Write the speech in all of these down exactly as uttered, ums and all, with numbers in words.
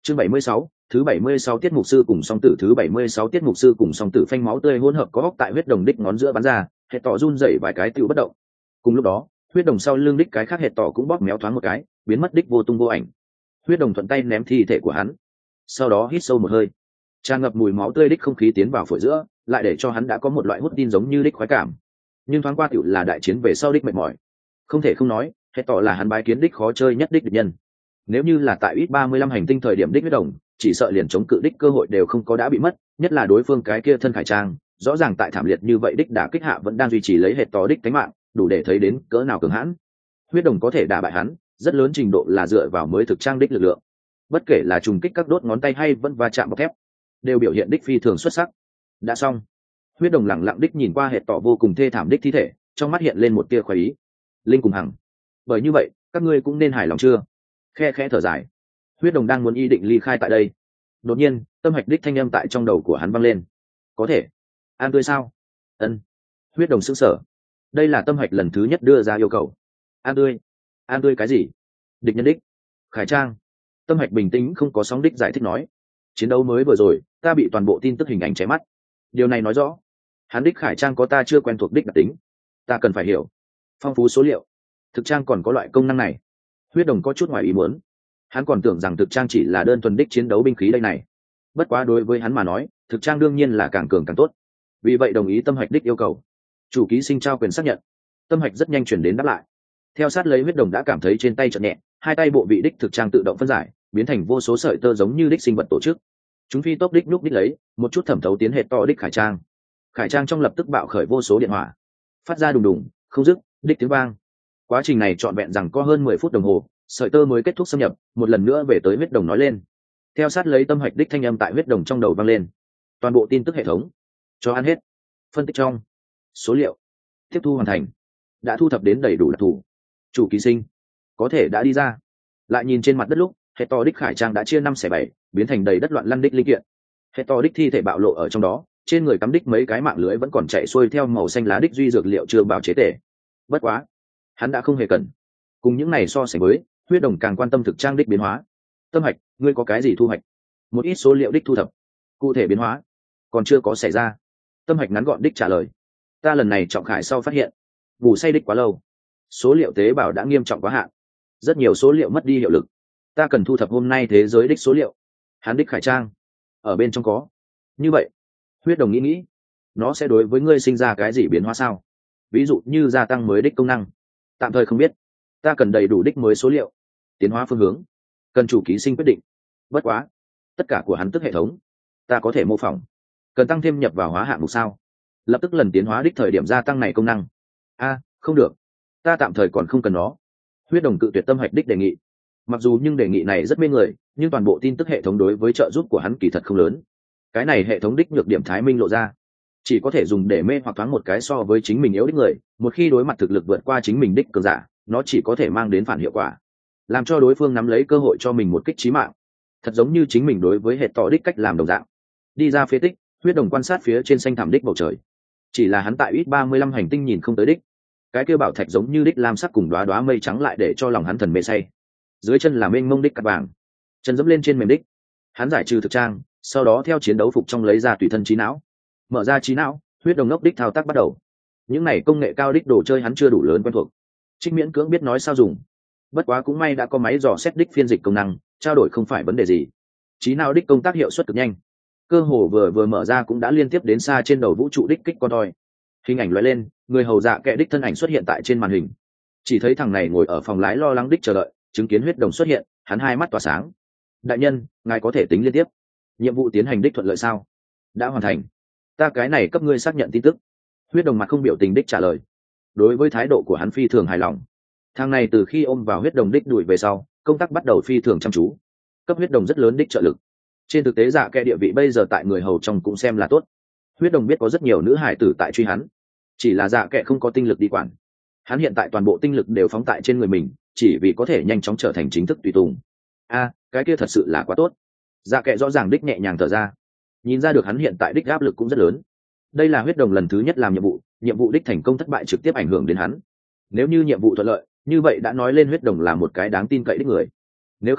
chương bảy mươi sáu, thứ bảy mươi sáu tiết mục sư cùng song tử thứ bảy mươi sáu tiết mục sư cùng song tử phanh máu tươi hỗn hợp có hốc tại huyết đồng đích ngón giữa bắn ra, hệ tỏ run rẩy vài cái tựu bất động. Cùng lúc đó, huyết đồng sau lưng đích cái khác hệ tỏ cũng bóp méo thoáng một cái, biến mất đích vô tung vô ảnh. Huyết đồng thuận tay ném thi thể của hắn, sau đó hít sâu một hơi, tràn ngập mùi máu tươi đích không khí tiến vào phổi giữa, lại để cho hắn đã có một loại hút tin giống như đích khoái cảm. Nhưng thoáng qua tựu là đại chiến về sau đích mệt mỏi. Không thể không nói, hệ tỏ là hắn bái kiến đích khó chơi nhất đích địch nhân. Nếu như là tại ít ba mươi lăm hành tinh thời điểm đích huyết đồng, chỉ sợ liền chống cự đích cơ hội đều không có đã bị mất, nhất là đối phương cái kia thân khải trang, rõ ràng tại thảm liệt như vậy đích đả kích hạ vẫn đang duy trì lấy hệ tỏ đích tính mạng, đủ để thấy đến cỡ nào cường hãn. Huyết đồng có thể đả bại hắn, rất lớn trình độ là dựa vào mới thực trang đích lực lượng. Bất kể là trùng kích các đốt ngón tay hay vẫn va chạm bọc thép, đều biểu hiện đích phi thường xuất sắc. Đã xong. Huyết đồng lẳng lặng đích nhìn qua hệ tỏ vô cùng thê thảm đích thi thể, trong mắt hiện lên một tia khoái ý. Linh cùng hằng, bởi như vậy các ngươi cũng nên hài lòng chưa? Khe khẽ thở dài, huyết đồng đang muốn ý định ly khai tại đây, đột nhiên tâm hạch đích thanh âm tại trong đầu của hắn vang lên. Có thể an tươi sao? Ân. Huyết đồng sững sờ, đây là tâm hạch lần thứ nhất đưa ra yêu cầu. An tươi? An tươi cái gì? Địch nhân đích khải trang. Tâm hạch bình tĩnh không có sóng đích giải thích nói, chiến đấu mới vừa rồi ta bị toàn bộ tin tức hình ảnh cháy mắt, điều này nói rõ hắn đích khải trang có ta chưa quen thuộc đích đặc tính, ta cần phải hiểu phong phú số liệu. Thực trang còn có loại công năng này? Huyết đồng có chút ngoài ý muốn, hắn còn tưởng rằng thực trang chỉ là đơn thuần đích chiến đấu binh khí đây này. Bất quá đối với hắn mà nói, thực trang đương nhiên là càng cường càng tốt, vì vậy đồng ý tâm hạch đích yêu cầu. Chủ ký sinh trao quyền xác nhận. Tâm hạch rất nhanh chuyển đến đáp lại. Theo sát lấy, huyết đồng đã cảm thấy trên tay chợt nhẹ, hai tay bộ vị đích thực trang tự động phân giải, biến thành vô số sợi tơ giống như đích sinh vật tổ chức. Chúng phi tốc đích nhúc đích lấy một chút thẩm thấu tiến hệ to đích khải trang. Khải trang trong lập tức bạo khởi vô số điện hỏa, phát ra đùng đùng không dứt đích tiếng vang. Quá trình này trọn vẹn rằng có hơn mười phút đồng hồ, sợi tơ mới kết thúc xâm nhập, một lần nữa về tới huyết đồng nói lên. Theo sát lấy, tâm hạch đích thanh âm tại huyết đồng trong đầu vang lên. Toàn bộ tin tức hệ thống cho ăn hết, phân tích trong số liệu tiếp thu hoàn thành, đã thu thập đến đầy đủ đặc thù. Chủ ký sinh có thể đã đi ra. Lại nhìn trên mặt đất lúc, hệ to đích khải trang đã chia năm xẻ bảy, biến thành đầy đất loạn lăn đích linh kiện. Hệ to đích thi thể bạo lộ ở trong đó, trên người cắm đích mấy cái mạng lưới vẫn còn chạy xuôi theo màu xanh lá đích duy dược liệu chưa bào chế tể. Bất quá hắn đã không hề cần. Cùng những này so sánh với, huyết đồng càng quan tâm thực trang đích biến hóa. Tâm hạch, ngươi có cái gì thu hoạch? Một ít số liệu đích thu thập, cụ thể biến hóa còn chưa có xảy ra. Tâm hạch ngắn gọn đích trả lời. Ta lần này trọng khải sau phát hiện, ngủ say đích quá lâu, số liệu tế bào đã nghiêm trọng quá hạn, rất nhiều số liệu mất đi hiệu lực. Ta cần thu thập hôm nay thế giới đích số liệu. Hắn đích khải trang ở bên trong có. Như vậy, huyết đồng nghĩ nghĩ, nó sẽ đối với ngươi sinh ra cái gì biến hóa sao? Ví dụ như gia tăng mới đích công năng, tạm thời không biết. Ta cần đầy đủ đích mới số liệu. Tiến hóa phương hướng cần chủ ký sinh quyết định. Bất quá tất cả của hắn tức hệ thống ta có thể mô phỏng. Cần tăng thêm nhập vào hóa hạng mục sao? Lập tức lần tiến hóa đích thời điểm gia tăng này công năng. A, không được, ta tạm thời còn không cần nó. Huyết đồng cự tuyệt tâm hạch đích đề nghị. Mặc dù nhưng đề nghị này rất mê người, nhưng toàn bộ tin tức hệ thống đối với trợ giúp của hắn kỳ thật không lớn. Cái này hệ thống đích nhược điểm thái minh lộ ra, chỉ có thể dùng để mê hoặc thoáng một cái so với chính mình yếu đích người. Một khi đối mặt thực lực vượt qua chính mình đích cường giả, nó chỉ có thể mang đến phản hiệu quả, làm cho đối phương nắm lấy cơ hội cho mình một kích chí mạng. Thật giống như chính mình đối với hệ tỏ đích cách làm đồng dạng. Đi ra phế tích, huyết đồng quan sát phía trên xanh thẳm đích bầu trời. Chỉ là hắn tại ít ba mươi lăm hành tinh nhìn không tới đích. Cái kia bảo thạch giống như đích lam sắc cùng đóa đóa mây trắng lại để cho lòng hắn thần mê say. Dưới chân là mênh mông đích cát vàng, chân dẫm lên trên mềm đích. Hắn giải trừ thực trang, sau đó theo chiến đấu phục trong lấy ra tùy thân trí não. Mở ra trí não, huyết đồng ngốc đích thao tác bắt đầu. Những này công nghệ cao đích đồ chơi hắn chưa đủ lớn quen thuộc, trích miễn cưỡng biết nói sao dùng. Bất quá cũng may đã có máy dò xét đích phiên dịch công năng, trao đổi không phải vấn đề gì. Trí não đích công tác hiệu suất cực nhanh, cơ hồ vừa vừa mở ra cũng đã liên tiếp đến xa trên đầu vũ trụ đích kích con toi. Hình ảnh lóe lên, người hầu dạ kệ đích thân ảnh xuất hiện tại trên màn hình. Chỉ thấy thằng này ngồi ở phòng lái lo lắng đích chờ đợi, chứng kiến huyết đồng xuất hiện, hắn hai mắt tỏa sáng. Đại nhân, ngài có thể tính liên tiếp. Nhiệm vụ tiến hành đích thuận lợi sao? Đã hoàn thành. Ta cái này cấp ngươi xác nhận tin tức. Huyết đồng mặt không biểu tình đích trả lời. Đối với thái độ của hắn phi thường hài lòng. Thằng này từ khi ôm vào huyết đồng đích đuổi về sau, công tác bắt đầu phi thường chăm chú, cấp huyết đồng rất lớn đích trợ lực. Trên thực tế dạ kệ địa vị bây giờ tại người hầu trong cũng xem là tốt. Huyết đồng biết có rất nhiều nữ hải tử tại truy hắn, chỉ là dạ kệ không có tinh lực đi quản. Hắn hiện tại toàn bộ tinh lực đều phóng tại trên người mình, chỉ vì có thể nhanh chóng trở thành chính thức tùy tùng. A, cái kia thật sự là quá tốt. Dạ kệ rõ ràng đích nhẹ nhàng thở ra, nhìn ra được hắn hiện tại đích áp lực cũng rất lớn. Đây là huyết đồng lần thứ nhất làm nhiệm vụ, nhiệm vụ đích thành công thất bại trực tiếp ảnh hưởng đến hắn. Nếu như nhiệm vụ thuận lợi, như vậy đã nói lên huyết đồng là một cái đáng tin cậy đích người. Nếu không,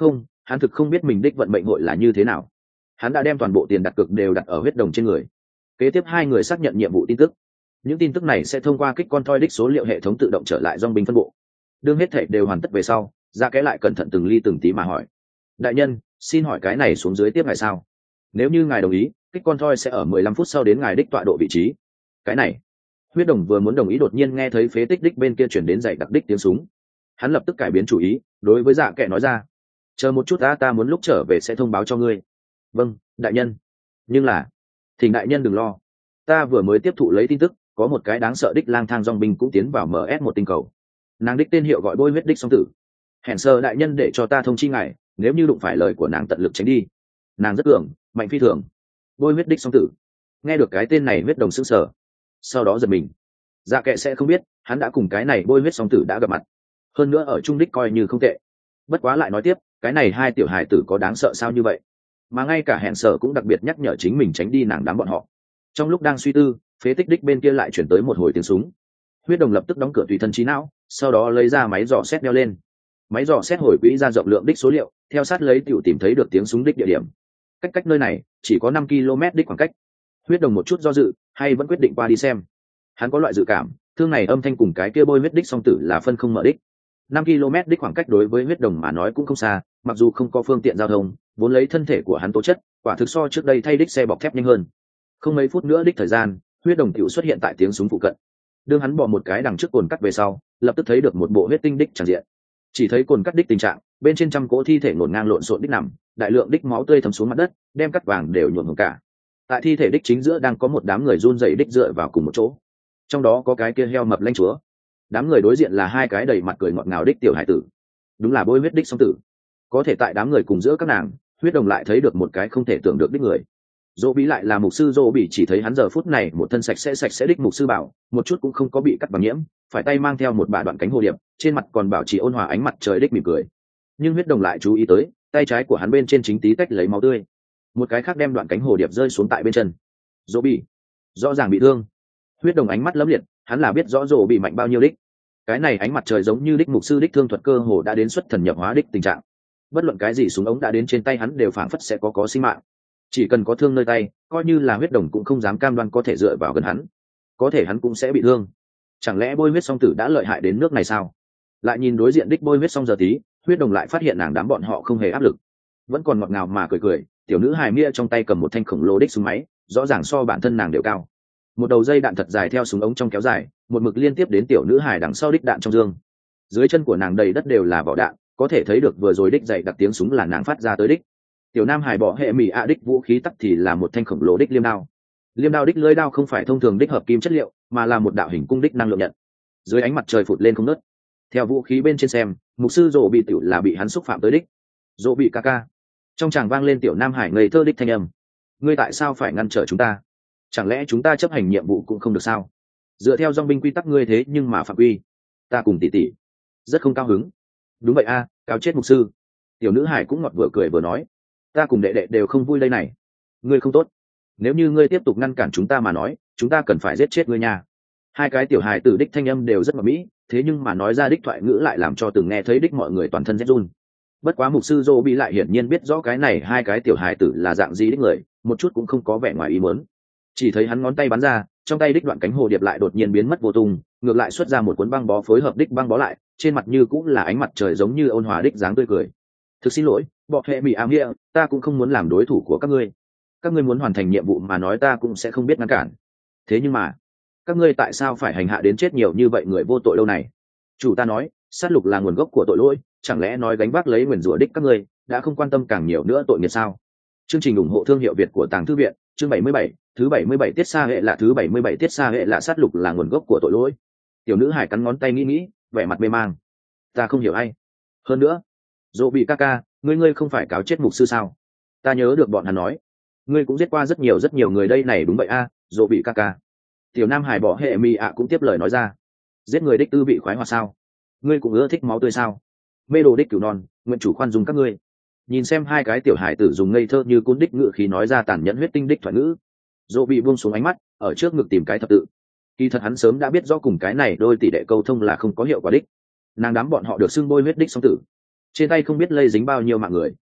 hắn thực không biết mình đích vận mệnh hội là như thế nào. Hắn đã đem toàn bộ tiền đặt cược đều đặt ở huyết đồng trên người. Kế tiếp hai người xác nhận nhiệm vụ tin tức. Những tin tức này sẽ thông qua kích con thoi đích số liệu hệ thống tự động trở lại dòng binh phân bộ. Đương hết thể đều hoàn tất về sau, ra cái lại cẩn thận từng ly từng tí mà hỏi: đại nhân, xin hỏi cái này xuống dưới tiếp ngài sao? Nếu như ngài đồng ý, kích con thoi sẽ ở mười lăm phút sau đến ngài đích tọa độ vị trí. Cái này, huyết đồng vừa muốn đồng ý đột nhiên nghe thấy phế tích đích bên kia chuyển đến dậy đặc đích tiếng súng. Hắn lập tức cải biến chủ ý, đối với dạ kệ nói ra: chờ một chút ta ta muốn lúc trở về sẽ thông báo cho ngươi. Vâng, đại nhân. Nhưng là, thỉnh đại nhân đừng lo, ta vừa mới tiếp thụ lấy tin tức, có một cái đáng sợ đích lang thang dòng binh cũng tiến vào em ét một tinh cầu. Nàng đích tên hiệu gọi Bôi huyết đích song tử. Hẹn sơ đại nhân để cho ta thông chi ngài, nếu như đụng phải lời của nàng tận lực tránh đi. Nàng rất cường, mạnh phi thường. Bôi huyết đích song tử. Nghe được cái tên này huyết đồng sững sờ, sau đó giật mình. Dạ kệ sẽ không biết hắn đã cùng cái này Bôi huyết song tử đã gặp mặt, hơn nữa ở trung đích coi như không tệ. Bất quá lại nói tiếp, cái này hai tiểu hài tử có đáng sợ sao như vậy, mà ngay cả hẹn sở cũng đặc biệt nhắc nhở chính mình tránh đi nàng đám bọn họ. Trong lúc đang suy tư, phế tích đích bên kia lại chuyển tới một hồi tiếng súng. Huyết đồng lập tức đóng cửa tùy thân trí não, sau đó lấy ra máy dò xét đeo lên. Máy dò xét hồi quỹ ra rộng lượng đích số liệu, theo sát lấy tiểu tìm thấy được tiếng súng đích địa điểm. Cách cách nơi này chỉ có năm ki lô mét đích khoảng cách. Huyết đồng một chút do dự, hay vẫn quyết định qua đi xem. Hắn có loại dự cảm, thương này âm thanh cùng cái kia Bôi huyết đích song tử là phân không mở đích. năm ki lô mét đích khoảng cách đối với huyết đồng mà nói cũng không xa, mặc dù không có phương tiện giao thông, vốn lấy thân thể của hắn tố chất, quả thực so trước đây thay đích xe bọc thép nhanh hơn. Không mấy phút nữa đích thời gian, huyết đồng tiểu xuất hiện tại tiếng súng phụ cận. Đương hắn bỏ một cái đằng trước cồn cắt về sau, lập tức thấy được một bộ huyết tinh đích tràn diện. Chỉ thấy cồn cắt đích tình trạng, bên trên trăm cỗ thi thể ngổn ngang lộn xộn đích nằm, đại lượng đích máu tươi thấm xuống mặt đất, đem cắt vàng đều nhuộm hồng cả. Tại thi thể đích chính giữa đang có một đám người run rẩy đích dựa vào cùng một chỗ. Trong đó có cái kia heo mập lãnh chúa. Đám người đối diện là hai cái đầy mặt cười ngọt ngào đích tiểu hải tử. Đúng là Bôi huyết đích song tử. Có thể tại đám người cùng giữa các nàng, huyết đồng lại thấy được một cái không thể tưởng được đích người. Dỗ Bí lại là mục sư Dỗ Bí, chỉ thấy hắn giờ phút này một thân sạch sẽ sạch sẽ đích mục sư bảo, một chút cũng không có bị cắt bằng nhiễm, phải tay mang theo một bả đoạn cánh hồ điệp, trên mặt còn bảo trì ôn hòa ánh mặt trời đích mỉm cười. Nhưng huyết đồng lại chú ý tới, tay trái của hắn bên trên chính tí tách lấy máu tươi, một cái khác đem đoạn cánh hồ điệp rơi xuống tại bên chân. Dỗ Bí rõ ràng bị thương. Huyết đồng ánh mắt lấm liệt, hắn là biết rõ Dỗ Bí mạnh bao nhiêu đích. Cái này ánh mặt trời giống như đích mục sư đích thương thuật cơ hồ đã đến xuất thần nhập hóa đích tình trạng. Bất luận cái gì súng ống đã đến trên tay hắn đều phảng phất sẽ có có sinh mạng. Chỉ cần có thương nơi tay, coi như là huyết đồng cũng không dám cam đoan có thể dựa vào gần hắn, có thể hắn cũng sẽ bị thương. Chẳng lẽ Bôi huyết song tử đã lợi hại đến nước này sao? Lại nhìn đối diện đích Bôi huyết song giờ tí, huyết đồng lại phát hiện nàng đám bọn họ không hề áp lực, vẫn còn ngọt ngào mà cười cười. Tiểu nữ hài mia trong tay cầm một thanh khổng lồ đích súng máy, rõ ràng so bản thân nàng đều cao. Một đầu dây đạn thật dài theo súng ống trong kéo dài, một mực liên tiếp đến tiểu nữ hài đằng sau đích đạn trong dương. Dưới chân của nàng đầy đất đều là vỏ đạn, có thể thấy được vừa rồi đích dày đặc tiếng súng là nàng phát ra tới đích. Tiểu nam hải bỏ hệ mì ạ đích vũ khí tắc thì là một thanh khổng lồ đích liêm đao. Liêm đao đích lưỡi đao không phải thông thường đích hợp kim chất liệu, mà là một đạo hình cung đích năng lượng nhận. Dưới ánh mặt trời phụt lên không nớt. Theo vũ khí bên trên xem, mục sư Dỗ Bị tiểu là bị hắn xúc phạm tới đích. Dỗ Bị ca ca. Trong tràng vang lên tiểu nam hải ngây thơ đích thanh âm. Ngươi tại sao phải ngăn trở chúng ta? Chẳng lẽ chúng ta chấp hành nhiệm vụ cũng không được sao? Dựa theo dòng binh quy tắc ngươi thế nhưng mà phạm quy. Ta cùng tỷ tỷ rất không cao hứng. Đúng vậy a, cao chết mục sư. Tiểu nữ hải cũng ngọt vừa cười vừa nói, ta cùng đệ đệ đều không vui đây này. Ngươi không tốt, nếu như ngươi tiếp tục ngăn cản chúng ta mà nói, chúng ta cần phải giết chết ngươi nha. Hai cái tiểu hài tử đích thanh âm đều rất mập mỹ, thế nhưng mà nói ra đích thoại ngữ lại làm cho từng nghe thấy đích mọi người toàn thân rét run. Bất quá mục sư Dỗ Bị lại hiển nhiên biết rõ cái này hai cái tiểu hài tử là dạng gì đích người, một chút cũng không có vẻ ngoài ý muốn. Chỉ thấy hắn ngón tay bắn ra, trong tay đích đoạn cánh hồ điệp lại đột nhiên biến mất vô tung, ngược lại xuất ra một cuốn băng bó phối hợp đích băng bó lại, trên mặt như cũng là ánh mặt trời giống như ôn hòa đích dáng tươi cười. Thực xin lỗi, bọ hệ mỹ ám nghĩa, ta cũng không muốn làm đối thủ của các ngươi. Các ngươi muốn hoàn thành nhiệm vụ mà nói ta cũng sẽ không biết ngăn cản. Thế nhưng mà, các ngươi tại sao phải hành hạ đến chết nhiều như vậy người vô tội đâu này? Chủ ta nói, sát lục là nguồn gốc của tội lỗi, chẳng lẽ nói gánh vác lấy nguyền rủa đích các ngươi đã không quan tâm càng nhiều nữa tội nghiệp sao? Chương trình ủng hộ thương hiệu Việt của Tàng Thư viện, chương bảy mươi bảy, thứ bảy mươi bảy tiết xa hệ là thứ bảy mươi bảy tiết xa hệ là sát lục là nguồn gốc của tội lỗi. Tiểu nữ hải cắn ngón tay nghĩ nghĩ, vẻ mặt mê mang. Ta không hiểu ai. Hơn nữa, Dỗ Bị ca ca, ngươi ngươi không phải cáo chết mục sư sao? Ta nhớ được bọn hắn nói, ngươi cũng giết qua rất nhiều rất nhiều người đây này. Đúng vậy a, Dỗ Bị ca ca. Tiểu nam hải bỏ hệ mi ạ cũng tiếp lời nói ra, giết người đích tư vị khoái hoạt sao? Ngươi cũng ưa thích máu tươi sao? Mê đồ đích cửu non, nguyện chủ khoan dung các ngươi. Nhìn xem hai cái tiểu hải tử dùng ngây thơ như cún đích ngự khí nói ra tàn nhẫn huyết tinh đích thoại ngữ, Dỗ Bị buông xuống ánh mắt, ở trước ngực tìm cái thập tự. Kỳ thật hắn sớm đã biết rõ cùng cái này đôi tỷ đệ câu thông là không có hiệu quả đích. Nàng đám bọn họ được xưng Bôi huyết đích song tử, trên tay không biết lây dính bao nhiêu mạng người.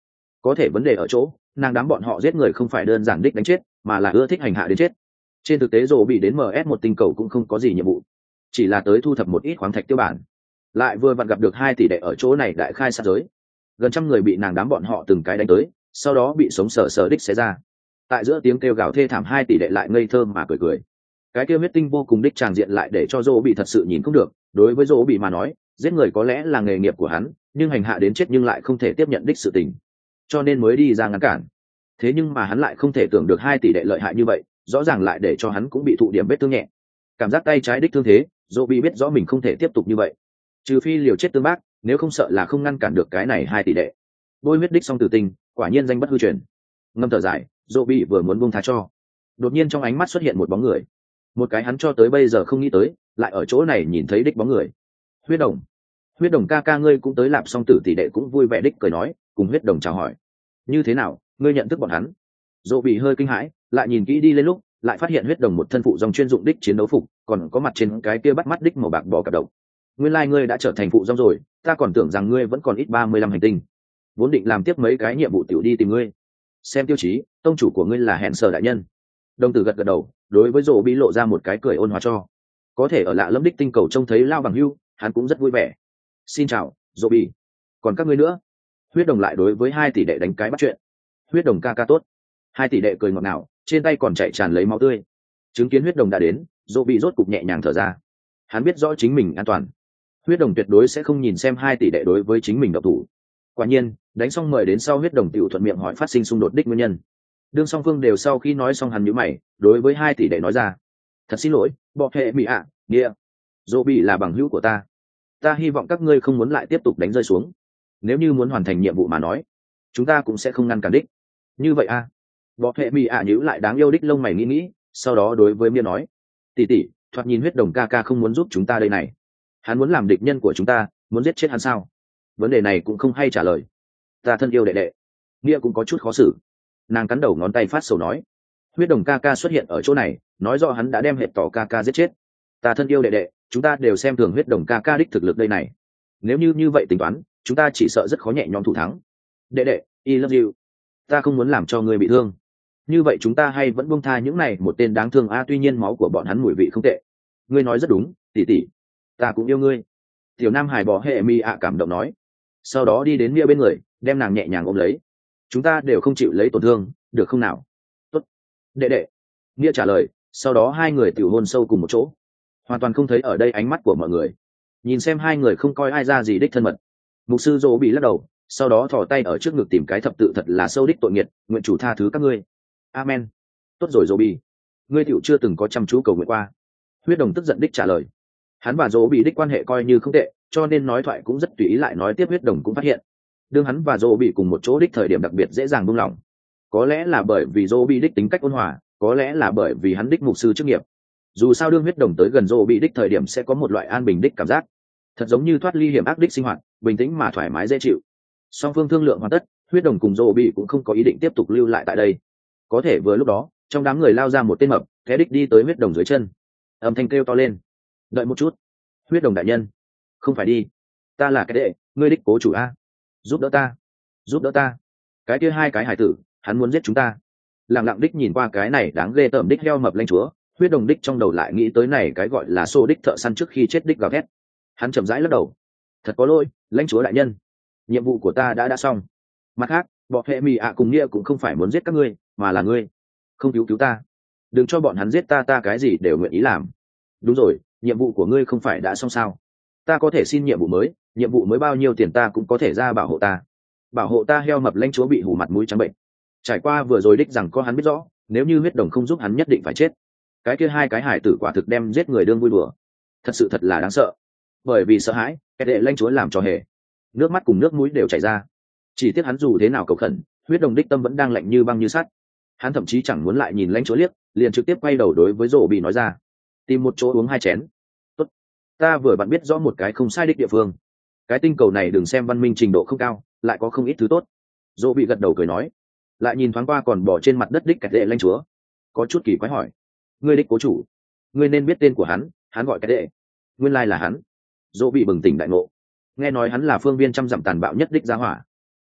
có thể vấn đề ở chỗ nàng đám bọn họ giết người không phải đơn giản đích đánh chết mà là ưa thích hành hạ đến chết. Trên thực tế rồ bị đến ms một tinh cầu cũng không có gì nhiệm vụ, chỉ là tới thu thập một ít khoáng thạch tiêu bản. Lại vừa vặn gặp được hai tỷ đệ ở chỗ này đại khai sát giới, gần trăm người bị nàng đám bọn họ từng cái đánh tới, sau đó bị sống sờ sờ đích xé ra. Tại giữa tiếng kêu gào thê thảm, hai tỷ đệ lại ngây thơ mà cười cười. Cái kia huyết tinh vô cùng đích tràng diện lại để cho dỗ bị thật sự nhìn không được. Đối với dỗ bị mà nói, giết người có lẽ là nghề nghiệp của hắn, nhưng hành hạ đến chết nhưng lại không thể tiếp nhận đích sự tình, cho nên mới đi ra ngăn cản. Thế nhưng mà hắn lại không thể tưởng được hai tỷ đệ lợi hại như vậy, rõ ràng lại để cho hắn cũng bị thụ điểm vết thương nhẹ. Cảm giác tay trái đích thương thế, dỗ bị biết rõ mình không thể tiếp tục như vậy, trừ phi liều chết tương bác, nếu không sợ là không ngăn cản được cái này hai tỷ đệ. Bôi huyết đích song tử tình, quả nhiên danh bất hư truyền. Ngâm thở dài, dỗ bị vừa muốn buông tha cho, đột nhiên trong ánh mắt xuất hiện một bóng người, một cái hắn cho tới bây giờ không nghĩ tới, lại ở chỗ này nhìn thấy đích bóng người. Huyết Đồng, Huyết Đồng ca ca ngươi cũng tới. Lạp song tử tỷ đệ cũng vui vẻ đích cười nói, cùng Huyết Đồng chào hỏi. Như thế nào, ngươi nhận thức bọn hắn? Dỗ bị hơi kinh hãi, lại nhìn kỹ đi lên lúc, lại phát hiện Huyết Đồng một thân phụ dòng chuyên dụng đích chiến đấu phục, còn có mặt trên cái kia bắt mắt đích màu bạc bò cặp độc. Nguyên lai like ngươi đã trở thành phụ dòng rồi, ta còn tưởng rằng ngươi vẫn còn ít ba mươi lăm hành tinh, vốn định làm tiếp mấy cái nhiệm vụ tiểu đi tìm ngươi. Xem tiêu chí, tông chủ của ngươi là Hẹn Sở đại nhân. Đồng tử gật gật đầu, đối với Dỗ bị lộ ra một cái cười ôn hòa cho. Có thể ở lạ lẫm đích tinh cầu trông thấy lao bằng hưu, hắn cũng rất vui vẻ. Xin chào, Dỗ bị. Còn các ngươi nữa? Huyết Đồng lại đối với hai tỷ đệ đánh cái bắt chuyện. Huyết Đồng ca ca tốt. Hai tỷ đệ cười ngọt ngào, trên tay còn chạy tràn lấy máu tươi. Chứng kiến Huyết Đồng đã đến, Dỗ bị rốt cục nhẹ nhàng thở ra. Hắn biết rõ chính mình an toàn. Huyết Đồng tuyệt đối sẽ không nhìn xem hai tỷ đệ đối với chính mình độc thủ. Quả nhiên, đánh xong mời đến sau, Huyết Đồng tiểu thuận miệng hỏi phát sinh xung đột đích nguyên nhân. Đương song phương đều sau khi nói xong, hắn nhíu mày, đối với hai tỷ đệ nói ra: thật xin lỗi, bỏ hệ mỹ ạ, nghĩa, dỗ bị là bằng hữu của ta, ta hy vọng các ngươi không muốn lại tiếp tục đánh rơi xuống. Nếu như muốn hoàn thành nhiệm vụ mà nói, chúng ta cũng sẽ không ngăn cản đích. Như vậy a à? Bỏ hệ mỹ ạ nhíu lại đáng yêu đích lông mày nghĩ nghĩ, sau đó đối với Mia nói: tỷ tỷ, thoạt nhìn Huyết Đồng ca ca không muốn giúp chúng ta đây này, hắn muốn làm địch nhân của chúng ta, muốn giết chết hắn sao? Vấn đề này cũng không hay trả lời. Ta thân yêu đệ đệ. Mia cũng có chút khó xử, nàng cắn đầu ngón tay phát sầu nói: Huyết Đồng ca ca xuất hiện ở chỗ này, nói rõ hắn đã đem hệ tỏ ca ca giết chết. Ta thân yêu đệ đệ, chúng ta đều xem thường Huyết Đồng ca ca đích thực lực đây này. Nếu như như vậy tính toán, chúng ta chỉ sợ rất khó nhẹ nhõm thủ thắng. Đệ đệ, I love you. Ta không muốn làm cho ngươi bị thương. Như vậy chúng ta hay vẫn buông tha những này một tên đáng thương a à, tuy nhiên máu của bọn hắn mùi vị không tệ. Ngươi nói rất đúng, tỷ tỷ. Ta cũng yêu ngươi. Tiểu Nam Hải bỏ hệ mi ạ cảm động nói. Sau đó đi đến Mia bên người, đem nàng nhẹ nhàng ôm lấy. Chúng ta đều không chịu lấy tổn thương, được không nào? Tốt. Đệ đệ. Mia trả lời, sau đó hai người tiểu hôn sâu cùng một chỗ. Hoàn toàn không thấy ở đây ánh mắt của mọi người. Nhìn xem hai người không coi ai ra gì đích thân mật. Mục sư Dỗ bị lắc đầu, sau đó thò tay ở trước ngực tìm cái thập tự thật là sâu đích tội nghiệt, nguyện chủ tha thứ các ngươi. Amen. Tốt rồi Dỗ bị. Ngươi tiểu chưa từng có chăm chú cầu nguyện qua. Huyết Đồng tức giận đích trả lời. Hắn và Dỗ bị đích quan hệ coi như không tệ, cho nên nói thoại cũng rất tùy ý. Lại nói tiếp, Huyết Đồng cũng phát hiện, đương hắn và Dỗ bị cùng một chỗ đích thời điểm đặc biệt dễ dàng buông lỏng. Có lẽ là bởi vì Dỗ bị đích tính cách ôn hòa, có lẽ là bởi vì hắn đích mục sư chức nghiệp. Dù sao đương Huyết Đồng tới gần Dỗ bị đích thời điểm sẽ có một loại an bình đích cảm giác, thật giống như thoát ly hiểm ác đích sinh hoạt, bình tĩnh mà thoải mái dễ chịu. Song phương thương lượng hoàn tất, Huyết Đồng cùng Dỗ bị cũng không có ý định tiếp tục lưu lại tại đây. Có thể vừa lúc đó, trong đám người lao ra một tên mập, thế đích đi tới Huyết Đồng dưới chân, âm thanh kêu to lên: đợi một chút, Huyết Đồng đại nhân. Không phải đi, ta là cái đệ, ngươi đích cố chủ a, giúp đỡ ta, giúp đỡ ta. Cái kia hai cái hải tử, hắn muốn giết chúng ta. Lặng lặng đích nhìn qua cái này đáng ghê tởm đích heo mập lanh chúa, Huyết Đồng đích trong đầu lại nghĩ tới này cái gọi là xô đích thợ săn trước khi chết đích gào thét. Hắn chậm rãi lắc đầu: thật có lỗi, lãnh chúa đại nhân, nhiệm vụ của ta đã đã xong. Mặt khác, bọn hệ mì ạ cùng Nia cũng không phải muốn giết các ngươi, mà là ngươi không cứu cứu ta, đừng cho bọn hắn giết ta, ta cái gì đều nguyện ý làm. Đúng rồi, nhiệm vụ của ngươi không phải đã xong sao? Ta có thể xin nhiệm vụ mới, nhiệm vụ mới bao nhiêu tiền ta cũng có thể ra bảo hộ ta. Bảo hộ ta. Heo mập lãnh chúa bị hủ mặt mũi trắng bệnh. Trải qua vừa rồi đích rằng có hắn biết rõ, nếu như Huyết Đồng không giúp hắn nhất định phải chết. Cái kia hai cái hải tử quả thực đem giết người đương vui đùa, thật sự thật là đáng sợ. Bởi vì sợ hãi, cái đệ lãnh chúa làm trò hề, nước mắt cùng nước mũi đều chảy ra. Chỉ tiếc hắn dù thế nào cầu khẩn, Huyết Đồng đích tâm vẫn đang lạnh như băng như sắt. Hắn thậm chí chẳng muốn lại nhìn lãnh chúa liếc, liền trực tiếp quay đầu đối với Dỗ bị nói ra: tìm một chỗ uống hai chén. Tốt, ta vừa bạn biết rõ một cái không sai đích địa phương. Cái tinh cầu này đừng xem văn minh trình độ không cao, lại có không ít thứ tốt. Dỗ bị gật đầu cười nói, lại nhìn thoáng qua còn bỏ trên mặt đất đích cái đệ lãnh chúa, có chút kỳ quái hỏi: ngươi đích cố chủ, ngươi nên biết tên của hắn, hắn gọi cái đệ. Nguyên lai là hắn. Dỗ bị bừng tỉnh đại ngộ, nghe nói hắn là phương viên trăm dặm tàn bạo nhất đích giá hỏa.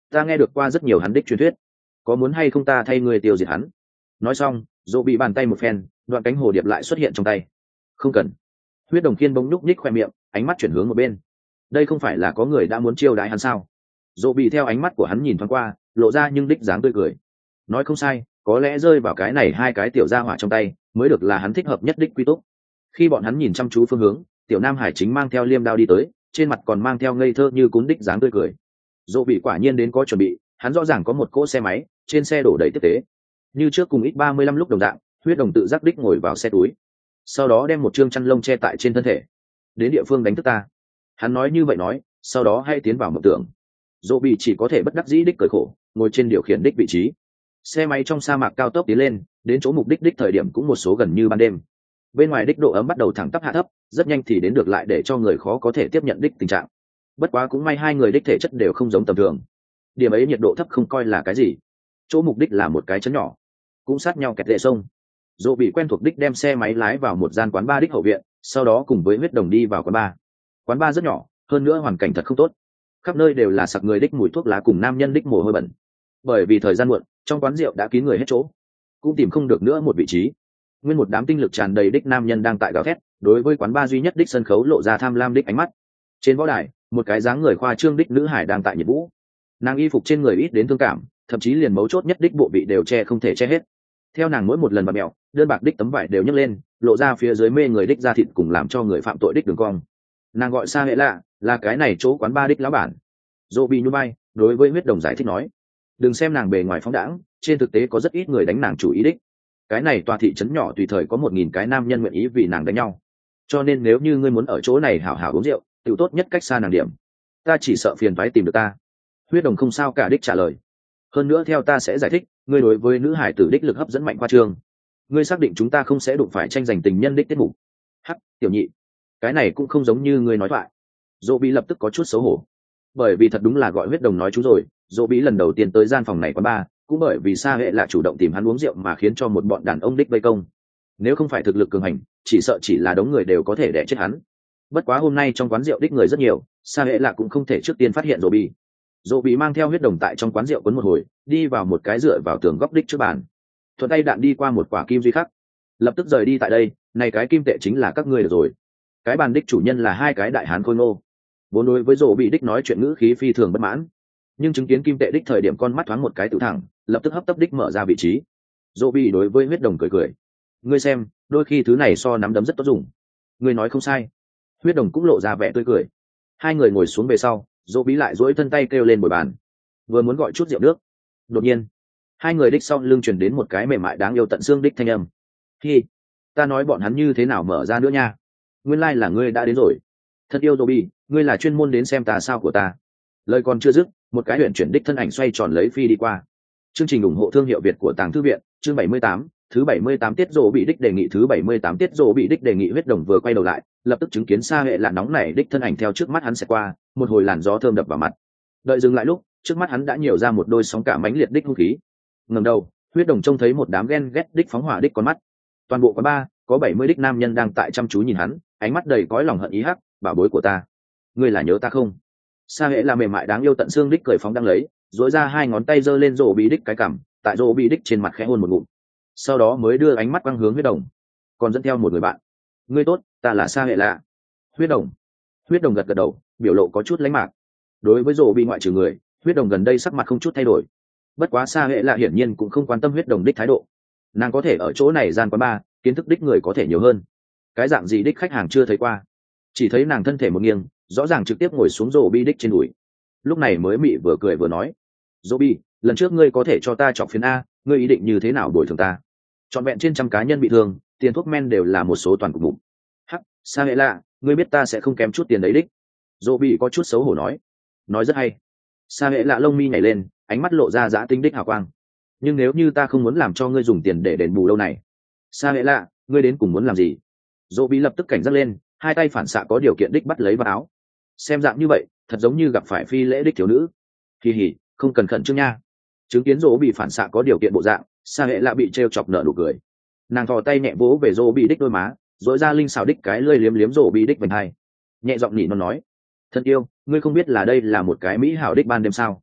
ta nghe được qua rất nhiều hắn đích truyền thuyết, có muốn hay không ta thay người tiêu diệt hắn? Nói xong dỗ bị bàn tay một phen, đoạn cánh hồ điệp lại xuất hiện trong tay. Không cần. Huyết đồng kiên bỗng nhúc nhích khoe miệng, ánh mắt chuyển hướng một bên. Đây không phải là có người đã muốn chiêu đãi hắn sao? Dỗ bị theo ánh mắt của hắn nhìn thoáng qua, lộ ra nhưng đích dáng tươi cười. Nói không sai, có lẽ rơi vào cái này hai cái tiểu gia hỏa trong tay mới được là hắn thích hợp nhất đích quy túc. Khi bọn hắn nhìn chăm chú phương hướng, tiểu nam hải chính mang theo liêm đao đi tới, trên mặt còn mang theo ngây thơ như cún đích dáng tươi cười. Dỗ bị quả nhiên đến có chuẩn bị, hắn rõ ràng có một cỗ xe máy, trên xe đổ đầy tiếp tế. Như trước cùng ít ba mươi lăm lúc đồng dạng, huyết đồng tự giác đích ngồi vào xe túi, sau đó đem một chương chăn lông che tại trên thân thể. Đến địa phương đánh thức ta. Hắn nói như vậy nói, sau đó hãy tiến vào mộng tưởng. Dỗ bị chỉ có thể bất đắc dĩ đích cởi khổ, ngồi trên điều khiển đích vị trí. Xe máy trong sa mạc cao tốc tiến lên, đến chỗ mục đích đích thời điểm cũng một số gần như ban đêm. Bên ngoài đích độ ấm bắt đầu thẳng tắp hạ thấp, rất nhanh thì đến được lại để cho người khó có thể tiếp nhận đích tình trạng. Bất quá cũng may hai người đích thể chất đều không giống tầm thường. Điểm ấy nhiệt độ thấp không coi là cái gì. Chỗ mục đích là một cái chấn nhỏ, cũng sát nhau kẹt lệ sông. Dỗ bị quen thuộc đích đem xe máy lái vào một gian quán bar đích hậu viện, sau đó cùng với huyết đồng đi vào quán bar. Quán bar rất nhỏ, hơn nữa hoàn cảnh thật không tốt, khắp nơi đều là sặc người đích mùi thuốc lá cùng nam nhân đích mồ hôi bẩn. Bởi vì thời gian muộn, trong quán rượu đã kín người hết chỗ, cũng tìm không được nữa một vị trí. Nguyên một đám tinh lực tràn đầy đích nam nhân đang tại gào thét, đối với quán bar duy nhất đích sân khấu lộ ra tham lam đích ánh mắt. Trên võ đài, một cái dáng người khoa trương đích nữ hải đang tại nhiệt vũ. Nàng y phục trên người ít đến thương cảm, thậm chí liền mấu chốt nhất đích bộ vị đều che không thể che hết. Theo nàng mỗi một lần bật mẹo, đơn bạc đích tấm vải đều nhấc lên, lộ ra phía dưới mê người đích da thịt cùng làm cho người phạm tội đích đường cong. Nàng gọi Sa Hệ Lạ, là cái này chỗ quán bar đích lão bản. Dỗ bị nhún vai, đối với huyết đồng giải thích nói, đừng xem nàng bề ngoài phóng đãng, trên thực tế có rất ít người đánh nàng chủ ý đích. Cái này tòa thị trấn nhỏ tùy thời có một nghìn cái nam nhân nguyện ý vì nàng đánh nhau, cho nên nếu như ngươi muốn ở chỗ này hảo hảo uống rượu, tự tốt nhất cách xa nàng điểm. Ta chỉ sợ phiền toái tìm được ta. Huyết đồng không sao cả đích trả lời. Hơn nữa theo ta sẽ giải thích, ngươi đối với nữ hải tử đích lực hấp dẫn mạnh qua trường, ngươi xác định chúng ta không sẽ đụng phải tranh giành tình nhân đích tiết mục. Hắc, tiểu nhị, cái này cũng không giống như ngươi nói thoại. Dỗ bị lập tức có chút xấu hổ, bởi vì thật đúng là gọi huyết đồng nói chú rồi. Dỗ bị lần đầu tiên tới gian phòng này quán bar, cũng bởi vì Sa Hệ là chủ động tìm hắn uống rượu mà khiến cho một bọn đàn ông đích vây công. Nếu không phải thực lực cường hành, chỉ sợ chỉ là đống người đều có thể đẻ chết hắn. Bất quá hôm nay trong quán rượu đích người rất nhiều, Sa Hệ là cũng không thể trước tiên phát hiện Dỗ bị. Dỗ bị mang theo huyết đồng tại trong quán rượu quấn một hồi, đi vào một cái dựa vào tường góc đích trước bàn, thuận tay đạn đi qua một quả kim duy khắc, lập tức rời đi tại đây. Này cái kim tệ chính là các ngươi được rồi. Cái bàn đích chủ nhân là hai cái đại hán khôi ngô, vốn đối với Dỗ bị đích nói chuyện ngữ khí phi thường bất mãn, nhưng chứng kiến kim tệ đích thời điểm con mắt thoáng một cái tự thẳng, lập tức hấp tấp đích mở ra vị trí. Dỗ bị đối với huyết đồng cười cười, ngươi xem, đôi khi thứ này so nắm đấm rất tốt dùng. Ngươi nói không sai. Huyết đồng cũng lộ ra vẻ tươi cười. Hai người ngồi xuống về sau, Dỗ bị lại duỗi thân tay kêu lên bồi bàn, vừa muốn gọi chút rượu nước, đột nhiên hai người đích sau lưng truyền đến một cái mềm mại đáng yêu tận xương đích thanh âm. Hi, ta nói bọn hắn như thế nào mở ra nữa nha. Nguyên lai là ngươi đã đến rồi. Thật yêu Dỗ bị, ngươi là chuyên môn đến xem tà sao của ta. Lời còn chưa dứt, một cái huyện chuyển đích thân ảnh xoay tròn lấy phi đi qua. Chương trình ủng hộ thương hiệu Việt của Tàng Thư viện, chương bảy mươi tám, thứ bảy mươi tám tiết Dỗ bị đích đề nghị thứ bảy mươi tám tiết Dỗ bị đích đề nghị. Huyết đồng vừa quay đầu lại, lập tức chứng kiến Sa Hệ là nóng nảy đích thân ảnh theo trước mắt hắn sẽ qua, một hồi làn gió thơm đập vào mặt. Đợi dừng lại lúc, trước mắt hắn đã nhiều ra một đôi sóng cả mãnh liệt đích hung khí. Ngẩng đầu, huyết đồng trông thấy một đám ghen ghét đích phóng hỏa đích con mắt. Toàn bộ quán bar có bảy mươi đích nam nhân đang tại chăm chú nhìn hắn, ánh mắt đầy cõi lòng hận ý hắc, bảo bối của ta, ngươi là nhớ ta không? Sa Hệ là mềm mại đáng yêu tận xương đích cười phóng đang lấy, duỗi ra hai ngón tay giơ lên Dỗ bị đích cái cằm, tại Dỗ bị đích trên mặt khẽ hôn một ngụm, sau đó mới đưa ánh mắt quang hướng huyết đồng, còn dẫn theo một người bạn. Ngươi tốt, ta là Sa Hệ lạ. Huyết đồng. Huyết đồng gật gật đầu, biểu lộ có chút lánh mạc. Đối với Dỗ bị ngoại trừ người, huyết đồng gần đây sắc mặt không chút thay đổi. Bất quá Sa Hệ lạ hiển nhiên cũng không quan tâm huyết đồng đích thái độ. Nàng có thể ở chỗ này gian quán bar, kiến thức đích người có thể nhiều hơn. Cái dạng gì đích khách hàng chưa thấy qua, chỉ thấy nàng thân thể một nghiêng, rõ ràng trực tiếp ngồi xuống Dỗ bị đích trên đùi. Lúc này mới mị vừa cười vừa nói, Dỗ bị, lần trước ngươi có thể cho ta chọc phiến a, ngươi ý định như thế nào bồi thường ta? Trọn vẹn trên trăm cá nhân bị thương, tiền thuốc men đều là một số toàn cục bụng. Hắc, Sa Hệ lạ, ngươi biết ta sẽ không kém chút tiền đấy đích. Dỗ bị có chút xấu hổ nói. Nói rất hay. Sa Hệ lạ lông mi nhảy lên, ánh mắt lộ ra dã tinh đích hào quang. Nhưng nếu như ta không muốn làm cho ngươi dùng tiền để đền bù lâu này, Sa Hệ lạ, ngươi đến cùng muốn làm gì? Dỗ bị lập tức cảnh giác lên, hai tay phản xạ có điều kiện đích bắt lấy vào áo. Xem dạng như vậy, thật giống như gặp phải phi lễ đích thiếu nữ. Kỳ hỉ, không cần khẩn trương nha. Chứng kiến Dỗ bị phản xạ có điều kiện bộ dạng, Sa Hệ lạ bị trêu chọc nở nụ cười. Nàng thò tay nhẹ vỗ về Dỗ bị đích đôi má, dỗi ra linh xào đích cái lưỡi liếm liếm Dỗ bị đích vành hai, nhẹ giọng nhị nó nói, thân yêu, ngươi không biết là đây là một cái mỹ hảo đích ban đêm sao?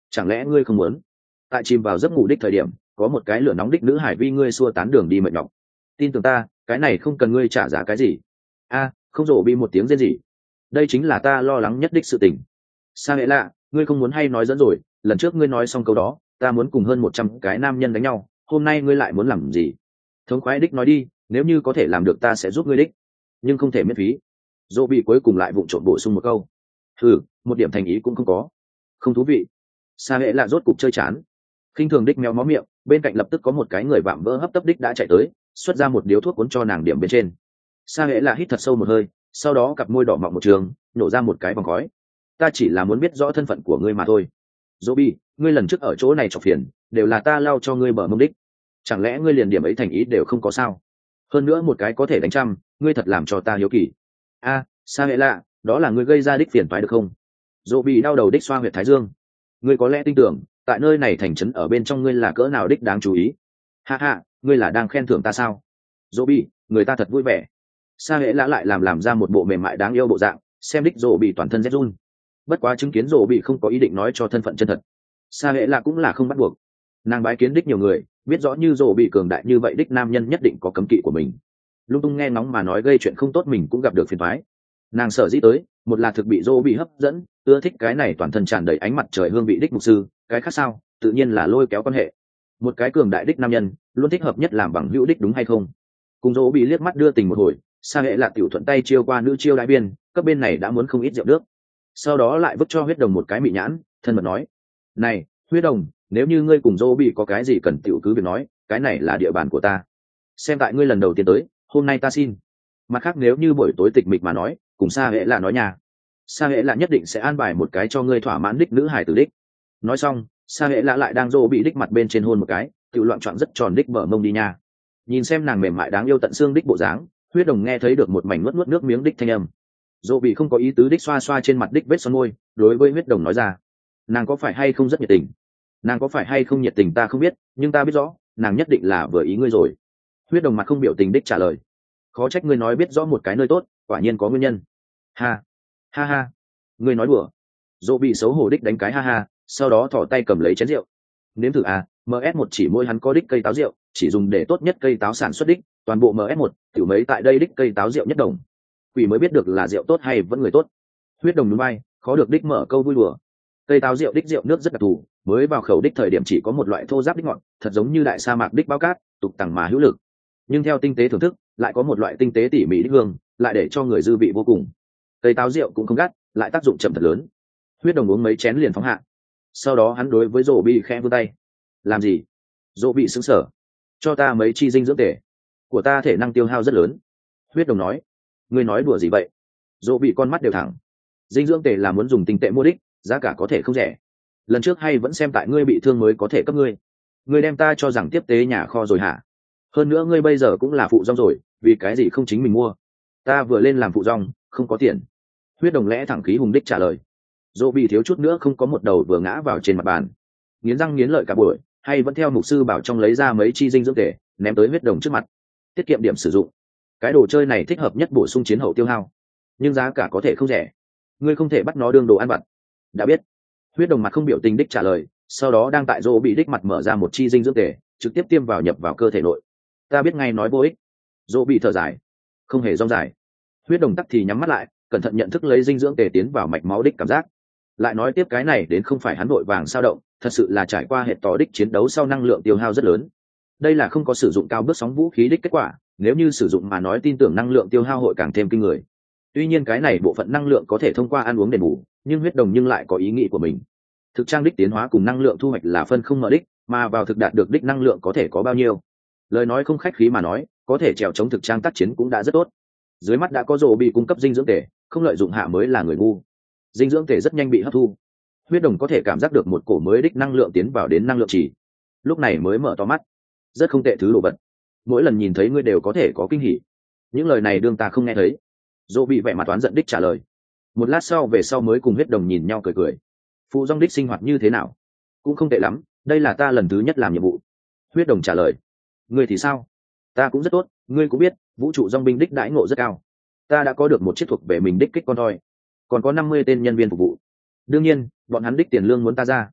chẳng lẽ ngươi không muốn tại chìm vào giấc ngủ đích thời điểm có một cái lửa nóng đích nữ hải vi ngươi xua tán đường đi mệt nhọc? Tin tưởng ta, cái này không cần ngươi trả giá cái gì. A, không rộ bị một tiếng rên gì. Đây chính là ta lo lắng nhất đích sự tình. Sa hệ lạ, ngươi không muốn hay nói dẫn rồi, lần trước ngươi nói xong câu đó, ta muốn cùng hơn một trăm cái nam nhân đánh nhau, hôm nay ngươi lại muốn làm gì? Thống khoái đích nói đi, nếu như có thể làm được ta sẽ giúp ngươi đích, nhưng không thể miễn phí. Dỗ bị cuối cùng lại vụng trộn bổ sung một câu. Hừ, một điểm thành ý cũng không có. Không thú vị. Sa hệ lạ rốt cục chơi chán. Khinh thường đích méo mó miệng, bên cạnh lập tức có một cái người vạm vỡ hấp tấp đích đã chạy tới, xuất ra một điếu thuốc cuốn cho nàng điểm bên trên. Sa hệ lạ hít thật sâu một hơi, sau đó cặp môi đỏ mọng một trường, nổ ra một cái vòng khói. Ta chỉ là muốn biết rõ thân phận của ngươi mà thôi. Robi, ngươi lần trước ở chỗ này chọc phiền, đều là ta lao cho ngươi bờ mông đích. Chẳng lẽ ngươi liền điểm ấy thành ý đều không có sao? Hơn nữa một cái có thể đánh trăm, ngươi thật làm cho ta hiếu kỳ. A, Sa hệ lạ, đó là ngươi gây ra đích phiền toái được không? Robi đau đầu đích xoa huyệt thái dương. Ngươi có lẽ tin tưởng, tại nơi này thành trấn ở bên trong ngươi là cỡ nào đích đáng chú ý. Ha ha, ngươi là đang khen thưởng ta sao? Robi, người ta thật vui vẻ. Sa hệ lạ lại làm làm ra một bộ mềm mại đáng yêu bộ dạng, xem đích Robi toàn thân rét run. Bất quá chứng kiến Robi không có ý định nói cho thân phận chân thật. Sa hệ lạ cũng là không bắt buộc. Nàng bái kiến đích nhiều người, biết rõ như Robi cường đại như vậy đích nam nhân nhất định có cấm kỵ của mình. Lung tung nghe ngóng mà nói gây chuyện không tốt mình cũng gặp được phiền toái. Nàng sợ dĩ tới, một là thực bị Robi hấp dẫn, ưa thích cái này toàn thân tràn đầy ánh mặt trời hương vị đích mục sư, cái khác sao, tự nhiên là lôi kéo quan hệ. Một cái cường đại đích nam nhân, luôn thích hợp nhất làm bằng hữu đích đúng hay không? Cùng Robi liếc mắt đưa tình một hồi, Sa hệ lạ tiểu thuận tay chiêu qua nữ chiêu đại biên, cấp bên này đã muốn không ít rượu nước. Sau đó lại vứt cho huyết đồng một cái mị nhãn, thân mật nói: "Này, huyết đồng, nếu như ngươi cùng Robi có cái gì cần tiểu cứ việc nói, cái này là địa bàn của ta. Xem tại ngươi lần đầu tiên tới, hôm nay ta xin. Mặt khác nếu như buổi tối tịch mịch mà nói, cùng Sa hệ lạ nói nhà. Sa hệ lạ nhất định sẽ an bài một cái cho ngươi thỏa mãn đích nữ hài tử đích." Nói xong, Sa hệ lạ lại đang Robi đích mặt bên trên hôn một cái, tiểu loạn choạng rất tròn đích bờ mông đi nha. Nhìn xem nàng mềm mại đáng yêu tận xương đích bộ dáng, huyết đồng nghe thấy được một mảnh nuốt nuốt nước miếng đích thanh âm. Dỗ bị không có ý tứ đích xoa xoa trên mặt đích vết son môi, đối với huyết đồng nói ra: nàng có phải hay không rất nhiệt tình? Nàng có phải hay không nhiệt tình ta không biết, nhưng ta biết rõ nàng nhất định là vừa ý ngươi rồi. Huyết đồng mặt không biểu tình đích trả lời: khó trách ngươi nói biết rõ một cái nơi tốt, quả nhiên có nguyên nhân. Ha ha ha, ngươi nói đùa. Dỗ bị xấu hổ đích đánh cái ha ha, sau đó thỏ tay cầm lấy chén rượu. Nếm thử à, em ét một chỉ môi hắn có đích cây táo rượu, chỉ dùng để tốt nhất cây táo sản xuất đích, toàn bộ em ét một tiểu mấy tại đây đích cây táo rượu nhất đồng. Quỷ mới biết được là rượu tốt hay vẫn người tốt. Huyết đồng núi bay, khó được đích mở câu vui đùa. Cây táo rượu đích rượu nước rất đặc thù, mới vào khẩu đích thời điểm chỉ có một loại thô ráp đích ngọt, thật giống như đại sa mạc đích bao cát, tục tằng mà hữu lực. Nhưng theo tinh tế thưởng thức, lại có một loại tinh tế tỉ mỉ đích hương, lại để cho người dư vị vô cùng. Cây táo rượu cũng không gắt, lại tác dụng chậm thật lớn. Huyết đồng uống mấy chén liền phóng hạ. Sau đó hắn đối với Dỗ Bị khẽ vươn tay. Làm gì? Dỗ Bị sững sờ. Cho ta mấy chi dinh dưỡng tể. Của ta thể năng tiêu hao rất lớn. Huyết đồng nói. Ngươi nói đùa gì vậy? Dỗ Bị con mắt đều thẳng. Dinh dưỡng tể là muốn dùng tinh tệ mua đích, giá cả có thể không rẻ. Lần trước hay vẫn xem tại ngươi bị thương mới có thể cấp ngươi. Ngươi đem ta cho rằng tiếp tế nhà kho rồi hả? Hơn nữa ngươi bây giờ cũng là phụ rong rồi, vì cái gì không chính mình mua? Ta vừa lên làm phụ rong, không có tiền. Huyết đồng lẽ thẳng khí hùng đích trả lời. Dỗ Bị thiếu chút nữa không có một đầu vừa ngã vào trên mặt bàn. Nghiến răng nghiến lợi cả buổi, hay vẫn theo mục sư bảo trong lấy ra mấy chi dinh dưỡng tể, ném tới huyết đồng trước mặt. Tiết kiệm điểm sử dụng. Cái đồ chơi này thích hợp nhất bổ sung chiến hậu tiêu hao, nhưng giá cả có thể không rẻ. Ngươi không thể bắt nó đương đồ ăn vặt. Đã biết. Huyết đồng mặt không biểu tình đích trả lời, sau đó đang tại Dỗ Bị đích mặt mở ra một chi dinh dưỡng tể, trực tiếp tiêm vào nhập vào cơ thể nội. Ta biết ngay nói vô ích. Dỗ Bị thở dài, không hề rong dài. Huyết đồng tắc thì nhắm mắt lại, cẩn thận nhận thức lấy dinh dưỡng tể tiến vào mạch máu đích cảm giác. Lại nói tiếp cái này đến không phải hắn vội vàng sao động, thật sự là trải qua hệ tỏ đích chiến đấu sau năng lượng tiêu hao rất lớn. Đây là không có sử dụng cao bước sóng vũ khí đích kết quả, nếu như sử dụng mà nói tin tưởng năng lượng tiêu hao hội càng thêm kinh người. Tuy nhiên cái này bộ phận năng lượng có thể thông qua ăn uống đền bù, nhưng huyết đồng nhưng lại có ý nghĩ của mình. Thực trang đích tiến hóa cùng năng lượng thu hoạch là phân không mở đích, mà vào thực đạt được đích năng lượng có thể có bao nhiêu. Lời nói không khách khí mà nói, có thể trèo chống thực trang tác chiến cũng đã rất tốt. Dưới mắt đã có Dỗ Bị cung cấp dinh dưỡng tể, không lợi dụng hạ mới là người ngu. Dinh dưỡng tể rất nhanh bị hấp thu. Huyết đồng có thể cảm giác được một cổ mới đích năng lượng tiến vào đến năng lượng chỉ. Lúc này mới mở to mắt. Rất không tệ thứ đồ vật. Mỗi lần nhìn thấy ngươi đều có thể có kinh hỉ. Những lời này đương ta không nghe thấy. Dỗ Bị vẻ mặt toán giận đích trả lời. Một lát sau về sau mới cùng huyết đồng nhìn nhau cười cười. Phụ dong đích sinh hoạt như thế nào? Cũng không tệ lắm, đây là ta lần thứ nhất làm nhiệm vụ. Huyết đồng trả lời. Ngươi thì sao? Ta cũng rất tốt, ngươi cũng biết, vũ trụ dong binh đích đãi ngộ rất cao. Ta đã có được một chiếc thuộc về mình đích kích con thoi, còn có năm mươi tên nhân viên phục vụ. Đương nhiên bọn hắn đích tiền lương muốn ta ra.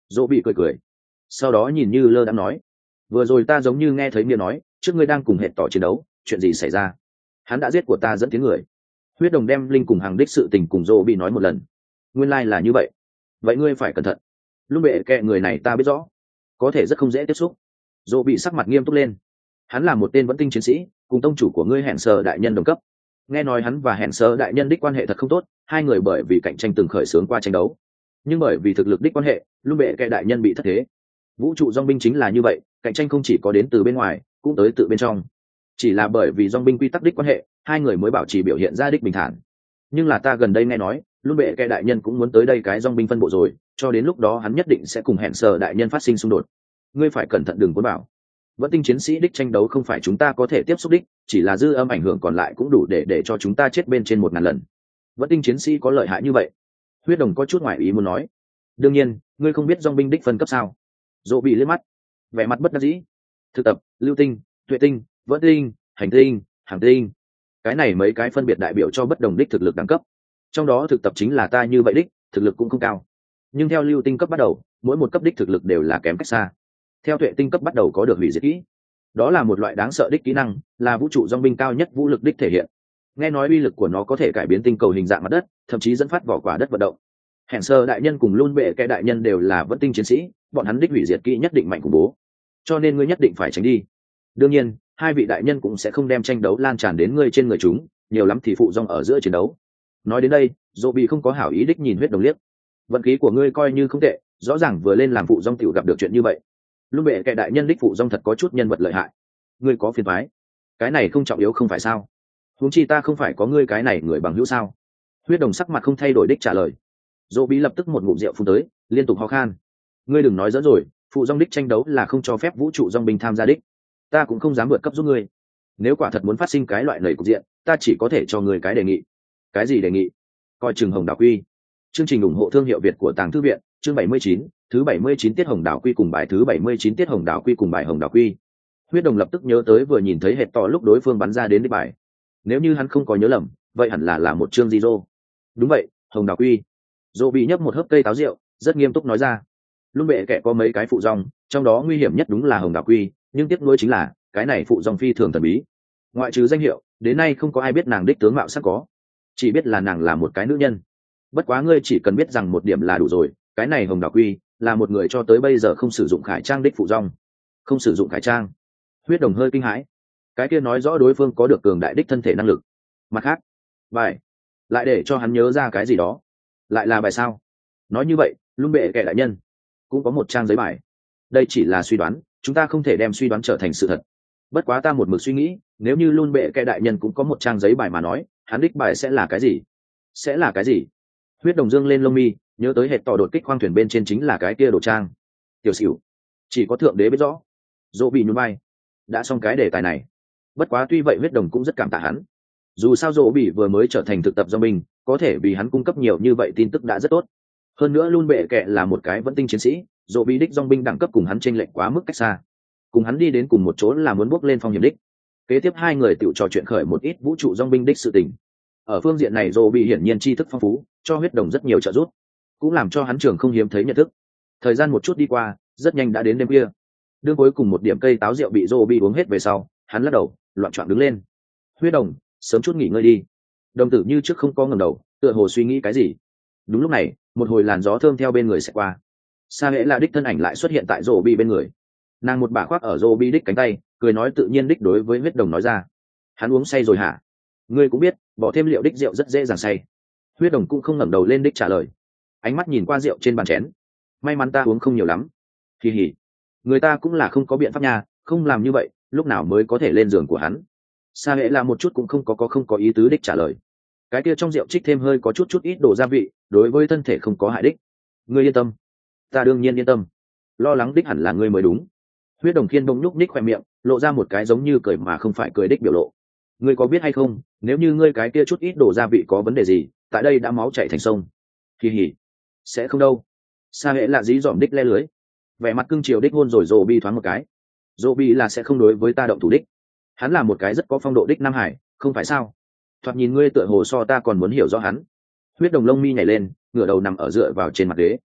Dỗ bị cười cười, sau đó nhìn như lơ đãng nói, vừa rồi ta giống như nghe thấy Mia nói trước ngươi đang cùng hệ tỏ chiến đấu, chuyện gì xảy ra? Hắn đã giết của ta dẫn tiếng người. Huyết đồng đem linh cùng hàng đích sự tình cùng Dỗ bị nói một lần. Nguyên lai là như vậy, vậy ngươi phải cẩn thận. Lúc bệ kệ người này ta biết rõ, có thể rất không dễ tiếp xúc. Dỗ bị sắc mặt nghiêm túc lên. Hắn là một tên vẫn tinh chiến sĩ, cùng tông chủ của ngươi hẹn sờ đại nhân đồng cấp. Nghe nói hắn và hẹn sờ đại nhân đích quan hệ thật không tốt, hai người bởi vì cạnh tranh từng khởi xướng qua tranh đấu, nhưng bởi vì thực lực đích quan hệ, lúc bệ kệ đại nhân bị thất thế. Vũ trụ dòng binh chính là như vậy, cạnh tranh không chỉ có đến từ bên ngoài, cũng tới từ bên trong. Chỉ là bởi vì dòng binh quy tắc đích quan hệ, hai người mới bảo trì biểu hiện ra đích bình thản. Nhưng là ta gần đây nghe nói, lúc bệ kệ đại nhân cũng muốn tới đây cái dòng binh phân bộ rồi, cho đến lúc đó hắn nhất định sẽ cùng hẹn sờ đại nhân phát sinh xung đột. Ngươi phải cẩn thận đừng cuốn bảo. Vẫn tinh chiến sĩ đích tranh đấu không phải chúng ta có thể tiếp xúc đích, chỉ là dư âm ảnh hưởng còn lại cũng đủ để để cho chúng ta chết bên trên một ngàn lần. Vẫn tinh chiến sĩ có lợi hại như vậy? Huyết đồng có chút ngoại ý muốn nói. Đương nhiên, ngươi không biết dòng binh đích phân cấp sao? Dỗ bị liếc mắt, vẻ mặt bất đắc dĩ. Thực tập, lưu tinh, tuệ tinh, vẫn tinh, hành tinh, hàng tinh, cái này mấy cái phân biệt đại biểu cho bất đồng đích thực lực đẳng cấp. Trong đó thực tập chính là ta như vậy đích, thực lực cũng không cao. Nhưng theo lưu tinh cấp bắt đầu, mỗi một cấp đích thực lực đều là kém cách xa. Theo tuệ tinh cấp bắt đầu có được hủy diệt kỹ, đó là một loại đáng sợ đích kỹ năng, là vũ trụ dòng binh cao nhất vũ lực đích thể hiện. Nghe nói uy lực của nó có thể cải biến tinh cầu hình dạng mặt đất, thậm chí dẫn phát vỏ quả đất vận động. Hẹn sơ đại nhân cùng luôn bệ kẻ đại nhân đều là vẫn tinh chiến sĩ, bọn hắn đích hủy diệt kỹ nhất định mạnh khủng bố, cho nên ngươi nhất định phải tránh đi. Đương nhiên, hai vị đại nhân cũng sẽ không đem tranh đấu lan tràn đến ngươi trên người chúng, nhiều lắm thì phụ dòng ở giữa chiến đấu. Nói đến đây, Dỗ bị không có hảo ý đích nhìn huyết đồng liếc. Vận khí của ngươi coi như không tệ, rõ ràng vừa lên làm phụ dòng tiểu gặp được chuyện như vậy. Lúc bệ kẻ đại nhân đích phụ dòng thật có chút nhân vật lợi hại. Ngươi có phiền toái? Cái này không trọng yếu không phải sao? Huống chi ta không phải có ngươi cái này người bằng hữu sao? Huyết đồng sắc mặt không thay đổi đích trả lời. Dỗ bị lập tức một ngụm rượu phun tới, liên tục ho khan. Ngươi đừng nói giỡn rồi, phụ dòng đích tranh đấu là không cho phép vũ trụ dòng binh tham gia đích. Ta cũng không dám vượt cấp giúp ngươi. Nếu quả thật muốn phát sinh cái loại lầy cục diện, ta chỉ có thể cho ngươi cái đề nghị. Cái gì đề nghị? Coi chừng Hồng Đảo Quy. Chương trình ủng hộ thương hiệu Việt của Tàng Thư viện, chương bảy mươi chín, thứ bảy mươi chín tiết Hồng Đảo Quy cùng bài thứ bảy mươi chín tiết Hồng Đảo Quy cùng bài Hồng Đảo Quy. Huyết đồng lập tức nhớ tới vừa nhìn thấy hệt to lúc đối phương bắn ra đến đích bài. Nếu như hắn không có nhớ lầm, vậy hẳn là là một chương Zero. Đúng vậy, Hồng Đảo Quy. Dỗ bị nhấp một hớp cây táo rượu, rất nghiêm túc nói ra. Lúc bệ kệ có mấy cái phụ dòng, trong đó nguy hiểm nhất đúng là Hồng Đảo Quy, nhưng tiếc nuối chính là cái này phụ dòng phi thường thần bí. Ngoại trừ danh hiệu, đến nay không có ai biết nàng đích tướng mạo sắc có, chỉ biết là nàng là một cái nữ nhân. Bất quá ngươi chỉ cần biết rằng một điểm là đủ rồi, cái này Hồng Đảo Quy là một người cho tới bây giờ không sử dụng khải trang đích phụ dòng. Không sử dụng khải trang? Huyết đồng hơi kinh hãi. Cái kia nói rõ đối phương có được cường đại đích thân thể năng lực. Mặt khác, bài lại để cho hắn nhớ ra cái gì đó. Lại là bài sao? Nói như vậy, Lung bệ kẻ đại nhân cũng có một trang giấy bài. Đây chỉ là suy đoán, chúng ta không thể đem suy đoán trở thành sự thật. Bất quá ta một mực suy nghĩ, nếu như Lung bệ kẻ đại nhân cũng có một trang giấy bài mà nói, hắn đích bài sẽ là cái gì? Sẽ là cái gì? Huyết đồng dương lên lông mi, nhớ tới hệt tỏ đột kích khoang thuyền bên trên chính là cái kia đồ trang. Tiểu xỉu, chỉ có thượng đế biết rõ. Dỗ bị nhún vai, đã xong cái đề tài này. Bất quá tuy vậy huyết đồng cũng rất cảm tạ hắn. Dù sao Dỗ bị vừa mới trở thành thực tập do mình, có thể vì hắn cung cấp nhiều như vậy tin tức đã rất tốt. Hơn nữa luôn bệ kệ là một cái vẫn tinh chiến sĩ, Dỗ bị đích dòng binh đẳng cấp cùng hắn chênh lệch quá mức cách xa. Cùng hắn đi đến cùng một chỗ là muốn bước lên phong hiểm đích. Kế tiếp hai người tự trò chuyện khởi một ít vũ trụ dòng binh đích sự tình. Ở phương diện này Dỗ bị hiển nhiên tri thức phong phú, cho huyết đồng rất nhiều trợ giúp, cũng làm cho hắn trường không hiếm thấy nhận thức. Thời gian một chút đi qua, rất nhanh đã đến đêm khuya. Đương cuối cùng một điểm cây táo rượu bị Dỗ bị uống hết về sau, hắn lắc đầu, loạn choạng đứng lên. Huyết đồng, sớm chút nghỉ ngơi đi. Đồng tử như trước không có ngẩng đầu, tựa hồ suy nghĩ cái gì. Đúng lúc này, một hồi làn gió thơm theo bên người sẽ qua. Sa Hễ là đích thân ảnh lại xuất hiện tại Dỗ bị bên người. Nàng một bả khoác ở Dỗ bị đích cánh tay, cười nói tự nhiên đích đối với huyết đồng nói ra. Hắn uống say rồi hả? Ngươi cũng biết, bỏ thêm liệu đích rượu rất dễ dàng say. Huyết đồng cũng không ngẩng đầu lên đích trả lời, ánh mắt nhìn qua rượu trên bàn chén. May mắn ta uống không nhiều lắm. Kỳ hỉ, người ta cũng là không có biện pháp nha, không làm như vậy lúc nào mới có thể lên giường của hắn. Sa Hễ là một chút cũng không có có không có ý tứ đích trả lời. Cái kia trong rượu trích thêm hơi có chút chút ít đồ gia vị, đối với thân thể không có hại đích. Ngươi yên tâm. Ta đương nhiên yên tâm. Lo lắng đích hẳn là ngươi mới đúng. Huyết đồng khiên bông nhúc ních khoe miệng, lộ ra một cái giống như cười mà không phải cười đích biểu lộ. Ngươi có biết hay không, nếu như ngươi cái kia chút ít đồ gia vị có vấn đề gì, tại đây đã máu chảy thành sông. Kỳ hỉ, sẽ không đâu. Sa Hễ là dí dỏm đích le lưới, vẻ mặt cưng chiều đích hôn rồi Dỗ bị thoáng một cái. Dỗ bị là sẽ không đối với ta động thủ đích. Hắn là một cái rất có phong độ đích Nam Hải, không phải sao? Thoạt nhìn ngươi tựa hồ so ta còn muốn hiểu rõ hắn. Huyết đồng lông mi nhảy lên, ngửa đầu nằm ở dựa vào trên mặt ghế.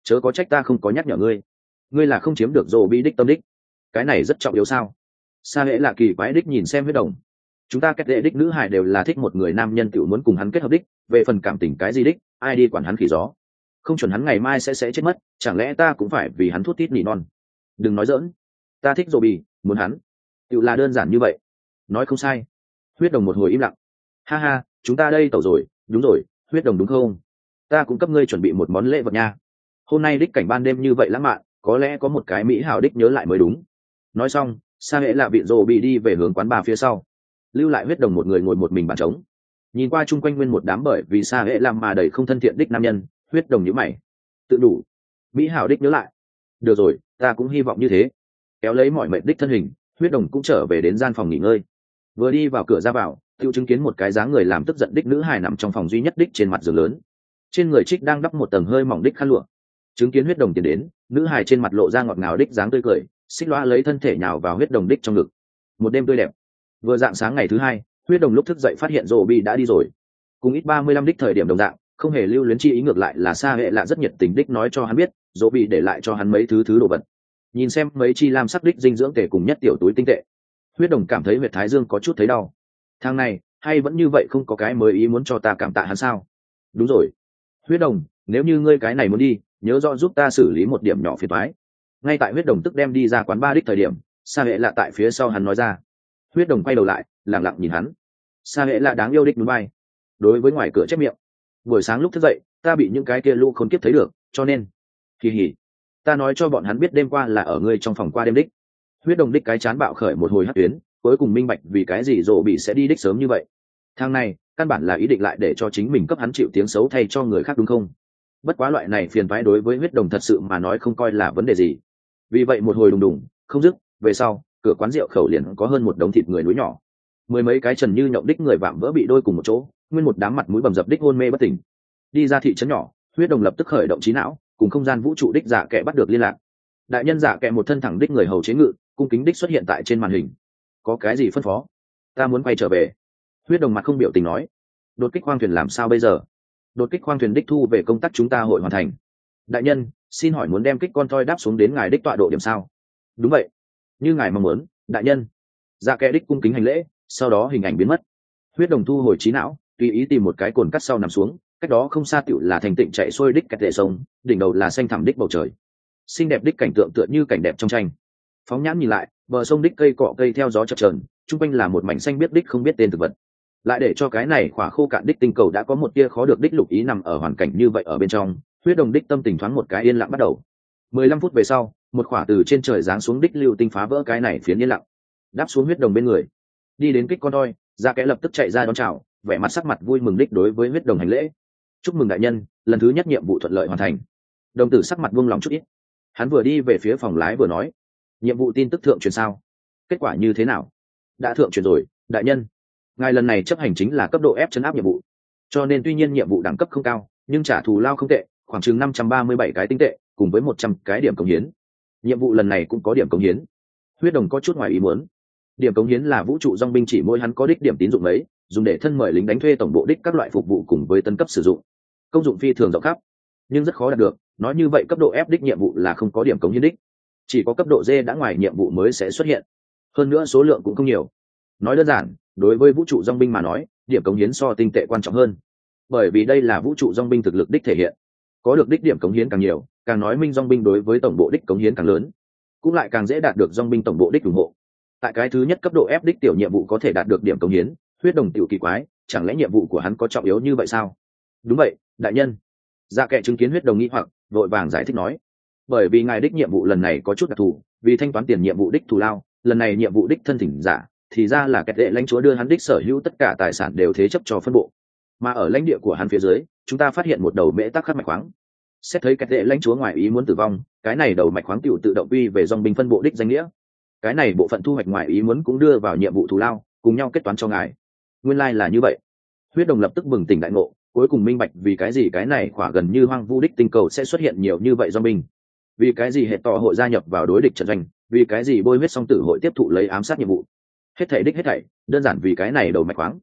chớ có trách ta không có nhắc nhở ngươi. Ngươi là không chiếm được rồ bị đích tâm đích, cái này rất trọng yếu sao? Sa hệ là kỳ quái đích nhìn xem huyết đồng. Chúng ta kết đệ đích nữ hài đều là thích một người nam nhân tiểu muốn cùng hắn kết hợp đích, về phần cảm tình cái gì đích, ai đi quản hắn khỉ gió. Không chuẩn hắn ngày mai sẽ sẽ chết mất, chẳng lẽ ta cũng phải vì hắn thút thít nỉ non? Đừng nói giỡn, ta thích rồ bị, muốn hắn, tiểu là đơn giản như vậy. Nói không sai. Huyết đồng một hồi im lặng. Ha ha, chúng ta đây tẩu rồi, đúng rồi, huyết đồng đúng không? Ta cũng cấp ngươi chuẩn bị một món lễ vật nha. Hôm nay đích cảnh ban đêm như vậy lãng mạn, có lẽ có một cái mỹ hảo đích nhớ lại mới đúng. Nói xong, Sa hệ là vị rồ bị đi về hướng quán bar phía sau, lưu lại huyết đồng một người ngồi một mình bàn trống. Nhìn qua chung quanh nguyên một đám bởi vì Sa hệ làm mà đầy không thân thiện đích nam nhân, huyết đồng nhíu mày. Tự đủ, mỹ hảo đích nhớ lại. Được rồi, ta cũng hy vọng như thế. Kéo lấy mọi mệnh đích thân hình, huyết đồng cũng trở về đến gian phòng nghỉ ngơi. Vừa đi vào cửa ra vào, tiêu chứng kiến một cái dáng người làm tức giận đích nữ hài nằm trong phòng duy nhất đích trên mặt giường lớn, trên người trích đang đắp một tầng hơi mỏng đích khăn lụa. Chứng kiến huyết đồng tiến đến, nữ hài trên mặt lộ ra ngọt ngào đích dáng tươi cười, xích loa lấy thân thể nhào vào huyết đồng đích trong ngực. Một đêm tươi đẹp. Vừa dạng sáng ngày thứ hai, huyết đồng lúc thức dậy phát hiện rồ bị đã đi rồi. Cùng ít ba mươi lăm đích thời điểm đồng dạng, không hề lưu luyến chi ý, ngược lại là Sa hệ lạ rất nhiệt tình đích nói cho hắn biết rồ bị để lại cho hắn mấy thứ thứ đồ vật. Nhìn xem mấy chi lam sắc đích dinh dưỡng tề cùng nhất tiểu túi tinh tệ, huyết đồng cảm thấy huyệt thái dương có chút thấy đau. Thằng này hay vẫn như vậy không có cái mới ý muốn cho ta cảm tạ hắn sao? Đúng rồi, huyết đồng, nếu như ngươi cái này muốn đi, nhớ rõ giúp ta xử lý một điểm nhỏ phiền toái. Ngay tại huyết đồng tức đem đi ra quán ba đích thời điểm, Sa hệ lạ tại phía sau hắn nói ra. Huyết đồng quay đầu lại, lặng lặng nhìn hắn. Sa hệ lạ đáng yêu đích núi bay. Đối với ngoài cửa chép miệng, buổi sáng lúc thức dậy ta bị những cái kia lũ khốn kiếp thấy được, cho nên kỳ hỉ, ta nói cho bọn hắn biết đêm qua là ở ngươi trong phòng qua đêm đích. Huyết đồng đích cái chán bạo khởi một hồi hắc tuyến, cuối cùng minh bạch vì cái gì rồ bị sẽ đi đích sớm như vậy. Thằng này căn bản là ý định lại để cho chính mình cấp hắn chịu tiếng xấu thay cho người khác đúng không? Bất quá loại này phiền toái đối với huyết đồng thật sự mà nói không coi là vấn đề gì. Vì vậy một hồi đùng đùng không dứt, về sau cửa quán rượu khẩu liền có hơn một đống thịt người núi nhỏ, mười mấy cái trần như nhộng đích người vạm vỡ bị đôi cùng một chỗ, nguyên một đám mặt mũi bầm dập đích hôn mê bất tỉnh. Đi ra thị trấn nhỏ, huyết đồng lập tức khởi động trí não, cùng không gian vũ trụ đích giả kệ bắt được liên lạc. Đại nhân giả kệ một thân thẳng đích người hầu chế ngự, cung kính đích xuất hiện tại trên màn hình. Có cái gì phân phó? Ta muốn quay trở về. Huyết đồng mặt không biểu tình nói. Đột kích khoang thuyền làm sao bây giờ? Đột kích khoang thuyền đích thu về công tác chúng ta hội hoàn thành. Đại nhân, xin hỏi muốn đem kích con toi đáp xuống đến ngài đích tọa độ điểm sao? Đúng vậy, như ngài mong muốn, đại nhân. Dạ kẻ đích cung kính hành lễ, sau đó hình ảnh biến mất. Huyết đồng thu hồi trí não, tùy ý tìm một cái cồn cắt sau nằm xuống, cách đó không xa tựu là thành tịnh chạy xuôi đích kẹt lệ sông, đỉnh đầu là xanh thẳm đích bầu trời, xinh đẹp đích cảnh tượng tựa như cảnh đẹp trong tranh. Phóng nhãn nhìn lại, bờ sông đích cây cọ cây theo gió chập chờn, chung quanh là một mảnh xanh biết đích không biết tên thực vật. Lại để cho cái này khỏa khô cạn đích tinh cầu đã có một tia khó được đích lục ý nằm ở hoàn cảnh như vậy ở bên trong. Huyết đồng đích tâm tình thoáng một cái yên lặng bắt đầu. Mười lăm phút về sau, một khỏa từ trên trời giáng xuống đích lưu tinh phá vỡ cái này phiến yên lặng, đáp xuống huyết đồng bên người. Đi đến kích con toi, Dạ kẽ lập tức chạy ra đón chào, vẻ mặt sắc mặt vui mừng đích đối với huyết đồng hành lễ. Chúc mừng đại nhân, lần thứ nhất nhiệm vụ thuận lợi hoàn thành. Đồng tử sắc mặt buông lòng chút ít, hắn vừa đi về phía phòng lái vừa nói, nhiệm vụ tin tức thượng truyền sao? Kết quả như thế nào? Đã thượng truyền rồi, đại nhân. Ngài lần này chấp hành chính là cấp độ ép chấn áp nhiệm vụ, cho nên tuy nhiên nhiệm vụ đẳng cấp không cao, nhưng trả thù lao không tệ, khoảng chừng năm trăm ba mươi bảy cái tinh tệ, cùng với một trăm cái điểm cống hiến. Nhiệm vụ lần này cũng có điểm cống hiến. Huyết đồng có chút ngoài ý muốn. Điểm cống hiến là vũ trụ dòng binh chỉ mỗi hắn có đích điểm tín dụng ấy, dùng để thân mời lính đánh thuê tổng bộ đích các loại phục vụ cùng với tân cấp sử dụng. Công dụng phi thường rộng khắp, nhưng rất khó đạt được. Nói như vậy cấp độ F đích nhiệm vụ là không có điểm cống hiến đích, chỉ có cấp độ D đã ngoài nhiệm vụ mới sẽ xuất hiện. Hơn nữa số lượng cũng không nhiều. Nói đơn giản, đối với vũ trụ dòng binh mà nói, điểm cống hiến so tinh tệ quan trọng hơn, bởi vì đây là vũ trụ dòng binh thực lực đích thể hiện. Có được đích điểm cống hiến càng nhiều, càng nói minh dòng binh đối với tổng bộ đích cống hiến càng lớn, cũng lại càng dễ đạt được dòng binh tổng bộ đích ủng hộ. Tại cái thứ nhất cấp độ F đích tiểu nhiệm vụ có thể đạt được điểm cống hiến, huyết đồng tiểu kỳ quái, chẳng lẽ nhiệm vụ của hắn có trọng yếu như vậy sao? Đúng vậy, đại nhân. Dạ kệ chứng kiến huyết đồng nghi hoặc, vội vàng giải thích nói, bởi vì ngài đích nhiệm vụ lần này có chút đặc thù, vì thanh toán tiền nhiệm vụ đích thù lao, lần này nhiệm vụ đích thân thỉnh giả, thì ra là kẹt đệ lãnh chúa đưa hắn đích sở hữu tất cả tài sản đều thế chấp cho phân bộ, mà ở lãnh địa của hắn phía dưới, chúng ta phát hiện một đầu mễ tắc khắc mạch khoáng. Xét thấy kẹt đệ lãnh chúa ngoài ý muốn tử vong, cái này đầu mạch khoáng tiểu tự động quy về dòng binh phân bộ đích danh nghĩa. Cái này bộ phận thu hoạch ngoài ý muốn cũng đưa vào nhiệm vụ thù lao, cùng nhau kết toán cho ngài. Nguyên lai like là như vậy. Huyết đồng lập tức bừng tỉnh đại ngộ, cuối cùng minh bạch vì cái gì cái này khỏa gần như hoang vu đích tinh cầu sẽ xuất hiện nhiều như vậy dòng binh, vì cái gì hệ tọ hội gia nhập vào đối địch trận doanh, vì cái gì bôi huyết song tử hội tiếp thụ lấy ám sát nhiệm vụ. Hết thảy đích hết thảy, đơn giản vì cái này đầu mạch khoáng.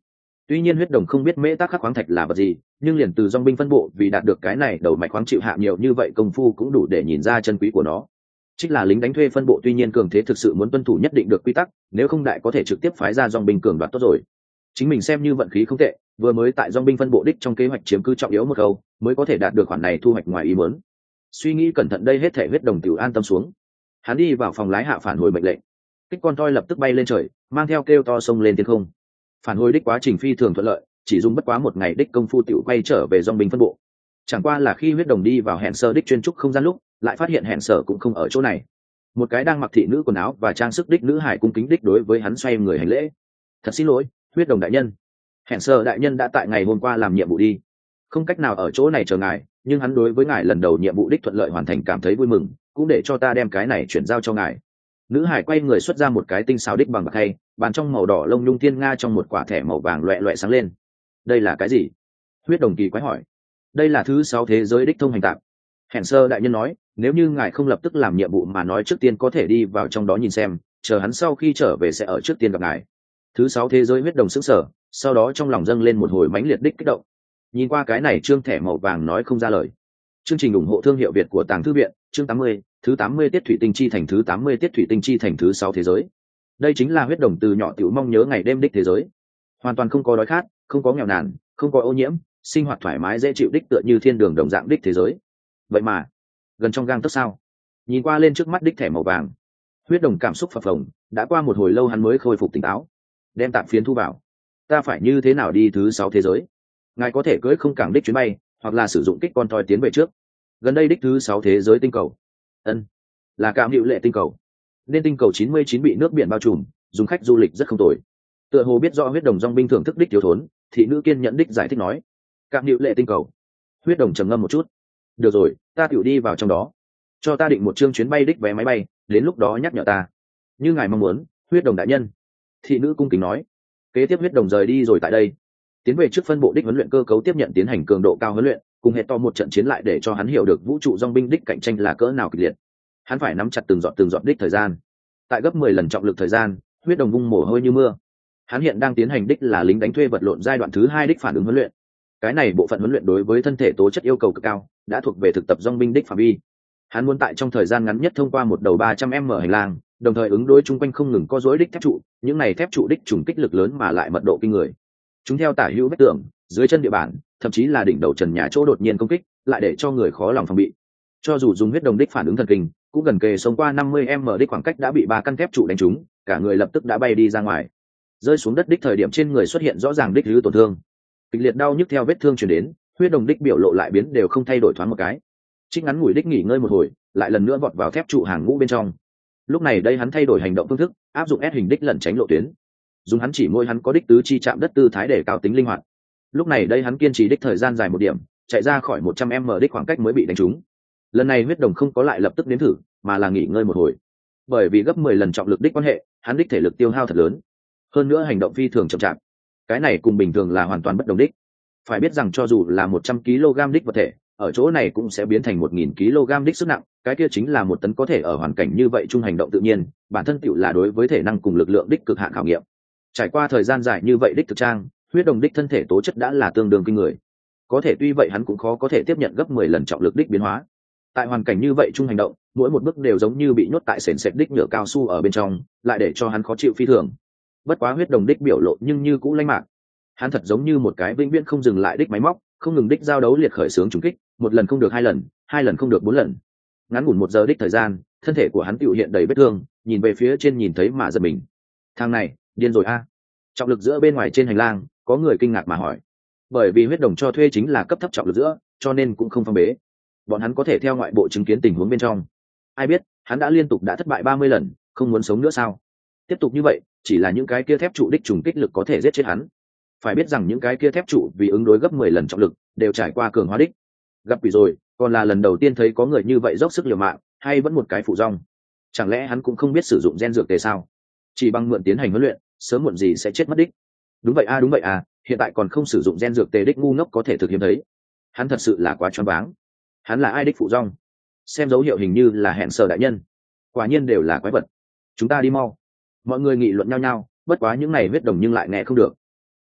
Tuy nhiên huyết đồng không biết mễ tác khắc khoáng thạch là vật gì, nhưng liền từ dòng binh phân bộ vì đạt được cái này đầu mạch khoáng chịu hạ nhiều như vậy công phu cũng đủ để nhìn ra chân quý của nó. Trích là lính đánh thuê phân bộ tuy nhiên cường thế thực sự muốn tuân thủ nhất định được quy tắc, nếu không đại có thể trực tiếp phái ra dòng binh cường đoạt tốt rồi. Chính mình xem như vận khí không tệ, vừa mới tại dòng binh phân bộ đích trong kế hoạch chiếm cứ trọng yếu một khâu, mới có thể đạt được khoản này thu hoạch ngoài ý muốn. Suy nghĩ cẩn thận đây hết thể huyết đồng tiểu an tâm xuống. Hắn đi vào phòng lái hạ phản hồi mệnh lệnh. Kích con toi lập tức bay lên trời, mang theo kêu to sông lên thiên không. Phản hồi đích quá trình phi thường thuận lợi, chỉ dùng bất quá một ngày đích công phu tiểu quay trở về dòng binh phân bộ. Chẳng qua là khi huyết đồng đi vào hẹn sơ đích chuyên trúc không gian lúc, lại phát hiện hẹn sở cũng không ở chỗ này. Một cái đang mặc thị nữ quần áo và trang sức đích nữ hải cung kính đích đối với hắn xoay người hành lễ. Thật xin lỗi, huyết đồng đại nhân, hẹn sở đại nhân đã tại ngày hôm qua làm nhiệm vụ đi, không cách nào ở chỗ này chờ ngài, nhưng hắn đối với ngài lần đầu nhiệm vụ đích thuận lợi hoàn thành cảm thấy vui mừng, cũng để cho ta đem cái này chuyển giao cho ngài. Nữ hải quay người xuất ra một cái tinh xảo đích bằng bạc hay bàn trong màu đỏ lông nhung thiên nga trong một quả thẻ màu vàng loẹ loẹ sáng lên. Đây là cái gì? Huyết đồng kỳ quái hỏi. Đây là thứ sáu thế giới đích thông hành tạp. Hẹn sơ đại nhân nói, nếu như ngài không lập tức làm nhiệm vụ mà nói trước tiên có thể đi vào trong đó nhìn xem, chờ hắn sau khi trở về sẽ ở trước tiên gặp ngài. Thứ sáu thế giới huyết đồng sững sờ, sau đó trong lòng dâng lên một hồi mãnh liệt đích kích động. Nhìn qua cái này trương thẻ màu vàng nói không ra lời. Chương trình ủng hộ thương hiệu Việt của Tàng Thư viện, chương tám mươi, thứ tám mươi tiết thủy tinh chi thành thứ tám mươi tiết thủy tinh chi thành thứ sáu thế giới. Đây chính là huyết đồng từ nhỏ tiểu mong nhớ ngày đêm đích thế giới. Hoàn toàn không có đói khát, không có nghèo nàn, không có ô nhiễm, sinh hoạt thoải mái dễ chịu đích tựa như thiên đường đồng dạng đích thế giới. Vậy mà, gần trong gang tấc sao? Nhìn qua lên trước mắt đích thẻ màu vàng, huyết đồng cảm xúc phập phồng, đã qua một hồi lâu hắn mới khôi phục tỉnh táo. Đem tạm phiến thu vào. Ta phải như thế nào đi thứ sáu thế giới? Ngài có thể cưỡi không cảng đích chuyến bay, hoặc là sử dụng kích con toi tiến về trước. Gần đây đích thứ sáu thế giới tinh cầu. Ân, là Cạm Hữu Lệ tinh cầu. Nên tinh cầu chín mươi chín bị nước biển bao trùm, dùng khách du lịch rất không tồi. Tựa hồ biết rõ huyết đồng dòng binh thưởng thức đích thiếu thốn, thị nữ kiên nhẫn đích giải thích nói. Cạm Hữu Lệ tinh cầu. Huyết đồng trầm ngâm một chút. Được rồi, ta tiểu đi vào trong đó. Cho ta định một chương chuyến bay đích vé máy bay, đến lúc đó nhắc nhở ta. Như ngài mong muốn, huyết đồng đại nhân. Thị nữ cung kính nói. Kế tiếp huyết đồng rời đi rồi tại đây. Tiến về trước phân bộ đích huấn luyện cơ cấu tiếp nhận tiến hành cường độ cao huấn luyện, cùng hệ to một trận chiến lại để cho hắn hiểu được vũ trụ dòng binh đích cạnh tranh là cỡ nào kịch liệt. Hắn phải nắm chặt từng giọt từng giọt đích thời gian. Tại gấp mười lần trọng lực thời gian, huyết đồng vung mồ hôi như mưa. Hắn hiện đang tiến hành đích là lính đánh thuê vật lộn giai đoạn thứ hai đích phản ứng huấn luyện. Cái này bộ phận huấn luyện đối với thân thể tố chất yêu cầu cực cao, đã thuộc về thực tập dòng binh đích phạm vi. Hắn muốn tại trong thời gian ngắn nhất thông qua một đầu ba trăm mét hành lang, đồng thời ứng đối chung quanh không ngừng có rối đích thép trụ, những này thép trụ đích trùng kích lực lớn mà lại mật độ kinh người. Chúng theo tả hữu vách tường, dưới chân địa bàn, thậm chí là đỉnh đầu trần nhà chỗ đột nhiên công kích, lại để cho người khó lòng phòng bị. Cho dù dùng huyết đồng đích phản ứng thần kinh, cũng gần kề sống qua năm mươi mét đích khoảng cách đã bị ba căn thép trụ đánh trúng, cả người lập tức đã bay đi ra ngoài. Rơi xuống đất đích thời điểm trên người xuất hiện rõ ràng đích hữu tổn thương. Kịch liệt đau nhức theo vết thương truyền đến, huyết đồng đích biểu lộ lại biến đều không thay đổi thoáng một cái. Trích ngắn ngủi đích nghỉ ngơi một hồi, lại lần nữa vọt vào thép trụ hàng ngũ bên trong. Lúc này đây hắn thay đổi hành động phương thức, áp dụng S hình đích lẩn tránh lộ tuyến. Dùng hắn chỉ môi hắn có đích tứ chi chạm đất tư thái để cao tính linh hoạt. Lúc này đây hắn kiên trì đích thời gian dài một điểm, chạy ra khỏi một trăm mét đích khoảng cách mới bị đánh trúng. Lần này huyết đồng không có lại lập tức nếm thử, mà là nghỉ ngơi một hồi. Bởi vì gấp mười lần trọng lực đích quan hệ, hắn đích thể lực tiêu hao thật lớn. Hơn nữa hành động phi thường chậm chạp. Cái này cùng bình thường là hoàn toàn bất đồng đích. Phải biết rằng cho dù là một trăm ki lô gam đích vật thể, ở chỗ này cũng sẽ biến thành một nghìn ki lô gam đích sức nặng, cái kia chính là một tấn có thể ở hoàn cảnh như vậy chung hành động tự nhiên, bản thân tựu là đối với thể năng cùng lực lượng đích cực hạn khảo nghiệm. Trải qua thời gian dài như vậy đích thực trang, huyết đồng đích thân thể tố chất đã là tương đương kinh người. Có thể tuy vậy hắn cũng khó có thể tiếp nhận gấp mười lần trọng lực đích biến hóa. Tại hoàn cảnh như vậy chung hành động, mỗi một bước đều giống như bị nhốt tại sền sệt đích nhựa cao su ở bên trong, lại để cho hắn khó chịu phi thường. Bất quá huyết đồng đích biểu lộ nhưng như cũng lanh mạc. Hắn thật giống như một cái vĩnh viễn không dừng lại đích máy móc, không ngừng đích giao đấu liệt khởi xướng trùng kích, một lần không được hai lần, hai lần không được bốn lần. Ngắn ngủn một giờ đích thời gian, thân thể của hắn tựu hiện đầy vết thương, nhìn về phía trên nhìn thấy mà giật mình. Thằng này, điên rồi a! Trọng lực giữa bên ngoài trên hành lang, có người kinh ngạc mà hỏi. Bởi vì huyết đồng cho thuê chính là cấp thấp trọng lực giữa, cho nên cũng không phong bế. Bọn hắn có thể theo ngoại bộ chứng kiến tình huống bên trong. Ai biết, hắn đã liên tục đã thất bại ba mươi lần, không muốn sống nữa sao? Tiếp tục như vậy, chỉ là những cái kia thép trụ đích trùng kích lực có thể giết chết hắn. Phải biết rằng những cái kia thép trụ vì ứng đối gấp mười lần trọng lực, đều trải qua cường hóa đích. Gặp quỷ rồi, còn là lần đầu tiên thấy có người như vậy dốc sức liều mạng, hay vẫn một cái phụ rong. Chẳng lẽ hắn cũng không biết sử dụng gen dược tề sao? Chỉ bằng mượn tiến hành huấn luyện, sớm muộn gì sẽ chết mất đích. Đúng vậy a, đúng vậy à, hiện tại còn không sử dụng gen dược tề đích ngu ngốc có thể thực hiếm thấy. Hắn thật sự là quá choáng váng. Hắn là ai đích phụ rong? Xem dấu hiệu hình như là hẹn sở đại nhân. Quả nhiên đều là quái vật. Chúng ta đi mau. Mọi người nghị luận nhau nhau, bất quá những này huyết đồng nhưng lại nghe không được.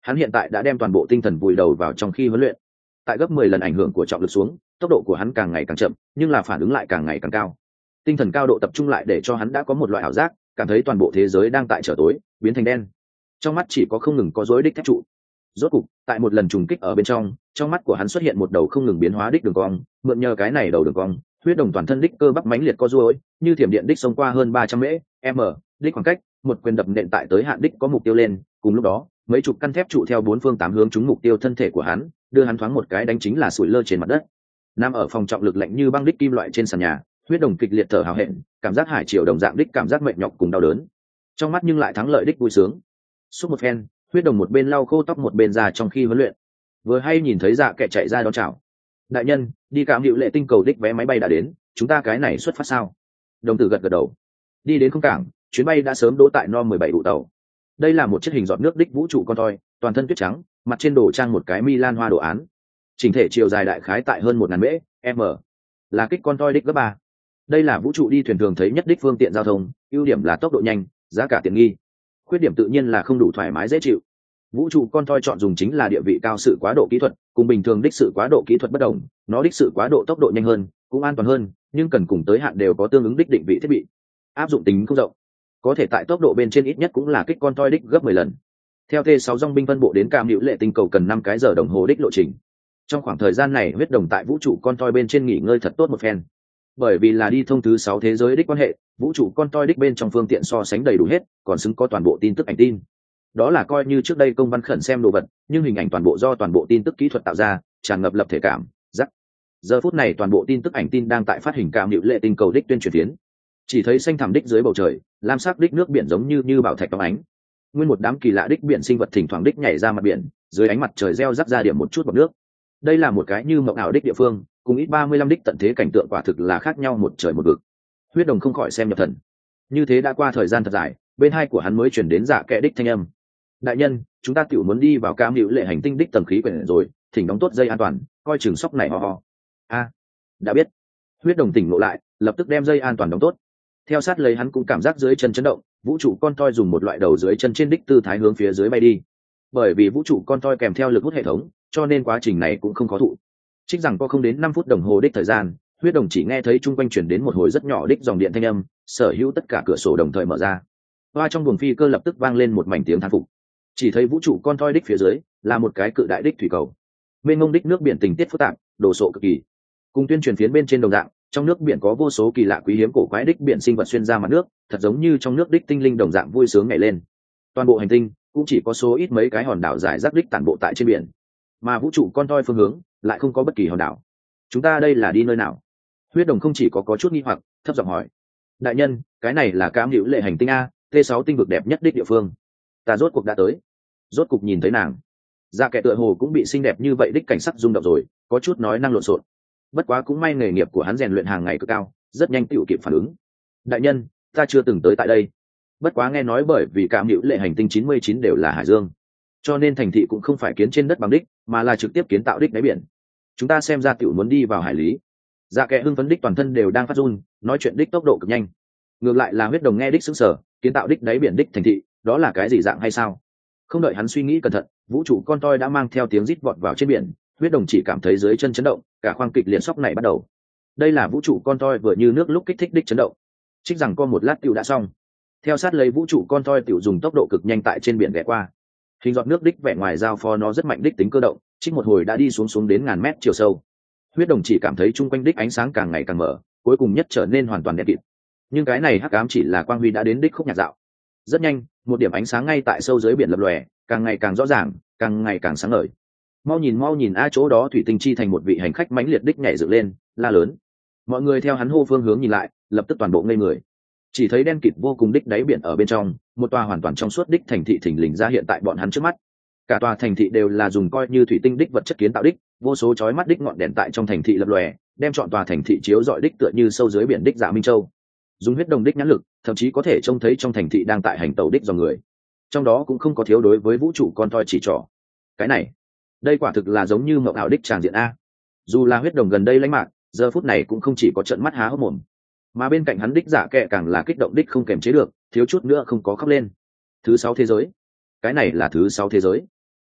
Hắn hiện tại đã đem toàn bộ tinh thần vùi đầu vào trong khi huấn luyện. Tại gấp mười lần ảnh hưởng của trọng lực xuống, tốc độ của hắn càng ngày càng chậm, nhưng là phản ứng lại càng ngày càng cao. Tinh thần cao độ tập trung lại để cho hắn đã có một loại ảo giác, cảm thấy toàn bộ thế giới đang tại trở tối, biến thành đen. Trong mắt chỉ có không ngừng có rối đích thép trụ. Rốt cục, tại một lần trùng kích ở bên trong, trong mắt của hắn xuất hiện một đầu không ngừng biến hóa đích đường cong, mượn nhờ cái này đầu đường cong, huyết đồng toàn thân đích cơ bắp mãnh liệt co duỗi, như thiểm điện đích xông qua hơn ba trăm mễ, m, đích khoảng cách, một quyền đập nện tại tới hạn đích có mục tiêu lên, cùng lúc đó, mấy chục căn thép trụ theo bốn phương tám hướng trúng mục tiêu thân thể của hắn, đưa hắn thoáng một cái đánh chính là sủi lơ trên mặt đất. Nằm ở phòng trọng lực lạnh như băng đích kim loại trên sàn nhà, huyết đồng kịch liệt thở hào hẹn, cảm giác hải triều đồng dạng đích cảm giác mệt nhọc cùng đau đớn. Trong mắt nhưng lại thắng lợi đích vui sướng. Suốt một phen, huyết đồng một bên lau khô tóc một bên ra trong khi huấn luyện. Vừa hay nhìn thấy Dạ Kệ chạy ra đón chào. Đại nhân, đi cảm hiệu lệ tinh cầu đích vé máy bay đã đến, chúng ta cái này xuất phát sao? Đồng tử gật gật đầu. Đi đến không cảng, chuyến bay đã sớm đỗ tại no mười bảy ụ tàu. Đây là một chiếc hình giọt nước đích vũ trụ con toi, toàn thân tuyết trắng, mặt trên đồ trang một cái Milan hoa đồ án. Chỉnh thể chiều dài đại khái tại hơn một ngàn mễ, m, là kích con toi đích gấp ba. Đây là vũ trụ đi thuyền thường thấy nhất đích phương tiện giao thông, ưu điểm là tốc độ nhanh, giá cả tiện nghi. Khuyết điểm tự nhiên là không đủ thoải mái dễ chịu. Vũ trụ con toi chọn dùng chính là địa vị cao sự quá độ kỹ thuật, cùng bình thường đích sự quá độ kỹ thuật bất đồng, nó đích sự quá độ tốc độ nhanh hơn, cũng an toàn hơn, nhưng cần cùng tới hạn đều có tương ứng đích định vị thiết bị. Áp dụng tính không rộng, có thể tại tốc độ bên trên ít nhất cũng là kích con toi đích gấp mười lần. Theo T sáu dòng binh phân bộ đến Cam Hữu Lệ tinh cầu cần năm cái giờ đồng hồ đích lộ trình. Trong khoảng thời gian này, huyết đồng tại vũ trụ con toi bên trên nghỉ ngơi thật tốt một phen. Bởi vì là đi thông thứ sáu thế giới đích quan hệ, vũ trụ con toi đích bên trong phương tiện so sánh đầy đủ hết, còn xứng có toàn bộ tin tức ảnh tin. Đó là coi như trước đây công văn khẩn xem đồ vật, nhưng hình ảnh toàn bộ do toàn bộ tin tức kỹ thuật tạo ra, tràn ngập lập thể cảm giác. Giờ phút này toàn bộ tin tức ảnh tin đang tại phát hình Cam Hữu Lệ tinh cầu đích tuyên truyền tiến. Chỉ thấy xanh thẳm đích dưới bầu trời, lam sắc đích nước biển giống như như bảo thạch phóng ánh. Nguyên một đám kỳ lạ đích biển sinh vật thỉnh thoảng đích nhảy ra mặt biển, dưới ánh mặt trời reo rắc ra điểm một chút bọt nước. Đây là một cái như mộng ảo đích địa phương, cùng ít ba mươi lăm đích tận thế cảnh tượng quả thực là khác nhau một trời một vực. Huyết đồng không khỏi xem nhập thần. Như thế đã qua thời gian thật dài, bên hai của hắn mới chuyển đến Dạ Kệ đích thanh âm. Đại nhân, chúng ta tiểu muốn đi vào Cam Hữu Lệ hành tinh đích tầng khí quyển rồi, thỉnh đóng tốt dây an toàn, coi chừng sóc này ho ho. A, đã biết. Huyết đồng tỉnh ngộ lại, lập tức đem dây an toàn đóng tốt. Theo sát lấy hắn cũng cảm giác dưới chân chấn động, vũ trụ con toi dùng một loại đầu dưới chân trên đích tư thái hướng phía dưới bay đi. Bởi vì vũ trụ con toi kèm theo lực hút hệ thống, cho nên quá trình này cũng không khó thụ. Trích rằng có không đến năm phút đồng hồ đích thời gian, huyết đồng chỉ nghe thấy chung quanh chuyển đến một hồi rất nhỏ đích dòng điện thanh âm, sở hữu tất cả cửa sổ đồng thời mở ra. Hoa trong buồng phi cơ lập tức vang lên một mảnh tiếng thán phục. Chỉ thấy vũ trụ con toi đích phía dưới là một cái cự đại đích thủy cầu. Mênh mông đích nước biển tình tiết phức tạp, đồ sộ cực kỳ. Cùng tuyên truyền phiến bên trên đồng dạng, trong nước biển có vô số kỳ lạ quý hiếm cổ quái đích biển sinh vật xuyên ra mặt nước, thật giống như trong nước đích tinh linh đồng dạng vui sướng nhảy lên. Toàn bộ hành tinh cũng chỉ có số ít mấy cái hòn đảo dài rác đích tản bộ tại trên biển, mà vũ trụ con toi phương hướng lại không có bất kỳ hòn đảo. Chúng ta đây là đi nơi nào? Huyết đồng không chỉ có có chút nghi hoặc, thấp giọng hỏi. Đại nhân, cái này là Cam Hữu Lệ hành tinh a, T sáu tinh vực đẹp nhất đích địa phương. Ta rốt cuộc đã tới. Rốt cuộc nhìn thấy nàng. Dạ Kệ tựa hồ cũng bị xinh đẹp như vậy đích cảnh sắc rung động rồi, có chút nói năng lộn xộn. Bất quá cũng may nghề nghiệp của hắn rèn luyện hàng ngày cực cao, rất nhanh tựu kịp phản ứng. Đại nhân, ta chưa từng tới tại đây. Bất quá nghe nói bởi vì Cam Hữu Lệ hành tinh chín mươi chín đều là hải dương, cho nên thành thị cũng không phải kiến trên đất bằng đích, mà là trực tiếp kiến tạo đích đáy biển. Chúng ta xem ra tựu muốn đi vào hải lý. Dạ Kệ hưng phấn đích toàn thân đều đang phát run, nói chuyện đích tốc độ cực nhanh. Ngược lại là huyết đồng nghe đích sững sờ, kiến tạo đích đáy biển đích thành thị, đó là cái gì dạng hay sao? Không đợi hắn suy nghĩ cẩn thận, vũ trụ con toi đã mang theo tiếng rít vọt vào trên biển. Huyết đồng chỉ cảm thấy dưới chân chấn động, cả khoang kịch liệt sóc này bắt đầu. Đây là vũ trụ con toi vừa như nước lúc kích thích đích chấn động. Trích rằng có một lát tiểu đã xong. Theo sát lấy vũ trụ con toi tiểu dùng tốc độ cực nhanh tại trên biển ghé qua. Hình giọt nước đích vẻ ngoài giao phó nó rất mạnh đích tính cơ động, trích một hồi đã đi xuống xuống đến ngàn mét chiều sâu. Huyết đồng chỉ cảm thấy chung quanh đích ánh sáng càng ngày càng mở, cuối cùng nhất trở nên hoàn toàn đen kịt. Nhưng cái này hắc ám chỉ là quang huy đã đến đích khúc nhạc dạo. Rất nhanh, một điểm ánh sáng ngay tại sâu dưới biển lập lòe, càng ngày càng rõ ràng, càng ngày càng sáng ngời. Mau nhìn mau nhìn a, chỗ đó thủy tinh chi thành một vị hành khách mãnh liệt đích nhảy dựng lên, la lớn. Mọi người theo hắn hô phương hướng nhìn lại, lập tức toàn bộ ngây người. Chỉ thấy đen kịt vô cùng đích đáy biển ở bên trong, một tòa hoàn toàn trong suốt đích thành thị thình lình ra hiện tại bọn hắn trước mắt. Cả tòa thành thị đều là dùng coi như thủy tinh đích vật chất kiến tạo đích, vô số chói mắt đích ngọn đèn tại trong thành thị lập lòe, đem trọn tòa thành thị chiếu rọi đích tựa như sâu dưới biển đích Dạ Minh Châu. Dùng huyết đồng đích nhãn lực, thậm chí có thể trông thấy trong thành thị đang tại hành tàu đích dòng người. Trong đó cũng không có thiếu đối với vũ trụ con toi chỉ trỏ. Cái này, đây quả thực là giống như mộng ảo đích tràng diện a. Dù là huyết đồng gần đây lãnh mạng, giờ phút này cũng không chỉ có trận mắt há hốc mồm, mà bên cạnh hắn đích Dạ Kệ càng là kích động đích không kềm chế được, thiếu chút nữa không có khóc lên. Thứ sáu thế giới, cái này là thứ sáu thế giới.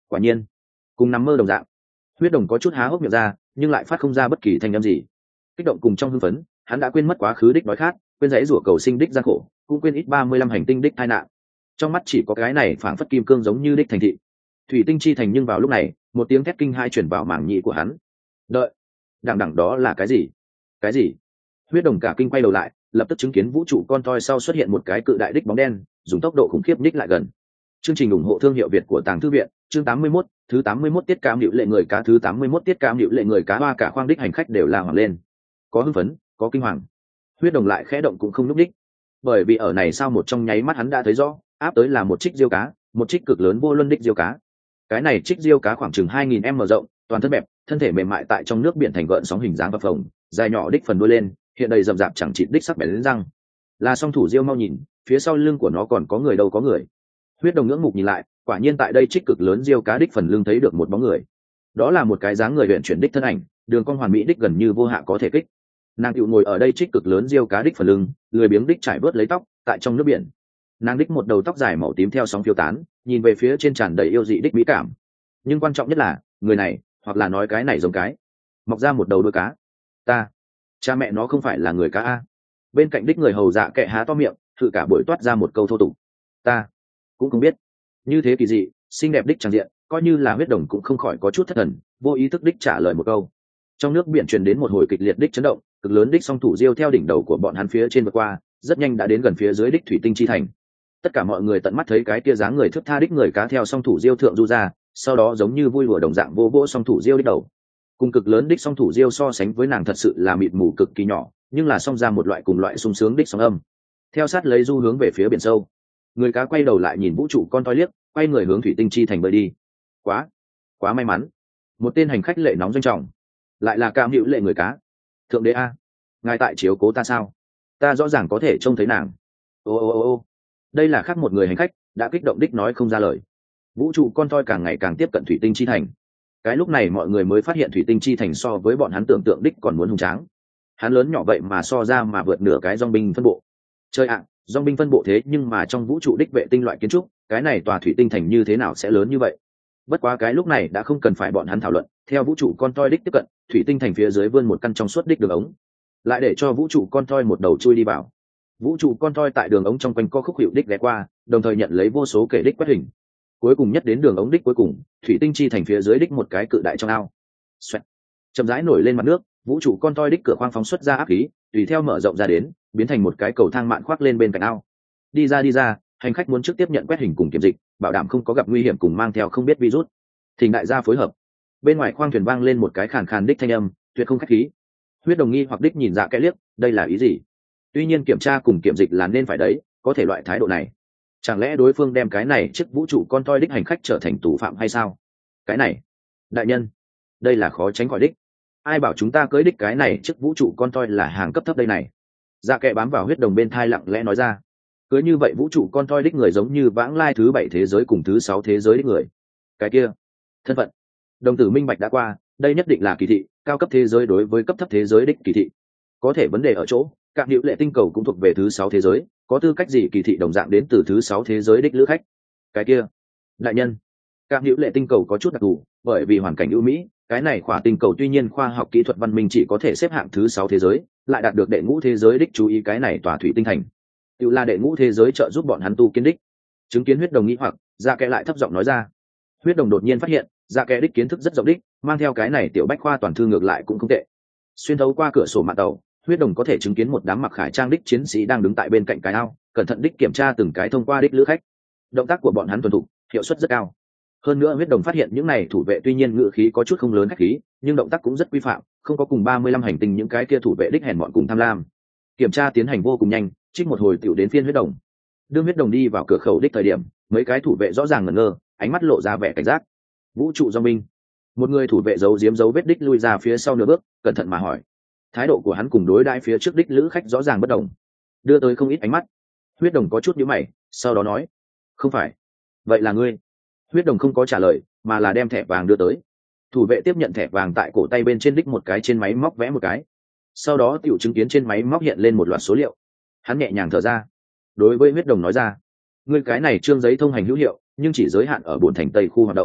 Quả nhiên cùng nằm mơ đồng dạng. Huyết Đồng có chút há hốc miệng ra nhưng lại phát không ra bất kỳ thanh âm gì. Kích động cùng trong hưng phấn, hắn đã quên mất quá khứ đích đói khát, quên dãy rủa cầu sinh đích gian khổ, cũng quên ít ba mươi lăm hành tinh đích tai nạn. Trong mắt chỉ có cái này phảng phất kim cương giống như đích thành thị. Thủy tinh chi thành. Nhưng vào lúc này một tiếng thét kinh hai chuyển vào mảng nhĩ của hắn. Đợi, đằng đằng đó là cái gì? Cái gì? Huyết Đồng cả kinh quay đầu lại, lập tức chứng kiến vũ trụ con toi sau xuất hiện một cái cự đại đích bóng đen, dùng tốc độ khủng khiếp nhích lại gần. Chương trình ủng hộ thương hiệu Việt của Tàng Thư viện, chương tám mươi mốt, thứ tám mươi mốt tiết cam hữu lệ người cá thứ tám mươi mốt tiết cam hữu lệ người cá hoa cả khoang đích hành khách đều la hoảng lên. Có hưng phấn, có kinh hoàng. Huyết Đồng lại khẽ động cũng không lúc đích, bởi vì ở này sau một trong nháy mắt hắn đã thấy rõ, áp tới là một trích diêu cá, một trích cực lớn vô luân đích diêu cá. Cái này trích diêu cá khoảng chừng hai nghìn mét rộng, toàn thân bẹp, thân thể mềm mại tại trong nước biển thành gợn sóng hình dáng và phồng, dài nhỏ đích phần đuôi lên, hiện đầy rậm rạp chẳng chịt đích sắc bén lên răng. Là song thủ diêu mau nhìn, phía sau lưng của nó còn có người đâu có người. Huyết Đồng ngưỡng mục nhìn lại, quả nhiên tại đây trích cực lớn diêu cá đích phần lưng thấy được một bóng người. Đó là một cái dáng người luyện chuyển đích thân ảnh, đường cong hoàn mỹ đích gần như vô hạ có thể kích. Nàng tựu ngồi ở đây trích cực lớn diêu cá đích phần lưng, lười biếng đích trải bớt lấy tóc tại trong nước biển. Nàng đích một đầu tóc dài màu tím theo sóng phiêu tán, nhìn về phía trên tràn đầy yêu dị đích mỹ cảm. Nhưng quan trọng nhất là người này, hoặc là nói cái này giống cái mọc ra một đầu đuôi cá. Ta, cha mẹ nó không phải là người cá a. Bên cạnh đích người hầu dạ kệ há to miệng, thử cả buổi toát ra một câu thô tục. Ta cũng không biết. Như thế kỳ dị, xinh đẹp đích trang diện, coi như là Huyết Đồng cũng không khỏi có chút thất thần, vô ý thức đích trả lời một câu. Trong nước biển truyền đến một hồi kịch liệt đích chấn động, cực lớn đích song thủ diêu theo đỉnh đầu của bọn hắn phía trên vượt qua, rất nhanh đã đến gần phía dưới đích thủy tinh chi thành. Tất cả mọi người tận mắt thấy cái kia dáng người thướt tha đích người cá theo song thủ diêu thượng du ra, sau đó giống như vui lùa đồng dạng vô vỗ song thủ diêu đích đầu. Cùng cực lớn đích song thủ diêu so sánh với nàng thật sự là mịt mù cực kỳ nhỏ, nhưng là song ra một loại cùng loại sung sướng đích sóng âm. Theo sát lấy du hướng về phía biển sâu. Người cá quay đầu lại nhìn vũ trụ con toi liếc, quay người hướng thủy tinh chi thành bơi đi. Quá, quá may mắn. Một tên hành khách lệ nóng doanh trọng, lại là Cam Hữu Lệ người cá. Thượng đế a, ngài tại chiếu cố ta sao? Ta rõ ràng có thể trông thấy nàng. Ô ô ô ô, đây là khác một người hành khách, đã kích động đích nói không ra lời. Vũ trụ con toi càng ngày càng tiếp cận thủy tinh chi thành. Cái lúc này mọi người mới phát hiện thủy tinh chi thành so với bọn hắn tưởng tượng đích còn muốn hùng tráng. Hắn lớn nhỏ vậy mà so ra mà vượt nửa cái dòng binh phân bộ. Chơi ạ, à, dòng binh phân bộ thế nhưng mà trong vũ trụ đích vệ tinh loại kiến trúc, cái này tòa thủy tinh thành như thế nào sẽ lớn như vậy? Bất quá cái lúc này đã không cần phải bọn hắn thảo luận, theo vũ trụ con toi đích tiếp cận, thủy tinh thành phía dưới vươn một căn trong suốt đích đường ống, lại để cho vũ trụ con toi một đầu chui đi vào. Vũ trụ con toi tại đường ống trong quanh co khúc hiệu đích ghé qua, đồng thời nhận lấy vô số kẻ đích quét hình. Cuối cùng nhất đến đường ống đích cuối cùng, thủy tinh chi thành phía dưới đích một cái cự đại trong ao. Xoẹt. Chậm rãi nổi lên mặt nước, vũ trụ con toi đích cửa khoang phóng xuất ra áp khí, tùy theo mở rộng ra đến, biến thành một cái cầu thang mạn khoác lên bên cạnh ao. Đi ra đi ra, hành khách muốn trước tiếp nhận quét hình cùng kiểm dịch, bảo đảm không có gặp nguy hiểm cùng mang theo không biết virus. Thỉnh đại gia phối hợp. Bên ngoài khoang thuyền vang lên một cái khàn khàn đích thanh âm, tuyệt không khách khí. Huyết Đồng nghi hoặc đích nhìn Dạ Kẽ liếc, đây là ý gì? Tuy nhiên kiểm tra cùng kiểm dịch là nên phải đấy, có thể loại thái độ này, chẳng lẽ đối phương đem cái này chiếc vũ trụ con toi đích hành khách trở thành tù phạm hay sao? Cái này, đại nhân, đây là khó tránh khỏi đích. Ai bảo chúng ta cưới đích cái này chiếc vũ trụ con toi là hàng cấp thấp đây này? Dạ Kẽ bám vào Huyết Đồng bên thai lặng lẽ nói ra. Cưới như vậy vũ trụ con toi đích người giống như vãng lai thứ bảy thế giới cùng thứ sáu thế giới đích người. Cái kia, thân phận. Đồng tử minh bạch đã qua, đây nhất định là kỳ thị, cao cấp thế giới đối với cấp thấp thế giới đích kỳ thị. Có thể vấn đề ở chỗ, Cam Hữu Lệ tinh cầu cũng thuộc về thứ sáu thế giới, có tư cách gì kỳ thị đồng dạng đến từ thứ sáu thế giới đích lữ khách? Cái kia, đại nhân, Cam Hữu Lệ tinh cầu có chút đặc thù, bởi vì hoàn cảnh ưu mỹ, cái này khỏa tinh cầu tuy nhiên khoa học kỹ thuật văn minh chỉ có thể xếp hạng thứ sáu thế giới, lại đạt được đệ ngũ thế giới đích chú ý cái này tòa thủy tinh thành. Tự là đệ ngũ thế giới trợ giúp bọn hắn tu kiến đích. Chứng kiến Huyết Đồng nghĩ hoặc, Dạ Kẽ lại thấp giọng nói ra. Huyết Đồng đột nhiên phát hiện, Dạ Kẽ đích kiến thức rất rộng đích, mang theo cái này tiểu bách khoa toàn thư ngược lại cũng không tệ. Xuyên thấu qua cửa sổ mạn tàu, Huyết Đồng có thể chứng kiến một đám mặc khải trang đích chiến sĩ đang đứng tại bên cạnh cái ao, cẩn thận đích kiểm tra từng cái thông qua đích lữ khách. Động tác của bọn hắn thuần thục, hiệu suất rất cao. Hơn nữa Huyết Đồng phát hiện những này thủ vệ tuy nhiên ngữ khí có chút không lớn khách khí, nhưng động tác cũng rất quy phạm, không có cùng ba mươi lăm hành tinh những cái kia thủ vệ đích hèn mọn cùng tham lam. Kiểm tra tiến hành vô cùng nhanh, trích một hồi tiểu đến phiên Huyết Đồng. Đương Huyết Đồng đi vào cửa khẩu đích thời điểm, mấy cái thủ vệ rõ ràng ngẩn ngơ, ánh mắt lộ ra vẻ cảnh giác. Vũ trụ do binh. Một người thủ vệ giấu giếm dấu vết đích lui ra phía sau nửa bước, cẩn thận mà hỏi. Thái độ của hắn cùng đối đãi phía trước đích lữ khách rõ ràng bất đồng, đưa tới không ít ánh mắt. Huyết Đồng có chút nhíu mày, sau đó nói, không phải. Vậy là ngươi? Huyết Đồng không có trả lời, mà là đem thẻ vàng đưa tới. Thủ vệ tiếp nhận thẻ vàng tại cổ tay bên trên đích một cái trên máy móc vẽ một cái, sau đó tiểu chứng kiến trên máy móc hiện lên một loạt số liệu. Hắn nhẹ nhàng thở ra, đối với Huyết Đồng nói ra, ngươi cái này trương giấy thông hành hữu hiệu, nhưng chỉ giới hạn ở buồn thành tây khu hoạt động.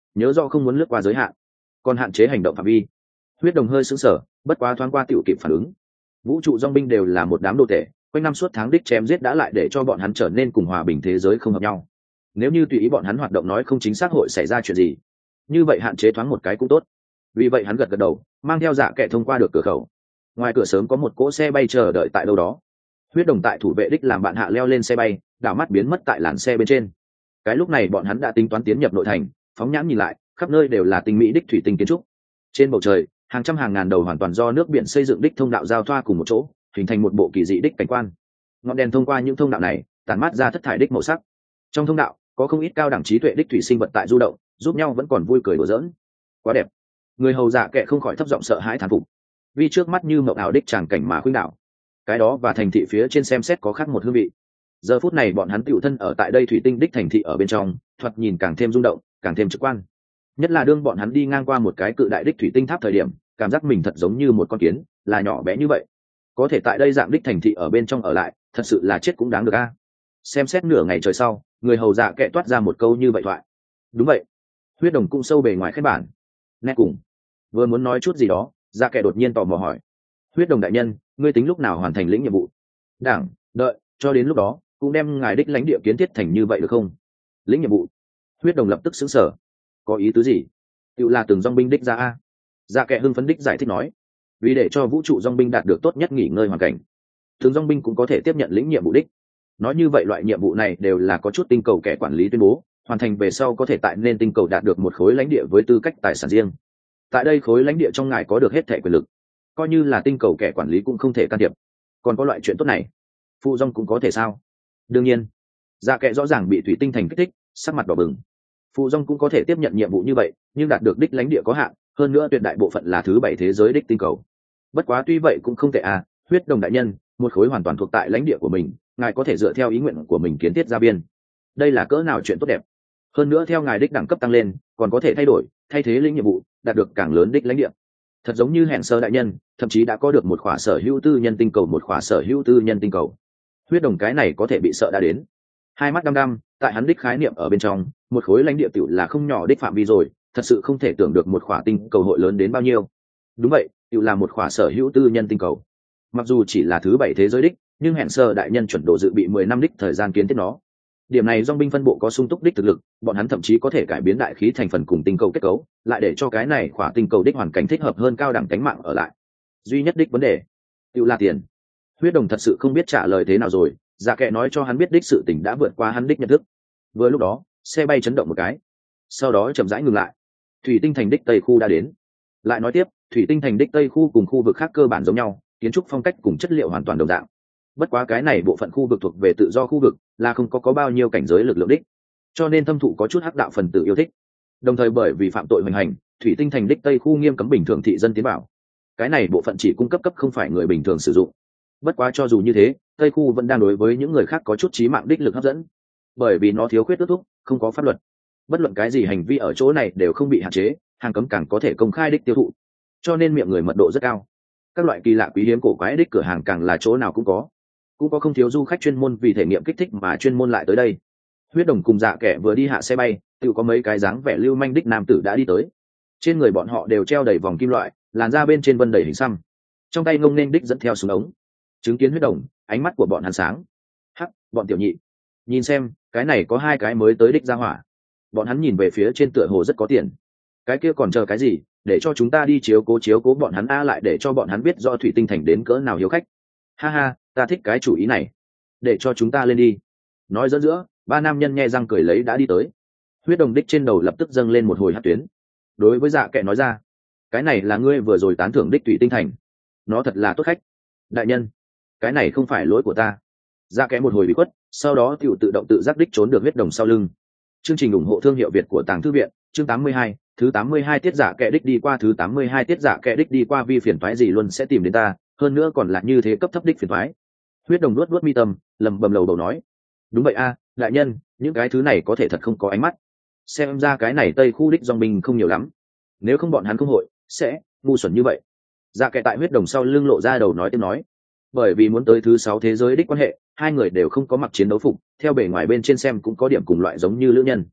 nhớ do không muốn lướt qua giới hạn, còn hạn chế hành động phạm vi. Huyết Đồng hơi sững sờ, bất quá thoáng qua tiểu kịp phản ứng. Vũ trụ dòng binh đều là một đám đồ tể, quanh năm suốt tháng đích chém giết đã lại để cho bọn hắn trở nên cùng hòa bình thế giới không hợp nhau. Nếu như tùy ý bọn hắn hoạt động nói không chính xác hội xảy ra chuyện gì, như vậy hạn chế thoáng một cái cũng tốt. Vì vậy hắn gật gật đầu, mang theo Dạ Kệ thông qua được cửa khẩu. Ngoài cửa sớm có một cỗ xe bay chờ đợi tại đâu đó. Huyết Đồng tại thủ vệ đích làm bạn hạ leo lên xe bay, đảo mắt biến mất tại làn xe bên trên. Cái lúc này bọn hắn đã tính toán tiến nhập nội thành, phóng nhãn nhìn lại, khắp nơi đều là tinh mỹ đích thủy tinh kiến trúc. Trên bầu trời, hàng trăm hàng ngàn đầu hoàn toàn do nước biển xây dựng đích thông đạo giao thoa cùng một chỗ, hình thành một bộ kỳ dị đích cảnh quan. Ngọn đèn thông qua những thông đạo này, tản mát ra thất thải đích màu sắc. Trong thông đạo, có không ít cao đẳng trí tuệ đích thủy sinh vật tại du động, giúp nhau vẫn còn vui cười đùa giỡn. Quá đẹp. Người hầu Dạ Kệ không khỏi thấp giọng sợ hãi thán phục. Vì trước mắt như mộng ảo đích tràng cảnh mà khuynh đảo. Cái đó và thành thị phía trên xem xét có khác một hương vị. Giờ phút này bọn hắn tựu thân ở tại đây thủy tinh đích thành thị ở bên trong, thoạt nhìn càng thêm rung động, càng thêm trực quan. Nhất là đương bọn hắn đi ngang qua một cái cự đại đích thủy tinh tháp thời điểm, cảm giác mình thật giống như một con kiến, là nhỏ bé như vậy. Có thể tại đây dạng đích thành thị ở bên trong ở lại, thật sự là chết cũng đáng được a. Xem xét nửa ngày trời sau, người hầu Dạ Kệ toát ra một câu như vậy thoại. Đúng vậy. Huyết Đồng cũng sâu bề ngoài khép bản. Nét cùng. Vừa muốn nói chút gì đó, Dạ Kệ đột nhiên tò mò hỏi. Huyết Đồng đại nhân, ngươi tính lúc nào hoàn thành lĩnh nhiệm vụ? Đảng, đợi, cho đến lúc đó, cũng đem ngài đích lãnh địa kiến thiết thành như vậy được không? Lĩnh nhiệm vụ. Huyết Đồng lập tức sững sờ. Có ý tứ gì? Tự là từng dòng binh đích ra a. Dạ Kệ hưng phấn đích giải thích nói. Vì để cho vũ trụ dòng binh đạt được tốt nhất nghỉ ngơi hoàn cảnh, từng dòng binh cũng có thể tiếp nhận lĩnh nhiệm vụ đích. Nói như vậy loại nhiệm vụ này đều là có chút tinh cầu kẻ quản lý tuyên bố, hoàn thành về sau có thể tại nên tinh cầu đạt được một khối lãnh địa với tư cách tài sản riêng. Tại đây khối lãnh địa trong ngài có được hết thẻ quyền lực, coi như là tinh cầu kẻ quản lý cũng không thể can thiệp. Còn có loại chuyện tốt này, phụ dòng cũng có thể sao? Đương nhiên. Dạ Kệ rõ ràng bị thủy tinh thành kích thích, sắc mặt đỏ bừng. Phụ dòng cũng có thể tiếp nhận nhiệm vụ như vậy, nhưng đạt được đích lãnh địa có hạn, hơn nữa tuyệt đại bộ phận là thứ bảy thế giới đích tinh cầu. Bất quá tuy vậy cũng không tệ à, Huyết Đồng đại nhân, một khối hoàn toàn thuộc tại lãnh địa của mình, ngài có thể dựa theo ý nguyện của mình kiến thiết ra biên. Đây là cỡ nào chuyện tốt đẹp. Hơn nữa theo ngài đích đẳng cấp tăng lên, còn có thể thay đổi, thay thế lĩnh nhiệm vụ, đạt được càng lớn đích lãnh địa. Thật giống như hẹn sơ đại nhân, thậm chí đã có được một khóa sở hữu tư nhân tinh cầu, một khóa sở hữu tư nhân tinh cầu. Huyết Đồng cái này có thể bị sợ đã đến. Hai mắt đăm đăm, tại hắn đích khái niệm ở bên trong, một khối lãnh địa tiểu là không nhỏ đích phạm vi rồi, thật sự không thể tưởng được một khóa tinh cầu hội lớn đến bao nhiêu. Đúng vậy, tiểu là một khóa sở hữu tư nhân tinh cầu. Mặc dù chỉ là thứ bảy thế giới đích, nhưng hẹn sơ đại nhân chuẩn độ dự bị mười năm đích thời gian kiến thiết nó. Điểm này dòng binh phân bộ có sung túc đích thực lực, bọn hắn thậm chí có thể cải biến đại khí thành phần cùng tinh cầu kết cấu, lại để cho cái này khóa tinh cầu đích hoàn cảnh thích hợp hơn cao đẳng cánh mạng ở lại. Duy nhất đích vấn đề, tiểu là tiền. Huyết Đồng thật sự không biết trả lời thế nào rồi, Dạ Kệ nói cho hắn biết đích sự tình đã vượt qua hắn đích nhận thức. Vừa lúc đó, xe bay chấn động một cái, sau đó chậm rãi ngừng lại. Thủy tinh thành đích tây khu đã đến. Lại nói tiếp, thủy tinh thành đích tây khu cùng khu vực khác cơ bản giống nhau, kiến trúc phong cách cùng chất liệu hoàn toàn đồng dạng. Bất quá cái này bộ phận khu vực thuộc về tự do khu vực, là không có có bao nhiêu cảnh giới lực lượng đích, cho nên thâm thụ có chút hắc đạo phần tử yêu thích. Đồng thời bởi vì phạm tội hoành hành, thủy tinh thành đích tây khu nghiêm cấm bình thường thị dân tiến vào. Cái này bộ phận chỉ cung cấp cấp không phải người bình thường sử dụng. Bất quá cho dù như thế, tây khu vẫn đang đối với những người khác có chút chí mạng đích lực hấp dẫn, bởi vì nó thiếu khuyết ước thúc, không có pháp luật. Bất luận cái gì hành vi ở chỗ này đều không bị hạn chế, hàng cấm càng có thể công khai đích tiêu thụ, cho nên miệng người mật độ rất cao. Các loại kỳ lạ quý hiếm cổ quái đích cửa hàng càng là chỗ nào cũng có. Cũng có không thiếu du khách chuyên môn vì thể nghiệm kích thích mà chuyên môn lại tới đây. Huyết Đồng cùng Dạ Kệ vừa đi hạ xe bay, tự có mấy cái dáng vẻ lưu manh đích nam tử đã đi tới. Trên người bọn họ đều treo đầy vòng kim loại, làn da bên trên vân đầy hình xăm, trong tay ngông nên đích dẫn theo súng ống. Chứng kiến Huyết Đồng, ánh mắt của bọn hắn sáng. Hắc, bọn tiểu nhị, nhìn xem, cái này có hai cái mới tới đích ra hỏa. Bọn hắn nhìn về phía trên tựa hồ rất có tiền. Cái kia còn chờ cái gì, để cho chúng ta đi chiếu cố chiếu cố bọn hắn a, lại để cho bọn hắn biết do thủy tinh thành đến cỡ nào hiếu khách. Ha ha, ta thích cái chủ ý này, để cho chúng ta lên đi. Nói dẫn giữa, ba nam nhân nhe răng cười lấy đã đi tới. Huyết Đồng đích trên đầu lập tức dâng lên một hồi hạt tuyến. Đối với Dạ Kệ nói ra, cái này là ngươi vừa rồi tán thưởng đích thủy tinh thành, nó thật là tốt khách. Đại nhân, cái này không phải lỗi của ta. Dạ Kệ một hồi bị khuất, sau đó tiểu tự động tự giác đích trốn được Huyết Đồng sau lưng. Chương trình ủng hộ thương hiệu Việt của Tàng Thư viện, chương tám mươi hai, thứ tám mươi hai tiết Dạ Kệ đích đi qua, thứ tám mươi hai tiết Dạ Kệ đích đi qua, vì phiền toái gì luôn sẽ tìm đến ta, hơn nữa còn là như thế cấp thấp đích phiền toái. Huyết Đồng luốt luốt mi tâm, lầm bầm lầu bầu nói, đúng vậy a, đại nhân, những cái thứ này có thể thật không có ánh mắt. Xem ra cái này tây khu đích dòng binh không nhiều lắm, nếu không bọn hắn không hội sẽ ngu xuẩn như vậy. Dạ Kệ tại Huyết Đồng sau lưng lộ ra đầu nói tiếp nói, bởi vì muốn tới thứ sáu thế giới đích quan hệ, hai người đều không có mặc chiến đấu phục, theo bề ngoài bên trên xem cũng có điểm cùng loại giống như lữ nhân.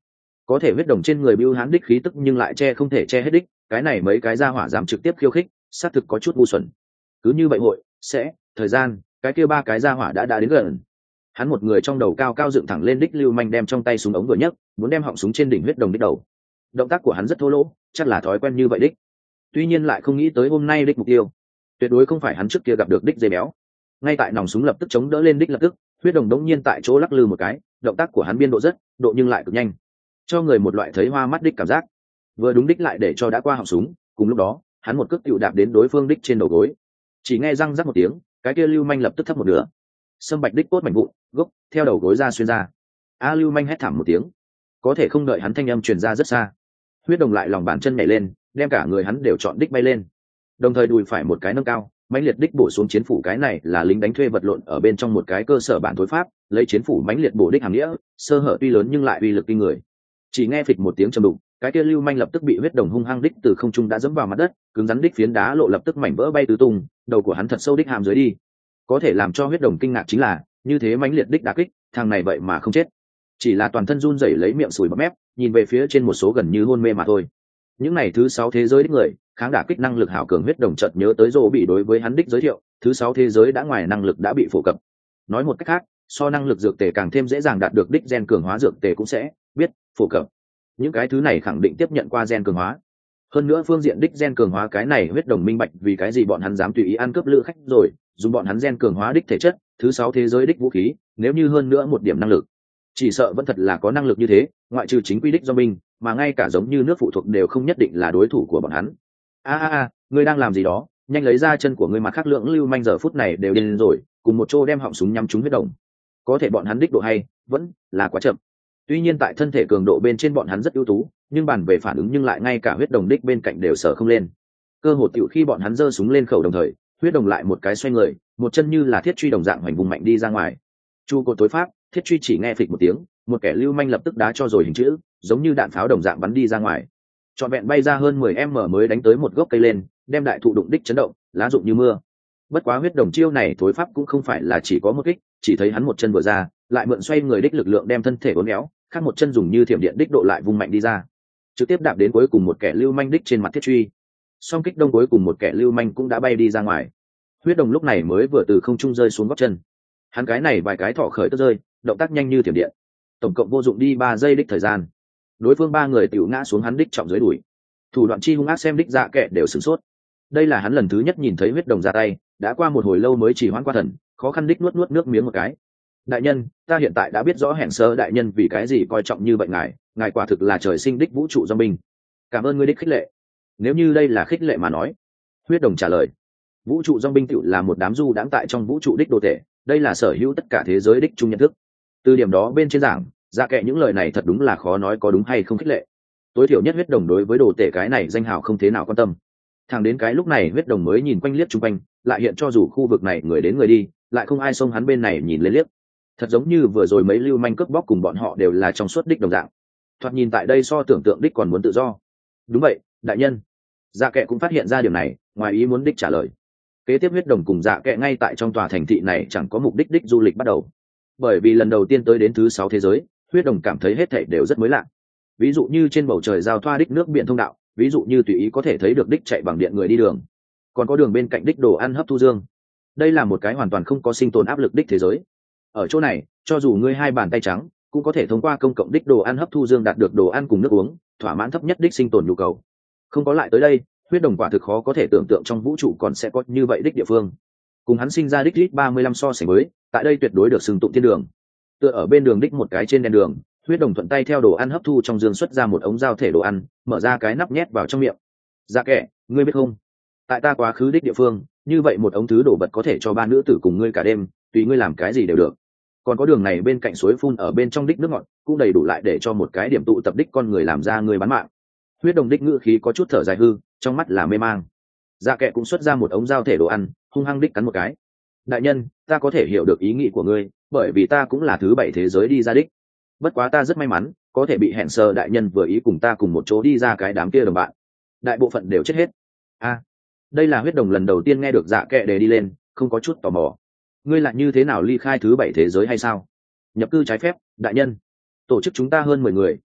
có thể huyết đồng trên người bưu hán đích khí tức nhưng lại che không thể che hết đích, cái này mấy cái ra hỏa dám trực tiếp khiêu khích, xác thực có chút ngu xuẩn. Cứ như vậy hội sẽ thời gian cái kia ba cái ra hỏa đã đã đến gần. Hắn một người trong đầu cao cao dựng thẳng lên đích lưu manh đem trong tay súng ống vừa nhấc, muốn đem họng súng trên đỉnh huyết đồng đích đầu. Động tác của hắn rất thô lỗ, chắc là thói quen như vậy đích. Tuy nhiên lại không nghĩ tới hôm nay đích mục tiêu tuyệt đối không phải hắn trước kia gặp được đích dây béo. Ngay tại nòng súng lập tức chống đỡ lên đích lập tức, huyết đồng đống nhiên tại chỗ lắc lư một cái, động tác của hắn biên độ rất độ nhưng lại cực nhanh, cho người một loại thấy hoa mắt đích cảm giác. Vừa đúng đích lại để cho đã qua họng súng, cùng lúc đó hắn một cước tựu đạp đến đối phương đích trên đầu gối. Chỉ nghe răng rắc một tiếng, cái kia lưu manh lập tức thấp một nửa, sâm bạch đích cốt mảnh vụn gốc theo đầu gối ra xuyên ra. A lưu manh hét thảm một tiếng, có thể không đợi hắn thanh âm truyền ra rất xa, huyết đồng lại lòng bàn chân nhảy lên, đem cả người hắn đều chọn đích bay lên, đồng thời đùi phải một cái nâng cao, mãnh liệt đích bổ xuống chiến phủ. Cái này là lính đánh thuê vật lộn ở bên trong một cái cơ sở bản tối pháp, lấy chiến phủ mãnh liệt bổ đích hàm nghĩa, sơ hở tuy lớn nhưng lại uy lực kinh người. Chỉ nghe phịch một tiếng trầm đục, cái kia lưu manh lập tức bị huyết đồng hung hăng đích từ không trung đã dẫm vào mặt đất, cứng rắn đích phiến đá lộ lập tức mảnh vỡ bay tứ tung, đầu của hắn thật sâu đích hàm dưới đi. Có thể làm cho huyết đồng kinh ngạc chính là, như thế mãnh liệt đích đả kích, thằng này vậy mà không chết, chỉ là toàn thân run rẩy lấy miệng sùi bọt mép, nhìn về phía trên một số gần như hôn mê mà thôi. Những này thứ sáu thế giới đích người, kháng đả kích năng lực hảo cường huyết đồng chợt nhớ tới Dỗ bị đối với hắn đích giới thiệu, thứ sáu thế giới đã ngoài năng lực đã bị phổ cập. Nói một cách khác, so năng lực dược tề càng thêm dễ dàng đạt được đích gen cường hóa dược tề cũng sẽ biết phổ cập. Những cái thứ này khẳng định tiếp nhận qua gen cường hóa. Hơn nữa phương diện đích gen cường hóa cái này huyết đồng minh bạch vì cái gì bọn hắn dám tùy ý ăn cướp lữ khách rồi, dùng bọn hắn gen cường hóa đích thể chất, thứ sáu thế giới đích vũ khí, nếu như hơn nữa một điểm năng lực, chỉ sợ vẫn thật là có năng lực như thế, ngoại trừ chính quy đích do mình, mà ngay cả giống như nước phụ thuộc đều không nhất định là đối thủ của bọn hắn. A a a, ngươi đang làm gì đó? Nhanh lấy ra chân của ngươi, mà khác lượng lưu manh giờ phút này đều điên rồi, cùng một chỗ đem họng súng nhắm trúng huyết đồng. Có thể bọn hắn đích độ hay vẫn là quá chậm. Tuy nhiên tại thân thể cường độ bên trên bọn hắn rất ưu tú, nhưng bàn về phản ứng nhưng lại ngay cả huyết đồng đích bên cạnh đều sở không lên. Cơ hồ tiểu khi bọn hắn giơ súng lên khẩu đồng thời, huyết đồng lại một cái xoay người, một chân như là thiết truy đồng dạng hoành vùng mạnh đi ra ngoài. Chu cột tối pháp, thiết truy chỉ nghe phịch một tiếng, một kẻ lưu manh lập tức đá cho rồi hình chữ, giống như đạn pháo đồng dạng bắn đi ra ngoài. Trọn vẹn bay ra hơn mười mét mới đánh tới một gốc cây lên, đem đại thụ đụng đích chấn động, lá rụng như mưa. Bất quá huyết đồng chiêu này thối pháp cũng không phải là chỉ có một kích, chỉ thấy hắn một chân vừa ra, lại mượn xoay người đích lực lượng đem thân thể uốn éo, khác một chân dùng như thiểm điện đích độ lại vung mạnh đi ra, trực tiếp đạp đến cuối cùng một kẻ lưu manh đích trên mặt thiết truy. Song kích đông cuối cùng một kẻ lưu manh cũng đã bay đi ra ngoài. Huyết đồng lúc này mới vừa từ không trung rơi xuống gót chân. Hắn cái này vài cái thọ khởi tức rơi, động tác nhanh như thiểm điện. Tổng cộng vô dụng đi ba giây đích thời gian, đối phương ba người tiểu ngã xuống hắn đích trọng dưới đuổi. Thủ đoạn chi hung ác xem đích dạ kệ đều sửng sốt. Đây là hắn lần thứ nhất nhìn thấy huyết đồng ra tay, đã qua một hồi lâu mới chỉ hoãn qua thần, khó khăn đích nuốt nuốt nước miếng một cái. Đại nhân, ta hiện tại đã biết rõ hẹn sơ đại nhân vì cái gì coi trọng như vậy ngài, ngài quả thực là trời sinh đích vũ trụ do binh. Cảm ơn ngươi đích khích lệ. Nếu như đây là khích lệ mà nói, huyết đồng trả lời, vũ trụ dòng binh tựu là một đám du đãng tại trong vũ trụ đích đồ tể, đây là sở hữu tất cả thế giới đích chung nhận thức. Từ điểm đó bên trên giảng, dạ kệ những lời này thật đúng là khó nói có đúng hay không khích lệ. Tối thiểu nhất huyết đồng đối với đồ tể cái này danh hào không thế nào quan tâm. Thẳng đến cái lúc này huyết đồng mới nhìn quanh liếc chung quanh, lại hiện cho dù khu vực này người đến người đi, lại không ai xông hắn bên này nhìn lên liếc. Thật giống như vừa rồi mấy lưu manh cướp bóc cùng bọn họ đều là trong suốt đích đồng dạng. Thoạt nhìn tại đây so tưởng tượng đích còn muốn tự do. Đúng vậy, đại nhân. Dạ kệ cũng phát hiện ra điều này, ngoài ý muốn đích trả lời. Kế tiếp huyết đồng cùng dạ kệ ngay tại trong tòa thành thị này chẳng có mục đích đích du lịch bắt đầu. Bởi vì lần đầu tiên tới đến thứ sáu thế giới, huyết đồng cảm thấy hết thảy đều rất mới lạ. Ví dụ như trên bầu trời giao thoa đích nước biển thông đạo, ví dụ như tùy ý có thể thấy được đích chạy bằng điện người đi đường, còn có đường bên cạnh đích đồ ăn hấp thu dương. Đây là một cái hoàn toàn không có sinh tồn áp lực đích thế giới. Ở chỗ này, cho dù ngươi hai bàn tay trắng, cũng có thể thông qua công cộng đích đồ ăn hấp thu dương đạt được đồ ăn cùng nước uống, thỏa mãn thấp nhất đích sinh tồn nhu cầu. Không có lại tới đây, huyết đồng quả thực khó có thể tưởng tượng trong vũ trụ còn sẽ có như vậy đích địa phương. Cùng hắn sinh ra đích đích ba mươi lăm so sánh với, tại đây tuyệt đối được xưng tụng thiên đường. Tựa ở bên đường đích một cái trên đèn đường, huyết đồng thuận tay theo đồ ăn hấp thu trong dương xuất ra một ống dao thể đồ ăn, mở ra cái nắp nhét vào trong miệng. Dạ kệ, ngươi biết không, tại ta quá khứ đích địa phương, như vậy một ống thứ đồ vật có thể cho ba nữ tử cùng ngươi cả đêm, tùy ngươi làm cái gì đều được. Còn có đường này bên cạnh suối phun ở bên trong đích nước ngọt, cũng đầy đủ lại để cho một cái điểm tụ tập đích con người làm ra người bán mạng. Huyết đồng đích ngữ khí có chút thở dài hư, trong mắt là mê mang. Dạ kệ cũng xuất ra một ống dao thể đồ ăn, hung hăng đích cắn một cái. Đại nhân, ta có thể hiểu được ý nghĩ của ngươi, bởi vì ta cũng là thứ bảy thế giới đi ra đích. Bất quá ta rất may mắn, có thể bị hẹn sơ đại nhân vừa ý cùng ta cùng một chỗ đi ra cái đám kia đồng bạn. Đại bộ phận đều chết hết. A, à, đây là huyết đồng lần đầu tiên nghe được dạ kệ đề đi lên, không có chút tò mò. Ngươi lại như thế nào ly khai thứ bảy thế giới hay sao? Nhập cư trái phép, đại nhân. Tổ chức chúng ta hơn mười người,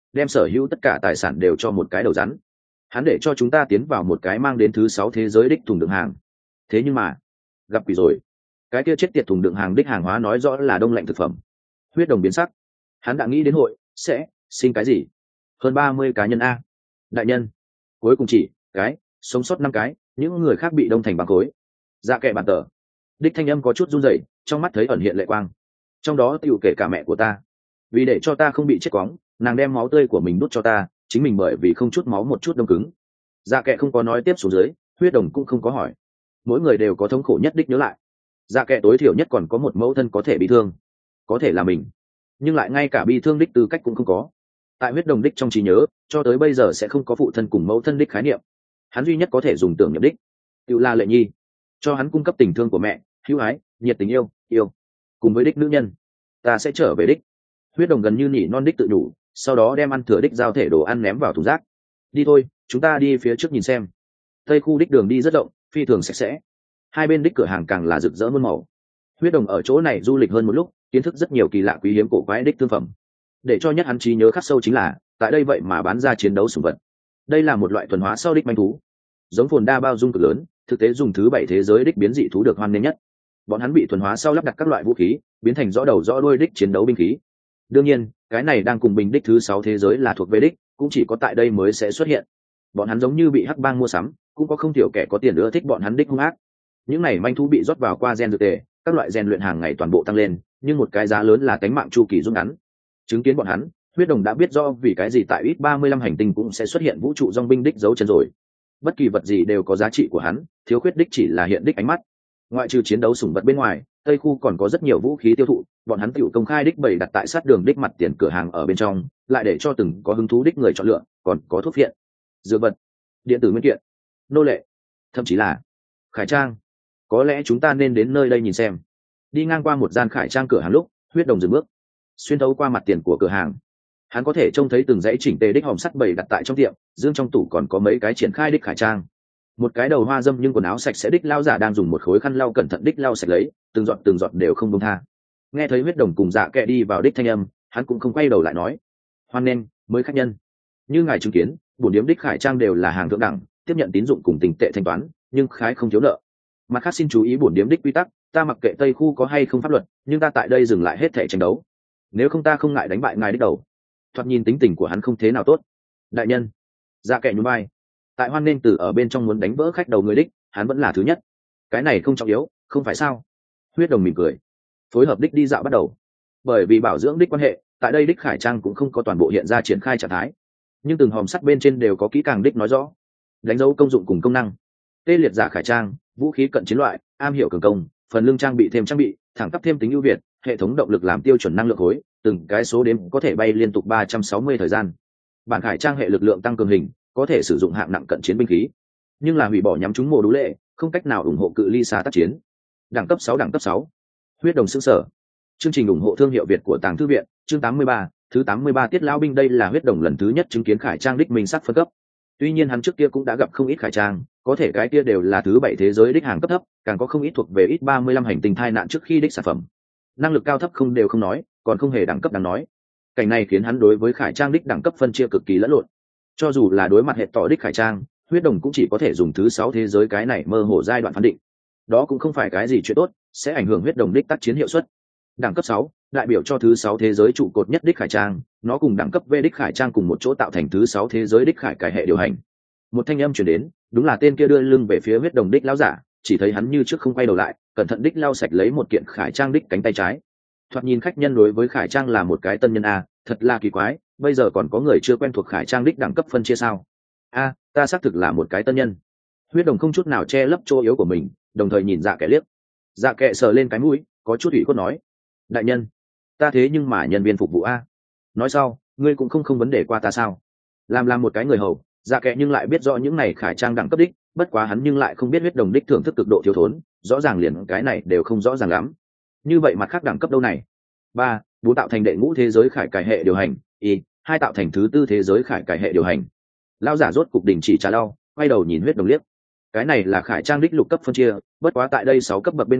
đem sở hữu tất cả tài sản đều cho một cái đầu rắn. Hắn để cho chúng ta tiến vào một cái mang đến thứ sáu thế giới đích thùng đựng hàng. Thế nhưng mà gặp quỷ rồi, cái kia chết tiệt thùng đựng hàng đích hàng hóa nói rõ là đông lạnh thực phẩm. Huyết Đồng biến sắc, hắn đã nghĩ đến hội sẽ sinh cái gì hơn ba mươi cá nhân a. Đại nhân, cuối cùng chỉ cái sống sót năm cái, những người khác bị đông thành băng khối. Dạ kệ bản tờ đích thanh âm có chút run rẩy, trong mắt thấy ẩn hiện lệ quang. Trong đó tiểu kể cả mẹ của ta, vì để cho ta không bị chết quóng, nàng đem máu tươi của mình đút cho ta, chính mình bởi vì không chút máu một chút đông cứng. Dạ kệ không có nói tiếp xuống dưới, Huyết Đồng cũng không có hỏi. Mỗi người đều có thống khổ nhất đích nhớ lại. Dạ kệ tối thiểu nhất còn có một mẫu thân có thể bị thương, có thể là mình, nhưng lại ngay cả bi thương đích tư cách cũng không có. Tại Huyết Đồng đích trong trí nhớ, cho tới bây giờ sẽ không có phụ thân cùng mẫu thân đích khái niệm. Hắn duy nhất có thể dùng tưởng niệm đích tự là Lệ Nhi, cho hắn cung cấp tình thương của mẹ, hữu ái, nhiệt tình yêu yêu cùng với đích nữ nhân. Ta sẽ trở về đích. Huyết Đồng gần như nhỉ non đích tự nhủ, sau đó đem ăn thừa đích giao thể đồ ăn ném vào thùng rác. Đi thôi, chúng ta đi phía trước nhìn xem. Tây khu đích đường đi rất rộng, phi thường sạch sẽ, hai bên đích cửa hàng càng là rực rỡ muôn màu. Huyết Đồng ở chỗ này du lịch hơn một lúc, kiến thức rất nhiều kỳ lạ quý hiếm cổ quái đích thương phẩm. Để cho nhất hắn trí nhớ khắc sâu chính là tại đây vậy mà bán ra chiến đấu sủng vật. Đây là một loại thuần hóa sau đích manh thú, giống phồn đa bao dung cực lớn, thực tế dùng thứ bảy thế giới đích biến dị thú được hoan nghênh nhất. Bọn hắn bị thuần hóa sau lắp đặt các loại vũ khí, biến thành rõ đầu rõ đuôi đích chiến đấu binh khí. Đương nhiên, cái này đang cùng bình đích thứ sáu thế giới là thuộc về đích, cũng chỉ có tại đây mới sẽ xuất hiện. Bọn hắn giống như bị hắc bang mua sắm, cũng có không thiểu kẻ có tiền ưa thích bọn hắn đích hung ác. Những này manh thú bị rót vào qua gen dược tề, các loại rèn luyện hàng ngày toàn bộ tăng lên, nhưng một cái giá lớn là cánh mạng chu kỳ rút ngắn. Chứng kiến bọn hắn, Huyết Đồng đã biết do vì cái gì tại ít ba mươi lăm hành tinh cũng sẽ xuất hiện vũ trụ dòng binh đích dấu chân rồi. Bất kỳ vật gì đều có giá trị của hắn, thiếu khuyết đích chỉ là hiện đích ánh mắt. Ngoại trừ chiến đấu sủng vật bên ngoài, Tây khu còn có rất nhiều vũ khí tiêu thụ, bọn hắn tiểu công khai đích bày đặt tại sát đường đích mặt tiền cửa hàng ở bên trong, lại để cho từng có hứng thú đích người chọn lựa, còn có thuốc viện, dược vật, điện tử nguyên kiện, nô lệ, thậm chí là khải trang. Có lẽ chúng ta nên đến nơi đây nhìn xem. Đi ngang qua một gian khải trang cửa hàng lúc, Huyết Đồng dừng bước, xuyên thấu qua mặt tiền của cửa hàng, hắn có thể trông thấy từng dãy chỉnh tề đích hòm sắt bày đặt tại trong tiệm, dương trong tủ còn có mấy cái triển khai đích khải trang. Một cái đầu hoa dâm nhưng quần áo sạch sẽ đích lao giả đang dùng một khối khăn lau cẩn thận đích lau sạch lấy, từng giọt từng giọt đều không buông tha. Nghe thấy Huyết Đồng cùng Dạ Kệ đi vào đích thanh âm, hắn cũng không quay đầu lại nói: "Hoan nghênh, mới khách nhân. Như ngài chứng kiến, bổn điếm đích khải trang đều là hàng thượng đẳng, tiếp nhận tín dụng cùng tình tệ thanh toán, nhưng khái không thiếu nợ. Mặt khác xin chú ý bổn điếm đích quy tắc, ta mặc kệ Tây khu có hay không pháp luật, nhưng ta tại đây dừng lại hết thảy tranh đấu. Nếu không ta không ngại đánh bại ngài đích đầu." Thoạt nhìn tính tình của hắn không thế nào tốt. "Đại nhân." Dạ Kệ nhún vai. Tại hoan nên từ ở bên trong muốn đánh vỡ khách đầu người đích, hắn vẫn là thứ nhất. Cái này không trọng yếu, không phải sao? Huyết Đồng mỉm cười, phối hợp đích đi dạo bắt đầu. Bởi vì bảo dưỡng đích quan hệ, tại đây đích khải trang cũng không có toàn bộ hiện ra triển khai trạng thái, nhưng từng hòm sắt bên trên đều có kỹ càng đích nói rõ, đánh dấu công dụng cùng công năng. Tê liệt giả khải trang, vũ khí cận chiến loại, am hiểu cường công, phần lưng trang bị thêm trang bị, thẳng tắp thêm tính ưu việt, hệ thống động lực làm tiêu chuẩn năng lượng khối, từng cái số đếm có thể bay liên tục ba trăm sáu mươi thời gian. Bản khải trang hệ lực lượng tăng cường hình, có thể sử dụng hạng nặng cận chiến binh khí, nhưng là hủy bỏ nhắm trúng mồ đũ lệ, không cách nào ủng hộ cự ly xa tác chiến. Đẳng cấp sáu đẳng cấp sáu. Huyết Đồng sững sở. Chương trình ủng hộ thương hiệu Việt của Tàng Thư viện, chương tám mươi ba, thứ tám mươi ba tiết lão binh. Đây là Huyết Đồng lần thứ nhất chứng kiến khải trang đích minh sắc phân cấp. Tuy nhiên hắn trước kia cũng đã gặp không ít khải trang, có thể cái kia đều là thứ bảy thế giới đích hàng cấp thấp, càng có không ít thuộc về ít ba mươi lăm hành tinh thai nạn trước khi đích sản phẩm. Năng lực cao thấp không đều không nói, còn không hề đẳng cấp đáng nói. Cảnh này khiến hắn đối với khải trang đích đẳng cấp phân chia cực kỳ lẫn lộn. Cho dù là đối mặt hệ tỏ đích khải trang, Huyết Đồng cũng chỉ có thể dùng thứ sáu thế giới cái này mơ hồ giai đoạn phán định. Đó cũng không phải cái gì chuyện tốt, sẽ ảnh hưởng Huyết Đồng đích tác chiến hiệu suất. Đẳng cấp sáu đại biểu cho thứ sáu thế giới trụ cột nhất đích khải trang, nó cùng đẳng cấp V đích khải trang cùng một chỗ tạo thành thứ sáu thế giới đích khải cải hệ điều hành. Một thanh âm truyền đến, đúng là tên kia đưa lưng về phía Huyết Đồng đích lão giả, chỉ thấy hắn như trước không quay đầu lại, cẩn thận đích lau sạch lấy một kiện khải trang đích cánh tay trái. Thoạt nhìn khách nhân đối với khải trang là một cái tân nhân a, thật là kỳ quái, bây giờ còn có người chưa quen thuộc khải trang đích đẳng cấp phân chia sao? A, ta xác thực là một cái tân nhân. Huyết Đồng không chút nào che lấp chỗ yếu của mình, đồng thời nhìn Dạ Kệ liếc. Dạ Kệ sờ lên cái mũi, có chút ủy khuất nói: "Đại nhân, ta thế nhưng mà nhân viên phục vụ a." Nói sau, ngươi cũng không không vấn đề qua ta sao? Làm làm một cái người hầu, Dạ Kệ nhưng lại biết rõ những này khải trang đẳng cấp đích, bất quá hắn nhưng lại không biết Huyết Đồng đích thưởng thức cực độ thiếu thốn, rõ ràng liền cái này đều không rõ ràng lắm. Như vậy mặt khác đẳng cấp đâu này? Ba, bốn tạo thành đệ ngũ thế giới khải cải hệ điều hành, y, hai tạo thành thứ tư thế giới khải cải hệ điều hành. Lão giả rốt cục đình chỉ trà lau, quay đầu nhìn Huyết Đồng liếc. Cái này là khải trang đích lục cấp phân chia, bất quá tại đây sáu cấp bậc bên ngoài,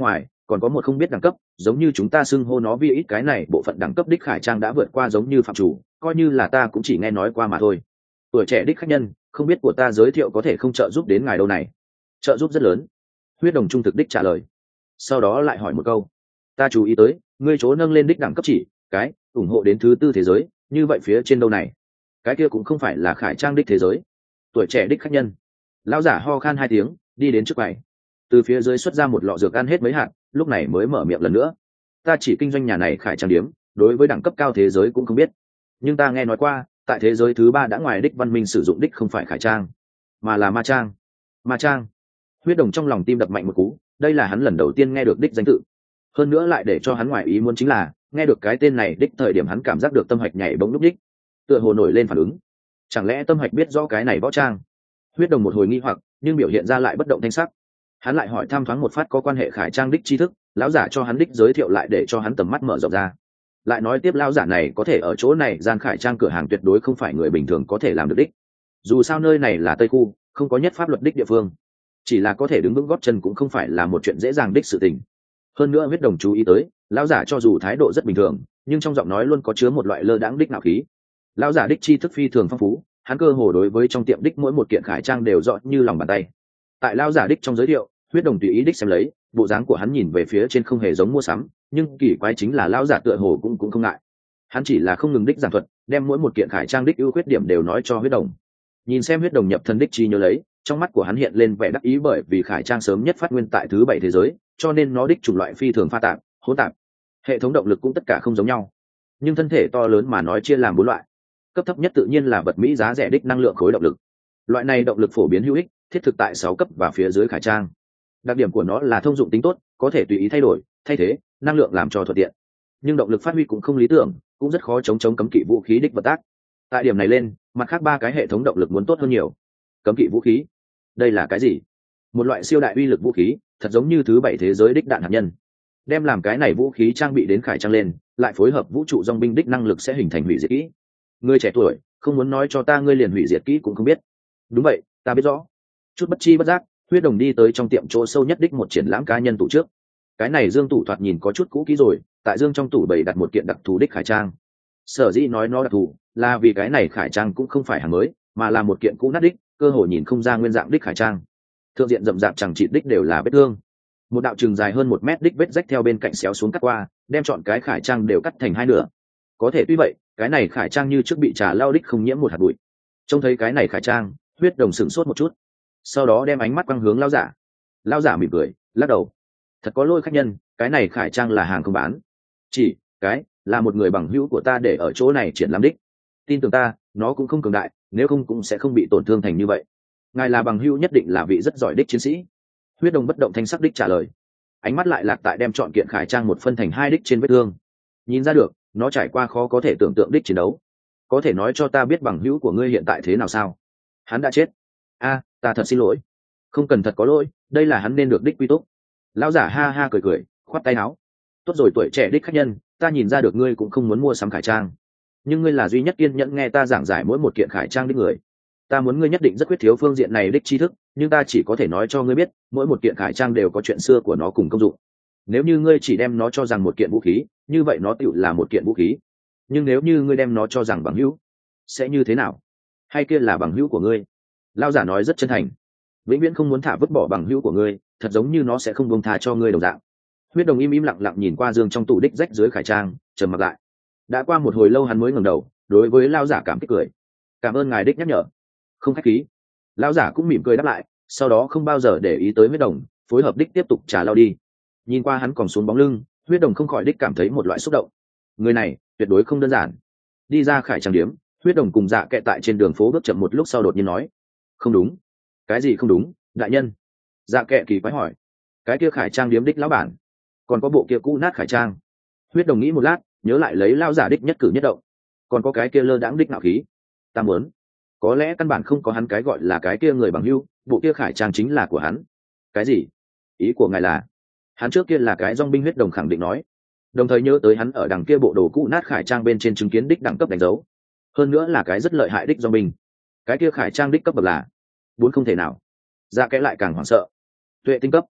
còn có một không biết đẳng cấp, giống như chúng ta xưng hô nó vi ít cái này bộ phận đẳng cấp đích khải trang đã vượt qua giống như phạm chủ, coi như là ta cũng chỉ nghe nói qua mà thôi. Tuổi trẻ đích khách nhân, không biết của ta giới thiệu có thể không trợ giúp đến ngài đâu này? Trợ giúp rất lớn. Huyết đồng trung thực đích trả lời. Sau đó lại hỏi một câu, ta chú ý tới ngươi chỗ nâng lên đích đẳng cấp chỉ cái ủng hộ đến thứ tư thế giới, như vậy phía trên đâu này? Cái kia cũng không phải là khải trang đích thế giới. Tuổi trẻ đích khách nhân. Lão giả ho khan hai tiếng, đi đến trước quầy, từ phía dưới xuất ra một lọ dược ăn hết mấy hạt, lúc này mới mở miệng lần nữa. Ta chỉ kinh doanh nhà này khải trang điếm, đối với đẳng cấp cao thế giới cũng không biết, nhưng ta nghe nói qua tại thế giới thứ ba đã ngoài đích văn minh sử dụng đích không phải khải trang mà là ma trang. Ma trang. Huyết đồng trong lòng tim đập mạnh một cú, đây là hắn lần đầu tiên nghe được đích danh tự, hơn nữa lại để cho hắn ngoài ý muốn chính là nghe được cái tên này đích thời điểm hắn cảm giác được tâm hạch nhảy bỗng lúc đích, tựa hồ nổi lên phản ứng. Chẳng lẽ tâm hạch biết rõ cái này võ trang? Huyết đồng một hồi nghi hoặc, nhưng biểu hiện ra lại bất động thanh sắc. Hắn lại hỏi thăm thoáng một phát có quan hệ khải trang đích tri thức, lão giả cho hắn đích giới thiệu lại để cho hắn tầm mắt mở rộng ra. Lại nói tiếp lão giả này có thể ở chỗ này gian khải trang cửa hàng tuyệt đối không phải người bình thường có thể làm được đích. Dù sao nơi này là Tây khu, không có nhất pháp luật đích địa phương, chỉ là có thể đứng vững gót chân cũng không phải là một chuyện dễ dàng đích sự tình. Hơn nữa Huyết đồng chú ý tới, lão giả cho dù thái độ rất bình thường, nhưng trong giọng nói luôn có chứa một loại lơ đãng đích nạo khí. Lão giả đích tri thức phi thường phong phú, hắn cơ hồ đối với trong tiệm đích mỗi một kiện khải trang đều rõ như lòng bàn tay. Tại lão giả đích trong giới thiệu, Huyết đồng tùy ý đích xem lấy, bộ dáng của hắn nhìn về phía trên không hề giống mua sắm, nhưng kỳ quái chính là lão giả tựa hồ cũng cũng không ngại. Hắn chỉ là không ngừng đích giảng thuật, đem mỗi một kiện khải trang đích ưu khuyết điểm đều nói cho Huyết đồng. Nhìn xem Huyết đồng nhập thần đích trí nhớ lấy, trong mắt của hắn hiện lên vẻ đắc ý, bởi vì khải trang sớm nhất phát nguyên tại thứ bảy thế giới, cho nên nó đích chủng loại phi thường pha tạp, hỗn tạp. Hệ thống động lực cũng tất cả không giống nhau, nhưng thân thể to lớn mà nói chia làm bốn loại. Cấp thấp nhất tự nhiên là vật mỹ giá rẻ đích năng lượng khối động lực. Loại này động lực phổ biến hữu ích, thiết thực tại sáu cấp và phía dưới khải trang. Đặc điểm của nó là thông dụng tính tốt, có thể tùy ý thay đổi, thay thế năng lượng làm cho thuận tiện. Nhưng động lực phát huy cũng không lý tưởng, cũng rất khó chống chống cấm kỵ vũ khí đích vật tác. Tại điểm này lên, mặt khác ba cái hệ thống động lực muốn tốt hơn nhiều. Cấm kỵ vũ khí, đây là cái gì? Một loại siêu đại uy lực vũ khí, thật giống như thứ bảy thế giới đích đạn hạt nhân. Đem làm cái này vũ khí trang bị đến khải trang lên, lại phối hợp vũ trụ dòng binh đích năng lực sẽ hình thành hủy diệt kỹ. Ngươi trẻ tuổi, không muốn nói cho ta ngươi liền hủy diệt kỹ cũng không biết. Đúng vậy, ta biết rõ. Chút bất chi bất giác, Huyết đồng đi tới trong tiệm chỗ sâu nhất đích một triển lãm cá nhân tủ trước. Cái này dương tủ thoạt nhìn có chút cũ kỹ rồi, tại dương trong tủ bày đặt một kiện đặc thù đích khải trang. Sở dĩ nói nó đặc thù, là vì cái này khải trang cũng không phải hàng mới, mà là một kiện cũ nát đích, cơ hồ nhìn không ra nguyên dạng đích khải trang. Thượng diện rậm rạp chẳng chịt đích đều là vết thương. Một đạo trường dài hơn một mét đích vết rách theo bên cạnh xéo xuống cắt qua, đem chọn cái khải trang đều cắt thành hai nửa. Có thể tuy vậy, cái này khải trang như trước bị trà lau đích không nhiễm một hạt bụi. Trông thấy cái này khải trang, Huyết đồng sửng sốt một chút, sau đó đem ánh mắt quang hướng lão giả. Lão giả mỉm cười, lắc đầu. Thật có lỗi khách nhân, cái này khải trang là hàng không bán. Chỉ cái là một người bằng hữu của ta để ở chỗ này triển lãm đích. Tin tưởng ta, nó cũng không cường đại, nếu không cũng sẽ không bị tổn thương thành như vậy. Ngài là bằng hữu nhất định là vị rất giỏi đích chiến sĩ. Huyết đồng bất động thanh sắc đích trả lời, ánh mắt lại lạc tại đem chọn kiện khải trang một phân thành hai đích trên vết thương. Nhìn ra được, nó trải qua khó có thể tưởng tượng đích chiến đấu. Có thể nói cho ta biết bằng hữu của ngươi hiện tại thế nào sao? Hắn đã chết. A, ta thật xin lỗi. Không cần thật có lỗi, đây là hắn nên được đích quy túc. Lão giả ha ha cười cười, khoát tay áo. Tốt rồi tuổi trẻ đích khách nhân, ta nhìn ra được ngươi cũng không muốn mua sắm khải trang, nhưng ngươi là duy nhất kiên nhẫn nghe ta giảng giải mỗi một kiện khải trang đích người. Ta muốn ngươi nhất định rất quyết thiếu phương diện này đích tri thức, nhưng ta chỉ có thể nói cho ngươi biết, mỗi một kiện khải trang đều có chuyện xưa của nó cùng công dụng. Nếu như ngươi chỉ đem nó cho rằng một kiện vũ khí, như vậy nó tựu là một kiện vũ khí. Nhưng nếu như ngươi đem nó cho rằng bằng hữu, sẽ như thế nào? Hay kia là bằng hữu của ngươi? Lão giả nói rất chân thành, vĩnh viễn không muốn thả vứt bỏ bằng hữu của ngươi, thật giống như nó sẽ không buông tha cho ngươi đồng dạng. Huyết đồng im im lặng lặng nhìn qua dương trong tủ đích rách dưới khải trang, trầm mặc lại. Đã qua một hồi lâu hắn mới ngẩng đầu, đối với lão giả cảm kích cười. Cảm ơn ngài đích nhắc nhở. Không khách khí. Lão giả cũng mỉm cười đáp lại, sau đó không bao giờ để ý tới Huyết đồng, phối hợp đích tiếp tục trà lau đi. Nhìn qua hắn còn xuống bóng lưng, Huyết đồng không khỏi đích cảm thấy một loại xúc động. Người này tuyệt đối không đơn giản. Đi ra khải trang điếm, Huyết đồng cùng Dạ Kệ tại trên đường phố bước chậm một lúc sau đột nhiên nói, không đúng. Cái gì không đúng, đại nhân? Dạ Kệ kỳ quái hỏi. Cái kia khải trang điếm đích lão bản, còn có bộ kia cũ nát khải trang. Huyết đồng nghĩ một lát, nhớ lại lấy lao giả đích nhất cử nhất động, còn có cái kia lơ đãng đích nạo khí. Ta muốn, có lẽ căn bản không có hắn cái gọi là cái kia người bằng hữu, bộ kia khải trang chính là của hắn. Cái gì? Ý của ngài là hắn trước kia là cái dòng binh? Huyết đồng khẳng định nói, đồng thời nhớ tới hắn ở đằng kia bộ đồ cũ nát khải trang bên trên chứng kiến đích đẳng cấp đánh dấu, hơn nữa là cái rất lợi hại đích dòng binh. Cái kia khải trang đích cấp bậc là bốn, không thể nào. Dạ Kệ lại càng hoảng sợ. Tuệ tinh cấp.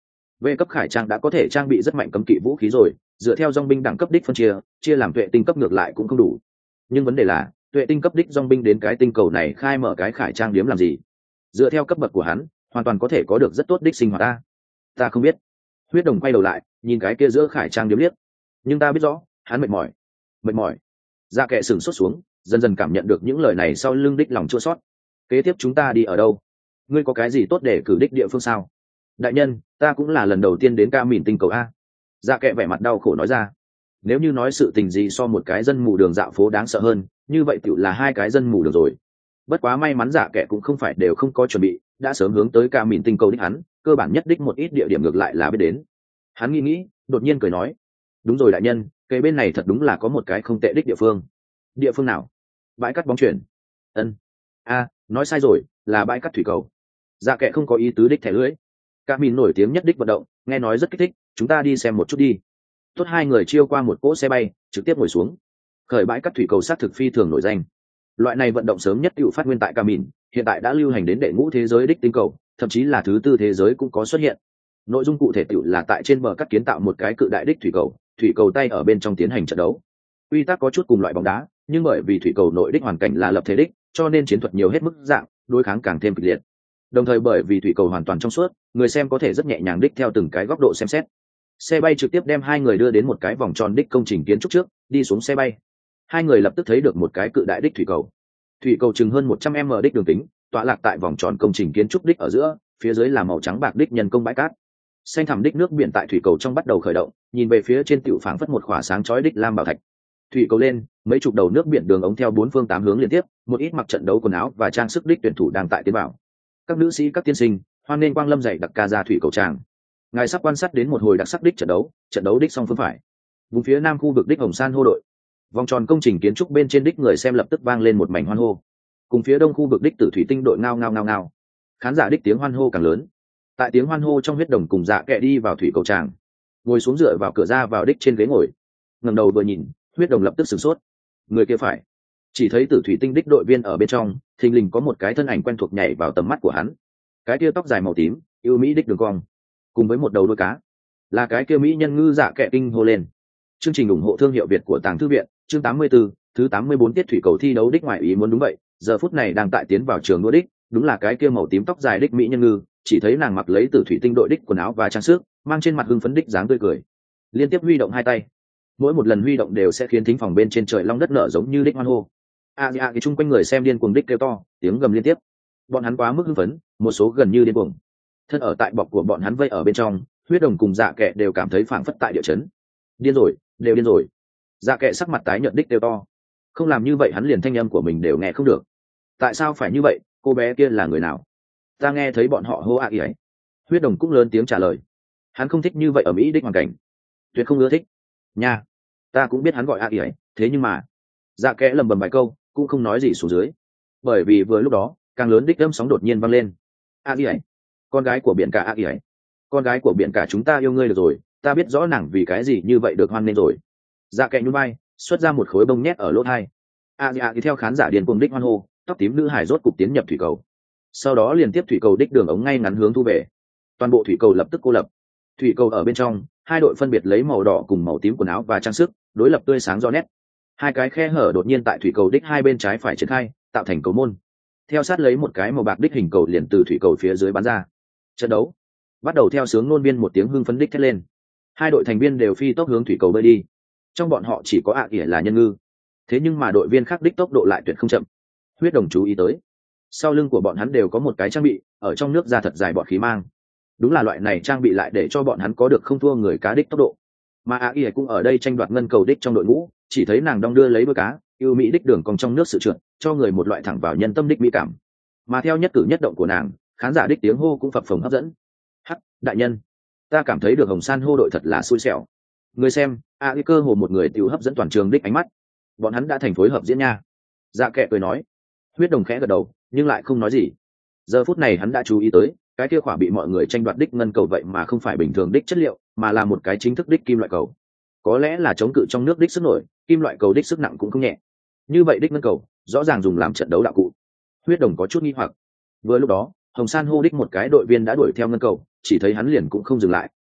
V cấp khải trang đã có thể trang bị rất mạnh cấm kỵ vũ khí rồi, dựa theo dòng binh đẳng cấp đích phân chia, chia làm tuệ tinh cấp ngược lại cũng không đủ. Nhưng vấn đề là, tuệ tinh cấp đích dòng binh đến cái tinh cầu này khai mở cái khải trang điếm làm gì? Dựa theo cấp bậc của hắn, hoàn toàn có thể có được rất tốt đích sinh hoạt ta. Ta không biết. Huyết Đồng quay đầu lại, nhìn cái kia giữa khải trang điếm liếc. Nhưng ta biết rõ, hắn mệt mỏi. Mệt mỏi. Dạ Kệ sừng sốt xuống, dần dần cảm nhận được những lời này sau lưng đích lòng chua xót. Kế tiếp chúng ta đi ở đâu? Ngươi có cái gì tốt để cử đích địa phương sao? Đại nhân, ta cũng là lần đầu tiên đến Ca Mìn tinh cầu a. Dạ Kệ vẻ mặt đau khổ nói ra. Nếu như nói sự tình gì so một cái dân mù đường dạo phố đáng sợ hơn, như vậy tựu là hai cái dân mù đường rồi. Bất quá may mắn Dạ Kệ cũng không phải đều không có chuẩn bị, đã sớm hướng tới Ca Mìn tinh cầu đích hắn, cơ bản nhất đích một ít địa điểm ngược lại là biết đến. Hắn nghĩ nghĩ, đột nhiên cười nói: đúng rồi đại nhân, cây bên này thật đúng là có một cái không tệ đích địa phương. Địa phương nào? Bãi cắt bóng chuyền. Ân. A, nói sai rồi, là bãi cắt thủy cầu. Dạ Kệ không có ý tứ đích thẻ lưỡi. Ca Mìn nổi tiếng nhất đích vận động, nghe nói rất kích thích, chúng ta đi xem một chút đi. Tốt, hai người chiêu qua một cỗ xe bay, trực tiếp ngồi xuống. Khởi bãi cắt thủy cầu sát thực phi thường nổi danh. Loại này vận động sớm nhất tự phát nguyên tại Ca Mìn, hiện tại đã lưu hành đến đệ ngũ thế giới đích tinh cầu, thậm chí là thứ tư thế giới cũng có xuất hiện. Nội dung cụ thể tự là tại trên bờ cắt kiến tạo một cái cự đại đích thủy cầu, thủy cầu tay ở bên trong tiến hành trận đấu. Quy tắc có chút cùng loại bóng đá, nhưng bởi vì thủy cầu nội đích hoàn cảnh là lập thể đích, cho nên chiến thuật nhiều hết mức dạng, đối kháng càng thêm kịch liệt. Đồng thời bởi vì thủy cầu hoàn toàn trong suốt, người xem có thể rất nhẹ nhàng đích theo từng cái góc độ xem xét. Xe bay trực tiếp đem hai người đưa đến một cái vòng tròn đích công trình kiến trúc trước, đi xuống xe bay. Hai người lập tức thấy được một cái cự đại đích thủy cầu. Thủy cầu chừng hơn một trăm mét đích đường kính, tọa lạc tại vòng tròn công trình kiến trúc đích ở giữa, phía dưới là màu trắng bạc đích nhân công bãi cát. Xanh thẳm đích nước biển tại thủy cầu trong bắt đầu khởi động, nhìn về phía trên tiểu phảng phất một khỏa sáng chói đích lam bảo thạch. Thủy cầu lên, mấy chục đầu nước biển đường ống theo bốn phương tám hướng liên tiếp, một ít mặc trận đấu quần áo và trang sức đích tuyển thủ đang tại tiến vào. Các nữ sĩ, các tiên sinh, hoan nên quang lâm dạy đặc ca ra thủy cầu tràng. Ngài sắp quan sát đến một hồi đặc sắc đích trận đấu, trận đấu đích song phương phải. Vùng phía nam khu vực đích Hồng San hô đội. Vòng tròn công trình kiến trúc bên trên đích người xem lập tức vang lên một mảnh hoan hô. Cùng phía đông khu vực đích Tử Thủy Tinh đội ngao ngao ngao ngao. Khán giả đích tiếng hoan hô càng lớn. Tại tiếng hoan hô trong, Huyết Đồng cùng Dạ Kệ đi vào thủy cầu tràng, ngồi xuống dựa vào cửa ra vào đích trên ghế ngồi. Ngẩng đầu vừa nhìn, Huyết Đồng lập tức sửng sốt. Người kia phải, chỉ thấy Tử Thủy Tinh đích đội viên ở bên trong, thình lình có một cái thân ảnh quen thuộc nhảy vào tầm mắt của hắn. Cái kia tóc dài màu tím, yêu mỹ đích đường cong, cùng với một đầu đuôi cá, là cái kia mỹ nhân ngư Dạ Kệ kinh hô lên. Chương trình ủng hộ thương hiệu Việt của Tàng Thư viện, chương tám mươi tư, thứ tám mươi bốn tiết thủy cầu thi đấu đích ngoại ý muốn. Đúng vậy, giờ phút này đang tại tiến vào trường đua đích, đúng là cái kia màu tím tóc dài đích mỹ nhân ngư, chỉ thấy nàng mặc lấy Tử Thủy Tinh đội đích quần áo và trang sức, mang trên mặt hưng phấn đích dáng tươi cười, liên tiếp huy động hai tay. Mỗi một lần huy động đều sẽ khiến thính phòng bên trên trời long đất nở giống như đích hoan hô. A a cái chung quanh người xem điên cuồng đích kêu to, tiếng gầm liên tiếp. Bọn hắn quá mức hưng phấn, một số gần như điên cuồng. Thân ở tại bọc của bọn hắn vây ở bên trong, Huyết Đồng cùng Dạ Kệ đều cảm thấy phảng phất tại địa chấn. Điên rồi, đều điên rồi. Dạ Kệ sắc mặt tái nhợt đích kêu to. Không làm như vậy hắn liền thanh âm của mình đều nghe không được. Tại sao phải như vậy, cô bé kia là người nào? Ta nghe thấy bọn họ hô a ấy. Huyết Đồng cũng lớn tiếng trả lời. Hắn không thích như vậy ở Mỹ đích hoàn cảnh, tuyệt không ưa thích. Nha, ta cũng biết hắn gọi a ấy, thế nhưng mà, Dạ Kệ lầm bầm vài câu, cũng không nói gì xuống dưới. Bởi vì vừa lúc đó, càng lớn đích âm sóng đột nhiên vang lên. A ấy, con gái của biển cả a ấy, con gái của biển cả, chúng ta yêu ngươi được rồi, ta biết rõ nàng vì cái gì như vậy được hoan nên rồi. Dạ Kệ nhún vai, xuất ra một khối bông nhét ở lỗ tai. A ấy theo khán giả điên cuồng đích hoan hô, tóc tím nữ hải rốt cục tiến nhập thủy cầu. Sau đó liên tiếp thủy cầu đích đường ống ngay ngắn hướng thu về, toàn bộ thủy cầu lập tức cô lập. Thủy cầu ở bên trong, hai đội phân biệt lấy màu đỏ cùng màu tím quần áo và trang sức, đối lập tươi sáng rõ nét. Hai cái khe hở đột nhiên tại thủy cầu đích hai bên trái phải triển khai, tạo thành cầu môn. Theo sát lấy một cái màu bạc đích hình cầu liền từ thủy cầu phía dưới bắn ra. Trận đấu bắt đầu theo sướng nôn viên một tiếng hưng phấn đích thét lên. Hai đội thành viên đều phi tốc hướng thủy cầu bơi đi. Trong bọn họ chỉ có ạ ỉa là nhân ngư, thế nhưng mà đội viên khác đích tốc độ lại tuyệt không chậm. Huyết Đồng chú ý tới, sau lưng của bọn hắn đều có một cái trang bị, ở trong nước ra thật dài bọt khí mang. Đúng là loại này trang bị lại để cho bọn hắn có được không thua người cá đích tốc độ. Mà a i cũng ở đây tranh đoạt ngân cầu đích trong đội ngũ, chỉ thấy nàng đong đưa lấy đôi cá yêu mỹ đích đường còn trong nước sự trượt, cho người một loại thẳng vào nhân tâm đích mỹ cảm. Mà theo nhất cử nhất động của nàng, khán giả đích tiếng hô cũng phập phồng hấp dẫn. Hắc đại nhân, ta cảm thấy được Hồng San hô đội thật là xui xẻo. Người xem, a i cơ hồ một người tiểu hấp dẫn toàn trường đích ánh mắt. Bọn hắn đã thành phối hợp diễn nha. Dạ Kệ cười nói. Huyết Đồng khẽ gật đầu, nhưng lại không nói gì. Giờ phút này hắn đã chú ý tới, cái kia khỏa bị mọi người tranh đoạt đích ngân cầu vậy mà không phải bình thường đích chất liệu, mà là một cái chính thức đích kim loại cầu. Có lẽ là chống cự trong nước đích sức nổi, kim loại cầu đích sức nặng cũng không nhẹ. Như vậy đích ngân cầu, rõ ràng dùng làm trận đấu đạo cụ. Huyết Đồng có chút nghi hoặc. Vừa lúc đó, Hồng San hô đích một cái đội viên đã đuổi theo ngân cầu, chỉ thấy hắn liền cũng không dừng lại,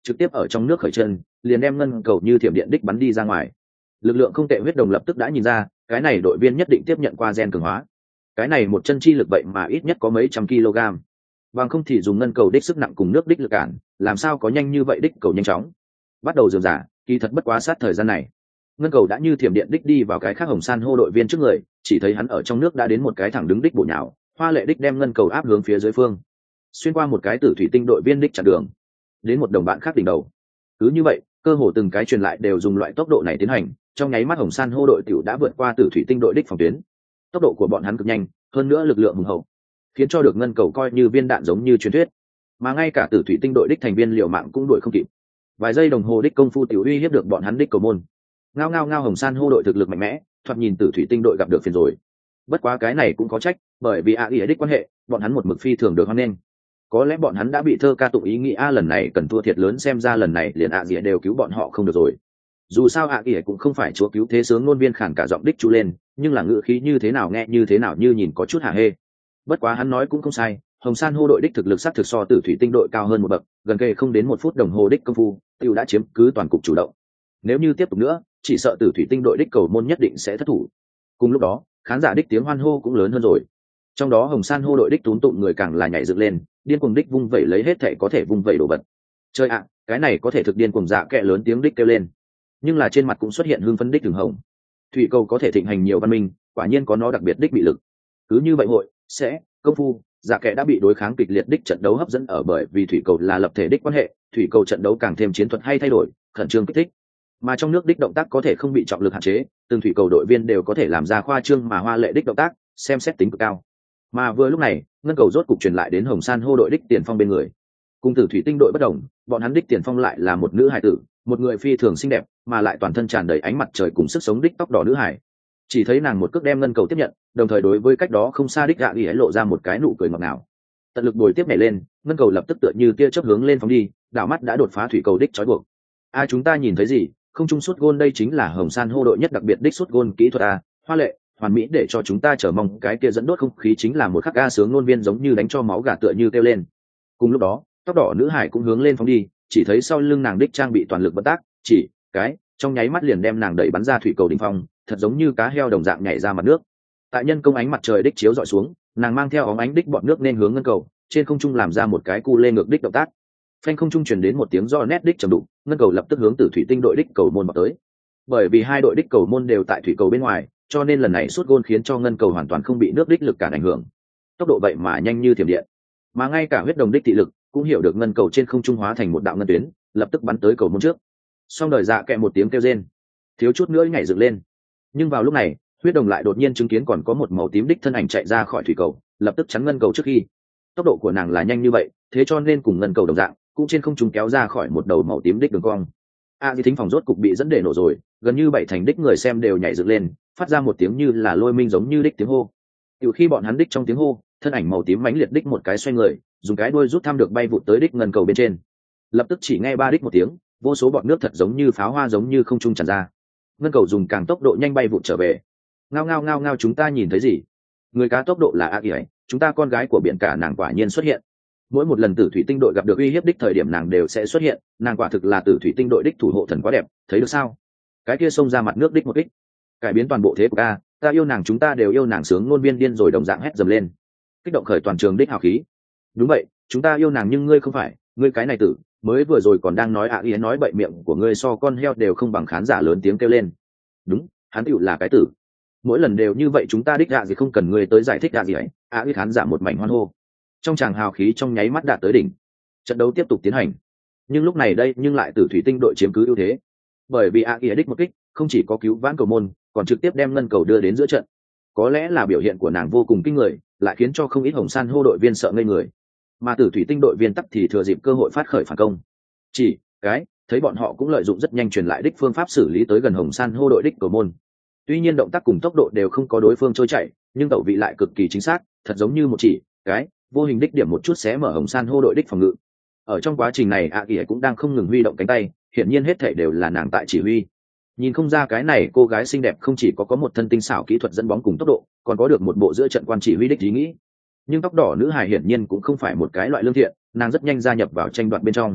trực tiếp ở trong nước khởi chân liền đem ngân cầu như thiểm điện đích bắn đi ra ngoài. Lực lượng không tệ huyết đồng lập tức đã nhìn ra cái này đội viên nhất định tiếp nhận qua gen cường hóa, cái này một chân chi lực vậy mà ít nhất có mấy trăm kg, bằng không thì dùng ngân cầu đích sức nặng cùng nước đích lực cản làm sao có nhanh như vậy đích cầu nhanh chóng. Bắt đầu dườm giả kỳ thật bất quá sát thời gian này, ngân cầu đã như thiểm điện đích đi vào cái khác hồng san hô đội viên trước người, chỉ thấy hắn ở trong nước đã đến một cái thẳng đứng đích bổ nhào, hoa lệ đích đem ngân cầu áp hướng phía dưới phương, xuyên qua một cái tử thủy tinh đội viên đích chặn đường đến một đồng bạn khác đỉnh đầu. Cứ như vậy cơ hồ từng cái truyền lại đều dùng loại tốc độ này tiến hành, trong nháy mắt hồng san hô đội tiểu đã vượt qua tử thủy tinh đội đích phòng tuyến. Tốc độ của bọn hắn cực nhanh, hơn nữa lực lượng hùng hậu, khiến cho được ngân cầu coi như viên đạn giống như truyền thuyết, mà ngay cả tử thủy tinh đội đích thành viên liều mạng cũng đuổi không kịp. Vài giây đồng hồ đích công phu tiểu uy hiếp được bọn hắn đích cầu môn. Ngao ngao ngao, hồng san hô đội thực lực mạnh mẽ, thoạt nhìn tử thủy tinh đội gặp được phiền rồi. Bất quá cái này cũng có trách, bởi vì a ý đích quan hệ, bọn hắn một mực phi thường được hoan nghênh. Có lẽ bọn hắn đã bị thơ ca tụng ý nghĩ a lần này cần thua thiệt lớn, xem ra lần này liền a dĩa đều cứu bọn họ không được rồi. Dù sao a ỉa cũng không phải chúa cứu thế sướng ngôn viên khản cả giọng đích chú lên, nhưng là ngữ khí như thế nào nghe như thế nào như nhìn có chút hả hê. Bất quá hắn nói cũng không sai, hồng san hô đội đích thực lực sát thực so tử thủy tinh đội cao hơn một bậc, gần kề không đến một phút đồng hồ đích công phu tiêu đã chiếm cứ toàn cục chủ động. Nếu như tiếp tục nữa chỉ sợ tử thủy tinh đội đích cầu môn nhất định sẽ thất thủ. Cùng lúc đó khán giả đích tiếng hoan hô cũng lớn hơn rồi, trong đó hồng san hô đội đích túm tụm người càng là nhảy dựng lên, điên cuồng đích vung vẩy lấy hết thể có thể vung vẩy đồ vật. Chơi ạ, cái này có thể thực điên cuồng dạ kệ lớn tiếng đích kêu lên, nhưng là trên mặt cũng xuất hiện hương phấn đích đường hồng. Thủy cầu có thể thịnh hành nhiều văn minh, quả nhiên có nó đặc biệt đích bị lực. Cứ như vậy hội sẽ công phu dạ kệ đã bị đối kháng kịch liệt đích trận đấu hấp dẫn, ở bởi vì thủy cầu là lập thể đích quan hệ, thủy cầu trận đấu càng thêm chiến thuật hay thay đổi, khẩn trương kích thích. Mà trong nước đích động tác có thể không bị trọng lực hạn chế, từng thủy cầu đội viên đều có thể làm ra khoa trương mà hoa lệ đích động tác, xem xét tính cực cao. Mà vừa lúc này ngân cầu rốt cục truyền lại đến hồng san hô đội đích tiền phong bên người. Cùng tử thủy tinh đội bất đồng, bọn hắn đích tiền phong lại là một nữ hài tử, một người phi thường xinh đẹp mà lại toàn thân tràn đầy ánh mặt trời cùng sức sống đích tóc đỏ nữ hài. Chỉ thấy nàng một cước đem ngân cầu tiếp nhận, đồng thời đối với cách đó không xa đích gạ ghi ấy lộ ra một cái nụ cười ngọt ngào. Tận lực bồi tiếp nhảy lên, ngân cầu lập tức tựa như tia chớp hướng lên phóng đi, đảo mắt đã đột phá thủy cầu đích trói buộc. A chúng ta nhìn thấy gì? Không trung sút gôn, đây chính là hồng san hô đội nhất đặc biệt đích sút gôn kỹ thuật a, hoa lệ hoàn mỹ, để cho chúng ta chờ mong cái kia dẫn đốt không khí chính là một khắc ga sướng ngôn viên giống như đánh cho máu gà tựa như kêu lên. Cùng lúc đó tóc đỏ nữ hải cũng hướng lên phóng đi, chỉ thấy sau lưng nàng đích trang bị toàn lực vận tác, chỉ cái trong nháy mắt liền đem nàng đẩy bắn ra thủy cầu đỉnh phong, thật giống như cá heo đồng dạng nhảy ra mặt nước. Tại nhân công ánh mặt trời đích chiếu dọi xuống, nàng mang theo óng ánh đích bọt nước nên hướng ngân cầu, trên không trung làm ra một cái cu lê ngược đích động tác. Phanh, không trung truyền đến một tiếng do nét đích trầm đụng, ngân cầu lập tức hướng từ thủy tinh đội đích cầu môn vào tới. Bởi vì hai đội đích cầu môn đều tại thủy cầu bên ngoài, cho nên lần này sút gôn khiến cho ngân cầu hoàn toàn không bị nước đích lực cản ảnh hưởng, tốc độ vậy mà nhanh như thiểm điện. Mà ngay cả huyết đồng đích thị lực cũng hiểu được ngân cầu trên không trung hóa thành một đạo ngân tuyến, lập tức bắn tới cầu môn trước. Song đời dạ kệ một tiếng kêu rên, thiếu chút nữa nhảy dựng lên. Nhưng vào lúc này huyết đồng lại đột nhiên chứng kiến còn có một màu tím đích thân ảnh chạy ra khỏi thủy cầu, lập tức chắn ngân cầu trước khi. Tốc độ của nàng là nhanh như vậy, thế cho nên cùng ngân cầu đồng dạng cũng trên không trung kéo ra khỏi một đầu màu tím đích đường cong. a di thính phòng rốt cục bị dẫn để nổ rồi, gần như bảy thành đích người xem đều nhảy dựng lên, phát ra một tiếng như là lôi minh giống như đích tiếng hô. Từ khi bọn hắn đích trong tiếng hô, thân ảnh màu tím mãnh liệt đích một cái xoay người, dùng cái đuôi rút thăm được bay vụt tới đích ngân cầu bên trên. Lập tức chỉ nghe ba đích một tiếng, vô số bọt nước thật giống như pháo hoa giống như không trung tràn ra. Ngân cầu dùng càng tốc độ nhanh bay vụt trở về. Ngao ngao ngao ngao, chúng ta nhìn thấy gì? Người cá tốc độ là a ấy, chúng ta con gái của biển cả nàng quả nhiên xuất hiện. Mỗi một lần tử thủy tinh đội gặp được uy hiếp đích thời điểm nàng đều sẽ xuất hiện, nàng quả thực là tử thủy tinh đội đích thủ hộ thần quá đẹp, thấy được sao? Cái kia xông ra mặt nước đích một kích, cải biến toàn bộ thế của ta, ta yêu nàng, chúng ta đều yêu nàng, sướng ngôn viên điên rồi đồng dạng hét dầm lên, kích động khởi toàn trường đích hào khí. Đúng vậy, chúng ta yêu nàng, nhưng ngươi không phải, ngươi cái này tử, mới vừa rồi còn đang nói ạ ý nói bậy, miệng của ngươi so con heo đều không bằng, khán giả lớn tiếng kêu lên. Đúng, hắn tựu là cái tử, mỗi lần đều như vậy, chúng ta đích ạ gì không cần ngươi tới giải thích ạ gì ấy. ạ ý khán giả một mảnh hoan hô, trong tràng hào khí trong nháy mắt đạt tới đỉnh. Trận đấu tiếp tục tiến hành, nhưng lúc này đây nhưng lại tử thủy tinh đội chiếm cứ ưu thế, bởi vì a ý đích một kích không chỉ có cứu vãn cầu môn, còn trực tiếp đem ngân cầu đưa đến giữa trận. Có lẽ là biểu hiện của nàng vô cùng kinh người, lại khiến cho không ít hồng san hô đội viên sợ ngây người, mà tử thủy tinh đội viên tắc thì thừa dịp cơ hội phát khởi phản công. Chỉ cái thấy bọn họ cũng lợi dụng rất nhanh truyền lại đích phương pháp xử lý tới gần hồng san hô đội đích cầu môn. Tuy nhiên động tác cùng tốc độ đều không có đối phương trôi chảy, nhưng tẩu vị lại cực kỳ chính xác, thật giống như một chỉ cái vô hình đích điểm một chút xé mở hồng san hô đội đích phòng ngự. Ở trong quá trình này a kỳ cũng đang không ngừng huy động cánh tay, hiển nhiên hết thảy đều là nàng tại chỉ huy. Nhìn không ra cái này cô gái xinh đẹp không chỉ có có một thân tinh xảo kỹ thuật dẫn bóng cùng tốc độ, còn có được một bộ giữa trận quan chỉ huy đích ý nghĩ. Nhưng tóc đỏ nữ hài hiển nhiên cũng không phải một cái loại lương thiện, nàng rất nhanh gia nhập vào tranh đoạt bên trong.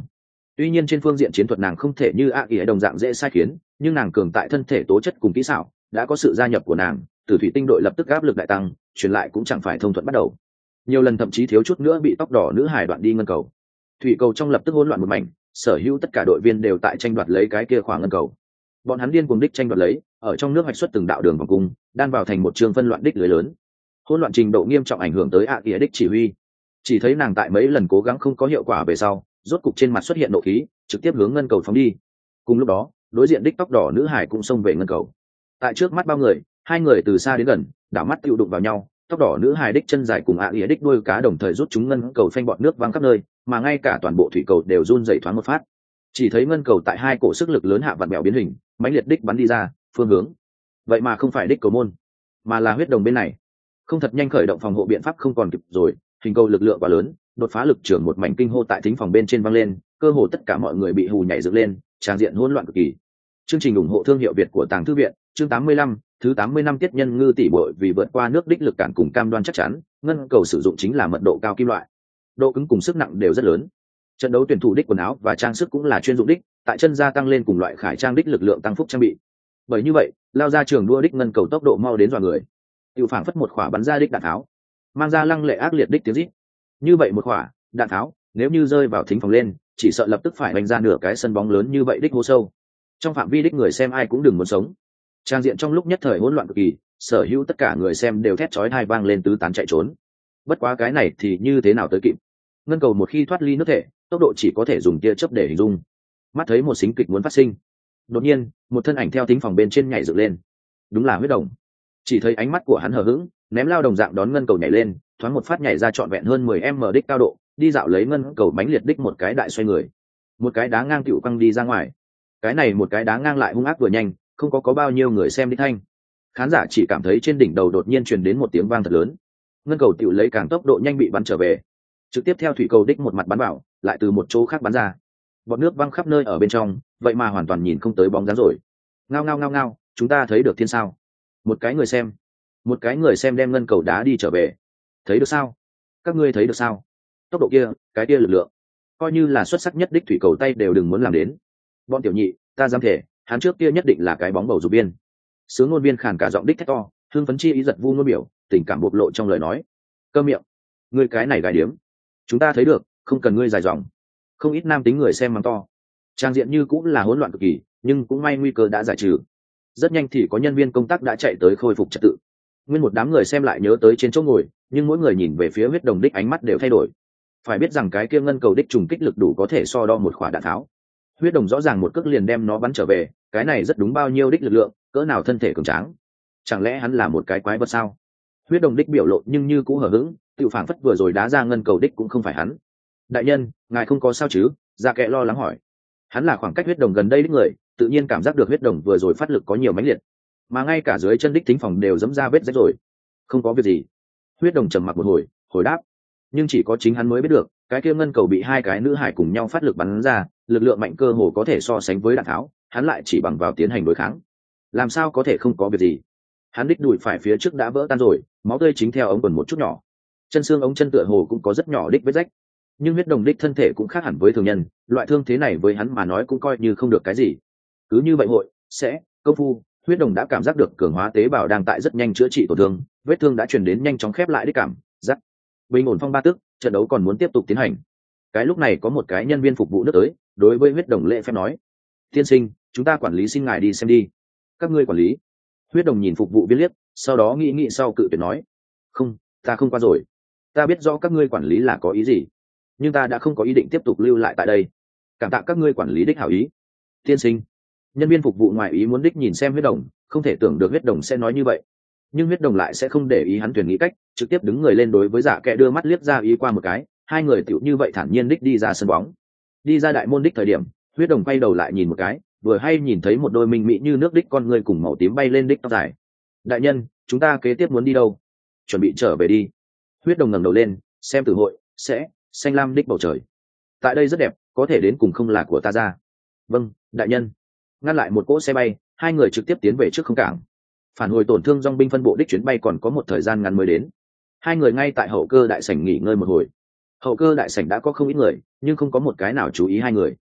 Tuy nhiên trên phương diện chiến thuật nàng không thể như a ỉa đồng dạng dễ sai khiến, nhưng nàng cường tại thân thể tố chất cùng kỹ xảo, đã có sự gia nhập của nàng, Tử thủy tinh đội lập tức áp lực đại tăng, truyền lại cũng chẳng phải thông thuận bắt đầu. Nhiều lần thậm chí thiếu chút nữa bị tóc đỏ nữ hải đoạn đi ngân cầu. Thủy cầu trong lập tức hỗn loạn một mảnh, sở hữu tất cả đội viên đều tại tranh đoạt lấy cái kia khoảng ngân cầu. Bọn hắn điên cuồng đích tranh đoạt lấy, ở trong nước hoạch xuất từng đạo đường vòng cung, đan vào thành một trường phân loạn đích lưới lớn. Hỗn loạn trình độ nghiêm trọng ảnh hưởng tới a ỉa đích chỉ huy. Chỉ thấy nàng tại mấy lần cố gắng không có hiệu quả về sau, rốt cục trên mặt xuất hiện nộ khí, trực tiếp hướng ngân cầu phóng đi. Cùng lúc đó, đối diện đích tóc đỏ nữ hải cũng xông về ngân cầu. Tại trước mắt bao người, hai người từ xa đến gần, đảo mắt tiêu đụng vào nhau, tóc đỏ nữ hải đích chân dài cùng ạ ỉa đích đuôi cá đồng thời rút chúng ngân cầu phanh bọt nước văng khắp nơi, mà ngay cả toàn bộ thủy cầu đều run rẩy thoáng một phát. Chỉ thấy ngân cầu tại hai cổ sức lực lớn hạ vặn bèo biến hình, mãnh liệt đích bắn đi ra, phương hướng. Vậy mà không phải đích cầu môn, mà là huyết đồng bên này. Không thật nhanh khởi động phòng hộ biện pháp không còn kịp rồi, hình cầu lực lượng quá lớn, đột phá lực trưởng một mảnh kinh hô tại thính phòng bên trên vang lên, cơ hồ tất cả mọi người bị hù nhảy dựng lên, tràng diện hỗn loạn cực kỳ. Chương trình ủng hộ thương hiệu Việt của Tàng Thư viện, chương tám mươi lăm, thứ tám mươi năm tiết nhân ngư tỷ bội vì vượt qua nước đích lực cản cùng cam đoan chắc chắn, ngân cầu sử dụng chính là mật độ cao kim loại. Độ cứng cùng sức nặng đều rất lớn. Trận đấu tuyển thủ đích quần áo và trang sức cũng là chuyên dụng đích, tại chân gia tăng lên cùng loại khải trang đích lực lượng tăng phúc trang bị. Bởi như vậy, lao ra trường đua đích ngân cầu tốc độ mau đến dọa người. Tiêu phảng phất một quả bắn ra đích đạn tháo, mang ra lăng lệ ác liệt đích tiếng rít. Như vậy một quả đạn tháo, nếu như rơi vào thính phòng lên, chỉ sợ lập tức phải đánh ra nửa cái sân bóng lớn như vậy đích hố sâu. Trong phạm vi đích người xem ai cũng đừng muốn sống. Trang diện trong lúc nhất thời hỗn loạn cực kỳ, sở hữu tất cả người xem đều thét chói tai vang lên tứ tán chạy trốn. Bất quá cái này thì như thế nào tới kịp? Ngân cầu một khi thoát ly nước thể, tốc độ chỉ có thể dùng tia chớp để hình dung. Mắt thấy một xính kịch muốn phát sinh, đột nhiên, một thân ảnh theo thính phòng bên trên nhảy dựng lên. Đúng là huyết đồng. Chỉ thấy ánh mắt của hắn hờ hững, ném lao đồng dạng đón ngân cầu nhảy lên, thoáng một phát nhảy ra trọn vẹn hơn mười mét đích cao độ, đi dạo lấy ngân cầu bánh liệt đích một cái đại xoay người. Một cái đá ngang tiểu quăng đi ra ngoài. Cái này một cái đá ngang lại hung ác vừa nhanh, không có có bao nhiêu người xem đích thanh. Khán giả chỉ cảm thấy trên đỉnh đầu đột nhiên truyền đến một tiếng vang thật lớn. Ngân cầu tiểu lấy càng tốc độ nhanh bị bắn trở về. Trực tiếp theo thủy cầu đích một mặt bắn vào, lại từ một chỗ khác bắn ra. Bọt nước văng khắp nơi ở bên trong, vậy mà hoàn toàn nhìn không tới bóng dáng rồi. Ngao ngao ngao ngao, chúng ta thấy được thiên sao? Một cái người xem, một cái người xem đem ngân cầu đá đi trở về. Thấy được sao? Các ngươi thấy được sao? Tốc độ kia, cái kia lực lượng, coi như là xuất sắc nhất đích thủy cầu tay đều đừng muốn làm đến. Bọn tiểu nhị, ta dám thể, hắn trước kia nhất định là cái bóng bầu dục biên. Sướng ngôn viên khàn cả giọng đích thét to, hương phấn chi ý giật vu ngôn biểu, tình cảm bộc lộ trong lời nói. Câm miệng, ngươi cái này gài điếm, chúng ta thấy được, không cần ngươi dài dòng. Không ít nam tính người xem mắng to. Trang diện như cũng là hỗn loạn cực kỳ, nhưng cũng may nguy cơ đã giải trừ. Rất nhanh thì có nhân viên công tác đã chạy tới khôi phục trật tự. Nguyên một đám người xem lại nhớ tới trên chỗ ngồi, nhưng mỗi người nhìn về phía huyết đồng đích ánh mắt đều thay đổi. Phải biết rằng cái kia ngân cầu đích trùng kích lực đủ có thể so đo một quả đạn tháo. Huyết đồng rõ ràng một cước liền đem nó bắn trở về, cái này rất đúng bao nhiêu đích lực lượng, cỡ nào thân thể cường tráng. Chẳng lẽ hắn là một cái quái vật sao? Huyết đồng đích biểu lộ nhưng như cũng hờ hững, tự phảng phất vừa rồi đá ra ngân cầu đích cũng không phải hắn. Đại nhân, ngài không có sao chứ? Dạ Kệ lo lắng hỏi. Hắn là khoảng cách huyết đồng gần đây đích người, tự nhiên cảm giác được huyết đồng vừa rồi phát lực có nhiều mãnh liệt, mà ngay cả dưới chân đích thính phòng đều dẫm ra vết rách rồi. Không có việc gì. Huyết đồng trầm mặc một hồi, hồi đáp. Nhưng chỉ có chính hắn mới biết được, cái kia ngân cầu bị hai cái nữ hải cùng nhau phát lực bắn ra, lực lượng mạnh cơ hồ có thể so sánh với đạn tháo, hắn lại chỉ bằng vào tiến hành đối kháng. Làm sao có thể không có việc gì? Hắn đích đùi phải phía trước đã vỡ tan rồi, máu tươi chính theo ống quần một chút nhỏ. Chân xương ống chân tựa hồ cũng có rất nhỏ đích vết rách. Nhưng huyết đồng đích thân thể cũng khác hẳn với thường nhân, loại thương thế này với hắn mà nói cũng coi như không được cái gì. Cứ như vậy hội sẽ công phu, huyết đồng đã cảm giác được cường hóa tế bào đang tại rất nhanh chữa trị tổn thương, vết thương đã truyền đến nhanh chóng khép lại đích cảm giác. Bình ổn phong ba tức, trận đấu còn muốn tiếp tục tiến hành. Cái lúc này có một cái nhân viên phục vụ nước tới, đối với huyết đồng lễ phép nói: tiên sinh, chúng ta quản lý xin ngài đi xem đi. Các ngươi quản lý? Huyết đồng nhìn phục vụ viên liếc, sau đó nghĩ nghĩ sau cự tuyệt nói: không, ta không qua rồi. Ta biết rõ các ngươi quản lý là có ý gì, nhưng ta đã không có ý định tiếp tục lưu lại tại đây. Cảm tạ các ngươi quản lý đích hảo ý. Tiên sinh. Nhân viên phục vụ ngoài ý muốn đích nhìn xem huyết đồng, không thể tưởng được huyết đồng sẽ nói như vậy, nhưng huyết đồng lại sẽ không để ý hắn tuyển nghĩ cách, trực tiếp đứng người lên đối với Dạ Kệ đưa mắt liếc ra ý qua một cái, hai người tiểu như vậy thản nhiên đích đi ra sân bóng. Đi ra đại môn đích thời điểm, huyết đồng quay đầu lại nhìn một cái, vừa hay nhìn thấy một đôi minh mỹ như nước đích con người cùng màu tím bay lên đích tóc dài. Đại nhân, chúng ta kế tiếp muốn đi đâu? Chuẩn bị trở về đi. Huyết đồng ngẩng đầu lên, xem tử hội sẽ xanh lam đích bầu trời. Tại đây rất đẹp, có thể đến cùng không là của ta ra. Vâng, đại nhân. Ngăn lại một cỗ xe bay, hai người trực tiếp tiến về trước không cảng. Phản hồi tổn thương dòng binh phân bộ đích chuyến bay còn có một thời gian ngắn mới đến. Hai người ngay tại hậu cơ đại sảnh nghỉ ngơi một hồi. Hậu cơ đại sảnh đã có không ít người, nhưng không có một cái nào chú ý hai người.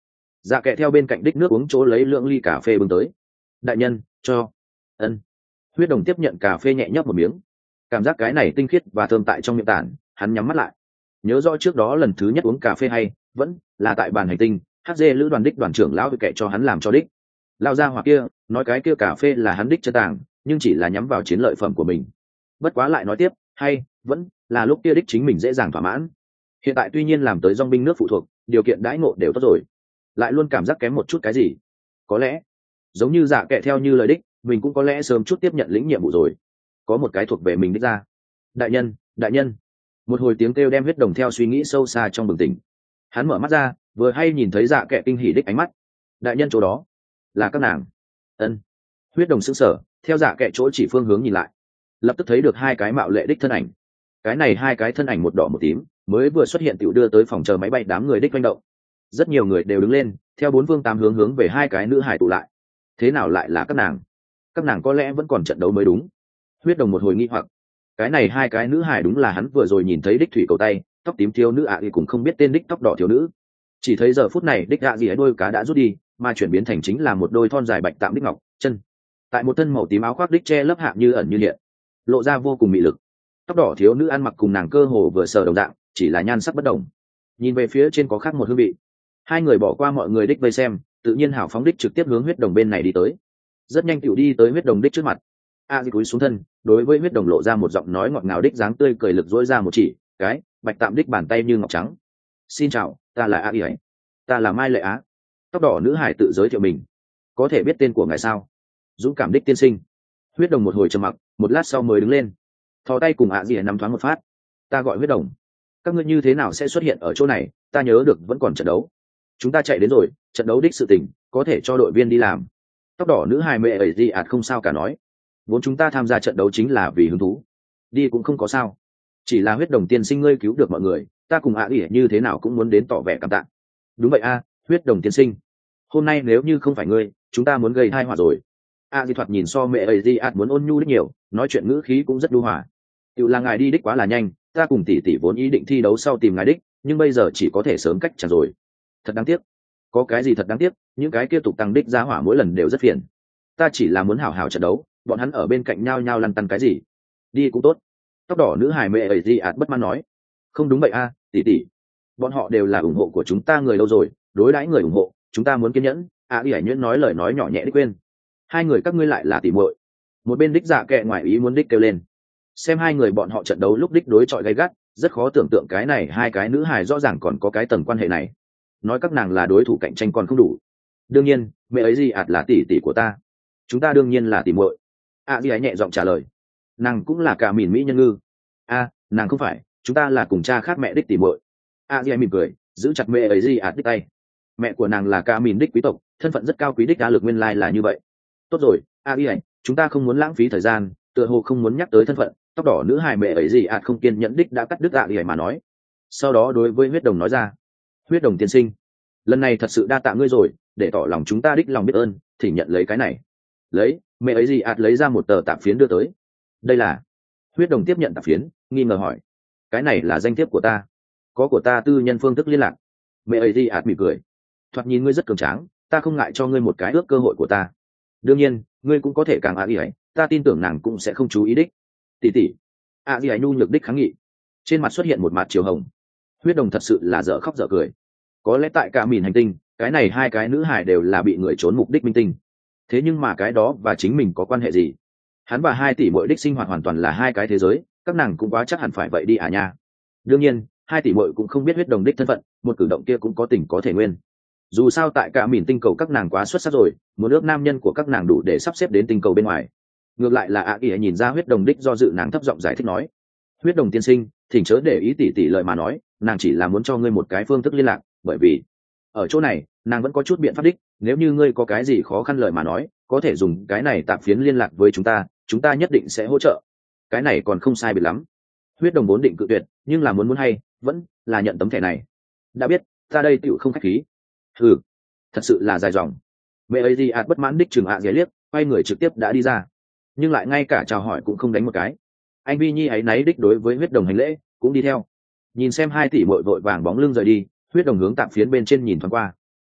Dạ kệ theo bên cạnh đích nước uống chỗ lấy lượng ly cà phê bưng tới. Đại nhân, cho. Ân. Huyết đồng tiếp nhận cà phê nhẹ nhấp một miếng, cảm giác cái này tinh khiết và thơm tại trong miệng tản, hắn nhắm mắt lại. Nhớ rõ trước đó lần thứ nhất uống cà phê hay vẫn là tại bàn hành tinh, hát dê lữ đoàn đích đoàn trưởng lão kệ cho hắn làm cho đích. Lao ra hoặc kia nói cái kia cà phê là hắn đích chân tàng, nhưng chỉ là nhắm vào chiến lợi phẩm của mình. Bất quá lại nói tiếp, hay vẫn là lúc kia đích chính mình dễ dàng thỏa mãn. Hiện tại tuy nhiên làm tới dòng binh nước phụ thuộc, điều kiện đãi ngộ đều tốt rồi, lại luôn cảm giác kém một chút cái gì. Có lẽ giống như Dạ kệ theo như lời đích, mình cũng có lẽ sớm chút tiếp nhận lĩnh nhiệm vụ rồi, có một cái thuộc về mình đích ra. Đại nhân, đại nhân. Một hồi tiếng kêu đem huyết đồng theo suy nghĩ sâu xa trong bừng tỉnh. Hắn mở mắt ra, vừa hay nhìn thấy Dạ kệ kinh hỉ đích ánh mắt. Đại nhân chỗ đó là các nàng. Ân. Huyết đồng sững sờ, theo Dạ kệ chỗ chỉ phương hướng nhìn lại, lập tức thấy được hai cái mạo lệ đích thân ảnh. Cái này hai cái thân ảnh một đỏ một tím, mới vừa xuất hiện tiểu đưa tới phòng chờ máy bay đám người đích manh động. Rất nhiều người đều đứng lên, theo bốn phương tám hướng hướng về hai cái nữ hải tụ lại. Thế nào lại là các nàng? Các nàng có lẽ vẫn còn trận đấu mới đúng. Huyết đồng một hồi nghi hoặc. Cái này hai cái nữ hải đúng là hắn vừa rồi nhìn thấy đích thủy cầu tay, tóc tím thiếu nữ ạ à thì cũng không biết tên đích tóc đỏ thiếu nữ. Chỉ thấy giờ phút này đích ạ gì ấy đôi cá đã rút đi, mà chuyển biến thành chính là một đôi thon dài bạch tạm đích ngọc chân. Tại một thân màu tím áo khoác đích che lấp hạ như ẩn như hiện, lộ ra vô cùng mị lực. Tóc đỏ thiếu nữ ăn mặc cùng nàng cơ hồ vừa sờ đồng dạng, chỉ là nhan sắc bất đồng. Nhìn về phía trên có khác một hương vị. Hai người bỏ qua mọi người đích vây xem, tự nhiên hảo phóng đích trực tiếp hướng huyết đồng bên này đi tới. Rất nhanh tiểu đi tới huyết đồng đích trước mặt. A di cúi xuống thân, đối với huyết đồng lộ ra một giọng nói ngọt ngào đích dáng tươi cười lực dỗi ra một chỉ cái bạch tạm đích bàn tay như ngọc trắng. Xin chào, ta là A y ấy, ta là Mai Lệ Á. Tóc đỏ nữ hải tự giới thiệu mình. Có thể biết tên của ngài sao? Dũng cảm đích tiên sinh. Huyết đồng một hồi trầm mặc, một lát sau mới đứng lên, thò tay cùng A di nắm thoáng một phát. Ta gọi huyết đồng. Các ngươi như thế nào sẽ xuất hiện ở chỗ này? Ta nhớ được vẫn còn trận đấu. Chúng ta chạy đến rồi, trận đấu đích sự tình có thể cho đội viên đi làm. Tóc đỏ nữ hài mẹ ấy gì ạt không sao cả nói. Vốn chúng ta tham gia trận đấu chính là vì hứng thú, đi cũng không có sao. Chỉ là huyết đồng tiên sinh ngươi cứu được mọi người, ta cùng ạ ỉa như thế nào cũng muốn đến tỏ vẻ cảm tạ. Đúng vậy a, huyết đồng tiên sinh. Hôm nay nếu như không phải ngươi, chúng ta muốn gây hai họa rồi. A di thoạt nhìn so mẹ ấy gì ạt muốn ôn nhu đích nhiều, nói chuyện ngữ khí cũng rất đu hòa. Tự là ngài đi đích quá là nhanh, ta cùng tỷ tỷ vốn ý định thi đấu sau tìm ngài đích, nhưng bây giờ chỉ có thể sớm cách chẳng rồi. Thật đáng tiếc. Có cái gì thật đáng tiếc, những cái kia tục tăng đích giá hỏa mỗi lần đều rất phiền. Ta chỉ là muốn hảo hảo trận đấu, bọn hắn ở bên cạnh nhau nhau lăn tăn cái gì. Đi cũng tốt. Tóc đỏ nữ hài mẹ ấy gì ạt bất mãn nói. Không đúng vậy a, tỷ tỷ. Bọn họ đều là ủng hộ của chúng ta người lâu rồi, đối đãi người ủng hộ, chúng ta muốn kiên nhẫn. A y hải nhuyễn nói lời nói nhỏ nhẹ đích quên. Hai người các ngươi lại là tỷ muội. Một bên đích dạ kệ ngoài ý muốn đích kêu lên. Xem hai người bọn họ trận đấu lúc đích đối chọi gay gắt, rất khó tưởng tượng cái này hai cái nữ hài rõ ràng còn có cái tầng quan hệ này. Nói các nàng là đối thủ cạnh tranh còn không đủ. Đương nhiên mẹ ấy gì ạt là tỷ tỷ của ta, chúng ta đương nhiên là tỷ muội. A di ấy nhẹ giọng trả lời. Nàng cũng là cả mìn mỹ nhân ngư. A, nàng không phải, chúng ta là cùng cha khác mẹ đích tỷ muội. A di ấy mỉm cười, giữ chặt mẹ ấy gì ạt đích tay. Mẹ của nàng là cả mìn đích quý tộc, thân phận rất cao quý đích, đa lực nguyên lai là như vậy. Tốt rồi, A di ấy, chúng ta không muốn lãng phí thời gian, tựa hồ không muốn nhắc tới thân phận. Tóc đỏ nữ hài mẹ ấy gì ạt không kiên nhẫn đích đã cắt đứt A di ấy mà nói. Sau đó đối với huyết đồng nói ra. Huyết đồng tiên sinh, lần này thật sự đa tạ ngươi rồi, để tỏ lòng chúng ta đích lòng biết ơn, thì nhận lấy cái này. Lấy, mẹ ấy gì ạt lấy ra một tờ tạp phiến đưa tới. Đây là. Huyết đồng tiếp nhận tạp phiến, nghi ngờ hỏi. Cái này là danh thiếp của ta, có của ta tư nhân phương thức liên lạc. Mẹ ấy gì ạt mỉm cười. Thoạt nhìn ngươi rất cường tráng, ta không ngại cho ngươi một cái ước cơ hội của ta. Đương nhiên, ngươi cũng có thể càng a gì ấy, ta tin tưởng nàng cũng sẽ không chú ý đích. Tỷ tỷ. A gì ấy nhu nhược đích kháng nghị. Trên mặt xuất hiện một mặt chiều hồng. Huyết đồng thật sự là dở khóc dở cười. Có lẽ tại cả mìn hành tinh, cái này hai cái nữ hải đều là bị người trốn mục đích minh tinh. Thế nhưng mà cái đó và chính mình có quan hệ gì? Hắn và hai tỷ muội đích sinh hoạt hoàn toàn là hai cái thế giới, các nàng cũng quá chắc hẳn phải vậy đi à nha. Đương nhiên, hai tỷ muội cũng không biết huyết đồng đích thân phận, một cử động kia cũng có tình có thể nguyên. Dù sao tại cả mìn tinh cầu các nàng quá xuất sắc rồi, muốn ước nam nhân của các nàng đủ để sắp xếp đến tinh cầu bên ngoài. Ngược lại là ạ kỳ nhìn ra huyết đồng đích do dự, nàng thấp giọng giải thích nói. Huyết đồng tiên sinh, thỉnh chớ để ý tỷ tỷ lời mà nói, nàng chỉ là muốn cho ngươi một cái phương thức liên lạc, bởi vì ở chỗ này nàng vẫn có chút biện pháp đích, nếu như ngươi có cái gì khó khăn lời mà nói, có thể dùng cái này tạp phiến liên lạc với chúng ta, chúng ta nhất định sẽ hỗ trợ. Cái này còn không sai biệt lắm. Huyết đồng vốn định cự tuyệt, nhưng là muốn muốn hay vẫn là nhận tấm thẻ này. Đã biết, ta đây tựu không khách khí. Ừ, thật sự là dài dòng. Mẹ ấy gì ạt bất mãn đích chừng ạ dễ liếc, quay người trực tiếp đã đi ra, nhưng lại ngay cả chào hỏi cũng không đánh một cái. Anh Vi Nhi ấy náy đích đối với huyết đồng hành lễ, cũng đi theo. Nhìn xem hai tỷ muội vội vàng bóng lưng rời đi, huyết đồng hướng tạm phiến bên trên nhìn thoáng qua.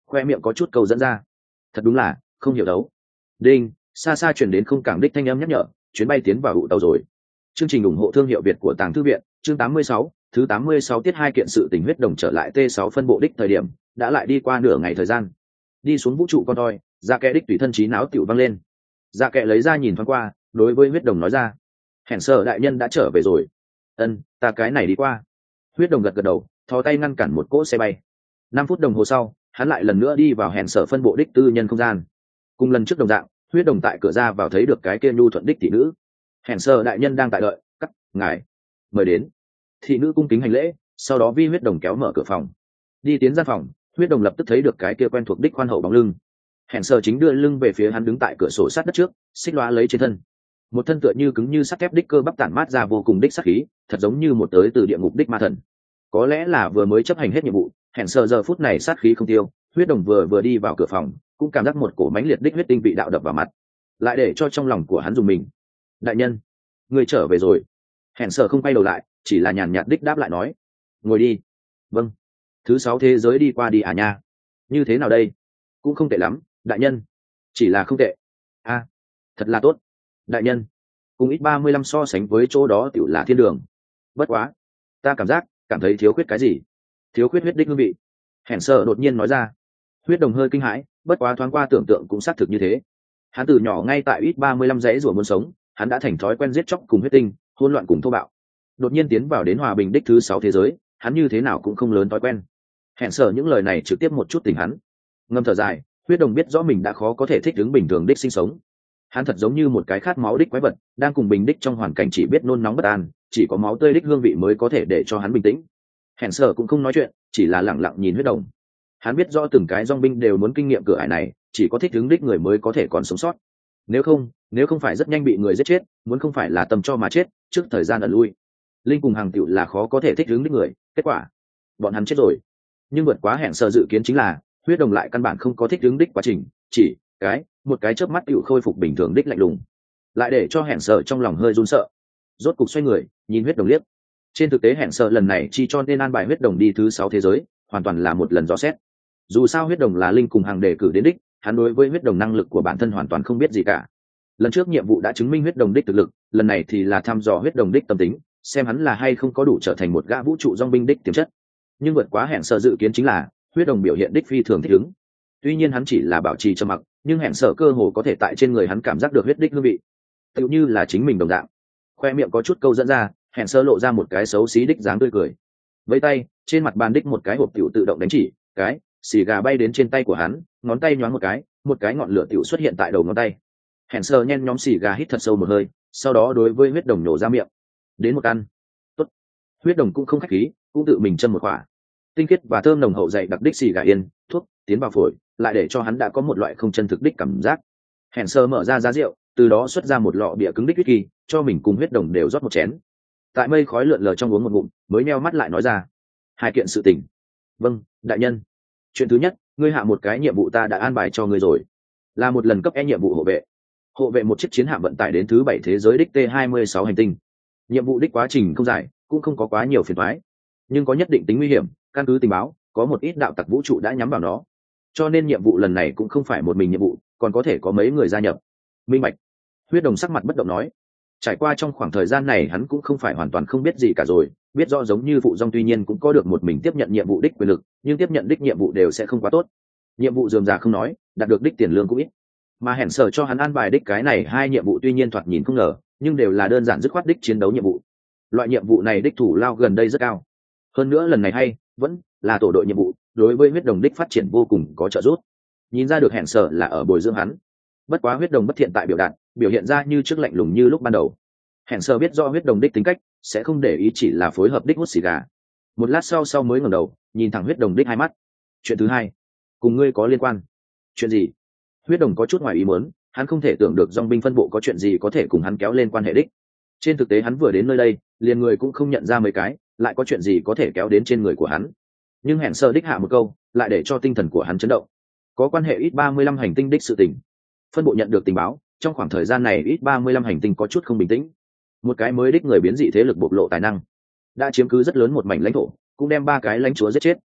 khoe miệng có chút câu dẫn ra. Thật đúng là không hiểu đấu. Đinh, xa xa chuyển đến không cảng đích thanh âm nhắc nhở, chuyến bay tiến vào ụ tàu rồi. Chương trình ủng hộ thương hiệu Việt của Tàng Thư viện, chương tám mươi sáu, thứ tám mươi sáu tiết hai kiện sự tình huyết đồng trở lại T sáu phân bộ đích thời điểm, đã lại đi qua nửa ngày thời gian. Đi xuống vũ trụ con toi, Dạ Kệ đích tùy thân trí não tiểu văng lên. Dạ Kệ lấy ra nhìn thoáng qua, đối với huyết đồng nói ra: "Hèn Sở đại nhân đã trở về rồi." "Ân, ta cái này đi qua." Huyết đồng gật gật đầu, thò tay ngăn cản một cỗ xe bay. Năm phút đồng hồ sau, hắn lại lần nữa đi vào Hèn Sở phân bộ đích tư nhân không gian. Cùng lần trước đồng dạng, huyết đồng tại cửa ra vào thấy được cái kia nhu thuận đích thị nữ. Hèn Sở đại nhân đang tại đợi, cắt, ngài mời đến. Thị nữ cung kính hành lễ, sau đó vi huyết đồng kéo mở cửa phòng. Đi tiến gian phòng, huyết đồng lập tức thấy được cái kia quen thuộc đích khoan hậu bóng lưng. Hèn Sở chính đưa lưng về phía hắn đứng tại cửa sổ sát đất trước, xích loa lấy trên thân. Một thân tựa như cứng như sắt thép đích cơ bắp tản mát ra vô cùng đích sát khí, thật giống như một tới từ địa ngục đích ma thần. Có lẽ là vừa mới chấp hành hết nhiệm vụ, Hèn Sở giờ phút này sát khí không tiêu, huyết đồng vừa vừa đi vào cửa phòng, cũng cảm giác một cổ mãnh liệt đích huyết tinh vị đạo đập vào mặt, lại để cho trong lòng của hắn dùng mình. "Đại nhân, người trở về rồi." Hèn Sở không quay đầu lại, chỉ là nhàn nhạt đích đáp lại nói: "Ngồi đi." "Vâng." "Thứ sáu thế giới đi qua đi à nha?" "Như thế nào đây?" "Cũng không tệ lắm, đại nhân." "Chỉ là không tệ." "A, thật là tốt." "Đại nhân, cùng ít ba mươi lăm so sánh với chỗ đó tiểu là thiên đường. Bất quá, ta cảm giác, cảm thấy thiếu khuyết cái gì?" "Thiếu khuyết huyết đích hương vị." Hèn Sở đột nhiên nói ra. Huyết đồng hơi kinh hãi, bất quá thoáng qua tưởng tượng cũng xác thực như thế. Hắn từ nhỏ ngay tại ít ba mươi lăm dãy rủa muốn sống, hắn đã thành thói quen giết chóc cùng huyết tinh, hỗn loạn cùng thô bạo. Đột nhiên tiến vào đến hòa bình đích thứ sáu thế giới, hắn như thế nào cũng không lớn thói quen. Hèn Sở những lời này trực tiếp một chút tỉnh hắn. Ngâm thở dài, huyết đồng biết rõ mình đã khó có thể thích ứng bình thường đích sinh sống. Hắn thật giống như một cái khát máu đích quái vật, đang cùng bình đích trong hoàn cảnh chỉ biết nôn nóng bất an, chỉ có máu tươi đích hương vị mới có thể để cho hắn bình tĩnh. Hèn Sở cũng không nói chuyện, chỉ là lặng lặng nhìn huyết đồng. Hắn biết rõ từng cái dòng binh đều muốn kinh nghiệm cửa ải này, chỉ có thích ứng đích người mới có thể còn sống sót. Nếu không, nếu không phải rất nhanh bị người giết chết, muốn không phải là tâm cho mà chết, trước thời gian ẩn lui. Linh cùng hàng tiểu là khó có thể thích ứng đích người, kết quả, bọn hắn chết rồi. Nhưng vượt quá Hèn Sở dự kiến chính là, huyết đồng lại căn bản không có thích ứng đích quá trình, chỉ cái một cái chớp mắt tiểu khôi phục bình thường đích lạnh lùng, lại để cho Hèn Sở trong lòng hơi run sợ. Rốt cục xoay người, nhìn huyết đồng liếc. Trên thực tế Hèn Sở lần này chi cho nên an bài huyết đồng đi thứ sáu thế giới, hoàn toàn là một lần dò xét. Dù sao huyết đồng là linh cùng hàng đề cử đến đích, hắn đối với huyết đồng năng lực của bản thân hoàn toàn không biết gì cả. Lần trước nhiệm vụ đã chứng minh huyết đồng đích thực lực, lần này thì là thăm dò huyết đồng đích tâm tính, xem hắn là hay không có đủ trở thành một gã vũ trụ dòng binh đích tiềm chất. Nhưng vượt quá Hèn Sở dự kiến chính là huyết đồng biểu hiện đích phi thường thích ứng. Tuy nhiên hắn chỉ là bảo trì trầm mặc, nhưng Hèn Sở cơ hồ có thể tại trên người hắn cảm giác được huyết đích hương vị, tựu như là chính mình đồng dạng. Khoe miệng có chút câu dẫn ra, Hèn Sở lộ ra một cái xấu xí đích dáng tươi cười. Với tay, trên mặt bàn đích một cái hộp tiểu tự động đánh chỉ, cái xì gà bay đến trên tay của hắn, ngón tay nhoáng một cái, một cái ngọn lửa tiểu xuất hiện tại đầu ngón tay. Hèn Sở nhen nhóm xì gà hít thật sâu một hơi, sau đó đối với huyết đồng nổ ra miệng. "Đến một ăn." "Tốt." Huyết đồng cũng không khách khí, cũng tự mình châm một quả. Tinh khiết và thơm nồng hậu dày đặc đích xì gà yên, thuốc tiến vào phổi, lại để cho hắn đã có một loại không chân thực đích cảm giác. Hèn Sở mở ra giá rượu, từ đó xuất ra một lọ bia cứng đích whisky, cho mình cùng huyết đồng đều rót một chén. Tại mây khói lượn lờ trong uống một ngụm, mới nheo mắt lại nói ra: "Hai kiện sự tình." "Vâng, đại nhân." "Chuyện thứ nhất, ngươi hạ một cái nhiệm vụ ta đã an bài cho ngươi rồi, là một lần cấp E nhiệm vụ hộ vệ. Hộ vệ một chiếc chiến hạm vận tải đến thứ bảy thế giới đích T hai mươi sáu hành tinh. Nhiệm vụ đích quá trình không dài, cũng không có quá nhiều phiền toái, nhưng có nhất định tính nguy hiểm, căn cứ tình báo, có một ít đạo tặc vũ trụ đã nhắm vào nó. Cho nên nhiệm vụ lần này cũng không phải một mình nhiệm vụ, còn có thể có mấy người gia nhập." "Minh bạch." Huyết đồng sắc mặt bất động nói. Trải qua trong khoảng thời gian này hắn cũng không phải hoàn toàn không biết gì cả rồi, biết rõ giống như phụ dòng tuy nhiên cũng có được một mình tiếp nhận nhiệm vụ đích quyền lực, nhưng tiếp nhận đích nhiệm vụ đều sẽ không quá tốt. Nhiệm vụ dườm già không nói, đạt được đích tiền lương cũng ít. Mà Hèn Sở cho hắn an bài đích cái này hai nhiệm vụ tuy nhiên thoạt nhìn không ngờ, nhưng đều là đơn giản dứt khoát đích chiến đấu nhiệm vụ. Loại nhiệm vụ này đích thủ lao gần đây rất cao. Hơn nữa lần này hay, vẫn là tổ đội nhiệm vụ, đối với huyết đồng đích phát triển vô cùng có trợ giúp. Nhìn ra được Hèn Sở là ở bồi dưỡng hắn. Bất quá huyết đồng bất thiện tại biểu đạt, biểu hiện ra như trước lạnh lùng như lúc ban đầu. Hèn Sở biết rõ huyết đồng đích tính cách, sẽ không để ý chỉ là phối hợp đích hút xì gà. Một lát sau sau mới ngẩng đầu, nhìn thẳng huyết đồng đích hai mắt. "Chuyện thứ hai, cùng ngươi có liên quan." "Chuyện gì?" Huyết đồng có chút ngoài ý muốn, hắn không thể tưởng được dòng binh phân bộ có chuyện gì có thể cùng hắn kéo lên quan hệ đích. Trên thực tế hắn vừa đến nơi đây, liền người cũng không nhận ra mấy cái, lại có chuyện gì có thể kéo đến trên người của hắn. Nhưng Hèn Sở đích hạ một câu, lại để cho tinh thần của hắn chấn động. Có quan hệ ít ba mươi lăm hành tinh đích sự tình. Phân bộ nhận được tình báo, trong khoảng thời gian này ít ba mươi lăm hành tinh có chút không bình tĩnh. Một cái mới đích người biến dị thế lực bộc lộ tài năng, đã chiếm cứ rất lớn một mảnh lãnh thổ, cũng đem ba cái lãnh chúa giết chết.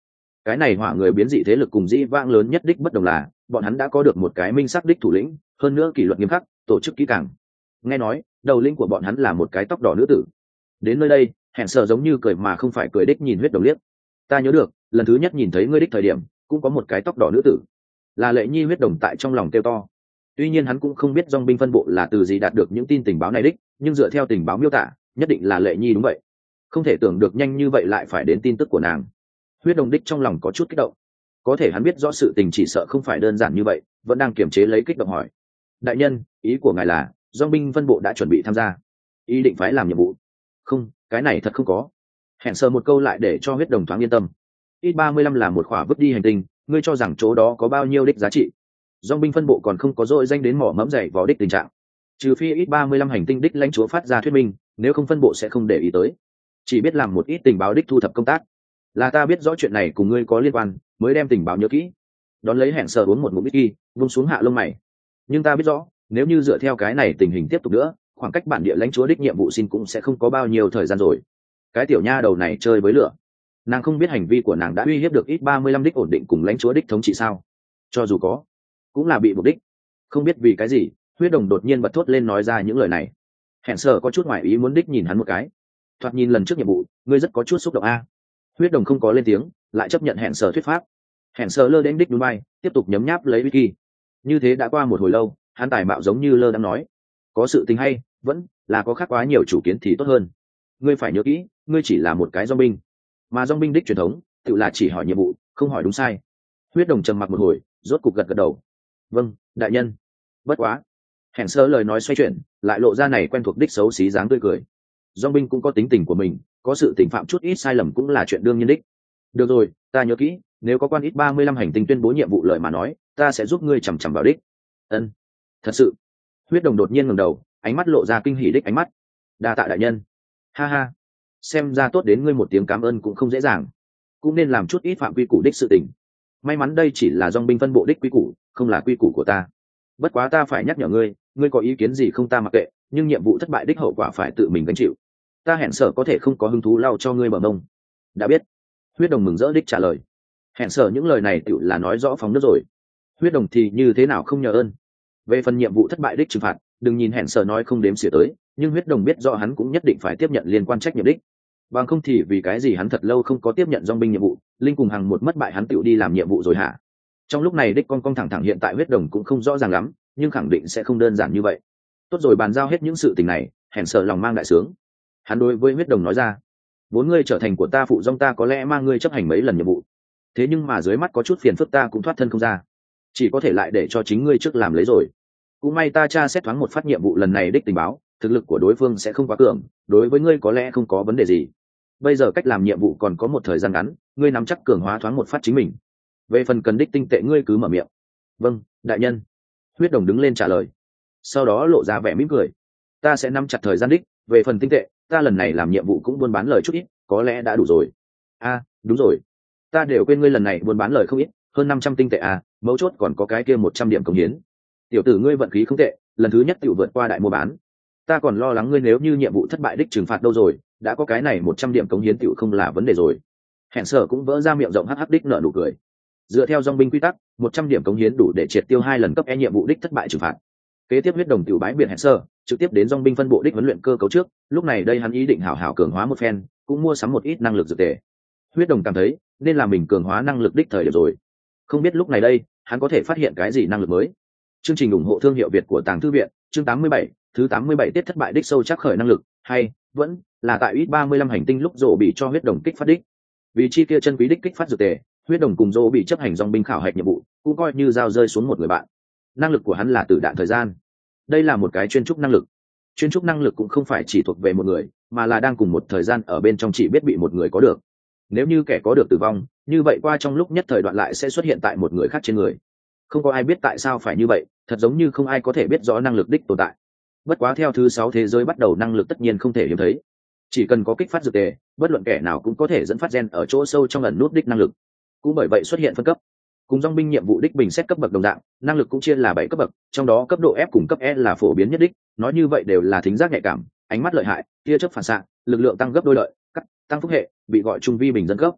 Cái này hỏa người biến dị thế lực cùng dĩ vãng lớn nhất đích bất đồng là bọn hắn đã có được một cái minh sắc đích thủ lĩnh, hơn nữa kỷ luật nghiêm khắc, tổ chức kỹ càng. Nghe nói đầu lĩnh của bọn hắn là một cái tóc đỏ nữ tử. Đến nơi đây hẹn sợ giống như cười mà không phải cười đích nhìn huyết đồng liếc. Ta nhớ được lần thứ nhất nhìn thấy ngươi đích thời điểm cũng có một cái tóc đỏ nữ tử, là Lệ Nhi. Huyết đồng tại trong lòng kêu to. Tuy nhiên hắn cũng không biết dòng binh phân bộ là từ gì đạt được những tin tình báo này đích, nhưng dựa theo tình báo miêu tả nhất định là Lệ Nhi đúng vậy. Không thể tưởng được nhanh như vậy lại phải đến tin tức của nàng. Huyết đồng đích trong lòng có chút kích động, có thể hắn biết rõ sự tình chỉ sợ không phải đơn giản như vậy, vẫn đang kiềm chế lấy kích động hỏi: đại nhân, ý của ngài là dòng binh phân bộ đã chuẩn bị tham gia, ý định phải làm nhiệm vụ? Không, cái này thật không có. Hẹn sờ một câu lại để cho huyết đồng thoáng yên tâm. ít ba mươi lăm là một khỏa vứt đi hành tinh, ngươi cho rằng chỗ đó có bao nhiêu đích giá trị? Dòng binh phân bộ còn không có dội danh đến mỏ mẫm dày vào đích tình trạng, trừ phi ít ba mươi lăm hành tinh đích lãnh chúa phát ra thuyết minh, nếu không phân bộ sẽ không để ý tới, chỉ biết làm một ít tình báo đích thu thập công tác. Là ta biết rõ chuyện này cùng ngươi có liên quan mới đem tình báo nhớ kỹ. Đón lấy hẹn sờ uống một ngụm whisky, vung xuống hạ lông mày. Nhưng ta biết rõ nếu như dựa theo cái này tình hình tiếp tục nữa, khoảng cách bản địa lãnh chúa đích nhiệm vụ xin cũng sẽ không có bao nhiêu thời gian rồi. Cái tiểu nha đầu này chơi với lửa, nàng không biết hành vi của nàng đã uy hiếp được ít ba mươi lăm đích ổn định cùng lãnh chúa đích thống trị sao? Cho dù có, cũng là bị buộc đích. Không biết vì cái gì huyết đồng đột nhiên bật thốt lên nói ra những lời này. Hẹn sờ có chút ngoại ý muốn đích nhìn hắn một cái. Thoạt nhìn lần trước nhiệm vụ ngươi rất có chút xúc động a. Huyết đồng không có lên tiếng, lại chấp nhận hẹn sờ thuyết pháp. Hẹn sờ lơ đến đích núi bay, tiếp tục nhấm nháp lấy whisky. Như thế đã qua một hồi lâu, hắn tài mạo giống như lơ đang nói: có sự tình hay vẫn là có khác quá nhiều chủ kiến thì tốt hơn. Ngươi phải nhớ kỹ, ngươi chỉ là một cái dòng binh, mà dòng binh đích truyền thống tự là chỉ hỏi nhiệm vụ, không hỏi đúng sai. Huyết đồng trầm mặc một hồi, rốt cục gật gật đầu: vâng, đại nhân. Bất quá, hẹn sơ lời nói xoay chuyển, lại lộ ra này quen thuộc đích xấu xí dáng tươi cười. Dòng binh cũng có tính tình của mình, có sự tình phạm chút ít sai lầm cũng là chuyện đương nhiên đích. Được rồi, ta nhớ kỹ, nếu có quan ít ba mươi lăm hành tinh tuyên bố nhiệm vụ lời mà nói, ta sẽ giúp ngươi chằm chằm vào đích. Ân, thật sự. Huyết đồng đột nhiên ngẩng đầu, ánh mắt lộ ra kinh hỉ đích ánh mắt. Đa tạ đại nhân. Ha ha, xem ra tốt đến ngươi một tiếng cảm ơn cũng không dễ dàng, cũng nên làm chút ít phạm quy củ đích sự tình. May mắn đây chỉ là dòng binh phân bộ đích quy củ, không là quy củ của ta. Bất quá ta phải nhắc nhở ngươi, ngươi có ý kiến gì không ta mặc kệ, nhưng nhiệm vụ thất bại đích hậu quả phải tự mình gánh chịu. Ta hẹn sở có thể không có hứng thú lau cho ngươi bờ mông. Đã biết. Huyết đồng mừng rỡ đích trả lời. Hẹn sở những lời này tự là nói rõ phóng nước rồi. Huyết đồng thì như thế nào không nhờ ơn. Về phần nhiệm vụ thất bại đích trừng phạt, đừng nhìn hẹn sở nói không đếm xỉa tới, nhưng huyết đồng biết rõ hắn cũng nhất định phải tiếp nhận liên quan trách nhiệm đích. Bằng không thì vì cái gì hắn thật lâu không có tiếp nhận dòng binh nhiệm vụ, linh cùng hàng một mất bại hắn tự đi làm nhiệm vụ rồi hả? Trong lúc này đích con con thẳng thẳng hiện tại huyết đồng cũng không rõ ràng lắm, nhưng khẳng định sẽ không đơn giản như vậy. Tốt rồi, bàn giao hết những sự tình này, hẹn sở lòng mang đại sướng. Hắn đối với huyết đồng nói ra: vốn ngươi trở thành của ta phụ dòng, ta có lẽ mang ngươi chấp hành mấy lần nhiệm vụ, thế nhưng mà dưới mắt có chút phiền phức ta cũng thoát thân không ra, chỉ có thể lại để cho chính ngươi trước làm lấy rồi. Cũng may ta tra xét thoáng một phát nhiệm vụ lần này đích tình báo, thực lực của đối phương sẽ không quá cường, đối với ngươi có lẽ không có vấn đề gì. Bây giờ cách làm nhiệm vụ còn có một thời gian ngắn, ngươi nắm chắc cường hóa thoáng một phát chính mình. Về phần cần đích tinh tệ ngươi cứ mở miệng. Vâng, đại nhân. Huyết đồng đứng lên trả lời, sau đó lộ ra vẻ mỉm cười. Ta sẽ nắm chặt thời gian đích, về phần tinh tệ, ta lần này làm nhiệm vụ cũng buôn bán lời chút ít, có lẽ đã đủ rồi. A, à, đúng rồi, ta đều quên ngươi lần này buôn bán lời không ít, hơn năm trăm tinh tệ à, mấu chốt còn có cái kia một trăm điểm cống hiến. Tiểu tử ngươi vận khí không tệ, lần thứ nhất tiểu vượt qua đại mua bán. Ta còn lo lắng ngươi nếu như nhiệm vụ thất bại đích trừng phạt đâu rồi, đã có cái này một trăm điểm cống hiến tiểu không là vấn đề rồi. Hẹn sở cũng vỡ ra miệng rộng hắc hắc đích nở nụ cười. Dựa theo dòng binh quy tắc, một trăm điểm cống hiến đủ để triệt tiêu hai lần cấp e nhiệm vụ đích thất bại trừng phạt. Kế tiếp huyết đồng tiểu bái biệt hẹn sở, trực tiếp đến dòng binh phân bộ đích huấn luyện cơ cấu trước, lúc này đây hắn ý định hảo hảo cường hóa một phen, cũng mua sắm một ít năng lực dược tề. Huyết đồng cảm thấy, nên là mình cường hóa năng lực đích thời điểm rồi. Không biết lúc này đây, hắn có thể phát hiện cái gì năng lực mới. Chương trình ủng hộ thương hiệu Việt của Tàng Thư viện, chương tám mươi bảy, thứ tám mươi bảy tiết thất bại đích sâu chắc khởi năng lực, hay vẫn là tại ít ba mươi lăm hành tinh lúc rồ bị cho huyết đồng kích phát đích. Vì chi kia chân quý đích kích phát dược tề, huyết đồng cùng rồ bị chấp hành dòng binh khảo hạch nhiệm vụ, cũng coi như dao rơi xuống một người bạn. Năng lực của hắn là tử đạn thời gian. Đây là một cái chuyên trúc năng lực. Chuyên trúc năng lực cũng không phải chỉ thuộc về một người, mà là đang cùng một thời gian ở bên trong chỉ biết bị một người có được. Nếu như kẻ có được tử vong, như vậy qua trong lúc nhất thời đoạn lại sẽ xuất hiện tại một người khác trên người. Không có ai biết tại sao phải như vậy, thật giống như không ai có thể biết rõ năng lực đích tồn tại. Bất quá theo thứ sáu thế giới bắt đầu, năng lực tất nhiên không thể hiếm thấy. Chỉ cần có kích phát dược tề, bất luận kẻ nào cũng có thể dẫn phát gen ở chỗ sâu trong ẩn nút đích năng lực. Cũng bởi vậy xuất hiện phân cấp. Cùng dòng binh nhiệm vụ đích bình xét cấp bậc đồng dạng, năng lực cũng chia là bảy cấp bậc, trong đó cấp độ F cùng cấp E là phổ biến nhất đích, nói như vậy đều là thính giác nhạy cảm, ánh mắt lợi hại, tia chớp phản xạ, lực lượng tăng gấp đôi lợi, cắt, tăng phúc hệ, bị gọi trung vi bình dân cấp.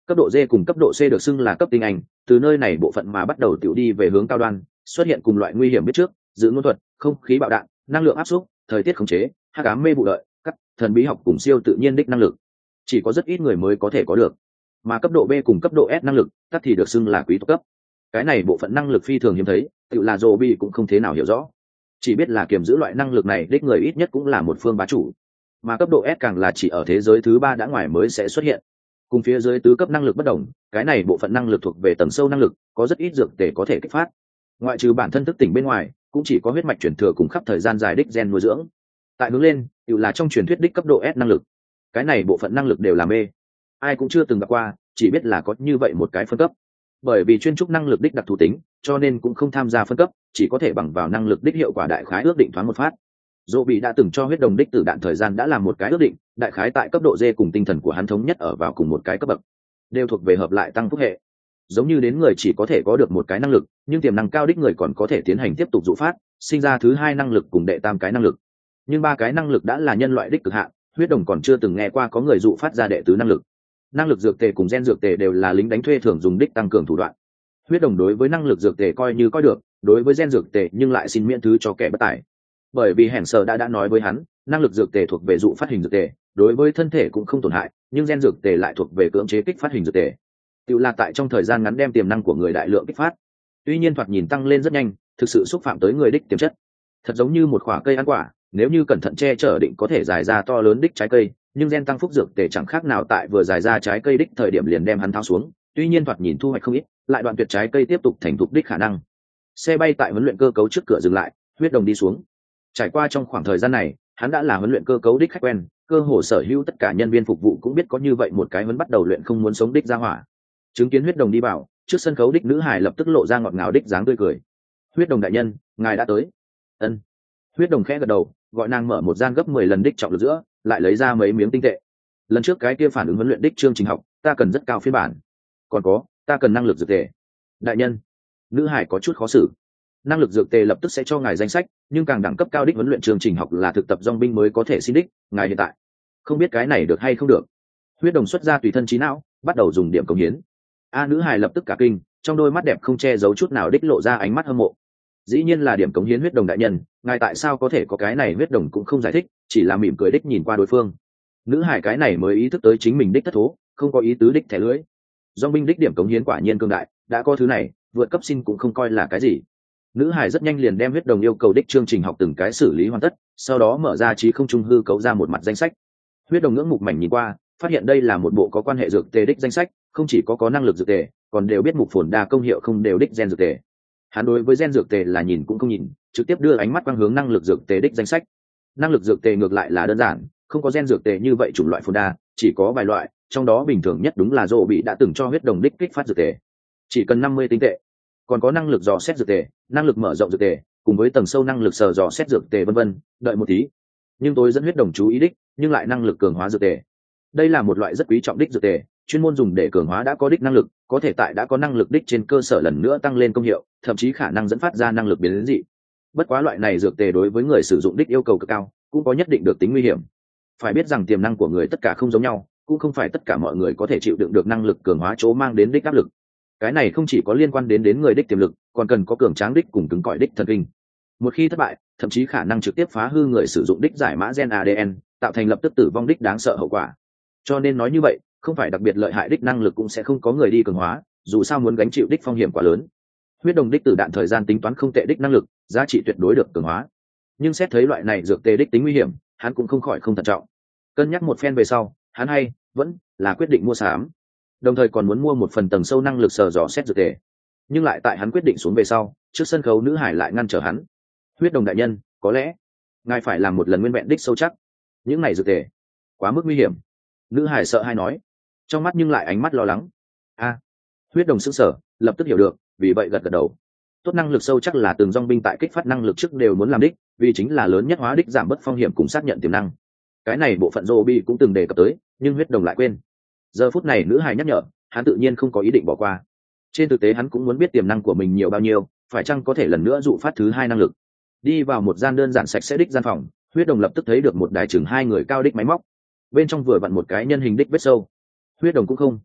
Cấp độ D cùng cấp độ C được xưng là cấp tinh anh, từ nơi này bộ phận mà bắt đầu tiểu đi về hướng cao đoan, xuất hiện cùng loại nguy hiểm biết trước, giữ ngôn thuật, không khí bạo đạn, năng lượng áp xúc, thời tiết khống chế, hắc ám mê vụ đợi, các thần bí học cùng siêu tự nhiên đích năng lực. Chỉ có rất ít người mới có thể có được. Mà cấp độ B cùng cấp độ S năng lực, tất thì được xưng là quý tộc cấp. Cái này bộ phận năng lực phi thường hiếm thấy, tự là Zombie cũng không thế nào hiểu rõ. Chỉ biết là kiềm giữ loại năng lực này đích người ít nhất cũng là một phương bá chủ. Mà cấp độ S càng là chỉ ở thế giới thứ ba đã ngoài mới sẽ xuất hiện. Cùng phía dưới tứ cấp năng lực bất đồng, cái này bộ phận năng lực thuộc về tầng sâu năng lực, có rất ít dược tề có thể kích phát. Ngoại trừ bản thân thức tỉnh bên ngoài, cũng chỉ có huyết mạch chuyển thừa cùng khắp thời gian dài đích gen nuôi dưỡng. Tại hướng lên, tự là trong truyền thuyết đích cấp độ S năng lực. Cái này bộ phận năng lực đều là mê. Ai cũng chưa từng gặp qua, chỉ biết là có như vậy một cái phân cấp. Bởi vì chuyên trúc năng lực đích đặc thù tính, cho nên cũng không tham gia phân cấp, chỉ có thể bằng vào năng lực đích hiệu quả đại khái ước định thoáng một phát. Dỗ bị đã từng cho huyết đồng đích tử đạn thời gian đã làm một cái ước định, đại khái tại cấp độ D cùng tinh thần của hắn thống nhất ở vào cùng một cái cấp bậc, đều thuộc về hợp lại tăng phúc hệ. Giống như đến người chỉ có thể có được một cái năng lực, nhưng tiềm năng cao đích người còn có thể tiến hành tiếp tục dụ phát, sinh ra thứ hai năng lực cùng đệ tam cái năng lực. Nhưng ba cái năng lực đã là nhân loại đích cực hạn, huyết đồng còn chưa từng nghe qua có người dụ phát ra đệ tứ năng lực. Năng lực dược tề cùng gen dược tề đều là lính đánh thuê thường dùng đích tăng cường thủ đoạn. Huyết đồng đối với năng lực dược tề coi như coi được, đối với gen dược tề nhưng lại xin miễn thứ cho kẻ bất tài. Bởi vì hẻn sở đã đã nói với hắn, năng lực dược tề thuộc về dụ phát hình dược tề, đối với thân thể cũng không tổn hại, nhưng gen dược tề lại thuộc về cưỡng chế kích phát hình dược tề. Tự là tại trong thời gian ngắn đem tiềm năng của người đại lượng kích phát. Tuy nhiên thoạt nhìn tăng lên rất nhanh, thực sự xúc phạm tới người đích tiềm chất. Thật giống như một quả cây ăn quả, nếu như cẩn thận che chở định có thể dài ra to lớn đích trái cây, nhưng gen tăng phúc dược tề chẳng khác nào tại vừa dài ra trái cây đích thời điểm liền đem hắn tháo xuống. Tuy nhiên thoạt nhìn thu hoạch không ít, lại đoạn tuyệt trái cây tiếp tục thành thục đích khả năng. Xe bay tại huấn luyện cơ cấu trước cửa dừng lại, huyết đồng đi xuống. Trải qua trong khoảng thời gian này, hắn đã là huấn luyện cơ cấu đích khách quen, cơ hồ sở hữu tất cả nhân viên phục vụ cũng biết có như vậy một cái huấn bắt đầu luyện không muốn sống đích ra hỏa. Chứng kiến huyết đồng đi vào, trước sân khấu đích nữ hài lập tức lộ ra ngọt ngào đích dáng tươi cười. Huyết đồng đại nhân, ngài đã tới. Ân. Huyết đồng khẽ gật đầu, gọi nàng mở một gian gấp mười lần đích trọng lực giữa, lại lấy ra mấy miếng tinh tệ. Lần trước cái kia phản ứng huấn luyện đích chương trình học, ta cần rất cao phiên bản. Còn có, ta cần năng lực dược tề. Đại nhân. Nữ hải có chút khó xử. Năng lực dược tề lập tức sẽ cho ngài danh sách, nhưng càng đẳng cấp cao đích huấn luyện chương trình học là thực tập dòng binh mới có thể xin đích, ngài hiện tại không biết cái này được hay không được. Huyết đồng xuất ra tùy thân trí não, bắt đầu dùng điểm công hiến. A nữ hài lập tức cả kinh, trong đôi mắt đẹp không che giấu chút nào đích lộ ra ánh mắt hâm mộ. Dĩ nhiên là điểm cống hiến huyết đồng đại nhân, ngài tại sao có thể có cái này huyết đồng cũng không giải thích, chỉ là mỉm cười đích nhìn qua đối phương. Nữ hài cái này mới ý thức tới chính mình đích thất thố, không có ý tứ đích thẻ lưỡi. Dòng binh đích điểm cống hiến quả nhiên cương đại, đã có thứ này, vượt cấp xin cũng không coi là cái gì. Nữ hài rất nhanh liền đem huyết đồng yêu cầu đích chương trình học từng cái xử lý hoàn tất, sau đó mở ra trí không trung hư cấu ra một mặt danh sách. Huyết đồng ngưỡng mục mảnh nhìn qua, phát hiện đây là một bộ có quan hệ dược tề đích danh sách, không chỉ có có năng lực dược tề, còn đều biết mục phồn đa công hiệu không đều đích gen dược tề. Hắn đối với gen dược tề là nhìn cũng không nhìn, trực tiếp đưa ánh mắt quang hướng năng lực dược tề đích danh sách. Năng lực dược tề ngược lại là đơn giản, không có gen dược tề như vậy chủng loại phồn đa, chỉ có vài loại, trong đó bình thường nhất đúng là Dỗ bị đã từng cho huyết đồng đích kích phát dược tề, chỉ cần năm mươi tinh tệ. Còn có năng lực dò xét dược tề, năng lực mở rộng dược tề, cùng với tầng sâu năng lực sờ dò xét dược tề vân vân, đợi một tí. Nhưng tôi dẫn huyết đồng chú ý đích, nhưng lại năng lực cường hóa dược tề. Đây là một loại rất quý trọng đích dược tề, chuyên môn dùng để cường hóa đã có đích năng lực, có thể tại đã có năng lực đích trên cơ sở lần nữa tăng lên công hiệu, thậm chí khả năng dẫn phát ra năng lực biến dị. Bất quá loại này dược tề đối với người sử dụng đích yêu cầu cực cao, cũng có nhất định được tính nguy hiểm. Phải biết rằng tiềm năng của người tất cả không giống nhau, cũng không phải tất cả mọi người có thể chịu đựng được năng lực cường hóa chỗ mang đến đích áp lực. Cái này không chỉ có liên quan đến đến người đích tiềm lực, còn cần có cường tráng đích cùng cứng cỏi đích thần kinh. Một khi thất bại, thậm chí khả năng trực tiếp phá hư người sử dụng đích giải mã gen a đê en, tạo thành lập tức tử vong đích đáng sợ hậu quả. Cho nên nói như vậy, không phải đặc biệt lợi hại đích năng lực cũng sẽ không có người đi cường hóa, dù sao muốn gánh chịu đích phong hiểm quá lớn. Huyết đồng đích tử đạn thời gian tính toán không tệ đích năng lực, giá trị tuyệt đối được cường hóa. Nhưng xét thấy loại này dược tề đích tính nguy hiểm, hắn cũng không khỏi không thận trọng. Cân nhắc một phen về sau, hắn hay vẫn là quyết định mua sắm. Đồng thời còn muốn mua một phần tầng sâu năng lực sờ dò xét dược tề. Nhưng lại tại hắn quyết định xuống về sau, trước sân khấu nữ hải lại ngăn trở hắn. Huyết đồng đại nhân, có lẽ ngài phải làm một lần nguyên vẹn đích sâu chắc. Những này dược tề quá mức nguy hiểm. Nữ hải sợ hay nói, trong mắt nhưng lại ánh mắt lo lắng. A, huyết đồng sững sờ, lập tức hiểu được, vì vậy gật gật đầu. Tốt năng lực sâu chắc là từng dòng binh tại kích phát năng lực trước đều muốn làm đích, vì chính là lớn nhất hóa đích giảm bớt phong hiểm cùng xác nhận tiềm năng. Cái này bộ phận Robi cũng từng đề cập tới, nhưng huyết đồng lại quên. Giờ phút này nữ hài nhắc nhở, hắn tự nhiên không có ý định bỏ qua. Trên thực tế hắn cũng muốn biết tiềm năng của mình nhiều bao nhiêu, phải chăng có thể lần nữa dụ phát thứ hai năng lực. Đi vào một gian đơn giản sạch sẽ đích gian phòng, huyết đồng lập tức thấy được một đài chừng hai người cao đích máy móc. Bên trong vừa vặn một cái nhân hình đích vết sâu. Huyết đồng cũng không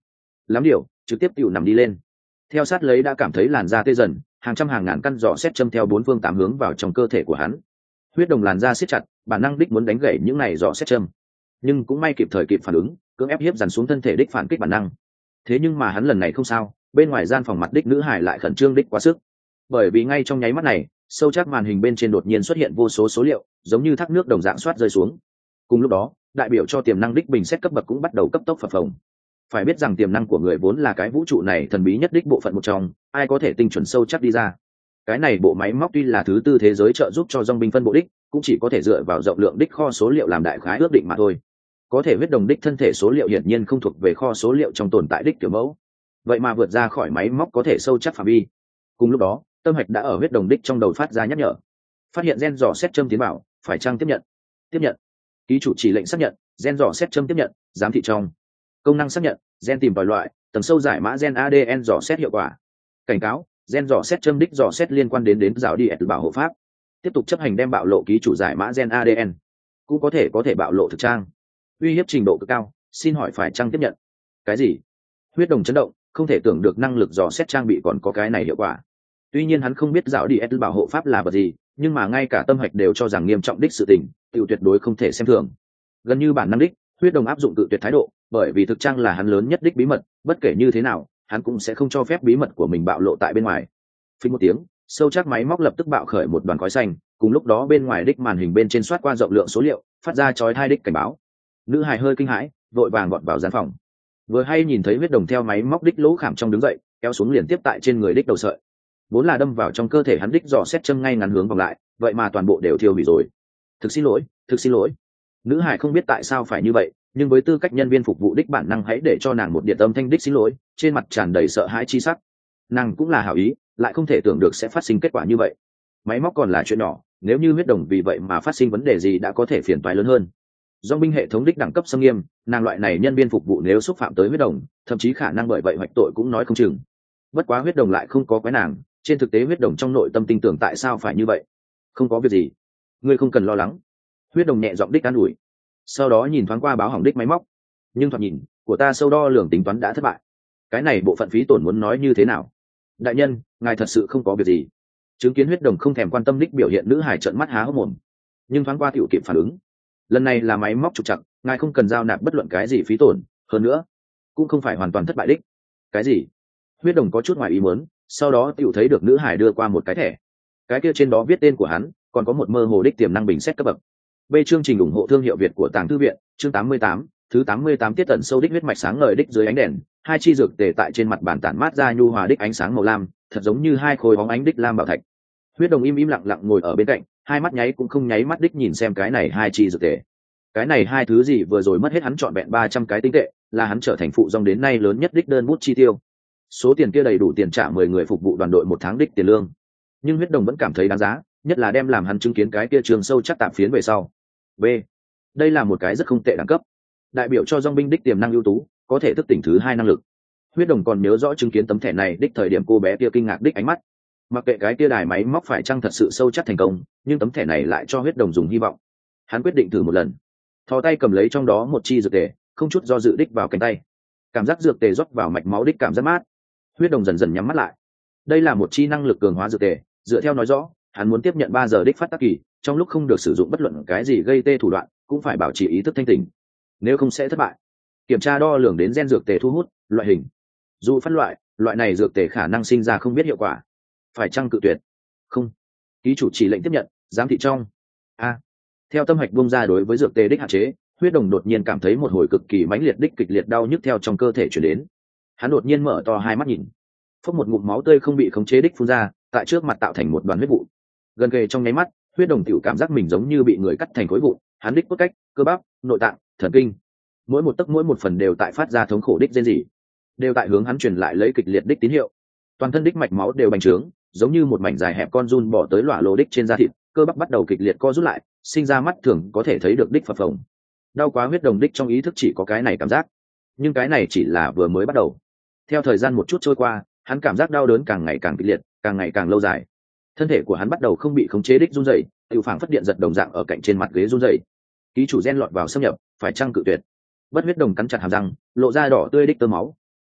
lắm điều trực tiếp tiểu nằm đi lên. Theo sát lấy đã cảm thấy làn da tê dần, hàng trăm hàng ngàn căn giỏ xét châm theo bốn phương tám hướng vào trong cơ thể của hắn. Huyết đồng làn da siết chặt, bản năng đích muốn đánh gãy những này giỏ xét châm, nhưng cũng may kịp thời kịp phản ứng, cưỡng ép hiếp dằn xuống thân thể đích phản kích bản năng. Thế nhưng mà hắn lần này không sao, bên ngoài gian phòng mặt đích nữ hải lại khẩn trương đích quá sức, bởi vì ngay trong nháy mắt này, sâu chắc màn hình bên trên đột nhiên xuất hiện vô số số liệu, giống như thác nước đồng dạng soát rơi xuống. Cùng lúc đó, đại biểu cho tiềm năng đích bình xét cấp bậc cũng bắt đầu cấp tốc phập phồng. Phải biết rằng tiềm năng của người vốn là cái vũ trụ này thần bí nhất đích bộ phận một trong, ai có thể tinh chuẩn sâu chắc đi ra. Cái này bộ máy móc tuy là thứ tư thế giới trợ giúp cho dòng binh phân bộ đích, cũng chỉ có thể dựa vào rộng lượng đích kho số liệu làm đại khái ước định mà thôi. Có thể huyết đồng đích thân thể số liệu hiển nhiên không thuộc về kho số liệu trong tồn tại đích kiểu mẫu, vậy mà vượt ra khỏi máy móc có thể sâu chắc phạm vi. Cùng lúc đó, tâm hạch đã ở huyết đồng đích trong đầu phát ra nhắc nhở, phát hiện gen dò xét châm tiến bảo, phải chăng tiếp nhận. Tiếp nhận. Ký chủ chỉ lệnh xác nhận, gen dò xét châm tiếp nhận, giám thị trong. Công năng xác nhận, gen tìm tòi loại, tầng sâu giải mã gen a đê en dò xét hiệu quả. Cảnh cáo, gen dò xét châm đích dò xét liên quan đến đến rào đi từ bảo hộ pháp. Tiếp tục chấp hành đem bạo lộ ký chủ giải mã gen a đê en, cũng có thể có thể bạo lộ thực trang. Uy hiếp trình độ cực cao, xin hỏi phải chăng tiếp nhận. Cái gì? Huyết đồng chấn động, không thể tưởng được năng lực dò xét trang bị còn có cái này hiệu quả. Tuy nhiên hắn không biết rào đi từ bảo hộ pháp là vật gì, nhưng mà ngay cả tâm hạch đều cho rằng nghiêm trọng đích sự tình, tiểu tuyệt đối không thể xem thường. Gần như bản năng đích, huyết đồng áp dụng tự tuyệt thái độ, bởi vì thực trang là hắn lớn nhất đích bí mật, bất kể như thế nào, hắn cũng sẽ không cho phép bí mật của mình bạo lộ tại bên ngoài. Phình một tiếng, sâu chắc máy móc lập tức bạo khởi một đoàn khói xanh, cùng lúc đó bên ngoài đích màn hình bên trên soát qua rộng lượng số liệu, phát ra chói tai đích cảnh báo. Nữ hài hơi kinh hãi, vội vàng gọn vào gian phòng. Vừa hay nhìn thấy huyết đồng theo máy móc đích lỗ khảm trong đứng dậy, kéo xuống liền tiếp tại trên người đích đầu sợi. Vốn là đâm vào trong cơ thể hắn đích dò xét châm ngay ngắn hướng vòng lại, vậy mà toàn bộ đều thiêu hủy rồi. Thực xin lỗi, thực xin lỗi. Nữ hải không biết tại sao phải như vậy, nhưng với tư cách nhân viên phục vụ đích bản năng hãy để cho nàng một điện âm thanh đích xin lỗi, trên mặt tràn đầy sợ hãi chi sắc. Nàng cũng là hảo ý, lại không thể tưởng được sẽ phát sinh kết quả như vậy. Máy móc còn là chuyện nhỏ, nếu như huyết đồng vì vậy mà phát sinh vấn đề gì đã có thể phiền toái lớn hơn. Do binh hệ thống đích đẳng cấp xâm nghiêm, nàng loại này nhân viên phục vụ nếu xúc phạm tới huyết đồng, thậm chí khả năng bởi vậy hoạch tội cũng nói không chừng. Bất quá huyết đồng lại không có quái nàng, trên thực tế huyết đồng trong nội tâm tin tưởng tại sao phải như vậy. Không có việc gì, ngươi không cần lo lắng. Huyết đồng nhẹ giọng đích an ủi, sau đó nhìn thoáng qua báo hỏng đích máy móc, nhưng thoạt nhìn của ta sâu đo lường tính toán đã thất bại. Cái này bộ phận phí tổn muốn nói như thế nào? Đại nhân, ngài thật sự không có việc gì. Chứng kiến huyết đồng không thèm quan tâm đích biểu hiện, nữ hải trợn mắt há hốc mồm, nhưng thoáng qua tiểu kịp phản ứng. Lần này là máy móc trục trặc, ngài không cần giao nạp bất luận cái gì phí tổn, hơn nữa cũng không phải hoàn toàn thất bại đích. Cái gì? Huyết đồng có chút ngoài ý muốn, sau đó tiểu thấy được nữ hải đưa qua một cái thẻ, cái kia trên đó viết tên của hắn, còn có một mơ hồ đích tiềm năng bình xét cấp bậc. B chương trình ủng hộ thương hiệu Việt của Tàng Thư viện, chương tám mươi tám, thứ tám mươi tám tiết tận sâu đích huyết mạch sáng ngời đích dưới ánh đèn, hai chi dược tề tại trên mặt bàn tản mát ra nhu hòa đích ánh sáng màu lam, thật giống như hai khối bóng ánh đích lam bảo thạch. Huyết đồng im im lặng lặng ngồi ở bên cạnh, hai mắt nháy cũng không nháy mắt đích nhìn xem cái này hai chi dược tề. Cái này hai thứ gì vừa rồi mất hết hắn trọn vẹn ba trăm cái tinh tệ, là hắn trở thành phụ dòng đến nay lớn nhất đích đơn bút chi tiêu. Số tiền kia đầy đủ tiền trả mười người phục vụ đoàn đội một tháng đích tiền lương. Nhưng huyết đồng vẫn cảm thấy đáng giá, nhất là đem làm hắn chứng kiến cái kia trường sâu chắc tạm phiến về sau. B. Đây là một cái rất không tệ đẳng cấp, đại biểu cho dòng binh đích tiềm năng ưu tú, có thể thức tỉnh thứ hai năng lực. Huyết đồng còn nhớ rõ chứng kiến tấm thẻ này đích thời điểm cô bé kia kinh ngạc đích ánh mắt. Mặc kệ cái kia đài máy móc phải chăng thật sự sâu chắc thành công, nhưng tấm thẻ này lại cho huyết đồng dùng hy vọng. Hắn quyết định thử một lần, thò tay cầm lấy trong đó một chi dược tề, không chút do dự đích vào cánh tay. Cảm giác dược tề rót vào mạch máu đích cảm giác mát. Huyết đồng dần dần nhắm mắt lại. Đây là một chi năng lực cường hóa dược tề, dựa theo nói rõ, hắn muốn tiếp nhận ba giờ đích phát tác kỳ, trong lúc không được sử dụng bất luận cái gì gây tê thủ đoạn, cũng phải bảo trì ý thức thanh tỉnh, nếu không sẽ thất bại. Kiểm tra đo lường đến gen dược tề thu hút, loại hình, dù phân loại, loại này dược tề khả năng sinh ra không biết hiệu quả, phải chăng cự tuyệt? Không. Ký chủ chỉ lệnh tiếp nhận, giám thị trong. A. Theo tâm hạch bung ra đối với dược tề đích hạn chế, huyết đồng đột nhiên cảm thấy một hồi cực kỳ mãnh liệt đích kịch liệt đau nhức theo trong cơ thể chuyển đến. Hắn đột nhiên mở to hai mắt nhìn, phốc một ngụm máu tươi không bị khống chế đích phun ra, tại trước mặt tạo thành một đoàn huyết vụ. Gần kề trong nháy mắt, huyết đồng tiểu cảm giác mình giống như bị người cắt thành khối vụn, hắn đích cốt cách, cơ bắp, nội tạng, thần kinh, mỗi một tấc mỗi một phần đều tại phát ra thống khổ đích rên rỉ, đều tại hướng hắn truyền lại lấy kịch liệt đích tín hiệu. Toàn thân đích mạch máu đều bành trướng, giống như một mảnh dài hẹp con giun bỏ tới lỏa lồ đích trên da thịt, cơ bắp bắt đầu kịch liệt co rút lại, sinh ra mắt thường có thể thấy được đích phập phồng. Đau quá huyết đồng đích trong ý thức chỉ có cái này cảm giác, nhưng cái này chỉ là vừa mới bắt đầu. Theo thời gian một chút trôi qua, hắn cảm giác đau đớn càng ngày càng kịch liệt, càng ngày càng lâu dài. Thân thể của hắn bắt đầu không bị khống chế đích run rẩy, tiểu phảng phất điện giật đồng dạng ở cạnh trên mặt ghế run rẩy. Ký chủ gen lọt vào xâm nhập, phải chăng cự tuyệt? Bất huyết đồng cắn chặt hàm răng, lộ ra đỏ tươi đích tơ máu.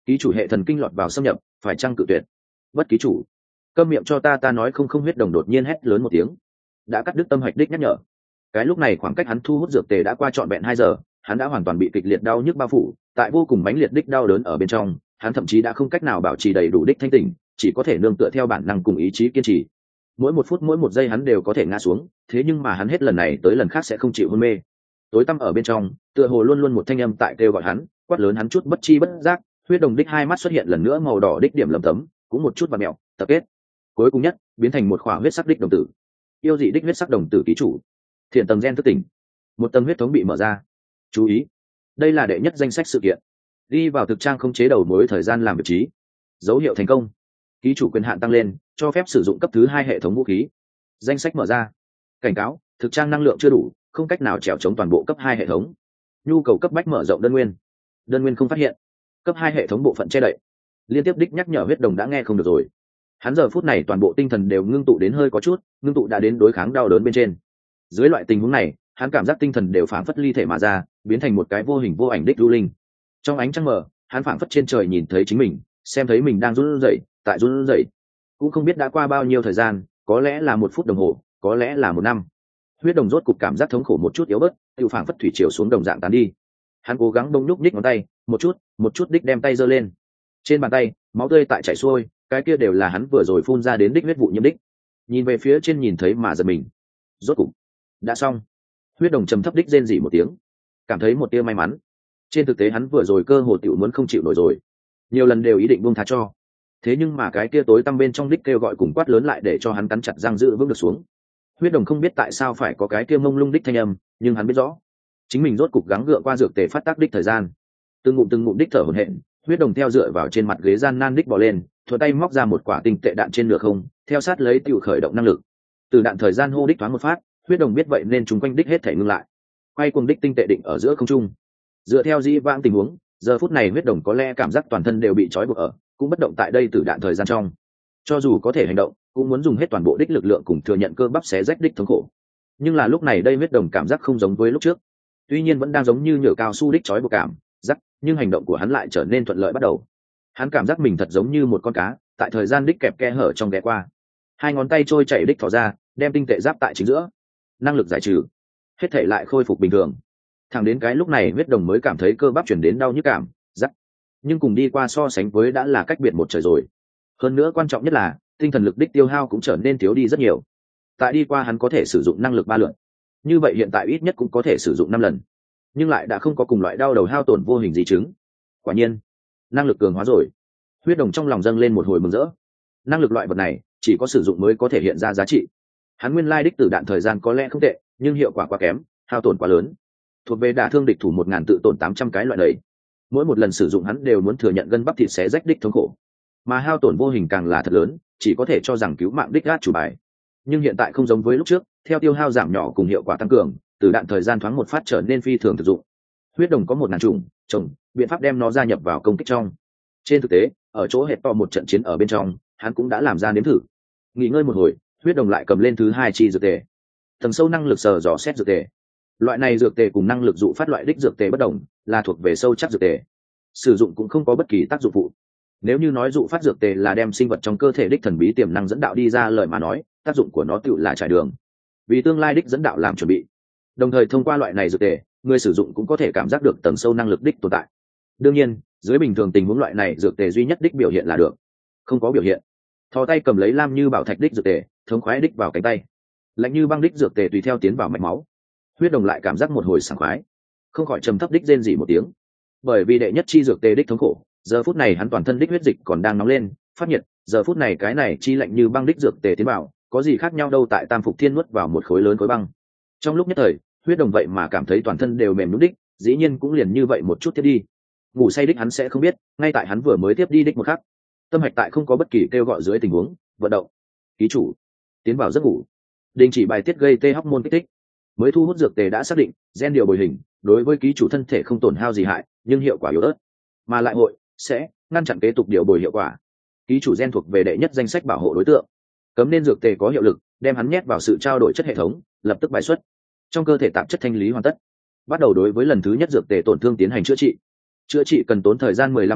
Ký chủ hệ thần kinh lọt vào xâm nhập, phải chăng cự tuyệt? Bất ký chủ. Câm miệng cho ta, ta nói không không. Huyết đồng đột nhiên hét lớn một tiếng, đã cắt đứt tâm hạch đích nhắc nhở. Cái lúc này khoảng cách hắn thu hút dược tề đã qua trọn vẹn hai giờ, hắn đã hoàn toàn bị kịch liệt đau nhức bao phủ, tại vô cùng mãnh liệt đích đau đớn ở bên trong, hắn thậm chí đã không cách nào bảo trì đầy đủ đích thanh tỉnh, chỉ có thể nương tựa theo bản năng cùng ý chí kiên trì. Mỗi một phút mỗi một giây hắn đều có thể ngã xuống, thế nhưng mà hắn hết lần này tới lần khác sẽ không chịu hôn mê. Tối tăm ở bên trong, tựa hồ luôn luôn một thanh âm tại kêu gọi hắn, quát lớn hắn chút bất chi bất giác. Huyết đồng đích hai mắt xuất hiện lần nữa màu đỏ đích điểm lấm tấm, cũng một chút và mèo tập kết, cuối cùng nhất biến thành một khỏa huyết sắc đích đồng tử. Yêu dị đích huyết sắc đồng tử ký chủ. Thiện tầng gen thức tỉnh, một tầng huyết thống bị mở ra. Chú ý, đây là đệ nhất danh sách sự kiện, đi vào thực trang không chế đầu mối thời gian làm việc trí. Dấu hiệu thành công, ký chủ quyền hạn tăng lên, cho phép sử dụng cấp thứ hai hệ thống vũ khí. Danh sách mở ra. Cảnh cáo, thực trang năng lượng chưa đủ, không cách nào trèo chống toàn bộ cấp hai hệ thống. Nhu cầu cấp bách mở rộng đơn nguyên. Đơn nguyên không phát hiện. Cấp hai hệ thống bộ phận che đậy. Liên tiếp đích nhắc nhở. Huyết đồng đã nghe không được rồi. Hắn giờ phút này toàn bộ tinh thần đều ngưng tụ đến hơi có chút, ngưng tụ đã đến đối kháng đau đớn bên trên. Dưới loại tình huống này, hắn cảm giác tinh thần đều phảng phất ly thể mà ra, biến thành một cái vô hình vô ảnh đích lưu linh. Trong ánh trăng mờ, hắn phảng phất trên trời nhìn thấy chính mình, xem thấy mình đang run rẩy, tại run rẩy. Cũng không biết đã qua bao nhiêu thời gian, có lẽ là một phút đồng hồ, có lẽ là một năm. Huyết đồng rốt cục cảm giác thống khổ một chút yếu bớt, tiêu phảng phất thủy triều xuống đồng dạng tán đi. Hắn cố gắng bông nhúc nhích ngón tay, một chút, một chút đích đem tay giơ lên. Trên bàn tay, máu tươi tại chảy xuôi, cái kia đều là hắn vừa rồi phun ra đến đích huyết vụ nhiễm đích. Nhìn về phía trên nhìn thấy mà giật mình. Rốt cục đã xong. Huyết đồng trầm thấp đích rên rỉ một tiếng, cảm thấy một tia may mắn. Trên thực tế hắn vừa rồi cơ hồ tiểu muốn không chịu nổi rồi, nhiều lần đều ý định buông tha cho. Thế nhưng mà cái kia tối tăm bên trong đích kêu gọi cùng quát lớn lại để cho hắn cắn chặt răng giữ vững được xuống. Huyết đồng không biết tại sao phải có cái kia mông lung đích thanh âm, nhưng hắn biết rõ, chính mình rốt cục gắng gượng qua dược tề phát tác đích thời gian. Từng ngụm từng ngụm đích thở hổn hển, huyết đồng theo dựa vào trên mặt ghế gian nan đích bò lên, thuận tay móc ra một quả tinh tệ đạn trên nửa không, theo sát lấy tiểu khởi động năng lực. Từ đạn thời gian hô đích thoáng một phát, huyết đồng biết vậy nên chúng quanh đích hết thể ngưng lại. Quay cuồng đích tinh tệ định ở giữa không trung. Dựa theo dĩ vãng tình huống, giờ phút này huyết đồng có lẽ cảm giác toàn thân đều bị trói buộc ở, cũng bất động tại đây từ đạn thời gian trong. Cho dù có thể hành động, cũng muốn dùng hết toàn bộ đích lực lượng cùng thừa nhận cơ bắp xé rách đích thống khổ. Nhưng là lúc này đây huyết đồng cảm giác không giống với lúc trước. Tuy nhiên vẫn đang giống như nhựa cao su đích trói buộc cảm giác, nhưng hành động của hắn lại trở nên thuận lợi bắt đầu. Hắn cảm giác mình thật giống như một con cá, tại thời gian đích kẹp kẽ hở trong ghé qua. Hai ngón tay trôi chảy đích thỏ ra, đem tinh tệ giáp tại chính giữa. Năng lực giải trừ, hết thể lại khôi phục bình thường. Thẳng đến cái lúc này huyết đồng mới cảm thấy cơ bắp chuyển đến đau nhức cảm giác, nhưng cùng đi qua so sánh với đã là cách biệt một trời rồi. Hơn nữa quan trọng nhất là tinh thần lực đích tiêu hao cũng trở nên thiếu đi rất nhiều. Tại đi qua hắn có thể sử dụng năng lực ba lượt, như vậy hiện tại ít nhất cũng có thể sử dụng năm lần, nhưng lại đã không có cùng loại đau đầu hao tổn vô hình di chứng. Quả nhiên năng lực cường hóa rồi. Huyết đồng trong lòng dâng lên một hồi mừng rỡ. Năng lực loại vật này chỉ có sử dụng mới có thể hiện ra giá trị. Hắn nguyên lai đích tử đạn thời gian có lẽ không tệ, nhưng hiệu quả quá kém, hao tổn quá lớn, thuộc về đả thương địch thủ một ngàn tự tổn tám trăm cái loại đấy. Mỗi một lần sử dụng hắn đều muốn thừa nhận gân bắp thịt xé rách đích thống khổ, mà hao tổn vô hình càng là thật lớn, chỉ có thể cho rằng cứu mạng đích gác chủ bài. Nhưng hiện tại không giống với lúc trước, theo tiêu hao giảm nhỏ cùng hiệu quả tăng cường, tử đạn thời gian thoáng một phát trở nên phi thường thực dụng. Huyết đồng có một ngàn chủng trồng biện pháp đem nó gia nhập vào công kích trong. Trên thực tế, ở chỗ hẹp to một trận chiến ở bên trong, hắn cũng đã làm ra nếm thử. Nghỉ ngơi một hồi, huyết đồng lại cầm lên thứ hai chi dược tề. Tầng sâu năng lực sờ dò xét dược tề. Loại này dược tề cùng năng lực dụ phát loại đích dược tề bất đồng, là thuộc về sâu chắc dược tề. Sử dụng cũng không có bất kỳ tác dụng phụ. Nếu như nói dụ phát dược tề là đem sinh vật trong cơ thể đích thần bí tiềm năng dẫn đạo đi ra lời mà nói, tác dụng của nó tựu là trải đường, vì tương lai đích dẫn đạo làm chuẩn bị. Đồng thời thông qua loại này dược tề, người sử dụng cũng có thể cảm giác được tầng sâu năng lực đích tồn tại. Đương nhiên, dưới bình thường tình huống loại này dược tề duy nhất đích biểu hiện là được, không có biểu hiện. Thò tay cầm lấy lam như bảo thạch đích dược tề, thống khoái đích vào cánh tay. Lạnh như băng đích dược tề tùy theo tiến vào mạch máu. Huyết đồng lại cảm giác một hồi sảng khoái, không khỏi trầm thấp đích rên rỉ một tiếng. Bởi vì đệ nhất chi dược tề đích thống khổ, giờ phút này hắn toàn thân đích huyết dịch còn đang nóng lên, phát nhiệt, giờ phút này cái này chi lạnh như băng đích dược tề tiến vào, có gì khác nhau đâu tại Tam Phục Thiên nuốt vào một khối lớn khối băng. Trong lúc nhất thời, huyết đồng vậy mà cảm thấy toàn thân đều mềm nhũn đích, dĩ nhiên cũng liền như vậy một chút tiếp đi. Ngủ say đích hắn sẽ không biết, ngay tại hắn vừa mới tiếp đi đích một khắc, tâm hạch tại không có bất kỳ kêu gọi dưới tình huống vận động. Ký chủ tiến vào giấc ngủ, đình chỉ bài tiết gây tê hormone kích thích. Mới thu hút dược tề đã xác định gen điều bồi hình đối với ký chủ thân thể không tổn hao gì hại, nhưng hiệu quả yếu ớt, mà lại hội sẽ ngăn chặn kế tục điều bồi hiệu quả. Ký chủ gen thuộc về đệ nhất danh sách bảo hộ đối tượng, cấm nên dược tề có hiệu lực, đem hắn nhét vào sự trao đổi chất hệ thống, lập tức bài xuất. Trong cơ thể tạp chất thanh lý hoàn tất, bắt đầu đối với lần thứ nhất dược tề tổn thương tiến hành chữa trị. Chữa trị cần tốn thời gian mười lăm phút,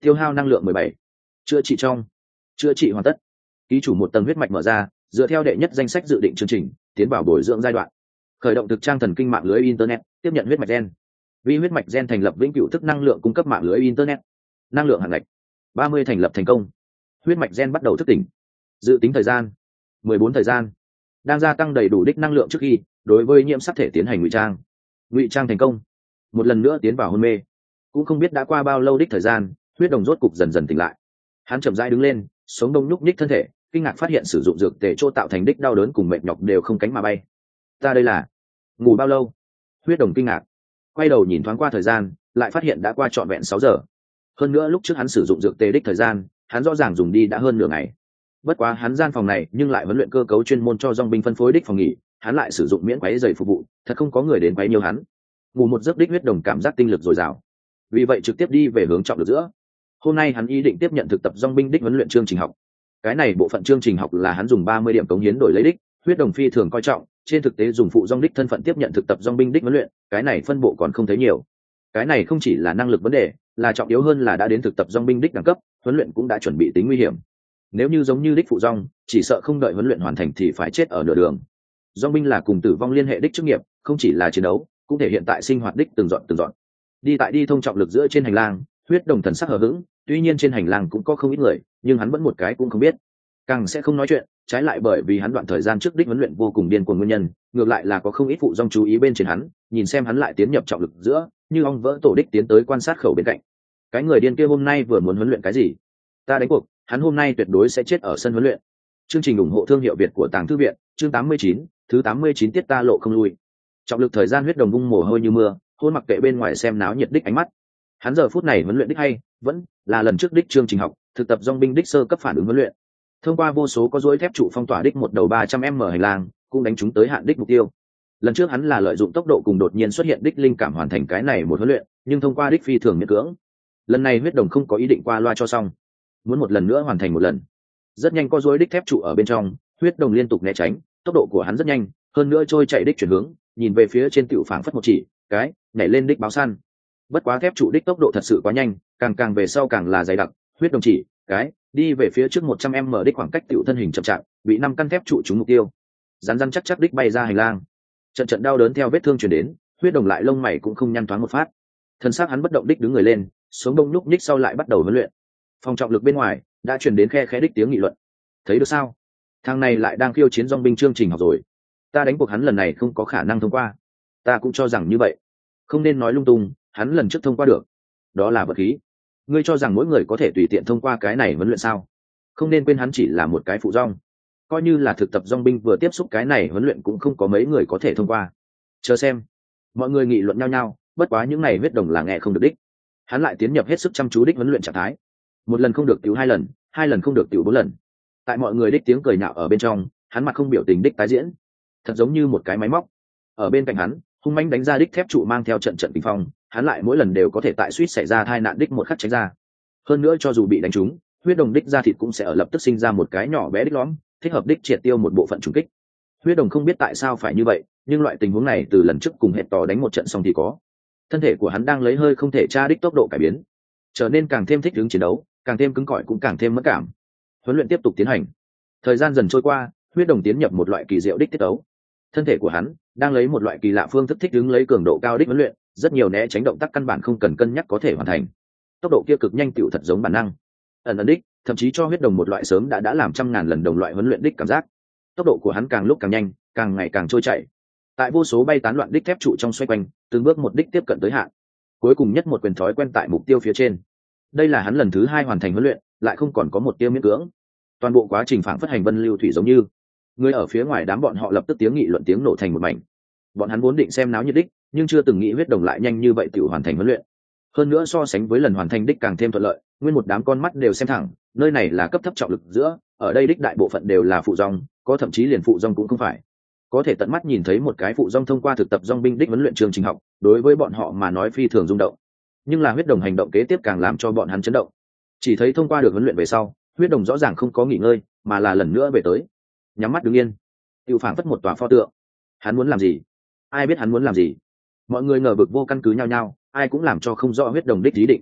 tiêu hao năng lượng mười bảy. Chữa trị trong. Chữa trị hoàn tất. Ký chủ một tầng huyết mạch mở ra, dựa theo đệ nhất danh sách dự định chương trình, tiến vào bồi dưỡng giai đoạn. Khởi động thực trang thần kinh mạng lưới internet, tiếp nhận huyết mạch gen. Vì huyết mạch gen thành lập vĩnh cửu thức năng lượng cung cấp mạng lưới internet. Năng lượng hạng ngạch ba mươi thành lập thành công. Huyết mạch gen bắt đầu thức tỉnh. Dự tính thời gian mười bốn thời gian. Đang gia tăng đầy đủ đích năng lượng trước khi đối với nhiễm sắc thể tiến hành ngụy trang. Ngụy trang thành công. Một lần nữa tiến vào hôn mê. Cũng không biết đã qua bao lâu đích thời gian, huyết đồng rốt cục dần dần tỉnh lại. Hắn chậm rãi đứng lên, sống đông nhúc nhích thân thể, kinh ngạc phát hiện sử dụng dược tề chỗ tạo thành đích đau đớn cùng mệt nhọc đều không cánh mà bay. Ta đây là ngủ bao lâu? Huyết đồng kinh ngạc, quay đầu nhìn thoáng qua thời gian, lại phát hiện đã qua trọn vẹn sáu giờ. Hơn nữa lúc trước hắn sử dụng dược tề đích thời gian, hắn rõ ràng dùng đi đã hơn nửa ngày. Bất quá hắn gian phòng này nhưng lại huấn luyện cơ cấu chuyên môn cho dòng binh phân phối đích phòng nghỉ, hắn lại sử dụng miễn quấy giày phục vụ, thật không có người đến quấy nhiều hắn. Ngủ một giấc đích huyết đồng cảm giác tinh lực dồi dào, vì vậy trực tiếp đi về hướng trọng lực giữa. Hôm nay hắn ý định tiếp nhận thực tập dòng binh đích huấn luyện chương trình học. Cái này bộ phận chương trình học là hắn dùng ba mươi điểm cống hiến đổi lấy đích, huyết đồng phi thường coi trọng, trên thực tế dùng phụ dòng đích thân phận tiếp nhận thực tập dòng binh đích huấn luyện, cái này phân bộ còn không thấy nhiều. Cái này không chỉ là năng lực vấn đề, là trọng yếu hơn là đã đến thực tập dòng binh đích đẳng cấp, huấn luyện cũng đã chuẩn bị tính nguy hiểm. Nếu như giống như đích phụ dòng, chỉ sợ không đợi huấn luyện hoàn thành thì phải chết ở nửa đường. Dòng binh là cùng tử vong liên hệ đích chức nghiệp, không chỉ là chiến đấu, cũng thể hiện tại sinh hoạt đích từng dọn từng dọn. Đi tại đi thông trọng lực giữa trên hành lang, huyết đồng thần sắc hờ hững, tuy nhiên trên hành lang cũng có không ít người, nhưng hắn vẫn một cái cũng không biết, càng sẽ không nói chuyện. Trái lại bởi vì hắn đoạn thời gian trước đích huấn luyện vô cùng điên cuồng nguyên nhân, ngược lại là có không ít phụ dòng chú ý bên trên hắn, nhìn xem hắn lại tiến nhập trọng lực giữa, như ong vỡ tổ đích tiến tới quan sát khẩu bên cạnh. Cái người điên kia hôm nay vừa muốn huấn luyện cái gì? Ta đánh cuộc, hắn hôm nay tuyệt đối sẽ chết ở sân huấn luyện. Chương trình ủng hộ thương hiệu Việt của Tàng Thư viện, chương tám mươi chín, thứ tám mươi chín tiết ta lộ không lui. Trọng lực thời gian huyết đồng vung mồ hôi như mưa, hôn mặc kệ bên ngoài xem náo nhiệt đích ánh mắt. Hắn giờ phút này huấn luyện đích hay, vẫn là lần trước đích chương trình học, thực tập dòng binh đích sơ cấp phản ứng huấn luyện. Thông qua vô số có dối thép trụ phong tỏa đích một đầu ba trăm m hành lang, cũng đánh trúng tới hạn đích mục tiêu. Lần trước hắn là lợi dụng tốc độ cùng đột nhiên xuất hiện đích linh cảm hoàn thành cái này một huấn luyện, nhưng thông qua đích phi thường miễn cưỡng. Lần này huyết đồng không có ý định qua loa cho xong, muốn một lần nữa hoàn thành một lần. Rất nhanh có dối đích thép trụ ở bên trong, huyết đồng liên tục né tránh, tốc độ của hắn rất nhanh, hơn nữa trôi chạy đích chuyển hướng, nhìn về phía trên tiểu phảng phất một chỉ, cái nhảy lên đích báo săn. Bất quá thép trụ đích tốc độ thật sự quá nhanh, càng càng về sau càng là dày đặc, huyết đồng chỉ, cái đi về phía trước một trăm m đích khoảng cách tiểu thân hình chậm chạp, bị năm căn thép trụ trúng mục tiêu. Rắn rắn chắc chắc đích bay ra hành lang. Trận trận đau đớn theo vết thương truyền đến, huyết đồng lại lông mày cũng không nhăn thoáng một phát. Thân xác hắn bất động đích đứng người lên, xuống đông lúc nhích sau lại bắt đầu huấn luyện. Phòng trọng lực bên ngoài đã truyền đến khe khẽ đích tiếng nghị luận. Thấy được sao? Thằng này lại đang khiêu chiến dòng binh chương trình học rồi. Ta đánh cuộc hắn lần này không có khả năng thông qua. Ta cũng cho rằng như vậy. Không nên nói lung tung, hắn lần trước thông qua được. Đó là vật khí. Ngươi cho rằng mỗi người có thể tùy tiện thông qua cái này huấn luyện sao? Không nên quên hắn chỉ là một cái phụ dòng. Coi như là thực tập dòng binh vừa tiếp xúc cái này huấn luyện cũng không có mấy người có thể thông qua. Chờ xem. Mọi người nghị luận nhau nhau, bất quá những này huyết đồng là nghe không được đích. Hắn lại tiến nhập hết sức chăm chú đích huấn luyện trạng thái. Một lần không được tiểu hai lần, hai lần không được tiểu bốn lần. Tại mọi người đích tiếng cười nhạo ở bên trong, hắn mặt không biểu tình đích tái diễn, thật giống như một cái máy móc. Ở bên cạnh hắn, hung mãnh đánh ra đích thép trụ mang theo trận trận kinh phong, hắn lại mỗi lần đều có thể tại suýt xảy ra tai nạn đích một khắc tránh ra. Hơn nữa cho dù bị đánh trúng, huyết đồng đích da thịt cũng sẽ ở lập tức sinh ra một cái nhỏ bé đích lõm, thích hợp đích triệt tiêu một bộ phận trùng kích. Huyết đồng không biết tại sao phải như vậy, nhưng loại tình huống này từ lần trước cùng hẹn tò đánh một trận xong thì có. Thân thể của hắn đang lấy hơi không thể tra đích tốc độ cải biến, trở nên càng thêm thích ứng chiến đấu, càng thêm cứng cỏi cũng càng thêm mất cảm. Huấn luyện tiếp tục tiến hành. Thời gian dần trôi qua, huyết đồng tiến nhập một loại kỳ diệu đích tiết tấu. Thân thể của hắn đang lấy một loại kỳ lạ phương thức thích ứng lấy cường độ cao đích huấn luyện, rất nhiều né tránh động tác căn bản không cần cân nhắc có thể hoàn thành. Tốc độ kia cực nhanh tựu thật giống bản năng. Ẩn ẩn đích, thậm chí cho huyết đồng một loại sớm đã đã làm trăm ngàn lần đồng loại huấn luyện đích cảm giác. Tốc độ của hắn càng lúc càng nhanh, càng ngày càng trôi chảy. Tại vô số bay tán loạn đích thép trụ trong xoay quanh, từng bước một đích tiếp cận tới hạn. Cuối cùng nhất một quyền thói quen tại mục tiêu phía trên. Đây là hắn lần thứ hai hoàn thành huấn luyện, lại không còn có một tiêu miễn cưỡng. Toàn bộ quá trình phản phất hành vân lưu thủy giống như. Người ở phía ngoài đám bọn họ lập tức tiếng nghị luận tiếng nổ thành một mảnh. Bọn hắn vốn định xem náo nhiệt đích, nhưng chưa từng nghĩ huyết đồng lại nhanh như vậy tự hoàn thành huấn luyện. Hơn nữa so sánh với lần hoàn thành đích càng thêm thuận lợi, nguyên một đám con mắt đều xem thẳng, nơi này là cấp thấp trọng lực giữa, ở đây đích đại bộ phận đều là phụ dòng, có thậm chí liền phụ dòng cũng không phải. Có thể tận mắt nhìn thấy một cái phụ dòng thông qua thực tập dòng binh đích huấn luyện chương trình học, đối với bọn họ mà nói phi thường rung động. Nhưng là huyết đồng hành động kế tiếp càng làm cho bọn hắn chấn động. Chỉ thấy thông qua được huấn luyện về sau, huyết đồng rõ ràng không có nghỉ ngơi, mà là lần nữa về tới, nhắm mắt đứng yên, tiêu phảng phất một tòa pho tượng. Hắn muốn làm gì? Ai biết hắn muốn làm gì? Mọi người ngờ vực vô căn cứ nhau nhau, ai cũng làm cho không rõ huyết đồng đích ý định.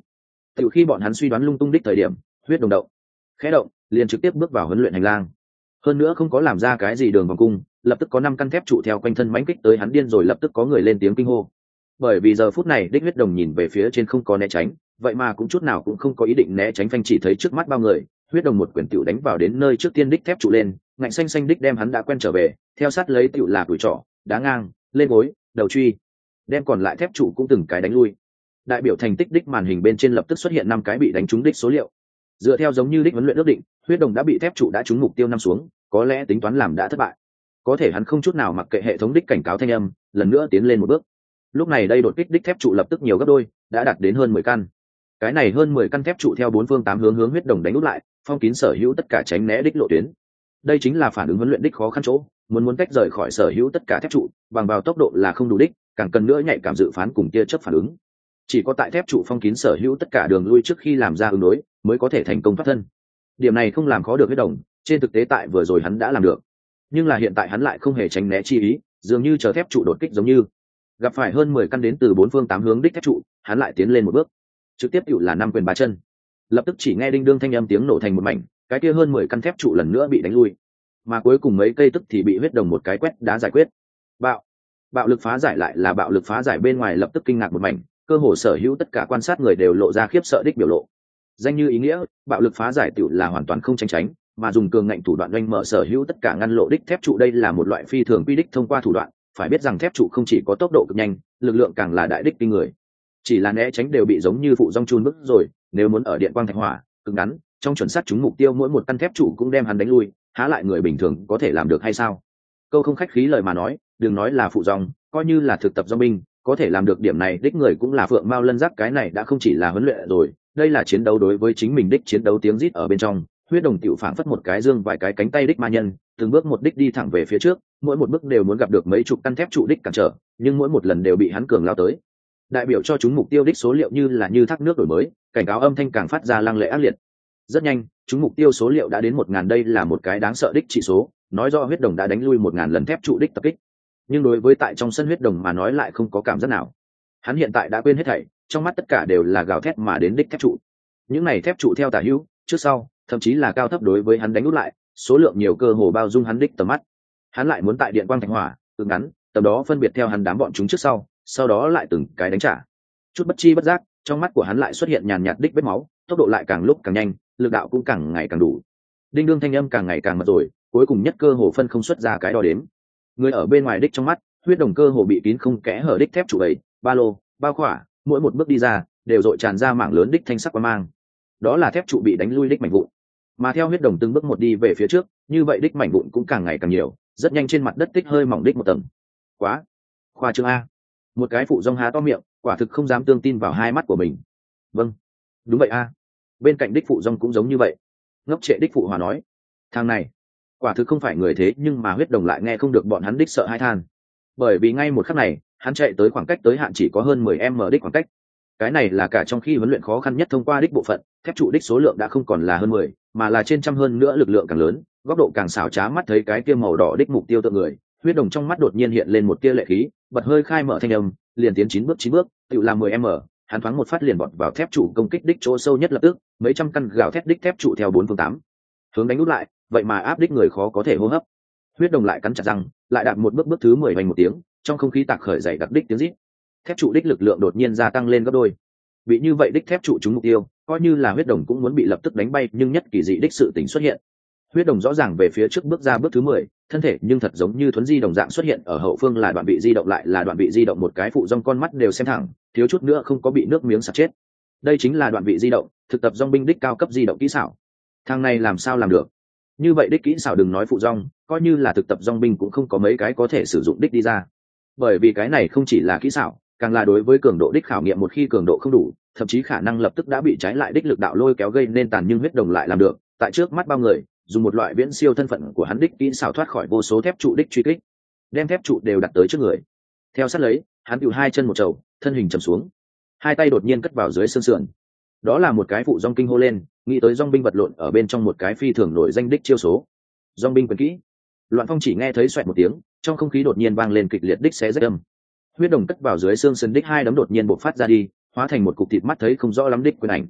từ khi bọn hắn suy đoán lung tung đích thời điểm, huyết đồng động khẽ động liền trực tiếp bước vào huấn luyện hành lang. Hơn nữa không có làm ra cái gì đường vòng cung, lập tức có năm căn thép trụ theo quanh thân mãnh kích tới hắn, điên rồi lập tức có người lên tiếng kinh hô. Bởi vì giờ phút này đích huyết đồng nhìn về phía trên không có né tránh, vậy mà cũng chút nào cũng không có ý định né tránh, phanh chỉ thấy trước mắt bao người, huyết đồng một quyền tiểu đánh vào đến nơi trước tiên đích thép trụ lên, ngạnh xanh xanh đích đem hắn đã quen trở về, theo sát lấy tiểu là cùi trỏ, đá ngang, lên gối, đầu truy, đem còn lại thép trụ cũng từng cái đánh lui. Đại biểu thành tích đích màn hình bên trên lập tức xuất hiện năm cái bị đánh trúng đích số liệu. Dựa theo giống như đích huấn luyện ước định, huyết đồng đã bị thép trụ đã trúng mục tiêu năm xuống, có lẽ tính toán làm đã thất bại. Có thể hắn không chút nào mặc kệ hệ thống đích cảnh cáo thanh âm, lần nữa tiến lên một bước. Lúc này đây đột kích đích thép trụ lập tức nhiều gấp đôi, đã đạt đến hơn mười căn. Cái này hơn mười căn thép trụ theo bốn phương tám hướng hướng huyết đồng đánh úp lại, phong kín sở hữu tất cả tránh né đích lộ tuyến. Đây chính là phản ứng huấn luyện đích khó khăn chỗ, muốn muốn tách rời khỏi sở hữu tất cả thép trụ, bằng vào tốc độ là không đủ đích, càng cần nữa nhạy cảm dự phán cùng tia chớp phản ứng. Chỉ có tại thép trụ phong kín sở hữu tất cả đường lui trước khi làm ra ứng đối, mới có thể thành công thoát thân. Điểm này không làm khó được huyết đồng, trên thực tế tại vừa rồi hắn đã làm được. Nhưng là hiện tại hắn lại không hề tránh né chi ý, dường như chờ thép trụ đột kích giống như. Gặp phải hơn mười căn đến từ bốn phương tám hướng đích thép trụ, hắn lại tiến lên một bước, trực tiếp tựu là năm quyền ba chân. Lập tức chỉ nghe đinh đương thanh âm tiếng nổ thành một mảnh, cái kia hơn mười căn thép trụ lần nữa bị đánh lui. Mà cuối cùng mấy cây tức thì bị huyết đồng một cái quét đá giải quyết. Bạo, bạo lực phá giải lại là bạo lực phá giải, bên ngoài lập tức kinh ngạc một mảnh, cơ hồ sở hữu tất cả quan sát người đều lộ ra khiếp sợ đích biểu lộ. Danh như ý nghĩa, bạo lực phá giải tựu là hoàn toàn không tránh tránh, mà dùng cường ngạnh thủ đoạn doanh mở sở hữu tất cả ngăn lộ đích thép trụ, đây là một loại phi thường quy đích thông qua thủ đoạn. Phải biết rằng thép trụ không chỉ có tốc độ cực nhanh, lực lượng càng là đại đích kinh người. Chỉ là né tránh đều bị giống như phụ rong chun bức rồi, nếu muốn ở điện quang thạch hỏa cực ngắn trong chuẩn xác trúng mục tiêu, mỗi một căn thép trụ cũng đem hắn đánh lui, há lại người bình thường có thể làm được hay sao? Câu không khách khí lời mà nói, đừng nói là phụ rong, coi như là thực tập dong binh, có thể làm được điểm này đích người cũng là phượng mao lân giác, cái này đã không chỉ là huấn luyện rồi, đây là chiến đấu đối với chính mình đích chiến đấu tiếng rít ở bên trong. Huyết đồng tiểu phảng phất một cái dương vài cái cánh tay đích ma nhân, từng bước một đích đi thẳng về phía trước, mỗi một bước đều muốn gặp được mấy chục căn thép trụ đích cản trở, nhưng mỗi một lần đều bị hắn cường lao tới. Đại biểu cho chúng mục tiêu đích số liệu như là như thác nước đổi mới, cảnh cáo âm thanh càng phát ra lăng lệ ác liệt. Rất nhanh, chúng mục tiêu số liệu đã đến một ngàn, đây là một cái đáng sợ đích chỉ số, nói rõ huyết đồng đã đánh lui một ngàn lần thép trụ đích tập kích. Nhưng đối với tại trong sân huyết đồng mà nói lại không có cảm giác nào. Hắn hiện tại đã quên hết thảy, trong mắt tất cả đều là gào thét mà đến đích thép trụ. Những này thép trụ theo tả hữu, trước sau, thậm chí là cao thấp đối với hắn đánh úp lại, số lượng nhiều cơ hồ bao dung hắn đích tầm mắt. Hắn lại muốn tại điện quang thạch hỏa cực ngắn tầm đó phân biệt theo hắn đám bọn chúng trước sau, sau đó lại từng cái đánh trả. Chút bất chi bất giác, trong mắt của hắn lại xuất hiện nhàn nhạt đích vết máu, tốc độ lại càng lúc càng nhanh, lực đạo cũng càng ngày càng đủ. Đinh đương thanh âm càng ngày càng mật rồi, cuối cùng nhất cơ hồ phân không xuất ra cái đo đếm. Người ở bên ngoài đích trong mắt, huyết đồng cơ hồ bị kín không kẽ hở đích thép trụ ấy, ba lô, bao khỏa, mỗi một bước đi ra đều dội tràn ra mảng lớn đích thanh sắc quang mang. Đó là thép trụ bị đánh lui đích mảnh vụn. Mà theo huyết đồng từng bước một đi về phía trước, như vậy đích mảnh vụn cũng càng ngày càng nhiều, rất nhanh trên mặt đất tích hơi mỏng đích một tầng. Quá khoa trương a. Một cái phụ rong há to miệng, quả thực không dám tương tin vào hai mắt của mình. Vâng, đúng vậy a. Bên cạnh đích phụ rong cũng giống như vậy. Ngốc trệ đích phụ hòa nói, thằng này quả thực không phải người thế, nhưng mà huyết đồng lại nghe không được bọn hắn đích sợ hai than. Bởi vì ngay một khắc này, hắn chạy tới khoảng cách tới hạn chỉ có hơn mười m đích khoảng cách. Cái này là cả trong khi huấn luyện khó khăn nhất thông qua đích bộ phận, thép trụ đích số lượng đã không còn là hơn mười, mà là trên trăm, hơn nữa lực lượng càng lớn, góc độ càng xảo trá, mắt thấy cái kia màu đỏ đích mục tiêu tượng người, huyết đồng trong mắt đột nhiên hiện lên một tia lệ khí, bật hơi khai mở thanh âm, liền tiến chín bước chín bước, tự làm mười m, hắn thoáng một phát liền bọt vào thép trụ công kích đích chỗ sâu nhất, lập tức mấy trăm căn gạo thép đích thép trụ theo bốn phương tám hướng đánh út lại, vậy mà áp đích người khó có thể hô hấp. Huyết đồng lại cắn chặt răng, lại đạp một bước, bước thứ mười, vành một tiếng, trong không khí tạc khởi dậy đặc đích tiếng rít, thép trụ đích lực lượng đột nhiên gia tăng lên gấp đôi. Bị như vậy đích thép trụ trúng mục tiêu, coi như là huyết đồng cũng muốn bị lập tức đánh bay, nhưng nhất kỳ dị đích sự tình xuất hiện. Huyết đồng rõ ràng về phía trước bước ra bước thứ mười, thân thể nhưng thật giống như thuấn di đồng dạng xuất hiện ở hậu phương, là đoạn vị di động, lại là đoạn vị di động, một cái phụ dong con mắt đều xem thẳng, thiếu chút nữa không có bị nước miếng sặc chết. Đây chính là đoạn vị di động, thực tập dong binh đích cao cấp di động kỹ xảo. Thằng này làm sao làm được? Như vậy đích kỹ xảo đừng nói phụ dong, coi như là thực tập dong binh cũng không có mấy cái có thể sử dụng đích đi ra. Bởi vì cái này không chỉ là kỹ xảo, càng là đối với cường độ đích khảo nghiệm, một khi cường độ không đủ, thậm chí khả năng lập tức đã bị trái lại đích lực đạo lôi kéo gây nên tàn, nhưng huyết đồng lại làm được, tại trước mắt bao người, dùng một loại viễn siêu thân phận của hắn đích kỹ xảo thoát khỏi vô số thép trụ đích truy kích, đem thép trụ đều đặt tới trước người. Theo sát lấy, hắn cựu hai chân một trầu, thân hình trầm xuống, hai tay đột nhiên cất vào dưới xương sườn. Đó là một cái phụ dong kinh hô lên, nghĩ tới dong binh vật lộn ở bên trong một cái phi thường nổi danh đích chiêu số, dong binh quyền kỹ. Loạn Phong chỉ nghe thấy xoẹt một tiếng, trong không khí đột nhiên vang lên kịch liệt đích xé rách âm. Huyết đồng cất vào dưới xương sườn đích hai đấm đột nhiên bộc phát ra đi, hóa thành một cục thịt mắt thấy không rõ lắm đích quyền ảnh.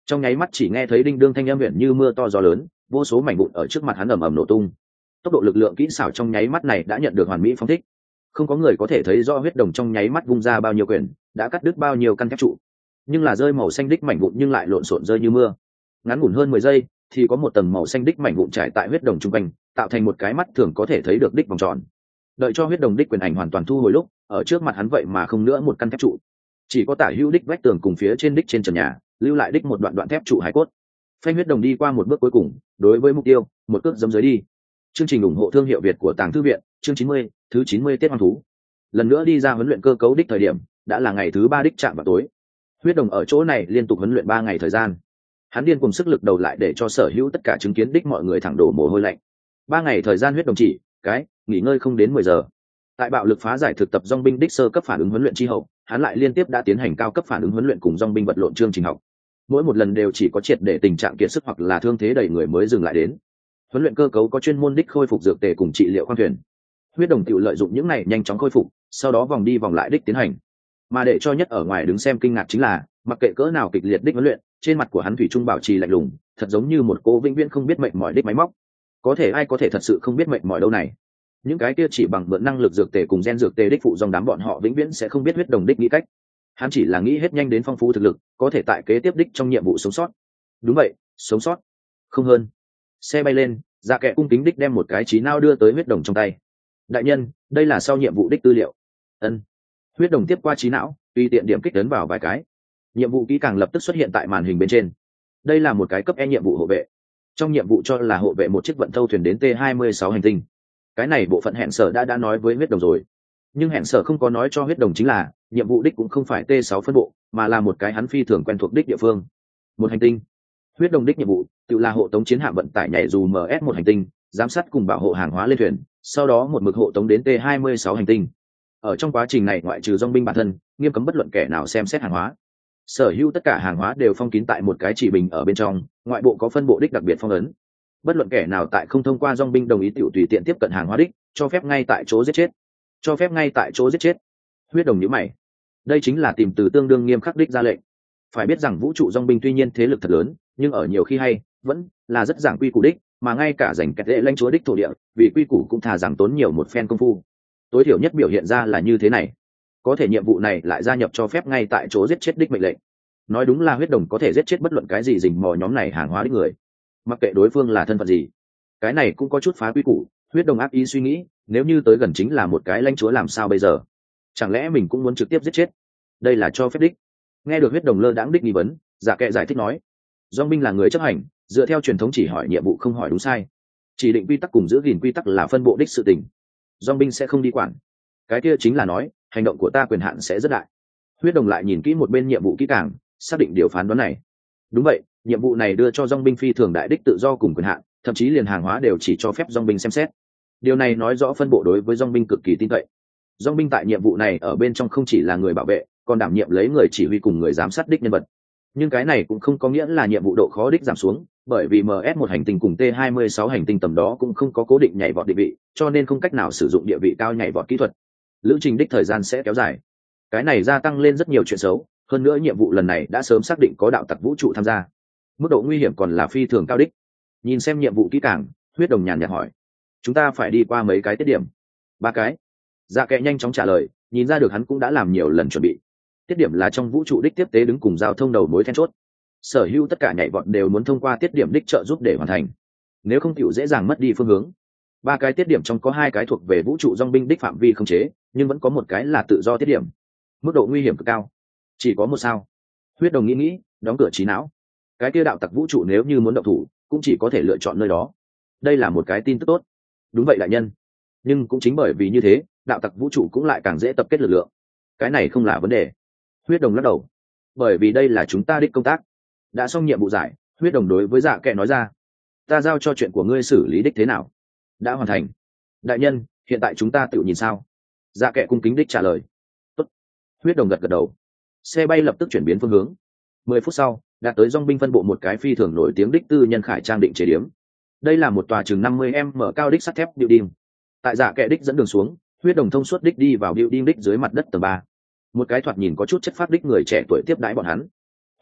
Trong nháy mắt chỉ nghe thấy đinh đương thanh âm huyện như mưa to gió lớn, vô số mảnh vụn ở trước mặt hắn ầm ầm nổ tung. Tốc độ lực lượng kỹ xảo trong nháy mắt này đã nhận được hoàn mỹ phong thích, không có người có thể thấy rõ huyết đồng trong nháy mắt vung ra bao nhiêu quyền, đã cắt đứt bao nhiêu căn thép trụ, nhưng là rơi màu xanh đích mảnh vụn nhưng lại lộn xộn rơi như mưa. Ngắn ngủn hơn mười giây thì có một tầng màu xanh đích mảnh vụn trải tại huyết đồng trung quanh, tạo thành một cái mắt thường có thể thấy được đích vòng tròn. Đợi cho huyết đồng đích quyền ảnh hoàn toàn thu hồi lúc, ở trước mặt hắn vậy mà không nữa một căn thép trụ, chỉ có tả hữu đích vách tường cùng phía trên đích trên trần nhà lưu lại đích một đoạn đoạn thép trụ hải cốt. Phanh huyết đồng đi qua một bước cuối cùng, đối với mục tiêu một cước giẫm dưới đi. Chương trình ủng hộ thương hiệu Việt của Tàng Thư viện, chương chín mươi, thứ chín mươi tiết hoang thú. Lần nữa đi ra huấn luyện cơ cấu đích thời điểm, đã là ngày thứ ba đích chạm vào tối. Huyết đồng ở chỗ này liên tục huấn luyện ba ngày thời gian. Hắn điên cùng sức lực đầu lại để cho sở hữu tất cả chứng kiến đích mọi người thẳng đổ mồ hôi lạnh. Ba ngày thời gian huyết đồng chỉ, cái, nghỉ ngơi không đến mười giờ. Tại bạo lực phá giải thực tập dòng binh đích sơ cấp phản ứng huấn luyện chi hậu, hắn lại liên tiếp đã tiến hành cao cấp phản ứng huấn luyện cùng dòng binh vật lộn chương trình học. Mỗi một lần đều chỉ có triệt để tình trạng kiệt sức hoặc là thương thế đầy người mới dừng lại đến. Huấn luyện cơ cấu có chuyên môn đích khôi phục dược tề cùng trị liệu khoang thuyền. Huyết đồng tự lợi dụng những này nhanh chóng khôi phục, sau đó vòng đi vòng lại đích tiến hành. Mà để cho nhất ở ngoài đứng xem kinh ngạc chính là, mặc kệ cỡ nào kịch liệt đích huấn luyện, trên mặt của hắn thủy chung bảo trì lạnh lùng, thật giống như một cô vĩnh viễn không biết mệnh mỏi đích máy móc. Có thể ai có thể thật sự không biết mệnh mỏi đâu này? Những cái kia chỉ bằng mượn năng lực dược tề cùng gen dược tề đích phụ dòng đám bọn họ vĩnh viễn sẽ không biết huyết đồng đích nghĩ cách. Hắn chỉ là nghĩ hết nhanh đến phong phú thực lực, có thể tại kế tiếp đích trong nhiệm vụ sống sót. Đúng vậy, sống sót, không hơn. Xe bay lên, Dạ Kệ cung kính đích đem một cái trí não đưa tới huyết đồng trong tay. Đại nhân, đây là sau nhiệm vụ đích tư liệu. Ân. Huyết đồng tiếp qua trí não, tùy tiện điểm kích ấn vào vài cái. Nhiệm vụ kỹ càng lập tức xuất hiện tại màn hình bên trên. Đây là một cái cấp E nhiệm vụ hộ vệ. Trong nhiệm vụ cho là hộ vệ một chiếc vận thâu thuyền đến T hai mươi sáu hành tinh. Cái này bộ phận hẹn sở đã đã nói với huyết đồng rồi, nhưng hẹn sở không có nói cho huyết đồng chính là nhiệm vụ đích cũng không phải T sáu phân bộ, mà là một cái hắn phi thường quen thuộc đích địa phương, một hành tinh. Huyết đồng đích nhiệm vụ tự là hộ tống chiến hạm vận tải nhảy dù M S một hành tinh, giám sát cùng bảo hộ hàng hóa lên thuyền, sau đó một mực hộ tống đến T hai mươi sáu hành tinh. Ở trong quá trình này ngoại trừ dòng binh bản thân, nghiêm cấm bất luận kẻ nào xem xét hàng hóa. Sở hữu tất cả hàng hóa đều phong kín tại một cái chỉ bình ở bên trong, ngoại bộ có phân bộ đích đặc biệt phong ấn. Bất luận kẻ nào tại không thông qua dòng binh đồng ý tiểu tùy tiện tiếp cận hàng hóa đích, cho phép ngay tại chỗ giết chết. Cho phép ngay tại chỗ giết chết. Huyết đồng nhíu mày. Đây chính là tìm từ tương đương nghiêm khắc đích ra lệnh. Phải biết rằng vũ trụ dòng binh tuy nhiên thế lực thật lớn, nhưng ở nhiều khi hay vẫn là rất giảng quy củ đích, mà ngay cả giành kẹt lệ lãnh chúa đích thổ địa, vì quy củ cũng thà rằng tốn nhiều một phen công phu. Tối thiểu nhất biểu hiện ra là như thế này. Có thể nhiệm vụ này lại gia nhập cho phép ngay tại chỗ giết chết đích mệnh lệnh. Nói đúng là huyết đồng có thể giết chết bất luận cái gì rình mò nhóm này hàng hóa đích người, mặc kệ đối phương là thân phận gì. Cái này cũng có chút phá quy củ. Huyết đồng ác ý suy nghĩ, nếu như tới gần chính là một cái lãnh chúa làm sao bây giờ? Chẳng lẽ mình cũng muốn trực tiếp giết chết? Đây là cho phép đích. Nghe được huyết đồng lơ đãng đích nghi vấn, Dạ Kệ giải thích nói, dòng binh là người chấp hành, dựa theo truyền thống chỉ hỏi nhiệm vụ không hỏi đúng sai, chỉ định quy tắc cùng giữ gìn quy tắc là phân bộ đích sự tình, dòng binh sẽ không đi quản. Cái kia chính là nói hành động của ta quyền hạn sẽ rất đại. Huyết đồng lại nhìn kỹ một bên nhiệm vụ kỹ càng, xác định điều phán đoán này. Đúng vậy, nhiệm vụ này đưa cho dòng binh phi thường đại đích tự do cùng quyền hạn, thậm chí liền hàng hóa đều chỉ cho phép dòng binh xem xét. Điều này nói rõ phân bộ đối với dòng binh cực kỳ tin cậy. Dòng binh tại nhiệm vụ này ở bên trong không chỉ là người bảo vệ, còn đảm nhiệm lấy người chỉ huy cùng người giám sát đích nhân vật. Nhưng cái này cũng không có nghĩa là nhiệm vụ độ khó đích giảm xuống, bởi vì M S một hành tinh cùng T hai mươi sáu hành tinh tầm đó cũng không có cố định nhảy vọt địa vị, cho nên không cách nào sử dụng địa vị cao nhảy vọt kỹ thuật. Lữ trình đích thời gian sẽ kéo dài. Cái này gia tăng lên rất nhiều chuyện xấu, hơn nữa nhiệm vụ lần này đã sớm xác định có đạo tặc vũ trụ tham gia. Mức độ nguy hiểm còn là phi thường cao đích. Nhìn xem nhiệm vụ kỹ càng, huyết đồng nhàn nhạt hỏi, chúng ta phải đi qua mấy cái tiết điểm? Ba cái. Dạ Kệ nhanh chóng trả lời, nhìn ra được hắn cũng đã làm nhiều lần chuẩn bị. Tiết điểm là trong vũ trụ đích tiếp tế đứng cùng giao thông đầu mối then chốt. Sở hữu tất cả nhảy vọt đều muốn thông qua tiết điểm đích trợ giúp để hoàn thành, nếu không tiểu dễ dàng mất đi phương hướng. Ba cái tiết điểm trong có hai cái thuộc về vũ trụ dòng binh đích phạm vi không chế, nhưng vẫn có một cái là tự do tiết điểm, mức độ nguy hiểm cực cao. Chỉ có một sao. Huyết đồng nghĩ nghĩ, đóng cửa trí não. Cái kia đạo tặc vũ trụ nếu như muốn động thủ, cũng chỉ có thể lựa chọn nơi đó. Đây là một cái tin tức tốt. Đúng vậy đại nhân. Nhưng cũng chính bởi vì như thế, đạo tặc vũ trụ cũng lại càng dễ tập kết lực lượng. Cái này không là vấn đề. Huyết đồng lắc đầu. Bởi vì đây là chúng ta đích công tác. Đã xong nhiệm vụ giải, huyết đồng đối với Dạ Kệ nói ra, ta giao cho chuyện của ngươi xử lý đích thế nào? Đã hoàn thành. Đại nhân, hiện tại chúng ta tự nhìn sao? Dạ Kệ cung kính đích trả lời. Tốt. Huyết đồng gật gật đầu. Xe bay lập tức chuyển biến phương hướng. Mười phút sau, đã tới dòng binh phân bộ một cái phi thường nổi tiếng đích tư nhân khải trang định chế điếm. Đây là một tòa chừng năm mươi m cao đích sắt thép building. Tại Dạ Kệ đích dẫn đường xuống, huyết đồng thông suốt đích đi vào building đích dưới mặt đất tầng ba. Một cái thoạt nhìn có chút chất phác đích người trẻ tuổi tiếp đãi bọn hắn.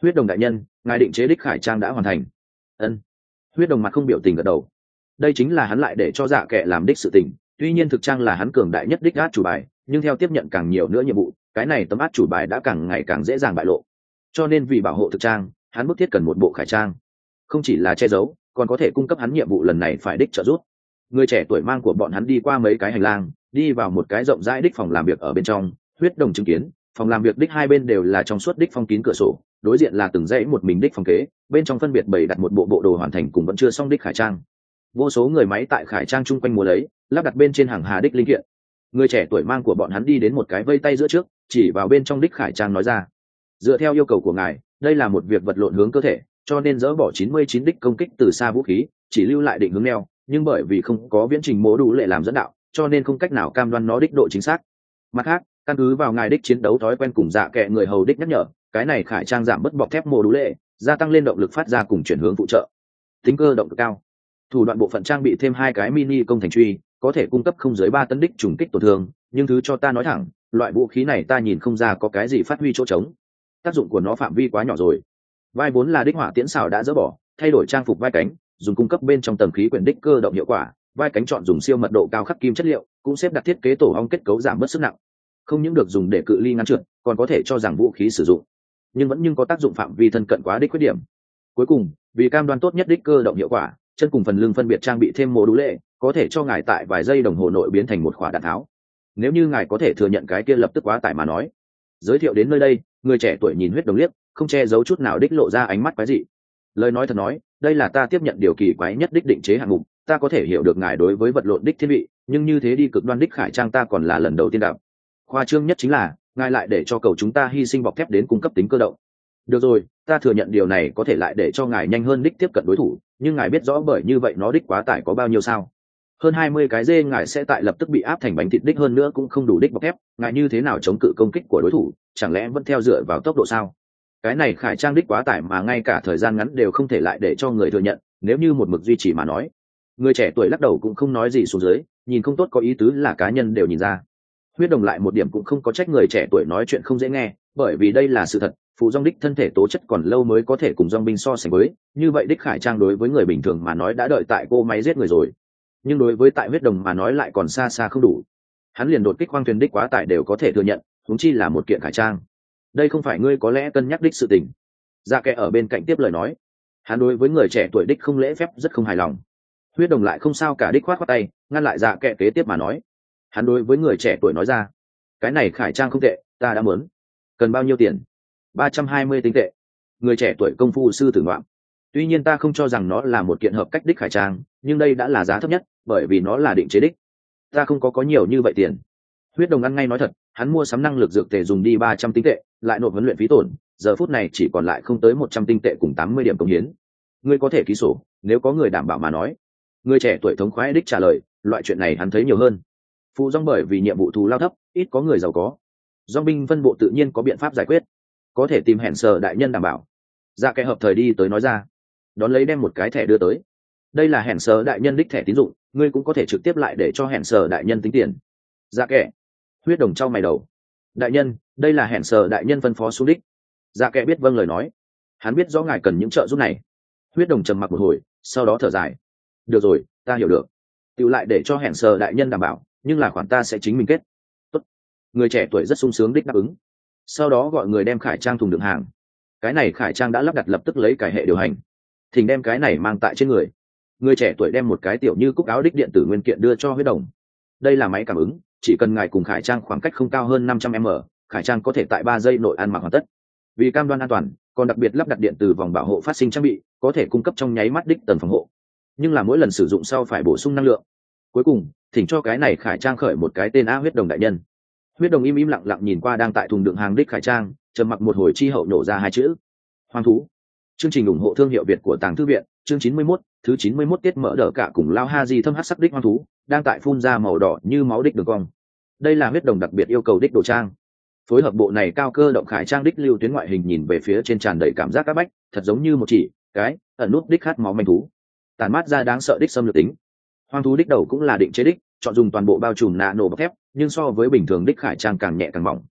Huyết Đồng đại nhân, ngài định chế đích khải trang đã hoàn thành. Ân. Huyết Đồng mặt không biểu tình gật đầu. Đây chính là hắn lại để cho Dạ Kệ làm đích sự tình, tuy nhiên thực trang là hắn cường đại nhất đích át chủ bài, nhưng theo tiếp nhận càng nhiều nữa nhiệm vụ, cái này tấm át chủ bài đã càng ngày càng dễ dàng bại lộ. Cho nên vì bảo hộ thực trang, hắn bức thiết cần một bộ khải trang, không chỉ là che giấu, còn có thể cung cấp hắn nhiệm vụ lần này phải đích trợ giúp. Người trẻ tuổi mang của bọn hắn đi qua mấy cái hành lang, đi vào một cái rộng rãi đích phòng làm việc. Ở bên trong, Huyết Đồng chứng kiến phòng làm việc đích hai bên đều là trong suốt đích phong kín cửa sổ, đối diện là từng dãy một mình đích phòng kế, bên trong phân biệt bày đặt một bộ bộ đồ hoàn thành cùng vẫn chưa xong đích khải trang. Vô số người máy tại khải trang chung quanh múa lấy, lắp đặt bên trên hàng hà đích linh kiện. Người trẻ tuổi mang của bọn hắn đi đến một cái vây tay giữa trước, chỉ vào bên trong đích khải trang nói ra: dựa theo yêu cầu của ngài, đây là một việc vật lộn hướng cơ thể, cho nên dỡ bỏ chín mươi chín đích công kích từ xa vũ khí, chỉ lưu lại định hướng neo, nhưng bởi vì không có viễn trình mô đủ lệ làm dẫn đạo, cho nên không cách nào cam đoan nó đích độ chính xác. Mặt khác, căn cứ vào ngài đích chiến đấu thói quen cùng Dạ Kệ người hầu đích nhắc nhở, cái này khải trang giảm bớt bọc thép mô đủ lệ, gia tăng lên động lực phát ra cùng chuyển hướng phụ trợ, tính cơ động cực cao. Thủ đoạn bộ phận trang bị thêm hai cái mini công thành truy, có thể cung cấp không dưới ba tấn đích trùng kích tổn thương, nhưng thứ cho ta nói thẳng, loại vũ khí này ta nhìn không ra có cái gì phát huy chỗ trống. Tác dụng của nó phạm vi quá nhỏ rồi. Vai vốn là đích hỏa tiễn xào đã dỡ bỏ, thay đổi trang phục vai cánh, dùng cung cấp bên trong tầng khí quyển đích cơ động hiệu quả, vai cánh chọn dùng siêu mật độ cao khắc kim chất liệu, cũng xếp đặt thiết kế tổ ong kết cấu giảm bớt sức nặng. Không những được dùng để cự ly ngăn trượt, còn có thể cho rằng vũ khí sử dụng, nhưng vẫn nhưng có tác dụng phạm vi thân cận quá đích khuyết điểm. Cuối cùng, vì cam đoan tốt nhất đích cơ động hiệu quả, chân cùng phần lưng phân biệt trang bị thêm mô đũ lệ, có thể cho ngài tại vài giây đồng hồ nội biến thành một khỏa đạn tháo. Nếu như ngài có thể thừa nhận cái kia lập tức quá tải mà nói. Giới thiệu đến nơi đây, người trẻ tuổi nhìn Huyết Đồng liếc, không che giấu chút nào đích lộ ra ánh mắt quái dị. Lời nói thật nói, đây là ta tiếp nhận điều kỳ quái nhất đích định chế hạng mục, ta có thể hiểu được ngài đối với vật lộn đích thiên vị, nhưng như thế đi cực đoan đích khải trang ta còn là lần đầu tiên gặp. Khoa trương nhất chính là, ngài lại để cho cầu chúng ta hy sinh bọc thép đến cung cấp tính cơ động. Được rồi, ta thừa nhận điều này có thể lại để cho ngài nhanh hơn đích tiếp cận đối thủ, nhưng ngài biết rõ bởi như vậy nó đích quá tải có bao nhiêu sao? Hơn hai mươi cái dê ngài sẽ tại lập tức bị áp thành bánh thịt đích, hơn nữa cũng không đủ đích bọc thép, ngài như thế nào chống cự công kích của đối thủ, chẳng lẽ vẫn theo dựa vào tốc độ sao? Cái này khải trang đích quá tải mà ngay cả thời gian ngắn đều không thể lại để cho người thừa nhận, nếu như một mực duy trì mà nói. Người trẻ tuổi lắc đầu cũng không nói gì xuống dưới, nhìn không tốt có ý tứ là cá nhân đều nhìn ra. Huyết Đồng lại một điểm cũng không có trách người trẻ tuổi nói chuyện không dễ nghe, bởi vì đây là sự thật, phụ dòng đích thân thể tố chất còn lâu mới có thể cùng dòng binh so sánh với, như vậy đích khải trang đối với người bình thường mà nói đã đợi tại cô máy giết người rồi, nhưng đối với tại Huyết Đồng mà nói lại còn xa xa không đủ. Hắn liền đột kích khoang thuyền đích quá tải đều có thể thừa nhận, huống chi là một kiện khải trang. Đây không phải ngươi có lẽ cân nhắc đích sự tình. Dạ Kệ ở bên cạnh tiếp lời nói. Hắn đối với người trẻ tuổi đích không lễ phép rất không hài lòng. Huyết Đồng lại không sao cả đích khoát khoát tay, ngăn lại Dạ Kệ kế tiếp mà nói. Hắn đối với người trẻ tuổi nói ra: cái này khải trang không tệ, ta đã muốn. Cần bao nhiêu tiền? Ba trăm hai mươi tinh tệ. Người trẻ tuổi công phu sư tử ngoạm. Tuy nhiên ta không cho rằng nó là một kiện hợp cách đích khải trang, nhưng đây đã là giá thấp nhất, bởi vì nó là định chế đích. Ta không có có nhiều như vậy tiền. Huyết Đồng ăn ngay nói thật, hắn mua sắm năng lực dược tề dùng đi ba trăm tinh tệ, lại nộp huấn luyện phí tổn, giờ phút này chỉ còn lại không tới một trăm tinh tệ cùng tám mươi điểm công hiến. Ngươi có thể ký sổ, nếu có người đảm bảo mà nói. Người trẻ tuổi thống khoái đích trả lời, loại chuyện này hắn thấy nhiều hơn. Phụ dòng bởi vì nhiệm vụ thù lao thấp, ít có người giàu có. Dòng binh phân bộ tự nhiên có biện pháp giải quyết, có thể tìm hẹn sở đại nhân đảm bảo. Dạ Kệ hợp thời đi tới nói ra, đón lấy đem một cái thẻ đưa tới. Đây là hẹn sở đại nhân đích thẻ tín dụng, ngươi cũng có thể trực tiếp lại để cho hẹn sở đại nhân tính tiền. Dạ Kệ. Huyết Đồng trao mày đầu. Đại nhân, đây là hẹn sở đại nhân phân phó xuống đích. Dạ Kệ biết vâng lời nói. Hắn biết rõ ngài cần những trợ giúp này. Huyết Đồng trầm mặc một hồi, sau đó thở dài. Được rồi, ta hiểu được. Tiểu lại để cho hẹn sở đại nhân đảm bảo, nhưng là khoản ta sẽ chính mình kết. Tốt. Người trẻ tuổi rất sung sướng đích đáp ứng. Sau đó gọi người đem khải trang thùng đựng hàng. Cái này khải trang đã lắp đặt, lập tức lấy cải hệ điều hành. Thỉnh đem cái này mang tại trên người. Người trẻ tuổi đem một cái tiểu như cúc áo đích điện tử nguyên kiện đưa cho Huyết Đồng. Đây là máy cảm ứng, chỉ cần ngài cùng khải trang khoảng cách không cao hơn năm trăm mét, khải trang có thể tại ba giây nội ăn mặc hoàn tất. Vì cam đoan an toàn, còn đặc biệt lắp đặt điện từ vòng bảo hộ phát sinh trang bị, có thể cung cấp trong nháy mắt đích tầng phòng hộ, nhưng là mỗi lần sử dụng sau phải bổ sung năng lượng. Cuối cùng, thỉnh cho cái này khải trang khởi một cái tên A Huyết Đồng đại nhân. Huyết Đồng im im lặng lặng nhìn qua đang tại thùng đựng hàng đích khải trang, trầm mặc một hồi chi hậu nổ ra hai chữ: hoang thú. Chương trình ủng hộ thương hiệu Việt của Tàng Thư Viện, chương chín mươi mốt, thứ chín mươi mốt tiết mở đỡ cả cùng lao ha di thâm hắc sắc đích hoang thú, đang tại phun ra màu đỏ như máu đích đường cong. Đây là Huyết Đồng đặc biệt yêu cầu đích đồ trang. Phối hợp bộ này cao cơ động khải trang đích lưu tuyến ngoại hình, nhìn về phía trên tràn đầy cảm giác các bách, thật giống như một chỉ cái ẩn nút đích khát máu manh thú, tàn mát ra đáng sợ đích xâm lược tính. Hoang thú đích đầu cũng là định chế đích, chọn dùng toàn bộ bao trùm nạ nổ bọc thép, nhưng so với bình thường đích khải trang càng nhẹ càng mỏng.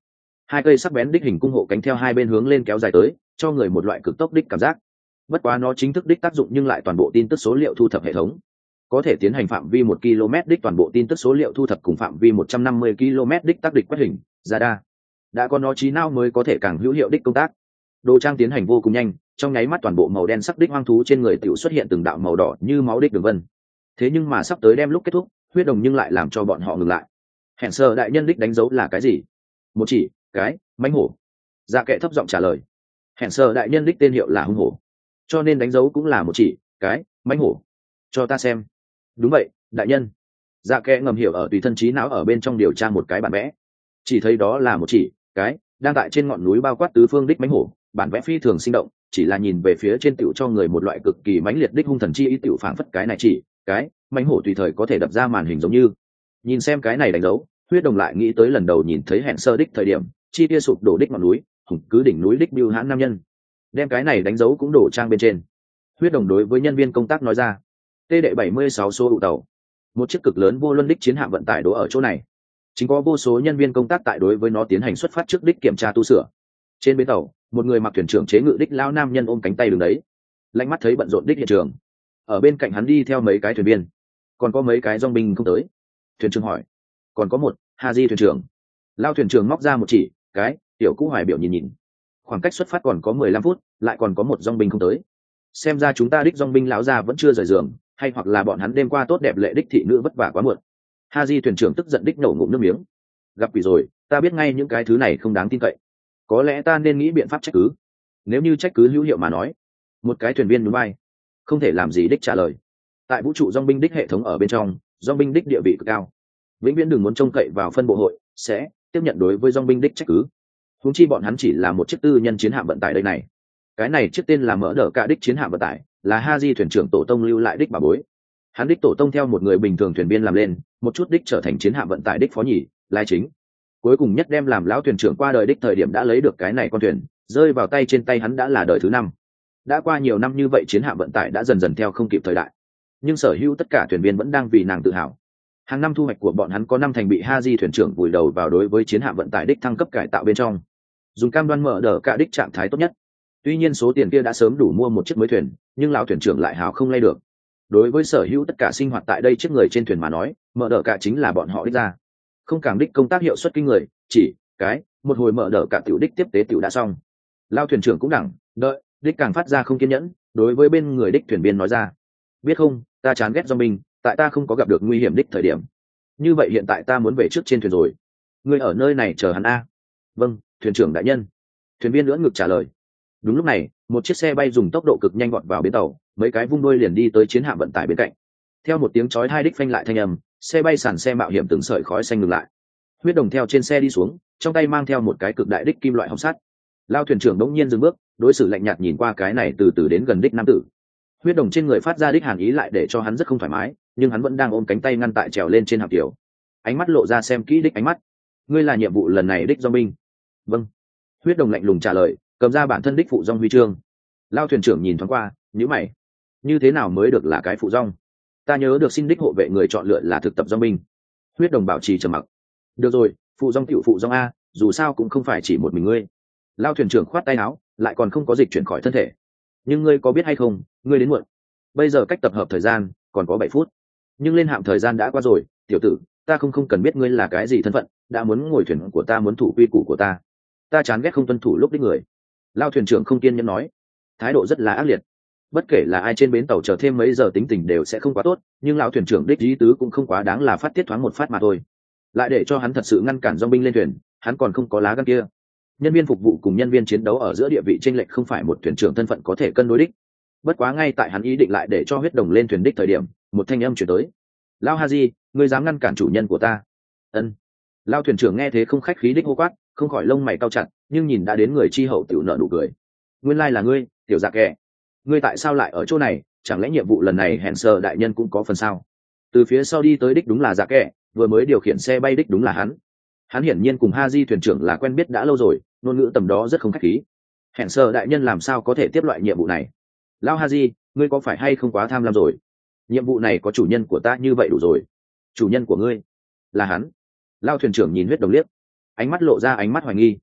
Hai cây sắc bén đích hình cung hộ cánh theo hai bên hướng lên kéo dài tới, cho người một loại cực tốc đích cảm giác. Bất quá nó chính thức đích tác dụng nhưng lại toàn bộ tin tức số liệu thu thập hệ thống, có thể tiến hành phạm vi một ki lô mét đích toàn bộ tin tức số liệu thu thập cùng phạm vi một trăm năm mươi ki lô mét đích tác địch quét hình, radar. Đã có nó trí não mới có thể càng hữu hiệu đích công tác. Đồ trang tiến hành vô cùng nhanh, trong nháy mắt toàn bộ màu đen sắc đích hoang thú trên người tiểu xuất hiện từng đạo màu đỏ như máu đích đường vân. Thế nhưng mà sắp tới đem lúc kết thúc, huyết đồng nhưng lại làm cho bọn họ ngừng lại. Hẹn sơ đại nhân đích đánh dấu là cái gì? Một chỉ, cái, mãnh hổ. Dạ Kệ thấp giọng trả lời. Hẹn sơ đại nhân đích tên hiệu là hung hổ, cho nên đánh dấu cũng là một chỉ, cái, mãnh hổ. Cho ta xem. Đúng vậy, đại nhân. Dạ Kệ ngầm hiểu ở tùy thân trí não ở bên trong điều tra một cái bản vẽ, chỉ thấy đó là một chỉ, cái, đang tại trên ngọn núi bao quát tứ phương đích mãnh hổ. Bản vẽ phi thường sinh động, chỉ là nhìn về phía trên tiểu cho người một loại cực kỳ mãnh liệt đích hung thần chi ý, tiểu phảng phất cái này chỉ, cái, mãnh hổ tùy thời có thể đập ra màn hình giống như. Nhìn xem cái này đánh dấu, huyết đồng lại nghĩ tới lần đầu nhìn thấy hẹn sơ đích thời điểm, chi kia sụp đổ đích ngọn núi, hùng cứ đỉnh núi đích bưu hãn nam nhân. Đem cái này đánh dấu cũng đổ trang bên trên. Huyết đồng đối với nhân viên công tác nói ra. Tê đệ bảy mươi sáu số ụ tàu, một chiếc cực lớn vô luân đích chiến hạm vận tải đỗ ở chỗ này. Chính có vô số nhân viên công tác tại đối với nó tiến hành xuất phát trước đích kiểm tra tu sửa. Trên bến tàu, một người mặc thuyền trưởng chế ngự đích lao nam nhân ôm cánh tay đứng đấy, lạnh mắt thấy bận rộn đích hiện trường. Ở bên cạnh hắn đi theo mấy cái thuyền viên, còn có mấy cái dong binh không tới. Thuyền trưởng hỏi, còn có một Haji thuyền trưởng. Lao thuyền trưởng móc ra một chỉ, cái, tiểu cũ hoài biểu nhìn nhìn. Khoảng cách xuất phát còn có mười lăm phút, lại còn có một dong binh không tới. Xem ra chúng ta đích dong binh lão già vẫn chưa rời giường, hay hoặc là bọn hắn đêm qua tốt đẹp lệ đích thị nữ vất vả quá muộn. Haji thuyền trưởng tức giận đích nổ ngụm nước miếng. Gặp quỷ rồi, ta biết ngay những cái thứ này không đáng tin cậy. Có lẽ ta nên nghĩ biện pháp trách cứ. Nếu như trách cứ hữu hiệu mà nói. Một cái thuyền viên núi bay, không thể làm gì đích trả lời. Tại vũ trụ dong binh đích hệ thống ở bên trong, dong binh đích địa vị cực cao, vĩnh viễn đừng muốn trông cậy vào phân bộ hội sẽ tiếp nhận đối với dong binh đích trách cứ. Huống chi bọn hắn chỉ là một chiếc tư nhân chiến hạm vận tải đây này. Cái này chiếc tên là mỡ đỡ cả đích chiến hạm vận tải, là Haji thuyền trưởng tổ tông lưu lại đích bà bối. Hắn đích tổ tông theo một người bình thường thuyền viên làm lên, một chút đích trở thành chiến hạm vận tải đích phó nhì, lai chính. Cuối cùng nhất đem làm lão thuyền trưởng qua đời đích thời điểm đã lấy được cái này con thuyền, rơi vào tay trên tay hắn đã là đời thứ năm. Đã qua nhiều năm như vậy, chiến hạm vận tải đã dần dần theo không kịp thời đại, nhưng sở hữu tất cả thuyền viên vẫn đang vì nàng tự hào. Hàng năm thu hoạch của bọn hắn có năm thành bị Haji thuyền trưởng vùi đầu vào đối với chiến hạm vận tải đích thăng cấp cải tạo bên trong, dùng cam đoan mở đỡ cả đích trạng thái tốt nhất. Tuy nhiên số tiền kia đã sớm đủ mua một chiếc mới thuyền, nhưng lão thuyền trưởng lại hào không lay được. Đối với sở hữu tất cả sinh hoạt tại đây chiếc người trên thuyền mà nói, mở đỡ cả chính là bọn họ đích ra. Không càng đích công tác hiệu suất kinh người, chỉ cái một hồi mở đỡ cả tiểu đích tiếp tế tiểu đã xong. Lao thuyền trưởng cũng đẳng đợi đích càng phát ra không kiên nhẫn, đối với bên người đích thuyền viên nói ra, biết không, ta chán ghét do mình, tại ta không có gặp được nguy hiểm đích thời điểm. Như vậy hiện tại ta muốn về trước trên thuyền rồi, ngươi ở nơi này chờ hắn a. Vâng, thuyền trưởng đại nhân. Thuyền viên lưỡng ngực trả lời. Đúng lúc này, một chiếc xe bay dùng tốc độ cực nhanh vọt vào bến tàu, mấy cái vung đuôi liền đi tới chiến hạm vận tải bên cạnh. Theo một tiếng chói hai đích phanh lại thanh âm, xe bay sàn xe mạo hiểm từng sợi khói xanh ngừng lại. Huyết đồng theo trên xe đi xuống, trong tay mang theo một cái cực đại đích kim loại hồng sắt. Lao thuyền trưởng đống nhiên dừng bước, đối xử lạnh nhạt nhìn qua cái này từ từ đến gần đích nam tử. Huyết đồng trên người phát ra đích hàn ý lại để cho hắn rất không thoải mái, nhưng hắn vẫn đang ôm cánh tay ngăn tại trèo lên trên hạm tiểu, ánh mắt lộ ra xem kỹ đích ánh mắt. Ngươi là nhiệm vụ lần này đích do binh? Vâng. Huyết đồng lạnh lùng trả lời, cầm ra bản thân đích phụ dong huy chương. Lao thuyền trưởng nhìn thoáng qua, nhíu mày. Như thế nào mới được là cái phụ dong? Ta nhớ được xin đích hộ vệ người chọn lựa là thực tập dong binh. Huyết đồng bảo trì trầm mặc. Được rồi, phụ dong tiểu phụ dong a, dù sao cũng không phải chỉ một mình ngươi. Lao thuyền trưởng khoát tay áo, lại còn không có dịch chuyển khỏi thân thể. Nhưng ngươi có biết hay không, ngươi đến muộn. Bây giờ cách tập hợp thời gian còn có bảy phút, nhưng lên hạm thời gian đã qua rồi. Tiểu tử, ta không không cần biết ngươi là cái gì thân phận, đã muốn ngồi thuyền của ta, muốn thủ quy củ của ta. Ta chán ghét không tuân thủ lúc đích người. Lao thuyền trưởng không kiên nhẫn nói, thái độ rất là ác liệt. Bất kể là ai trên bến tàu chờ thêm mấy giờ tính tình đều sẽ không quá tốt, nhưng lão thuyền trưởng đích ý tứ cũng không quá đáng là phát tiết thoáng một phát mà thôi. Lại để cho hắn thật sự ngăn cản dong binh lên thuyền, hắn còn không có lá gan kia. Nhân viên phục vụ cùng nhân viên chiến đấu ở giữa địa vị chênh lệch không phải một thuyền trưởng thân phận có thể cân đối đích. Bất quá ngay tại hắn ý định lại để cho huyết đồng lên thuyền đích thời điểm, một thanh âm chuyển tới. Lao Haji, ngươi dám ngăn cản chủ nhân của ta? Ân. Lao thuyền trưởng nghe thế không khách khí đích hô quát, không khỏi lông mày cau chặt, nhưng nhìn đã đến người chi hậu tiểu nợ nụ cười. Nguyên lai là ngươi, tiểu dạ kẻ. Ngươi tại sao lại ở chỗ này? Chẳng lẽ nhiệm vụ lần này hẹn sơ đại nhân cũng có phần sao? Từ phía sau đi tới đích đúng là dạ kẻ, vừa mới điều khiển xe bay đích đúng là hắn. Hắn hiển nhiên cùng Haji thuyền trưởng là quen biết đã lâu rồi, ngôn ngữ tầm đó rất không khách khí. Hẹn sơ đại nhân làm sao có thể tiếp loại nhiệm vụ này? Lao Haji, ngươi có phải hay không quá tham lam rồi? Nhiệm vụ này có chủ nhân của ta như vậy đủ rồi. Chủ nhân của ngươi là hắn. Lao thuyền trưởng nhìn huyết đồng liếc, ánh mắt lộ ra ánh mắt hoài nghi.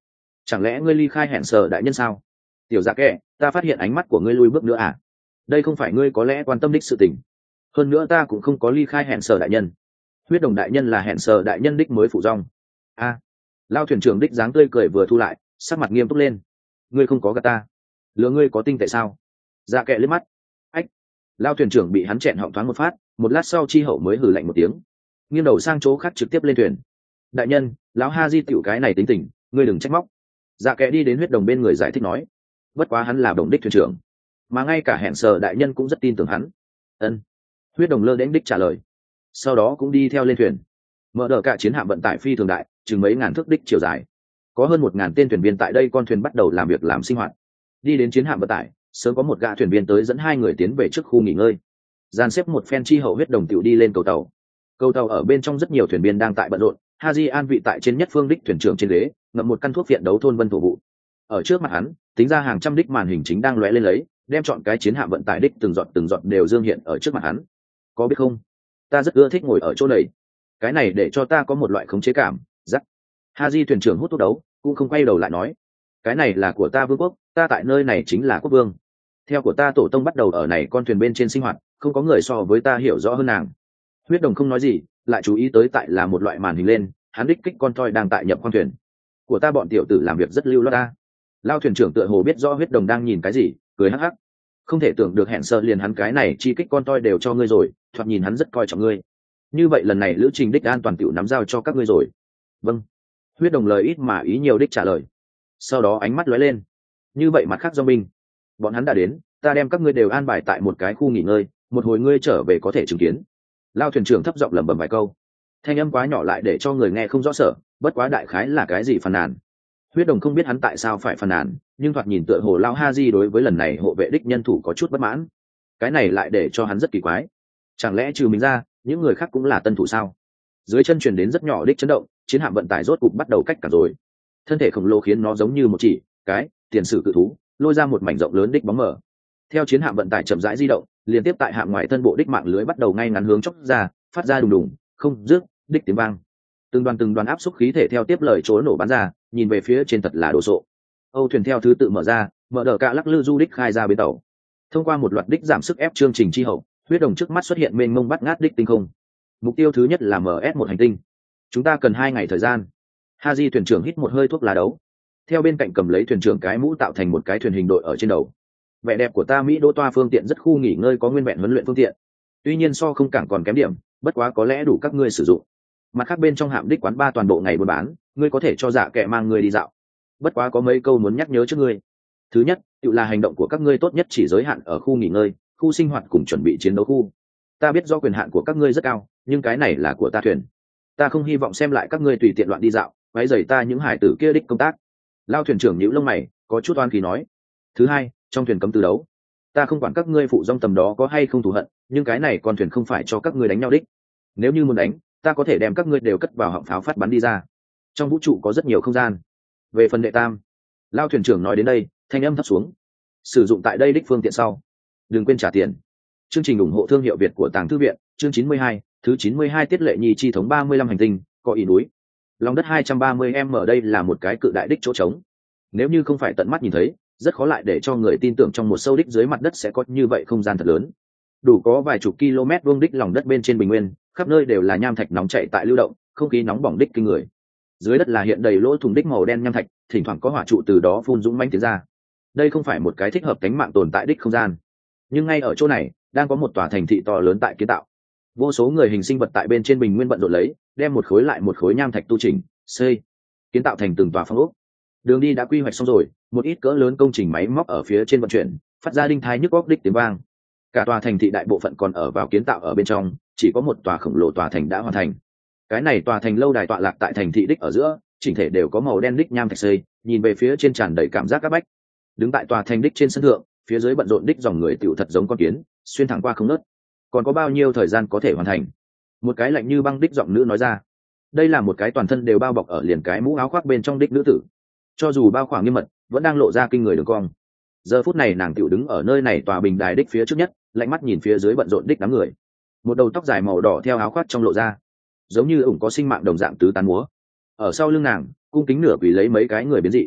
Chẳng lẽ ngươi ly khai hẹn sở đại nhân sao? Tiểu dạ kệ, ta phát hiện ánh mắt của ngươi lùi bước nữa à? Đây không phải ngươi có lẽ quan tâm đích sự tình. Hơn nữa ta cũng không có ly khai hẹn sở đại nhân. Huyết đồng đại nhân là hẹn sở đại nhân đích mới phụ rong. A, lao thuyền trưởng đích dáng tươi cười vừa thu lại, sắc mặt nghiêm túc lên. Ngươi không có gạt ta, lừa ngươi có tinh tệ sao? Dạ kệ liếc mắt. Ách, lao thuyền trưởng bị hắn chẹn họng thoáng một phát, một lát sau chi hậu mới hừ lạnh một tiếng, nghiêng đầu sang chỗ khác trực tiếp lên thuyền. Đại nhân, lão ha di tiểu cái này tính tình, ngươi đừng trách móc. Dạ kệ đi đến huyết đồng bên người giải thích nói. Bất quá hắn là đồng đích thuyền trưởng, mà ngay cả hẹn sở đại nhân cũng rất tin tưởng hắn. Ân. Huyết đồng lơ đễnh đích trả lời, sau đó cũng đi theo lên thuyền. Mở đờ cả chiến hạm vận tải phi thường đại, chừng mấy ngàn thước đích chiều dài, có hơn một ngàn tên thuyền viên tại đây con thuyền bắt đầu làm việc làm sinh hoạt. Đi đến chiến hạm vận tải, sớm có một gã thuyền viên tới dẫn hai người tiến về trước khu nghỉ ngơi. Dàn xếp một phen chi hậu, huyết đồng tiểu đi lên cầu tàu. Cầu tàu ở bên trong rất nhiều thuyền viên đang tại bận rộn. Haji an vị tại trên nhất phương đích thuyền trưởng trên ghế, ngậm một căn thuốc viện đấu thôn vân thổ vụ. Ở trước mặt hắn, tính ra hàng trăm đích màn hình chính đang lóe lên lấy, đem chọn cái chiến hạm vận tải đích từng giọt từng giọt đều dương hiện ở trước mặt hắn. Có biết không, ta rất ưa thích ngồi ở chỗ này, cái này để cho ta có một loại khống chế cảm giác. Haji thuyền trưởng hút thuốc đấu, cũng không quay đầu lại nói, cái này là của ta vương quốc, ta tại nơi này chính là quốc vương. Theo của ta tổ tông bắt đầu ở này con thuyền bên trên sinh hoạt, không có người so với ta hiểu rõ hơn nàng. Huyết đồng không nói gì, lại chú ý tới tại là một loại màn hình lên, hắn đích kích con toi đang tại nhập khoang thuyền của ta. Bọn tiểu tử làm việc rất lưu loát ta. Lao thuyền trưởng tựa hồ biết rõ huyết đồng đang nhìn cái gì, cười hắc hắc. Không thể tưởng được hẹn sợ liền hắn cái này chi kích con toi đều cho ngươi rồi, thoạt nhìn hắn rất coi trọng ngươi. Như vậy lần này lữ trình đích an toàn tiểu nắm giao cho các ngươi rồi. Vâng. Huyết đồng lời ít mà ý nhiều đích trả lời, sau đó ánh mắt lóe lên. Như vậy mặt khác do mình, bọn hắn đã đến, ta đem các ngươi đều an bài tại một cái khu nghỉ ngơi, một hồi ngươi trở về có thể chứng kiến. Lao thuyền trưởng thấp giọng lẩm bẩm vài câu, thanh âm quá nhỏ lại để cho người nghe không rõ sở, bất quá đại khái là cái gì phàn nàn. Huyết đồng không biết hắn tại sao phải phàn nàn, nhưng thoạt nhìn tựa hồ Lao Haji đối với lần này hộ vệ đích nhân thủ có chút bất mãn. Cái này lại để cho hắn rất kỳ quái. Chẳng lẽ trừ mình ra, những người khác cũng là tân thủ sao? Dưới chân truyền đến rất nhỏ đích chấn động, chiến hạm vận tải rốt cục bắt đầu cách cả rồi. Thân thể khổng lồ khiến nó giống như một chỉ cái tiền sử cự thú, lôi ra một mảnh rộng lớn đích bóng mờ. Theo chiến hạm vận tải chậm rãi di động, liên tiếp tại hạm ngoài thân bộ đích mạng lưới bắt đầu ngay ngắn hướng chốc ra, phát ra đùng đùng không dứt đích tiếng vang. Từng đoàn từng đoàn áp xúc khí thể theo tiếp lời chỗ nổ bắn ra, nhìn về phía trên thật là đồ sộ. Âu thuyền theo thứ tự mở ra, mở đờ cả lắc lư du đích khai ra bến tàu. Thông qua một loạt đích giảm sức ép chương trình chi hậu, huyết đồng trước mắt xuất hiện mênh mông bắt ngát đích tinh không. Mục tiêu thứ nhất là em ét một hành tinh. Chúng ta cần hai ngày thời gian. Haji thuyền trưởng hít một hơi thuốc lá đấu, theo bên cạnh cầm lấy thuyền trưởng cái mũ tạo thành một cái thuyền hình đội ở trên đầu. Vẻ đẹp của ta Mỹ đô toa phương tiện rất khu nghỉ ngơi có nguyên vẹn huấn luyện phương tiện, tuy nhiên so không cảng còn kém điểm, bất quá có lẽ đủ các ngươi sử dụng. Mặt khác bên trong hạm đích quán ba toàn bộ ngày buôn bán, ngươi có thể cho dạ kệ mang ngươi đi dạo. Bất quá có mấy câu muốn nhắc nhớ trước ngươi. Thứ nhất, tự là hành động của các ngươi tốt nhất chỉ giới hạn ở khu nghỉ ngơi, khu sinh hoạt cùng chuẩn bị chiến đấu khu. Ta biết do quyền hạn của các ngươi rất cao, nhưng cái này là của ta thuyền, ta không hy vọng xem lại các ngươi tùy tiện loạn đi dạo, váy giày ta những hải tử kia đích công tác. Lao thuyền trưởng nhíu lông mày, có chút oan khí nói. Thứ hai, trong thuyền cấm từ đấu, ta không quản các ngươi phụ dòng tầm đó có hay không thù hận, nhưng cái này con thuyền không phải cho các ngươi đánh nhau đích. Nếu như muốn đánh, ta có thể đem các ngươi đều cất vào họng pháo phát bắn đi ra. Trong vũ trụ có rất nhiều không gian. Về phần đệ tam, Lao thuyền trưởng nói đến đây, thanh âm thấp xuống. Sử dụng tại đây đích phương tiện sau, đừng quên trả tiền. Chương trình ủng hộ thương hiệu Việt của Tàng Thư viện, chương chín mươi hai, thứ chín mươi hai tiết lệ nhi chi thống ba mươi lăm hành tinh, có ý núi. Lòng đất hai trăm ba mươi m ở đây là một cái cự đại đích chỗ trống. Nếu như không phải tận mắt nhìn thấy, rất khó lại để cho người tin tưởng trong một sâu đích dưới mặt đất sẽ có như vậy không gian thật lớn. Đủ có vài chục km vuông đích lòng đất bên trên bình nguyên, khắp nơi đều là nham thạch nóng chảy tại lưu động, không khí nóng bỏng đích kinh người. Dưới đất là hiện đầy lỗ thủng đích màu đen nham thạch, thỉnh thoảng có hỏa trụ từ đó phun dũng mãnh tiến ra. Đây không phải một cái thích hợp cánh mạng tồn tại đích không gian. Nhưng ngay ở chỗ này, đang có một tòa thành thị to lớn tại kiến tạo. Vô số người hình sinh vật tại bên trên bình nguyên bận rộn lấy, đem một khối lại một khối nham thạch tu chỉnh, xây, kiến tạo thành từng tòa phong ốc. Đường đi đã quy hoạch xong rồi, một ít cỡ lớn công trình máy móc ở phía trên vận chuyển, phát ra đinh thai nhức óc đích tiếng vang. Cả tòa thành thị đại bộ phận còn ở vào kiến tạo ở bên trong, chỉ có một tòa khổng lồ tòa thành đã hoàn thành. Cái này tòa thành lâu đài tọa lạc tại thành thị đích ở giữa, chỉnh thể đều có màu đen đích nham thạch xây, nhìn về phía trên tràn đầy cảm giác các bách. Đứng tại tòa thành đích trên sân thượng, phía dưới bận rộn đích dòng người tiểu thật giống con kiến, xuyên thẳng qua không ngớt. Còn có bao nhiêu thời gian có thể hoàn thành? Một cái lạnh như băng đích giọng nữ nói ra. Đây là một cái toàn thân đều bao bọc ở liền cái mũ áo khoác bên trong đích nữ tử, cho dù bao khoảng nghiêm mật, vẫn đang lộ ra kinh người đường cong. Giờ phút này nàng tiểu đứng ở nơi này tòa bình đài đích phía trước nhất, lạnh mắt nhìn phía dưới bận rộn đích đám người. Một đầu tóc dài màu đỏ theo áo khoác trong lộ ra, giống như ủng có sinh mạng đồng dạng tứ tán múa. Ở sau lưng nàng, cung kính nửa quỳ lấy mấy cái người biến dị.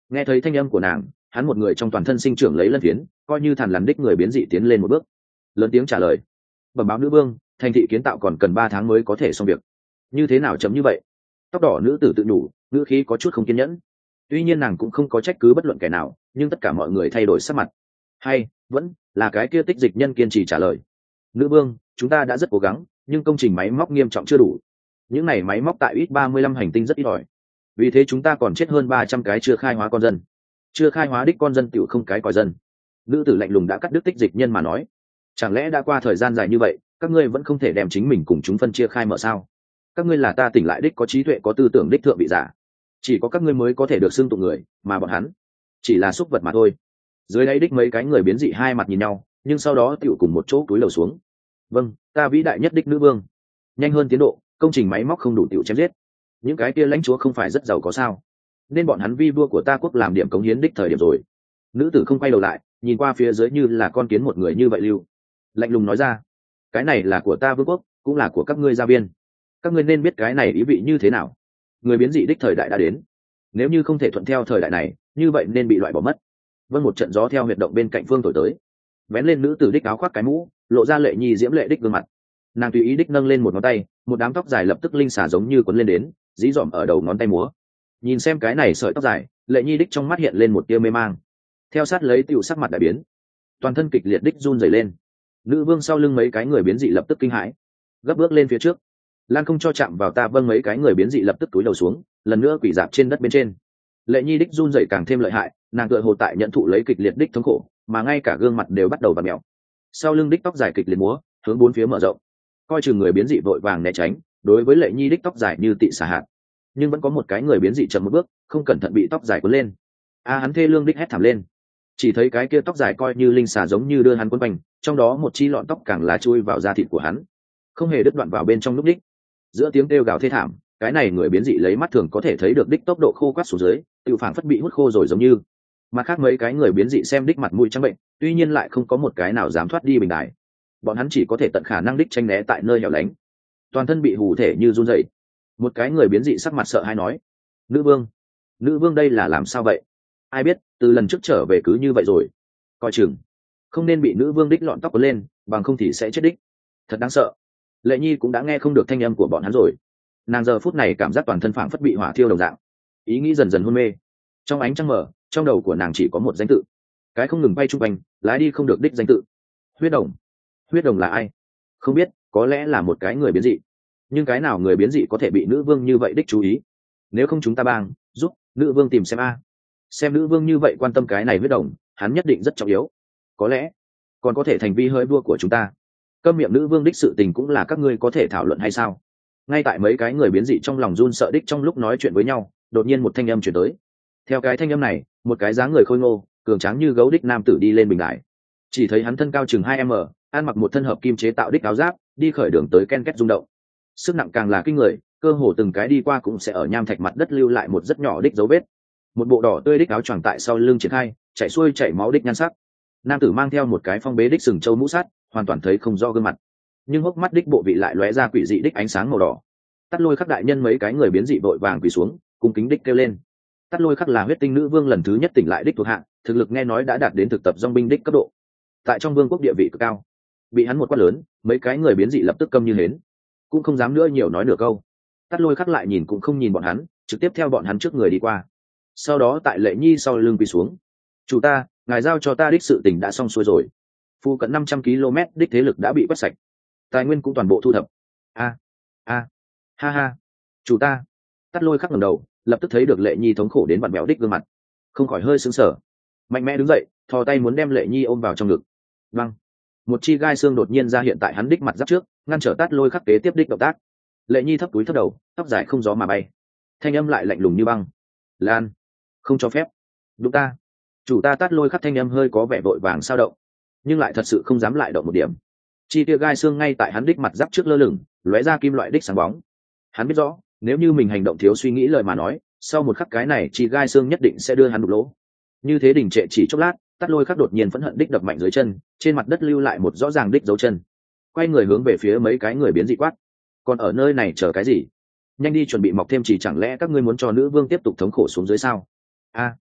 Nghe thấy thanh âm của nàng, hắn một người trong toàn thân sinh trưởng lấy lân phiến, coi như thằn lằn đích người biến dị tiến lên một bước, lớn tiếng trả lời: bẩm báo nữ vương, thành thị kiến tạo còn cần ba tháng mới có thể xong việc. Như thế nào chấm như vậy? Tóc đỏ nữ tử tự nhủ, ngữ khí có chút không kiên nhẫn. Tuy nhiên nàng cũng không có trách cứ bất luận kẻ nào, nhưng tất cả mọi người thay đổi sắc mặt. Hay vẫn là cái kia tích dịch nhân kiên trì trả lời: nữ vương, chúng ta đã rất cố gắng, nhưng công trình máy móc nghiêm trọng chưa đủ. Những này máy móc tại ít ba mươi lăm hành tinh rất ít ỏi, vì thế chúng ta còn chết hơn ba trăm cái chưa khai hóa con dân. Chưa khai hóa đích con dân tiểu không cái còi dân. Nữ tử lạnh lùng đã cắt đứt tích dịch nhân mà nói: chẳng lẽ đã qua thời gian dài như vậy, các ngươi vẫn không thể đem chính mình cùng chúng phân chia khai mở sao? Các ngươi là ta tỉnh lại đích có trí tuệ có tư tưởng đích thượng vị giả, chỉ có các ngươi mới có thể được xưng tụng người, mà bọn hắn chỉ là súc vật mà thôi. Dưới đây đích mấy cái người biến dị hai mặt nhìn nhau, nhưng sau đó tiểu cùng một chỗ cúi đầu xuống. Vâng, ta vĩ đại nhất đích nữ vương. Nhanh hơn tiến độ, công trình máy móc không đủ tiểu chém giết. Những cái kia lãnh chúa không phải rất giàu có sao? Nên bọn hắn vi vua của ta quốc làm điểm cống hiến đích thời điểm rồi. Nữ tử không quay đầu lại, nhìn qua phía dưới như là con kiến một người như vậy lưu, lạnh lùng nói ra: cái này là của ta vương quốc, cũng là của các ngươi gia viên. Các ngươi nên biết cái này ý vị như thế nào. Người biến dị đích thời đại đã đến, nếu như không thể thuận theo thời đại này, như vậy nên bị loại bỏ mất. Vâng, một trận gió theo huyệt động bên cạnh phương thổi tới, vén lên nữ tử đích áo khoác cái mũ, lộ ra lệ nhi diễm lệ đích gương mặt. Nàng tùy ý đích nâng lên một ngón tay, một đám tóc dài lập tức linh xả giống như quấn lên đến, dí dỏm ở đầu ngón tay múa. Nhìn xem cái này sợi tóc dài, lệ nhi đích trong mắt hiện lên một tia mê mang, theo sát lấy tiểu sắc mặt đại biến, toàn thân kịch liệt đích run rẩy lên. Nữ vương sau lưng mấy cái người biến dị lập tức kinh hãi, gấp bước lên phía trước. Lan không cho chạm vào ta. Vâng, mấy cái người biến dị lập tức túi đầu xuống, lần nữa quỳ dạp trên đất bên trên. Lệ nhi đích run rẩy càng thêm lợi hại, nàng tựa hồ tại nhận thụ lấy kịch liệt đích thống khổ, mà ngay cả gương mặt đều bắt đầu vặn mèo. Sau lưng đích tóc dài kịch liệt múa, hướng bốn phía mở rộng, coi chừng người biến dị vội vàng né tránh. Đối với lệ nhi đích tóc dài như tị xả hạt, nhưng vẫn có một cái người biến dị chậm một bước, không cẩn thận bị tóc dài cuốn lên. A hắn thê lương đích hét thảm lên, chỉ thấy cái kia tóc dài coi như linh xà giống như đưa hắn quấn quanh, trong đó một chi lọn tóc càng là chui vào da thịt của hắn, không hề đứt đoạn vào bên trong lúc đích. Giữa tiếng kêu gào thê thảm, cái này người biến dị lấy mắt thường có thể thấy được đích tốc độ khô quắt xuống dưới, tự phảng phất bị hút khô rồi giống như. Mà khác mấy cái người biến dị xem đích mặt mũi trắng bệnh, tuy nhiên lại không có một cái nào dám thoát đi bình đài. Bọn hắn chỉ có thể tận khả năng đích tranh né tại nơi hẻo lánh, toàn thân bị hù thể như run rẩy. Một cái người biến dị sắc mặt sợ hãi nói: nữ vương, nữ vương đây là làm sao vậy? Ai biết, từ lần trước trở về cứ như vậy rồi. Coi chừng không nên bị nữ vương đích lọn tóc lên, bằng không thì sẽ chết đích. Thật đáng sợ. Lệ nhi cũng đã nghe không được thanh âm của bọn hắn rồi. Nàng giờ phút này cảm giác toàn thân phảng phất bị hỏa thiêu đồng dạng, ý nghĩ dần dần hôn mê. Trong ánh trăng mờ, trong đầu của nàng chỉ có một danh tự, cái không ngừng bay chung quanh, lái đi không được đích danh tự: huyết đồng. Huyết đồng là ai? Không biết, có lẽ là một cái người biến dị. Nhưng cái nào người biến dị có thể bị nữ vương như vậy đích chú ý? Nếu không chúng ta bang giúp nữ vương tìm xem a. Xem nữ vương như vậy quan tâm cái này huyết đồng, hắn nhất định rất trọng yếu, có lẽ còn có thể thành vi hơi vua của chúng ta. Câm miệng, nữ vương đích sự tình cũng là các ngươi có thể thảo luận hay sao? Ngay tại mấy cái người biến dị trong lòng run sợ đích trong lúc nói chuyện với nhau, đột nhiên một thanh âm chuyển tới. Theo cái thanh âm này, một cái dáng người khôi ngô, cường tráng như gấu đích nam tử đi lên bình đài. Chỉ thấy hắn thân cao chừng hai m, ăn mặc một thân hợp kim chế tạo đích áo giáp, đi khởi đường tới ken két rung động. Sức nặng càng là kinh người, cơ hồ từng cái đi qua cũng sẽ ở nham thạch mặt đất lưu lại một rất nhỏ đích dấu vết. Một bộ đỏ tươi đích áo choàng tại sau lưng triển khai, chảy xuôi chảy máu đích nhan sắc. Nam tử mang theo một cái phong bế đích sừng châu mũ sắt, hoàn toàn thấy không rõ gương mặt, nhưng hốc mắt đích bộ vị lại lóe ra quỷ dị đích ánh sáng màu đỏ. Tắt Lôi Khắc đại nhân mấy cái người biến dị vội vàng quỳ xuống, cung kính đích kêu lên. Tắt Lôi Khắc là huyết tinh nữ vương lần thứ nhất tỉnh lại đích thuộc hạ, thực lực nghe nói đã đạt đến thực tập dòng binh đích cấp độ, tại trong vương quốc địa vị cực cao. Bị hắn một quát lớn, mấy cái người biến dị lập tức câm như hến, cũng không dám nữa nhiều nói nửa câu. Tắt Lôi Khắc lại nhìn cũng không nhìn bọn hắn, trực tiếp theo bọn hắn trước người đi qua. Sau đó tại Lệ Nhi sau lưng quỳ xuống: chủ ta, ngài giao cho ta đích sự tình đã xong xuôi rồi. Phu cận năm trăm ki lô mét đích thế lực đã bị quét sạch, tài nguyên cũng toàn bộ thu thập. A a ha ha, chủ ta. Tắt Lôi Khắc ngẩng đầu, lập tức thấy được Lệ Nhi thống khổ đến vặn vẹo đích gương mặt, không khỏi hơi sững sờ, mạnh mẽ đứng dậy, thò tay muốn đem Lệ Nhi ôm vào trong ngực. Văng, một chi gai xương đột nhiên ra hiện tại hắn đích mặt giáp trước, ngăn trở Tắt Lôi Khắc kế tiếp đích động tác. Lệ Nhi thấp túi thấp đầu, tóc dài không gió mà bay, thanh âm lại lạnh lùng như băng: Lan, không cho phép. Đúng ta. Chủ ta. Tắt Lôi Khắc thanh âm hơi có vẻ vội vàng sao động, nhưng lại thật sự không dám lại động một điểm. Chi tia gai xương ngay tại hắn đích mặt giáp trước lơ lửng, lóe ra kim loại đích sáng bóng. Hắn biết rõ, nếu như mình hành động thiếu suy nghĩ lời mà nói, sau một khắc cái này chi gai xương nhất định sẽ đưa hắn đục lỗ. Như thế đình trệ chỉ chốc lát, Tắt Lôi Khắc đột nhiên phẫn hận đích đập mạnh dưới chân, trên mặt đất lưu lại một rõ ràng đích dấu chân. Quay người hướng về phía mấy cái người biến dị quát: còn ở nơi này chờ cái gì? Nhanh đi chuẩn bị mọc thêm, chỉ chẳng lẽ các ngươi muốn cho nữ vương tiếp tục thống khổ xuống dưới sao? A!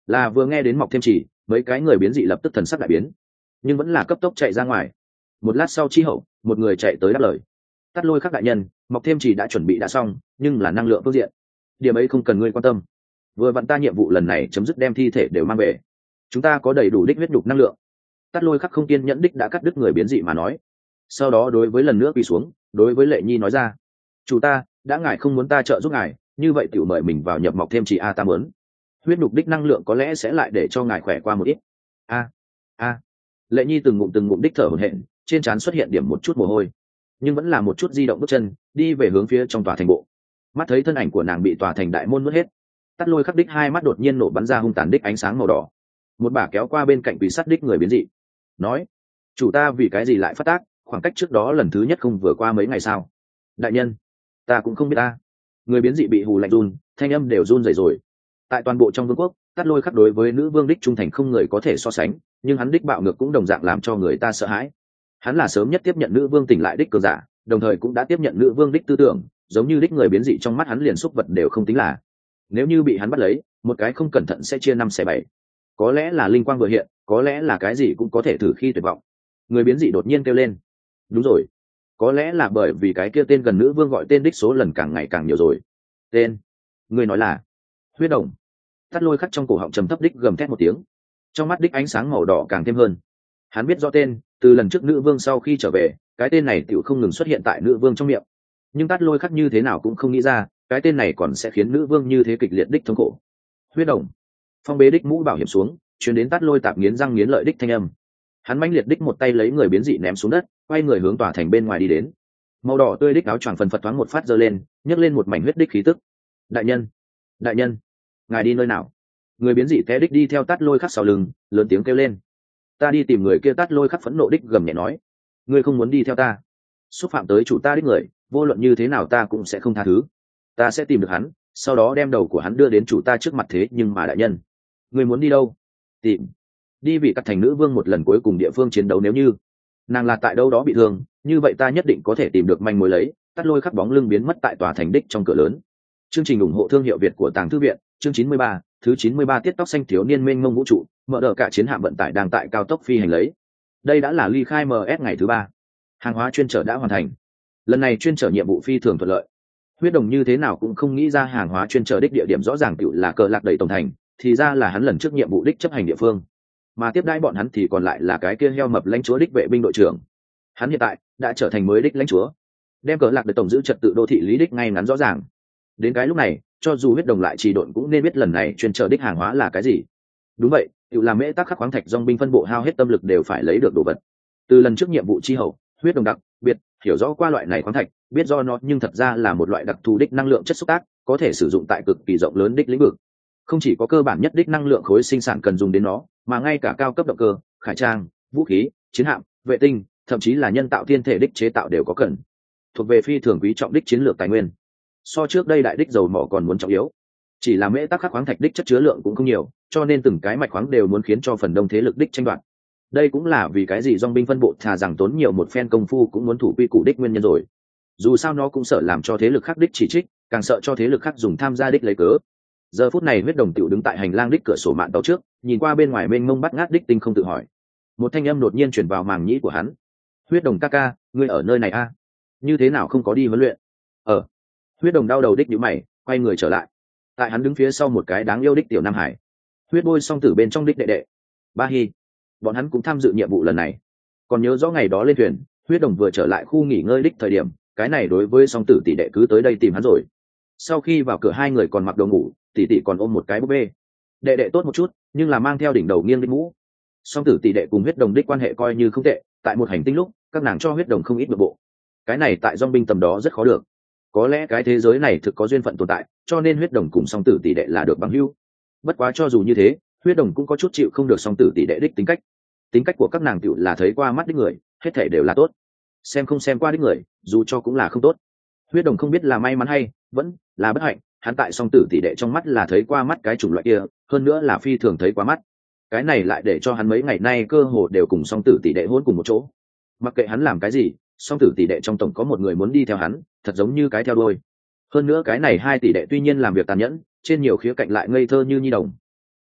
là vừa nghe đến mọc thêm chỉ, mấy cái người biến dị lập tức thần sắc đại biến, nhưng vẫn là cấp tốc chạy ra ngoài. Một lát sau chi hậu, một người chạy tới đáp lời. Tắt Lôi Khắc đại nhân, mọc thêm chỉ đã chuẩn bị đã xong, nhưng là năng lượng phương diện, điểm ấy không cần ngươi quan tâm. Vừa vặn ta nhiệm vụ lần này chấm dứt đem thi thể đều mang về, chúng ta có đầy đủ đích huyết đục năng lượng. Tắt Lôi Khắc không kiên nhẫn đích đã cắt đứt người biến dị mà nói. Sau đó đối với lần nữa quỳ xuống, đối với Lệ Nhi nói ra: chủ ta, đã ngài không muốn ta trợ giúp ngài, như vậy tiểu mời mình vào nhập mọc thêm chỉ a ta muốn. Huyết đục đích năng lượng có lẽ sẽ lại để cho ngài khỏe qua một ít. A a. Lệ Nhi từng ngụm từng ngụm đích thở hổn hển, trên trán xuất hiện điểm một chút mồ hôi, nhưng vẫn là một chút di động bước chân đi về hướng phía trong tòa thành bộ. Mắt thấy thân ảnh của nàng bị tòa thành đại môn nuốt hết, Tắt Lôi Khắc đích hai mắt đột nhiên nổ bắn ra hung tàn đích ánh sáng màu đỏ, một bả kéo qua bên cạnh quỷ sắt đích người biến dị, nói: chủ ta vì cái gì lại phát tác, khoảng cách trước đó lần thứ nhất không vừa qua mấy ngày sao? Đại nhân, ta cũng không biết ta. Người biến dị bị hù lạnh run, thanh âm đều run rẩy rồi. Tại toàn bộ trong vương quốc, Tắt Lôi Khắc đối với nữ vương đích trung thành không người có thể so sánh, nhưng hắn đích bạo ngược cũng đồng dạng làm cho người ta sợ hãi. Hắn là sớm nhất tiếp nhận nữ vương tỉnh lại đích cường giả, đồng thời cũng đã tiếp nhận nữ vương đích tư tưởng, giống như đích người biến dị trong mắt hắn liền xúc vật đều không tính là. Nếu như bị hắn bắt lấy, một cái không cẩn thận sẽ chia năm xẻ bảy. Có lẽ là linh quang vừa hiện, có lẽ là cái gì cũng có thể thử khi tuyệt vọng. Người biến dị đột nhiên kêu lên: đúng rồi, có lẽ là bởi vì cái kia tên gần nữ vương gọi tên đích số lần càng ngày càng nhiều rồi. Tên? Người nói là Huyết Đồng. Tắt Lôi Khắc trong cổ họng trầm thấp đích gầm thét một tiếng, trong mắt đích ánh sáng màu đỏ càng thêm hơn. Hắn biết rõ tên, từ lần trước nữ vương sau khi trở về, cái tên này tựu không ngừng xuất hiện tại nữ vương trong miệng, nhưng Tắt Lôi Khắc như thế nào cũng không nghĩ ra cái tên này còn sẽ khiến nữ vương như thế kịch liệt đích thống khổ. Huyết Đồng. Phong bế đích mũ bảo hiểm xuống, truyền đến Tắt Lôi tạp nghiến răng nghiến lợi đích thanh âm. Hắn mãnh liệt đích một tay lấy người biến dị ném xuống đất, quay người hướng tòa thành bên ngoài đi đến. Màu đỏ tươi đích áo choàng phần phật thoáng một phát giơ lên, nhấc lên một mảnh huyết đích khí tức. Đại nhân, đại nhân, ngài đi nơi nào? Người biến dị té đích đi theo Tắt Lôi Khắc sau lưng, lớn tiếng kêu lên. Ta đi tìm người kia. Tắt Lôi Khắc phẫn nộ đích gầm nhẹ nói. Ngươi không muốn đi theo ta, xúc phạm tới chủ ta đích người, vô luận như thế nào ta cũng sẽ không tha thứ. Ta sẽ tìm được hắn, sau đó đem đầu của hắn đưa đến chủ ta trước mặt. Thế nhưng mà đại nhân, ngươi muốn đi đâu? Tìm đi vị cắt thành nữ vương một lần cuối cùng địa phương chiến đấu, nếu như nàng là tại đâu đó bị thương, như vậy ta nhất định có thể tìm được manh mối lấy. Tắt Lôi Khắc bóng lưng biến mất tại tòa thành đích trong cửa lớn. Chương trình ủng hộ thương hiệu Việt của Tàng Thư Viện, chương chín mươi ba, thứ chín mươi ba tiết tóc xanh thiếu niên mênh mông vũ trụ, mở đợt cả chiến hạm vận tải đang tại cao tốc phi hành lấy. Đây đã là ly khai em ét ngày thứ ba, hàng hóa chuyên chở đã hoàn thành. Lần này chuyên chở nhiệm vụ phi thường thuận lợi. Huyết Đồng như thế nào cũng không nghĩ ra hàng hóa chuyên chở đích địa điểm rõ ràng tựu là Cờ Lạc Đầy tổng thành, thì ra là hắn lần trước nhiệm vụ đích chấp hành địa phương. Mà tiếp đãi bọn hắn thì còn lại là cái kia heo mập lãnh chúa đích vệ binh đội trưởng. Hắn hiện tại đã trở thành mới đích lãnh chúa, đem Cờ Lạc Đầy tổng giữ trật tự đô thị lý đích ngay ngắn rõ ràng. Đến cái lúc này, cho dù Huyết Đồng lại trì độn cũng nên biết lần này chuyên chở đích hàng hóa là cái gì. Đúng vậy, tự làm mễ tác khắc khoáng thạch dòng binh phân bộ hao hết tâm lực đều phải lấy được đồ vật. Từ lần trước nhiệm vụ chi hậu, Huyết Đồng đặc biệt hiểu rõ qua loại này khoáng thạch, biết do nó nhưng thật ra là một loại đặc thù đích năng lượng chất xúc tác, có thể sử dụng tại cực kỳ rộng lớn đích lĩnh vực. Không chỉ có cơ bản nhất đích năng lượng khối sinh sản cần dùng đến nó, mà ngay cả cao cấp động cơ, khải trang, vũ khí, chiến hạm, vệ tinh, thậm chí là nhân tạo thiên thể đích chế tạo đều có cần. Thuộc về phi thường quý trọng đích chiến lược tài nguyên. So trước đây đại đích dầu mỏ còn muốn trọng yếu. Chỉ là mễ tác khắc khoáng thạch đích chất chứa lượng cũng không nhiều, cho nên từng cái mạch khoáng đều muốn khiến cho phần đông thế lực đích tranh đoạt. Đây cũng là vì cái gì dòng binh phân bộ thà rằng tốn nhiều một phen công phu cũng muốn thủ quy củ đích nguyên nhân rồi. Dù sao nó cũng sợ làm cho thế lực khác đích chỉ trích, càng sợ cho thế lực khác dùng tham gia đích lấy cớ. Giờ phút này Huyết Đồng tiểu đứng tại hành lang đích cửa sổ mạn tàu trước, nhìn qua bên ngoài mênh mông bắt ngát đích tinh không, tự hỏi. Một thanh âm đột nhiên truyền vào màng nhĩ của hắn. Huyết Đồng ca ca, ngươi ở nơi này a? À? Như thế nào không có đi huấn luyện? Ờ. Huyết Đồng đau đầu đích nhíu mày, quay người trở lại. Tại hắn đứng phía sau một cái đáng yêu đích tiểu Nam Hải. Huyết Bôi song tử bên trong đích đệ đệ Ba Hi. Bọn hắn cũng tham dự nhiệm vụ lần này. Còn nhớ rõ ngày đó lên thuyền, Huyết Đồng vừa trở lại khu nghỉ ngơi đích thời điểm, cái này đối với song tử tỷ đệ cứ tới đây tìm hắn rồi. Sau khi vào cửa hai người còn mặc đồ ngủ, tỷ tỷ còn ôm một cái búp bê. Đệ đệ tốt một chút, nhưng là mang theo đỉnh đầu nghiêng đích mũ. Song tử tỷ đệ cùng Huyết Đồng đích quan hệ coi như không tệ, tại một hành tinh lúc, các nàng cho Huyết Đồng không ít nội bộ. Cái này tại dòng binh tầm đó rất khó được. Có lẽ cái thế giới này thực có duyên phận tồn tại, cho nên Huyết Đồng cùng song tử tỷ đệ là được bằng hữu. Bất quá cho dù như thế, Huyết Đồng cũng có chút chịu không được song tử tỷ đệ đích tính cách. Tính cách của các nàng tiểu là thấy qua mắt đích người, hết thảy đều là tốt. Xem không xem qua đích người, dù cho cũng là không tốt. Huyết Đồng không biết là may mắn hay vẫn là bất hạnh, hắn tại song tử tỷ đệ trong mắt là thấy qua mắt cái chủng loại kia, hơn nữa là phi thường thấy qua mắt. Cái này lại để cho hắn mấy ngày nay cơ hồ đều cùng song tử tỷ đệ hôn cùng một chỗ. Mặc kệ hắn làm cái gì, song tử tỷ đệ trong tổng có một người muốn đi theo hắn, thật giống như cái theo đuôi. Hơn nữa cái này hai tỷ đệ tuy nhiên làm việc tàn nhẫn, trên nhiều khía cạnh lại ngây thơ như nhi đồng.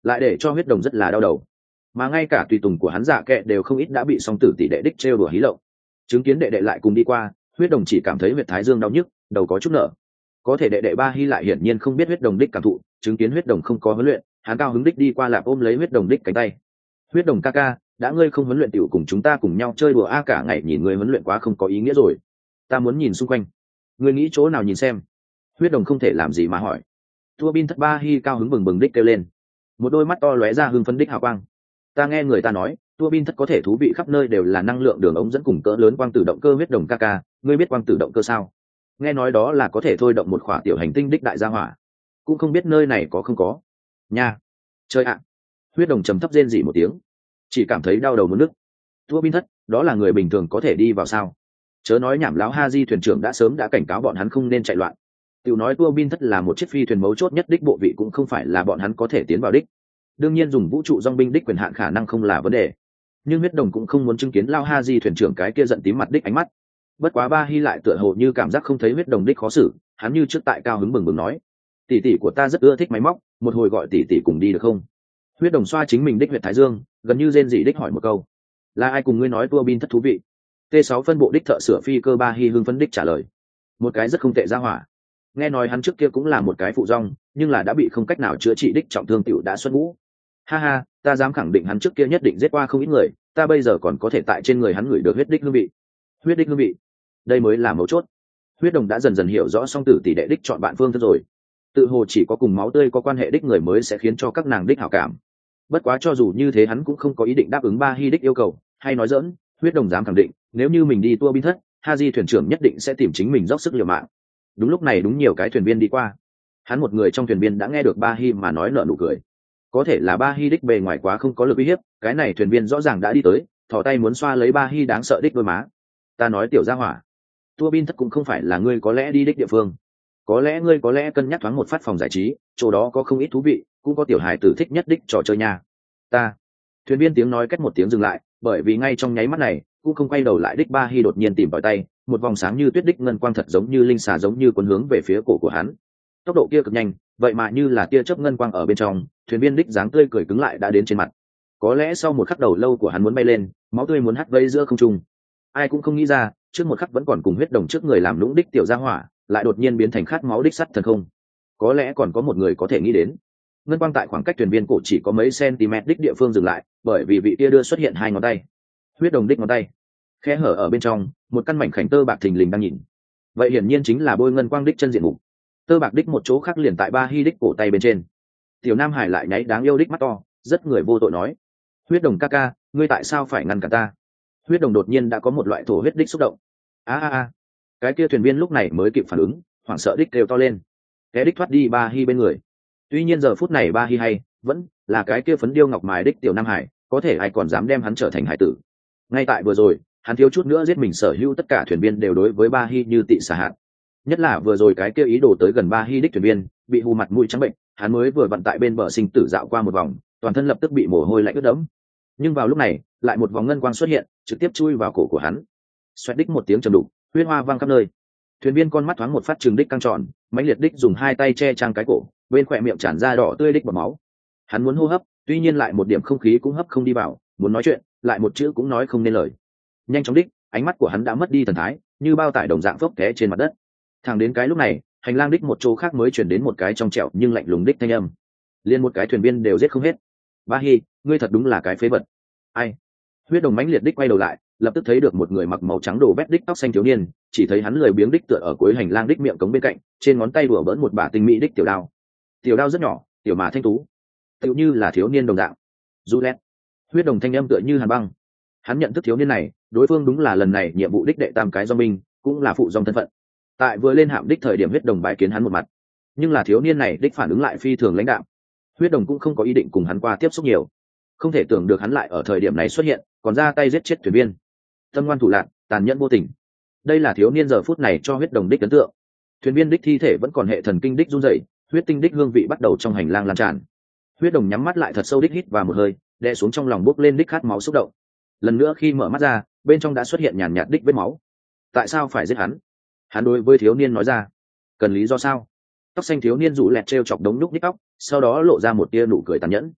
lại để cho huyết đồng rất là đau đầu. Mà ngay cả tùy tùng của hắn dạ kệ đều không ít đã bị song tử tỷ đệ đích trêu đùa hí lộng. Chứng kiến đệ đệ lại cùng đi qua, huyết đồng chỉ cảm thấy huyệt thái dương đau nhức, đầu có chút nở. Có thể đệ đệ ba hy lại hiển nhiên không biết huyết đồng đích cảm thụ, chứng kiến huyết đồng không có huấn luyện, hắn cao hứng đích đi qua lạp ôm lấy huyết đồng đích cánh tay. Huyết đồng ca ca, đã ngươi không huấn luyện tiểu cùng chúng ta cùng nhau chơi đùa a, cả ngày nhìn ngươi huấn luyện quá không có ý nghĩa rồi. Ta muốn nhìn xung quanh. Ngươi nghĩ chỗ nào nhìn xem? Huyết đồng không thể làm gì mà hỏi. Tua bin thất ba hy cao hứng bừng bừng đích kêu lên, một đôi mắt to lóe ra hưng phấn đích hào quang. Ta nghe người ta nói, tua bin thất có thể thú vị khắp nơi đều là năng lượng đường ống dẫn cùng cỡ lớn quang tử động cơ. Huyết đồng ca ca, ngươi biết quang tử động cơ sao? Nghe nói đó là có thể thôi động một khỏa tiểu hành tinh đích đại gia hỏa, cũng không biết nơi này có không có nha. Chơi ạ. Huyết đồng trầm thấp rên rỉ một tiếng, chỉ cảm thấy đau đầu muốn nức. Tua bin thất, đó là người bình thường có thể đi vào sao? Chớ nói nhảm, láo Ha Di thuyền trưởng đã sớm đã cảnh cáo bọn hắn không nên chạy loạn. Tiểu nói tua bin thất là một chiếc phi thuyền mấu chốt nhất đích bộ vị, cũng không phải là bọn hắn có thể tiến vào đích. Đương nhiên dùng vũ trụ dong binh đích quyền hạn khả năng không là vấn đề, nhưng huyết đồng cũng không muốn chứng kiến lao Ha Di thuyền trưởng cái kia giận tím mặt đích ánh mắt. Bất quá ba hy lại tựa hồ như cảm giác không thấy huyết đồng đích khó xử, hắn như trước tại cao hứng bừng bừng nói, tỷ tỷ của ta rất ưa thích máy móc, một hồi gọi tỷ tỷ cùng đi được không? Huyết đồng xoa chính mình đích huyệt thái dương, gần như rên rỉ đích hỏi một câu, là ai cùng ngươi nói tua bin thất thú vị? T sáu phân bộ đích thợ sửa phi cơ ba hy hưng phấn đích trả lời, một cái rất không tệ ra hỏa. Nghe nói hắn trước kia cũng là một cái phụ rong, nhưng là đã bị không cách nào chữa trị đích trọng thương tiểu đã xuất ngũ. Ha ha, ta dám khẳng định hắn trước kia nhất định giết qua không ít người, ta bây giờ còn có thể tại trên người hắn ngửi được huyết đích hương vị. Huyết đích hương vị, đây mới là mấu chốt. Huyết đồng đã dần dần hiểu rõ song tử tỷ đệ đích chọn bạn phương thức rồi. Tự hồ chỉ có cùng máu tươi có quan hệ đích người mới sẽ khiến cho các nàng đích hảo cảm. Bất quá cho dù như thế hắn cũng không có ý định đáp ứng ba hy đích yêu cầu, hay nói dỡn, huyết đồng dám khẳng định, nếu như mình đi tua bin thất, Ha Di thuyền trưởng nhất định sẽ tìm chính mình dốc sức liều mạng. Đúng lúc này đúng nhiều cái thuyền viên đi qua, hắn một người trong thuyền viên đã nghe được ba hy mà nói nở nụ cười. Có thể là ba hy đích bề ngoài quá không có lực uy hiếp, cái này thuyền viên rõ ràng đã đi tới, thò tay muốn xoa lấy ba hy đáng sợ đích đôi má. Ta nói tiểu gia hỏa, tua bin thất cũng không phải là ngươi có lẽ đi đích địa phương, có lẽ ngươi có lẽ cân nhắc thoáng một phát phòng giải trí, chỗ đó có không ít thú vị, cũng có tiểu hài tử thích nhất đích trò chơi nha. Ta. Thuyền viên tiếng nói cách một tiếng dừng lại, bởi vì ngay trong nháy mắt này cũng không quay đầu lại đích ba hy đột nhiên tìm vào tay một vòng sáng như tuyết đích ngân quang thật giống như linh xà giống như cuốn hướng về phía cổ của hắn. Tốc độ kia cực nhanh, vậy mà như là tia chớp ngân quang ở bên trong. Thuyền viên đích dáng tươi cười cứng lại đã đến trên mặt. Có lẽ sau một khắc đầu lâu của hắn muốn bay lên, máu tươi muốn hắt vây giữa không trung. Ai cũng không nghĩ ra, trước một khắc vẫn còn cùng huyết đồng trước người làm lũng đích tiểu gia hỏa, lại đột nhiên biến thành khát máu đích sắt thần không. Có lẽ còn có một người có thể nghĩ đến. Ngân quang tại khoảng cách thuyền viên cổ chỉ có mấy cm đích địa phương dừng lại, bởi vì vị tia đưa xuất hiện hai ngón tay. Huyết đồng đích ngón tay, khe hở ở bên trong, một căn mảnh khảnh tơ bạc thình lình đang nhìn. Vậy hiển nhiên chính là bôi ngân quang đích chân diện mục. Tơ bạc đích một chỗ khác liền tại ba hy đích cổ tay bên trên. Tiểu Nam Hải lại nháy đáng yêu đích mắt to, rất người vô tội nói, huyết đồng ca ca, ngươi tại sao phải ngăn cản ta? Huyết đồng đột nhiên đã có một loại thổ huyết đích xúc động. A a a, cái kia thuyền viên lúc này mới kịp phản ứng, hoảng sợ đích kêu to lên, cái đích thoát đi ba hy bên người. Tuy nhiên giờ phút này ba hy hay vẫn là cái kia phấn điêu ngọc mài đích Tiểu Nam Hải, có thể ai còn dám đem hắn trở thành hải tử? Ngay tại vừa rồi, hắn thiếu chút nữa giết mình sở hữu tất cả thuyền viên đều đối với ba hy như tị xà hạt. Nhất là vừa rồi cái kia ý đồ tới gần ba hy đích thuyền viên bị hù mặt mũi trắng bệnh, hắn mới vừa vặn tại bên bờ sinh tử dạo qua một vòng, toàn thân lập tức bị mồ hôi lạnh ướt đẫm. Nhưng vào lúc này lại một vòng ngân quang xuất hiện, trực tiếp chui vào cổ của hắn. Xoẹt đích một tiếng trầm đục, huyết hoa vang khắp nơi. Thuyền viên con mắt thoáng một phát trường đích căng tròn, mãnh liệt đích dùng hai tay che trang cái cổ, bên khỏe miệng tràn ra đỏ tươi đích bọt máu. Hắn muốn hô hấp, tuy nhiên lại một điểm không khí cũng hấp không đi vào, muốn nói chuyện, lại một chữ cũng nói không nên lời. Nhanh chóng đích, ánh mắt của hắn đã mất đi thần thái, như bao tải đồng dạng phốc té trên mặt đất. Thẳng đến cái lúc này, hành lang đích một chỗ khác mới chuyển đến một cái trong trẻo nhưng lạnh lùng đích thanh âm. Liên một cái thuyền viên đều giết không hết. Ba Hi, ngươi thật đúng là cái phế vật. Ai? Huyết đồng mãnh liệt đích quay đầu lại, lập tức thấy được một người mặc màu trắng đồ bét đích tóc xanh thiếu niên, chỉ thấy hắn lười biếng đích tựa ở cuối hành lang đích miệng cống bên cạnh, trên ngón tay đùa bỡn một bả tinh mỹ đích tiểu đao. Tiểu đao rất nhỏ, tiểu mà thanh tú, tựu như là thiếu niên đồng dạng. Juliet. Huyết đồng thanh âm tựa như hàn băng. Hắn nhận thức thiếu niên này, đối phương đúng là lần này nhiệm vụ đích đệ tam cái do mình, cũng là phụ dòng thân phận. Tại vừa lên hạm đích thời điểm huyết đồng bái kiến hắn một mặt, nhưng là thiếu niên này đích phản ứng lại phi thường lãnh đạm. Huyết đồng cũng không có ý định cùng hắn qua tiếp xúc nhiều. Không thể tưởng được hắn lại ở thời điểm này xuất hiện, còn ra tay giết chết thuyền viên. Tâm ngoan thủ lạn, tàn nhẫn vô tình. Đây là thiếu niên giờ phút này cho huyết đồng đích ấn tượng. Thuyền viên đích thi thể vẫn còn hệ thần kinh đích run rẩy, huyết tinh đích hương vị bắt đầu trong hành lang lan tràn. Huyết đồng nhắm mắt lại thật sâu đích hít vào một hơi, đè xuống trong lòng bốc lên đích khát máu xúc động. Lần nữa khi mở mắt ra, bên trong đã xuất hiện nhàn nhạt đích vết máu. Tại sao phải giết hắn? Hắn đối với thiếu niên nói ra. Cần lý do sao? Tóc xanh thiếu niên rủ lẹt treo chọc đống núc nhích tóc, sau đó lộ ra một tia nụ cười tàn nhẫn.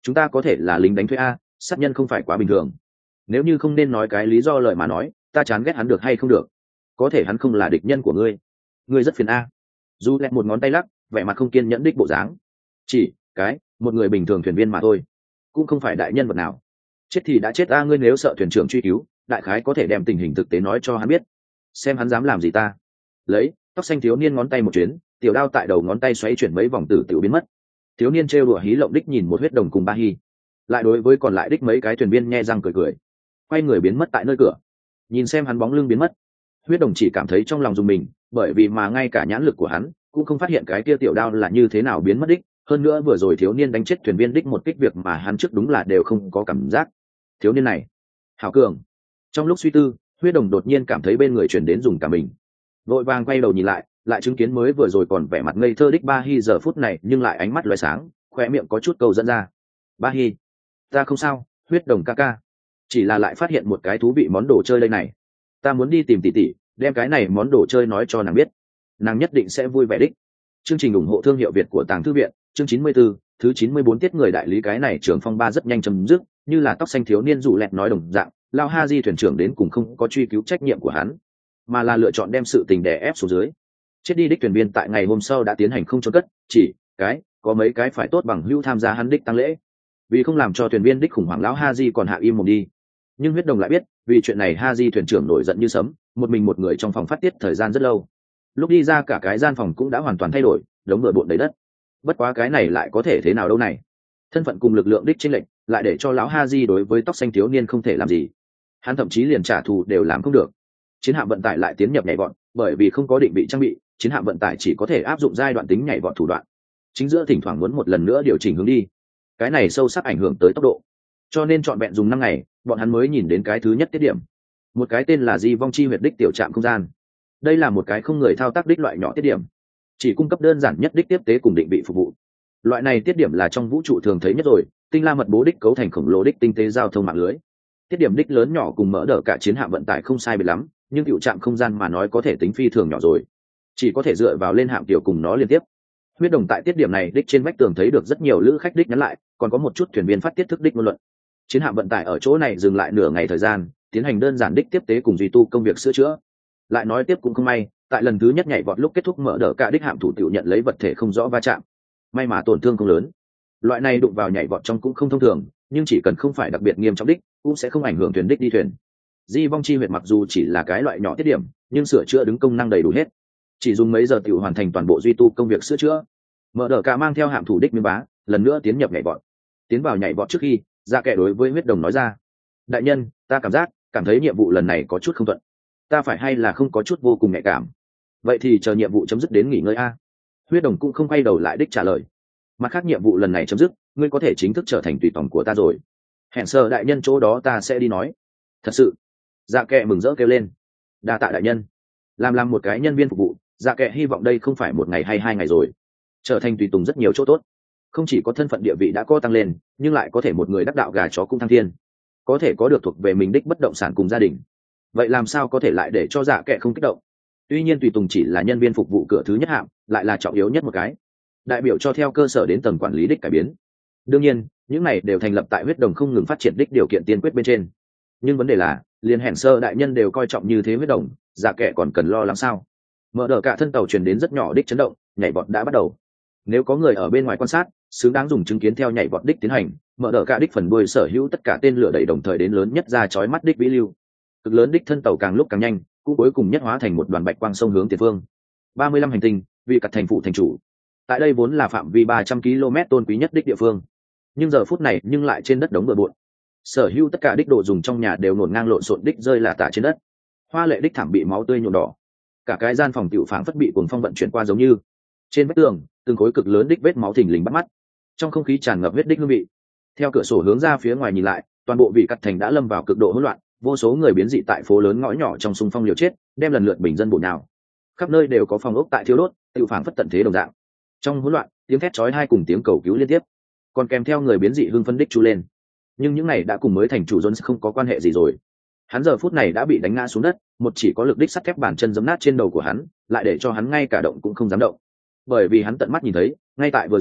chúng ta có thể là lính đánh thuê a, sát nhân không phải quá bình thường. Nếu như không nên nói cái lý do lời mà nói, ta chán ghét hắn được hay không được. Có thể hắn không là địch nhân của ngươi, ngươi rất phiền a. Du lẹt một ngón tay lắc, vẻ mặt không kiên nhẫn đích bộ dáng. Chỉ cái một người bình thường thuyền viên mà thôi, cũng không phải đại nhân vật nào. Chết thì đã chết a, ngươi nếu sợ thuyền trưởng truy cứu, đại khái có thể đem tình hình thực tế nói cho hắn biết, xem hắn dám làm gì ta. Lấy tóc xanh thiếu niên ngón tay một chuyến, tiểu đao tại đầu ngón tay xoáy chuyển mấy vòng tử tiểu biến mất. Thiếu niên trêu đùa hí lộng đích nhìn một huyết đồng cùng ba hy, lại đối với còn lại đích mấy cái thuyền viên nhe răng cười cười, quay người biến mất tại nơi cửa. Nhìn xem hắn bóng lưng biến mất, huyết đồng chỉ cảm thấy trong lòng dùng mình, bởi vì mà ngay cả nhãn lực của hắn cũng không phát hiện cái kia tiểu đao là như thế nào biến mất đích. Hơn nữa vừa rồi thiếu niên đánh chết thuyền viên đích một kích việc mà hắn trước đúng là đều không có cảm giác. Thiếu niên này hảo cường. Trong lúc suy tư, huyết đồng đột nhiên cảm thấy bên người chuyển đến dùng cả mình, vội vàng quay đầu nhìn lại, lại chứng kiến mới vừa rồi còn vẻ mặt ngây thơ đích ba hy giờ phút này nhưng lại ánh mắt loé sáng, khoe miệng có chút câu dẫn ra. Ba hy, ta không sao, huyết đồng ca ca, chỉ là lại phát hiện một cái thú vị món đồ chơi đây này, ta muốn đi tìm tỷ tỷ, đem cái này món đồ chơi nói cho nàng biết, nàng nhất định sẽ vui vẻ đích. Chương trình ủng hộ thương hiệu Việt của Tàng Thư Viện, chương chín mươi bốn, thứ chín mươi bốn tiết người đại lý cái này trưởng phong ba rất nhanh chấm dứt, như là tóc xanh thiếu niên rủ lẹt nói đồng dạng, lao ha di thuyền trưởng đến cùng không có truy cứu trách nhiệm của hắn, mà là lựa chọn đem sự tình đè ép xuống dưới. Chết đi đích thuyền viên tại ngày hôm sau đã tiến hành không chôn cất, chỉ cái có mấy cái phải tốt bằng hữu tham gia hắn đích tăng lễ, vì không làm cho thuyền viên đích khủng hoảng, lão ha di còn hạ im mồm đi. Nhưng huyết đồng lại biết, vì chuyện này ha di thuyền trưởng nổi giận như sấm, một mình một người trong phòng phát tiết thời gian rất lâu. Lúc đi ra cả cái gian phòng cũng đã hoàn toàn thay đổi, đống bừa bộn đầy đất. Bất quá cái này lại có thể thế nào đâu này, thân phận cùng lực lượng đích chênh lệch lại để cho lão ha di đối với tóc xanh thiếu niên không thể làm gì, hắn thậm chí liền trả thù đều làm không được. Chiến hạm vận tải lại tiến nhập nhảy vọt, bởi vì không có định vị trang bị, chiến hạm vận tải chỉ có thể áp dụng giai đoạn tính nhảy vọt thủ đoạn, chính giữa thỉnh thoảng muốn một lần nữa điều chỉnh hướng đi, cái này sâu sắc ảnh hưởng tới tốc độ, cho nên trọn vẹn dùng năm ngày bọn hắn mới nhìn đến cái thứ nhất tiết điểm, một cái tên là di vong chi huyệt đích tiểu trạm không gian. Đây là một cái không người thao tác đích loại nhỏ tiết điểm, chỉ cung cấp đơn giản nhất đích tiếp tế cùng định vị phục vụ. Loại này tiết điểm là trong vũ trụ thường thấy nhất rồi, tinh la mật bố đích cấu thành khổng lồ đích tinh tế giao thông mạng lưới. Tiết điểm đích lớn nhỏ cùng mỡ đỡ cả chiến hạm vận tải không sai biệt lắm, nhưng tiểu trạm không gian mà nói có thể tính phi thường nhỏ rồi, chỉ có thể dựa vào lên hạm tiểu cùng nó liên tiếp. Huyết đồng tại tiết điểm này đích trên vách tường thấy được rất nhiều lữ khách đích nhắn lại, còn có một chút thuyền viên phát tiết thức đích ngôn luận. Chiến hạm vận tải ở chỗ này dừng lại nửa ngày thời gian, tiến hành đơn giản đích tiếp tế cùng duy tu công việc sửa chữa. Lại nói tiếp cũng không may, tại lần thứ nhất nhảy vọt lúc kết thúc mở đỡ cả đích hạm thủ tiểu nhận lấy vật thể không rõ va chạm, may mà tổn thương không lớn. Loại này đụng vào nhảy vọt trong cũng không thông thường, nhưng chỉ cần không phải đặc biệt nghiêm trọng đích, cũng sẽ không ảnh hưởng thuyền đích đi thuyền. Di vong chi huyệt mặc dù chỉ là cái loại nhỏ tiết điểm, nhưng sửa chữa đứng công năng đầy đủ hết, chỉ dùng mấy giờ tiểu hoàn thành toàn bộ duy tu công việc sửa chữa. Mở đỡ cả mang theo hạm thủ đích miếng bá, lần nữa tiến nhập nhảy vọt. Tiến vào nhảy vọt trước khi, Dạ Kẻ đối với huyết đồng nói ra: đại nhân, ta cảm giác cảm thấy nhiệm vụ lần này có chút không thuận, ta phải hay là không có chút vô cùng nhạy cảm? Vậy thì chờ nhiệm vụ chấm dứt đến nghỉ ngơi a. Huyết đồng cũng không quay đầu lại đích trả lời. Mặt khác nhiệm vụ lần này chấm dứt, ngươi có thể chính thức trở thành tùy tòng của ta rồi. Hẹn sơ đại nhân chỗ đó ta sẽ đi nói. Thật sự? Dạ Kẻ mừng rỡ kêu lên. Đa tạ đại nhân. Làm làm một cái nhân viên phục vụ, Dạ Kẻ hy vọng đây không phải một ngày hay hai ngày rồi, trở thành tùy tùng rất nhiều chỗ tốt. Không chỉ có thân phận địa vị đã có tăng lên, nhưng lại có thể một người đắc đạo gà chó cũng thăng thiên, có thể có được thuộc về mình đích bất động sản cùng gia đình. Vậy làm sao có thể lại để cho Dạ Kẻ không kích động? Tuy nhiên tùy tùng chỉ là nhân viên phục vụ cửa thứ nhất hạng, lại là trọng yếu nhất một cái, đại biểu cho theo cơ sở đến tầng quản lý đích cải biến. Đương nhiên những này đều thành lập tại huyết đồng không ngừng phát triển đích điều kiện tiên quyết bên trên. Nhưng vấn đề là liền hẹn sơ đại nhân đều coi trọng như thế huyết đồng, Dạ Kẻ còn cần lo lắng sao? Mở đỡ cả thân tàu truyền đến rất nhỏ đích chấn động, nhảy vọt đã bắt đầu. Nếu có người ở bên ngoài quan sát, xứng đáng dùng chứng kiến theo nhảy vọt đích tiến hành. Mở đỡ cả đích phần đuôi sở hữu tất cả tên lửa đẩy đồng thời đến lớn nhất ra chói mắt đích vĩ lưu, cực lớn đích thân tàu càng lúc càng nhanh, cũng cuối cùng nhất hóa thành một đoàn bạch quang sông hướng tiền phương. ba mươi lăm hành tinh, vì cặt thành phụ thành chủ. Tại đây vốn là phạm vi ba trăm ki lô mét tôn quý nhất đích địa phương, nhưng giờ phút này nhưng lại trên đất đống bừa bộn. Sở hữu tất cả đích đồ dùng trong nhà đều ngổn ngang lộn xộn đích rơi là tả trên đất. Hoa lệ đích thảm bị máu tươi nhuộm đỏ, cả cái gian phòng tiểu phảng phất bị cuồng phong vận chuyển qua giống như. Trên vách tường, từng khối cực lớn đích vết máu thình lình bắt mắt, trong không khí tràn ngập huyết đích hương vị. Theo cửa sổ hướng ra phía ngoài nhìn lại, toàn bộ vị cắt thành đã lâm vào cực độ hỗn loạn, vô số người biến dị tại phố lớn ngõ nhỏ trong xung phong liều chết, đem lần lượt bình dân bổ nhào. Khắp nơi đều có phòng ốc tại thiêu đốt, tự phảng phất tận thế đồng dạng. Trong hỗn loạn, tiếng thét chói tai cùng tiếng cầu cứu liên tiếp, còn kèm theo người biến dị hưng phân đích chú lên. Nhưng những này đã cùng mới thành chủ Jones không có quan hệ gì rồi. Hắn giờ phút này đã bị đánh ngã xuống đất, một chỉ có lực đích sắt thép bàn chân giẫm nát trên đầu của hắn, lại để cho hắn ngay cả động cũng không dám động. Bởi vì hắn tận mắt nhìn thấy, ngay tại vừa rồi,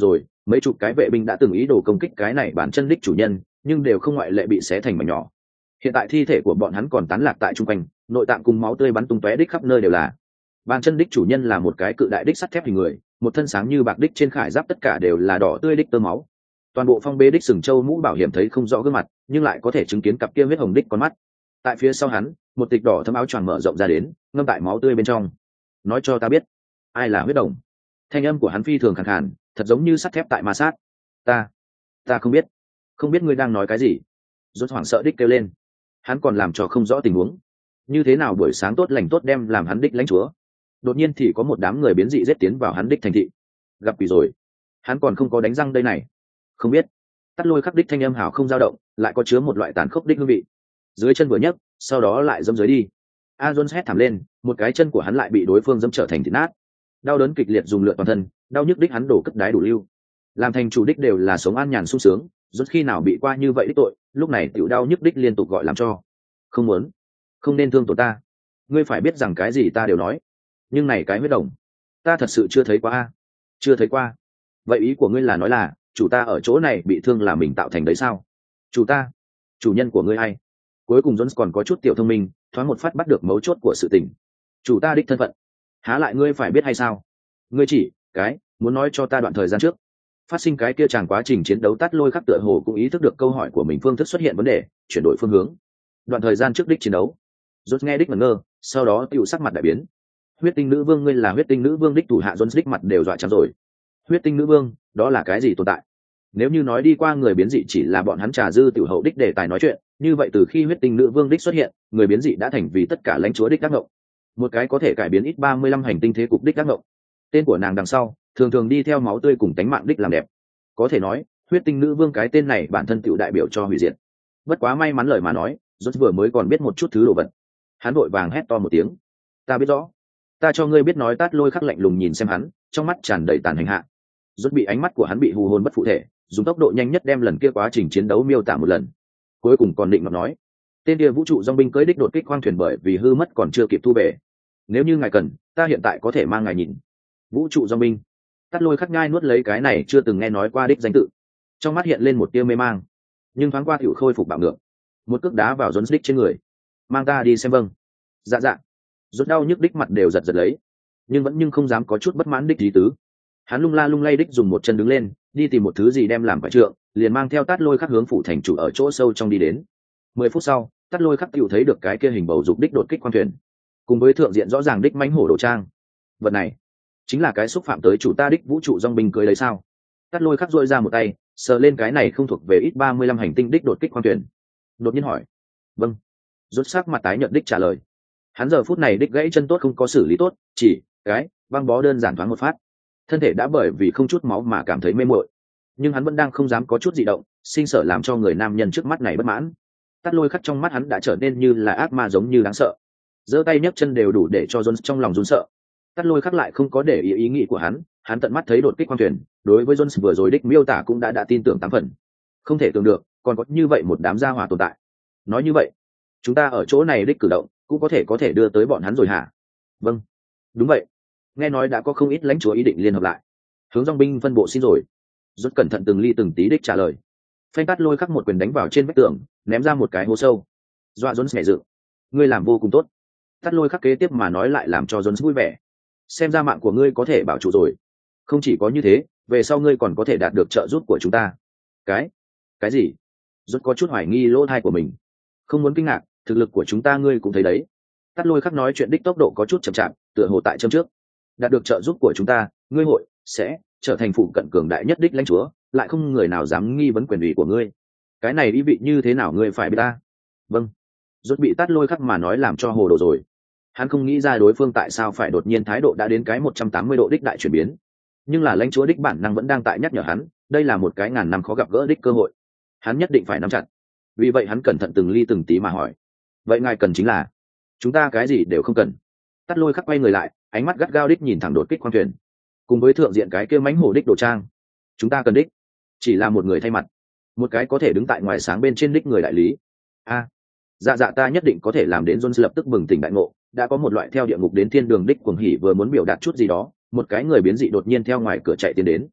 mấy chục cái vệ binh đã từng ý đồ công kích cái này bản chân đích chủ nhân, nhưng đều không ngoại lệ bị xé thành mảnh nhỏ. Hiện tại thi thể của bọn hắn còn tán lạc tại trung quanh, nội tạng cùng máu tươi bắn tung tóe đích khắp nơi đều là. Bàn chân đích chủ nhân là một cái cự đại đích sắt thép hình người, một thân sáng như bạc đích trên khải giáp tất cả đều là đỏ tươi đích tơ máu. Toàn bộ phong bê đích sừng châu mũ bảo hiểm thấy không rõ gương mặt, nhưng lại có thể chứng kiến cặp kia huyết hồng đích con mắt. Tại phía sau hắn, một tịch đỏ thấm áo choàng mở rộng ra đến, ngâm tại máu tươi bên trong. Nói cho ta biết, ai là huyết đồng? Thanh âm của hắn phi thường khàn khàn, thật giống như sắt thép tại ma sát. Ta, ta không biết, không biết ngươi đang nói cái gì. Rốt hoảng sợ đích kêu lên. Hắn còn làm cho không rõ tình huống. Như thế nào buổi sáng tốt lành tốt đem làm hắn đích lãnh chúa? Đột nhiên thì có một đám người biến dị giết tiến vào hắn đích thành thị. Gặp quỷ rồi. Hắn còn không có đánh răng đây này. Không biết. Tắt lôi khắc đích thanh âm hào không dao động, lại có chứa một loại tàn khốc đích hương vị. Dưới chân vừa nhấc, sau đó lại dẫm dưới đi. A Jones hét thảm lên, một cái chân của hắn lại bị đối phương dẫm trở thành thịt nát. Đau đớn kịch liệt dùng lượn toàn thân, đau nhức đích hắn đổ cất đái đủ lưu. Làm thành chủ đích đều là sống an nhàn sung sướng, rốt khi nào bị qua như vậy đích tội, lúc này tiểu đau nhức đích liên tục gọi làm cho. Không muốn, không nên thương tổn ta. Ngươi phải biết rằng cái gì ta đều nói. Nhưng này cái huyết đồng, ta thật sự chưa thấy qua a. Chưa thấy qua. Vậy ý của ngươi là nói là, chủ ta ở chỗ này bị thương là mình tạo thành đấy sao? Chủ ta? Chủ nhân của ngươi ai? Cuối cùng Jones còn có chút tiểu thông minh, thoáng một phát bắt được mấu chốt của sự tình. Chủ ta đích thân phận. Há lại ngươi phải biết hay sao? Ngươi chỉ, cái, muốn nói cho ta đoạn thời gian trước. Phát sinh cái kia chàng quá trình chiến đấu tắt lôi khắc tựa hồ cũng ý thức được câu hỏi của mình phương thức xuất hiện vấn đề, chuyển đổi phương hướng. Đoạn thời gian trước đích chiến đấu. Rốt nghe đích ngẩn ngơ, sau đó tiểu sắc mặt đại biến. Huyết tinh nữ vương, ngươi là huyết tinh nữ vương đích thủ hạ. Jones đích mặt đều dọa trắng rồi. Huyết tinh nữ vương, đó là cái gì tồn tại? Nếu như nói đi qua người biến dị chỉ là bọn hắn trà dư tiểu hậu đích đề tài nói chuyện, như vậy từ khi huyết tinh nữ vương đích xuất hiện, người biến dị đã thành vì tất cả lãnh chúa đích đắc ngộng. Một cái có thể cải biến ít ba mươi lăm hành tinh thế cục đích đắc ngộng. Tên của nàng đằng sau, thường thường đi theo máu tươi cùng tánh mạng đích làm đẹp. Có thể nói, huyết tinh nữ vương cái tên này bản thân tiểu đại biểu cho hủy diệt. Bất quá may mắn lời mà nói, rốt vừa mới còn biết một chút thứ đồ vật. Hắn vội vàng hét to một tiếng. Ta biết rõ. Ta cho ngươi biết nói. Tát lôi khắc lạnh lùng nhìn xem hắn, trong mắt tràn đầy tàn hành hạ. Rốt bị ánh mắt của hắn bị hù hồn bất phụ thể, dùng tốc độ nhanh nhất đem lần kia quá trình chiến đấu miêu tả một lần. Cuối cùng còn định ngọc nói, tên kia vũ trụ dòng binh cưỡi đích đột kích khoang thuyền bởi vì hư mất còn chưa kịp thu về. Nếu như ngài cần, ta hiện tại có thể mang ngài nhìn. Vũ trụ dòng binh. Tát lôi khắc nhai nuốt lấy cái này chưa từng nghe nói qua đích danh tự, trong mắt hiện lên một tia mê mang, nhưng thoáng qua tiểu khôi phục bạo ngược, một cước đá vào Jones đích trên người. Mang ta đi xem. Vâng. Dạ dạ. Rốt đau nhức đích mặt đều giật giật lấy, nhưng vẫn nhưng không dám có chút bất mãn đích lý tứ. Hắn lung la lung lay đích dùng một chân đứng lên, đi tìm một thứ gì đem làm quả trượng, liền mang theo Tát lôi khắc hướng phủ thành chủ ở chỗ sâu trong đi đến. Mười phút sau, Tát lôi khắc tiểu thấy được cái kia hình bầu dục đích đột kích khoang thuyền, cùng với thượng diện rõ ràng đích mãnh hổ đồ trang. Vật này chính là cái xúc phạm tới chủ ta đích vũ trụ dòng binh cưới đấy sao? Tát lôi khắc duỗi ra một tay, sờ lên cái này không thuộc về ít ba mươi lăm hành tinh đích đột kích khoang thuyền. Đột nhiên hỏi. Vâng. Rốt sắc mặt tái nhợt đích trả lời. Hắn giờ phút này đích gãy chân tốt không có xử lý tốt, chỉ cái băng bó đơn giản thoáng một phát, thân thể đã bởi vì không chút máu mà cảm thấy mê muội. Nhưng hắn vẫn đang không dám có chút dị động, sinh sở làm cho người nam nhân trước mắt này bất mãn. Tát lôi khắc trong mắt hắn đã trở nên như là ác ma giống như đáng sợ, giơ tay nhấc chân đều đủ để cho Jones trong lòng run sợ. Tát lôi khắc lại không có để ý ý nghĩ của hắn, hắn tận mắt thấy đột kích khoang thuyền, đối với Jones vừa rồi đích miêu tả cũng đã đã tin tưởng tám phần. Không thể tưởng được, còn có như vậy một đám gia hỏa tồn tại. Nói như vậy, chúng ta ở chỗ này đích cử động, cũng có thể có thể đưa tới bọn hắn rồi hả? Vâng, đúng vậy. Nghe nói đã có không ít lãnh chúa ý định liên hợp lại, hướng dòng binh phân bộ xin rồi. Rốt cẩn thận từng ly từng tí đích trả lời. Phanh Tát lôi khắc một quyền đánh vào trên vách tường, ném ra một cái hố sâu. Dọa Jones nhảy dựng. Ngươi làm vô cùng tốt. Tát lôi khắc kế tiếp mà nói lại làm cho Jones vui vẻ. Xem ra mạng của ngươi có thể bảo trụ rồi. Không chỉ có như thế, về sau ngươi còn có thể đạt được trợ giúp của chúng ta. Cái? Cái gì? Rốt có chút hoài nghi lỗ tai của mình. Không muốn kinh ngạc, thực lực của chúng ta ngươi cũng thấy đấy. Tát lôi khắc nói chuyện đích tốc độ có chút chậm chạp, tựa hồ tại châm trước. Đạt được trợ giúp của chúng ta, ngươi hội sẽ trở thành phụ cận cường đại nhất đích lãnh chúa, lại không người nào dám nghi vấn quyền ủy của ngươi. Cái này ý vị như thế nào ngươi phải biết ta? Vâng. Rốt bị Tát lôi khắc mà nói làm cho hồ đồ rồi. Hắn không nghĩ ra đối phương tại sao phải đột nhiên thái độ đã đến cái một trăm tám mươi độ đích đại chuyển biến. Nhưng là lãnh chúa đích bản năng vẫn đang tại nhắc nhở hắn, đây là một cái ngàn năm khó gặp gỡ đích cơ hội. Hắn nhất định phải nắm chặt. Vì vậy hắn cẩn thận từng ly từng tí mà hỏi. Vậy ngài cần chính là? Chúng ta cái gì đều không cần. Tát lôi khắc quay người lại, ánh mắt gắt gao đích nhìn thẳng đột kích khoang thuyền, cùng với thượng diện cái kia mánh hổ đích đồ trang. Chúng ta cần đích chỉ là một người thay mặt, một cái có thể đứng tại ngoài sáng bên trên đích người đại lý. A, à, dạ dạ ta nhất định có thể làm đến. Jones lập tức bừng tỉnh đại ngộ, đã có một loại theo địa ngục đến thiên đường đích cuồng hỉ vừa muốn biểu đạt chút gì đó, một cái người biến dị đột nhiên theo ngoài cửa chạy tiến đến.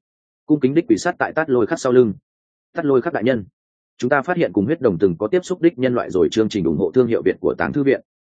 cung kính đích quỷ sát tại tát lôi khắc sau lưng. Tát lôi khắc đại nhân, chúng ta phát hiện cùng huyết đồng từng có tiếp xúc đích nhân loại rồi, chương trình ủng hộ thương hiệu Việt của Táng Thư viện.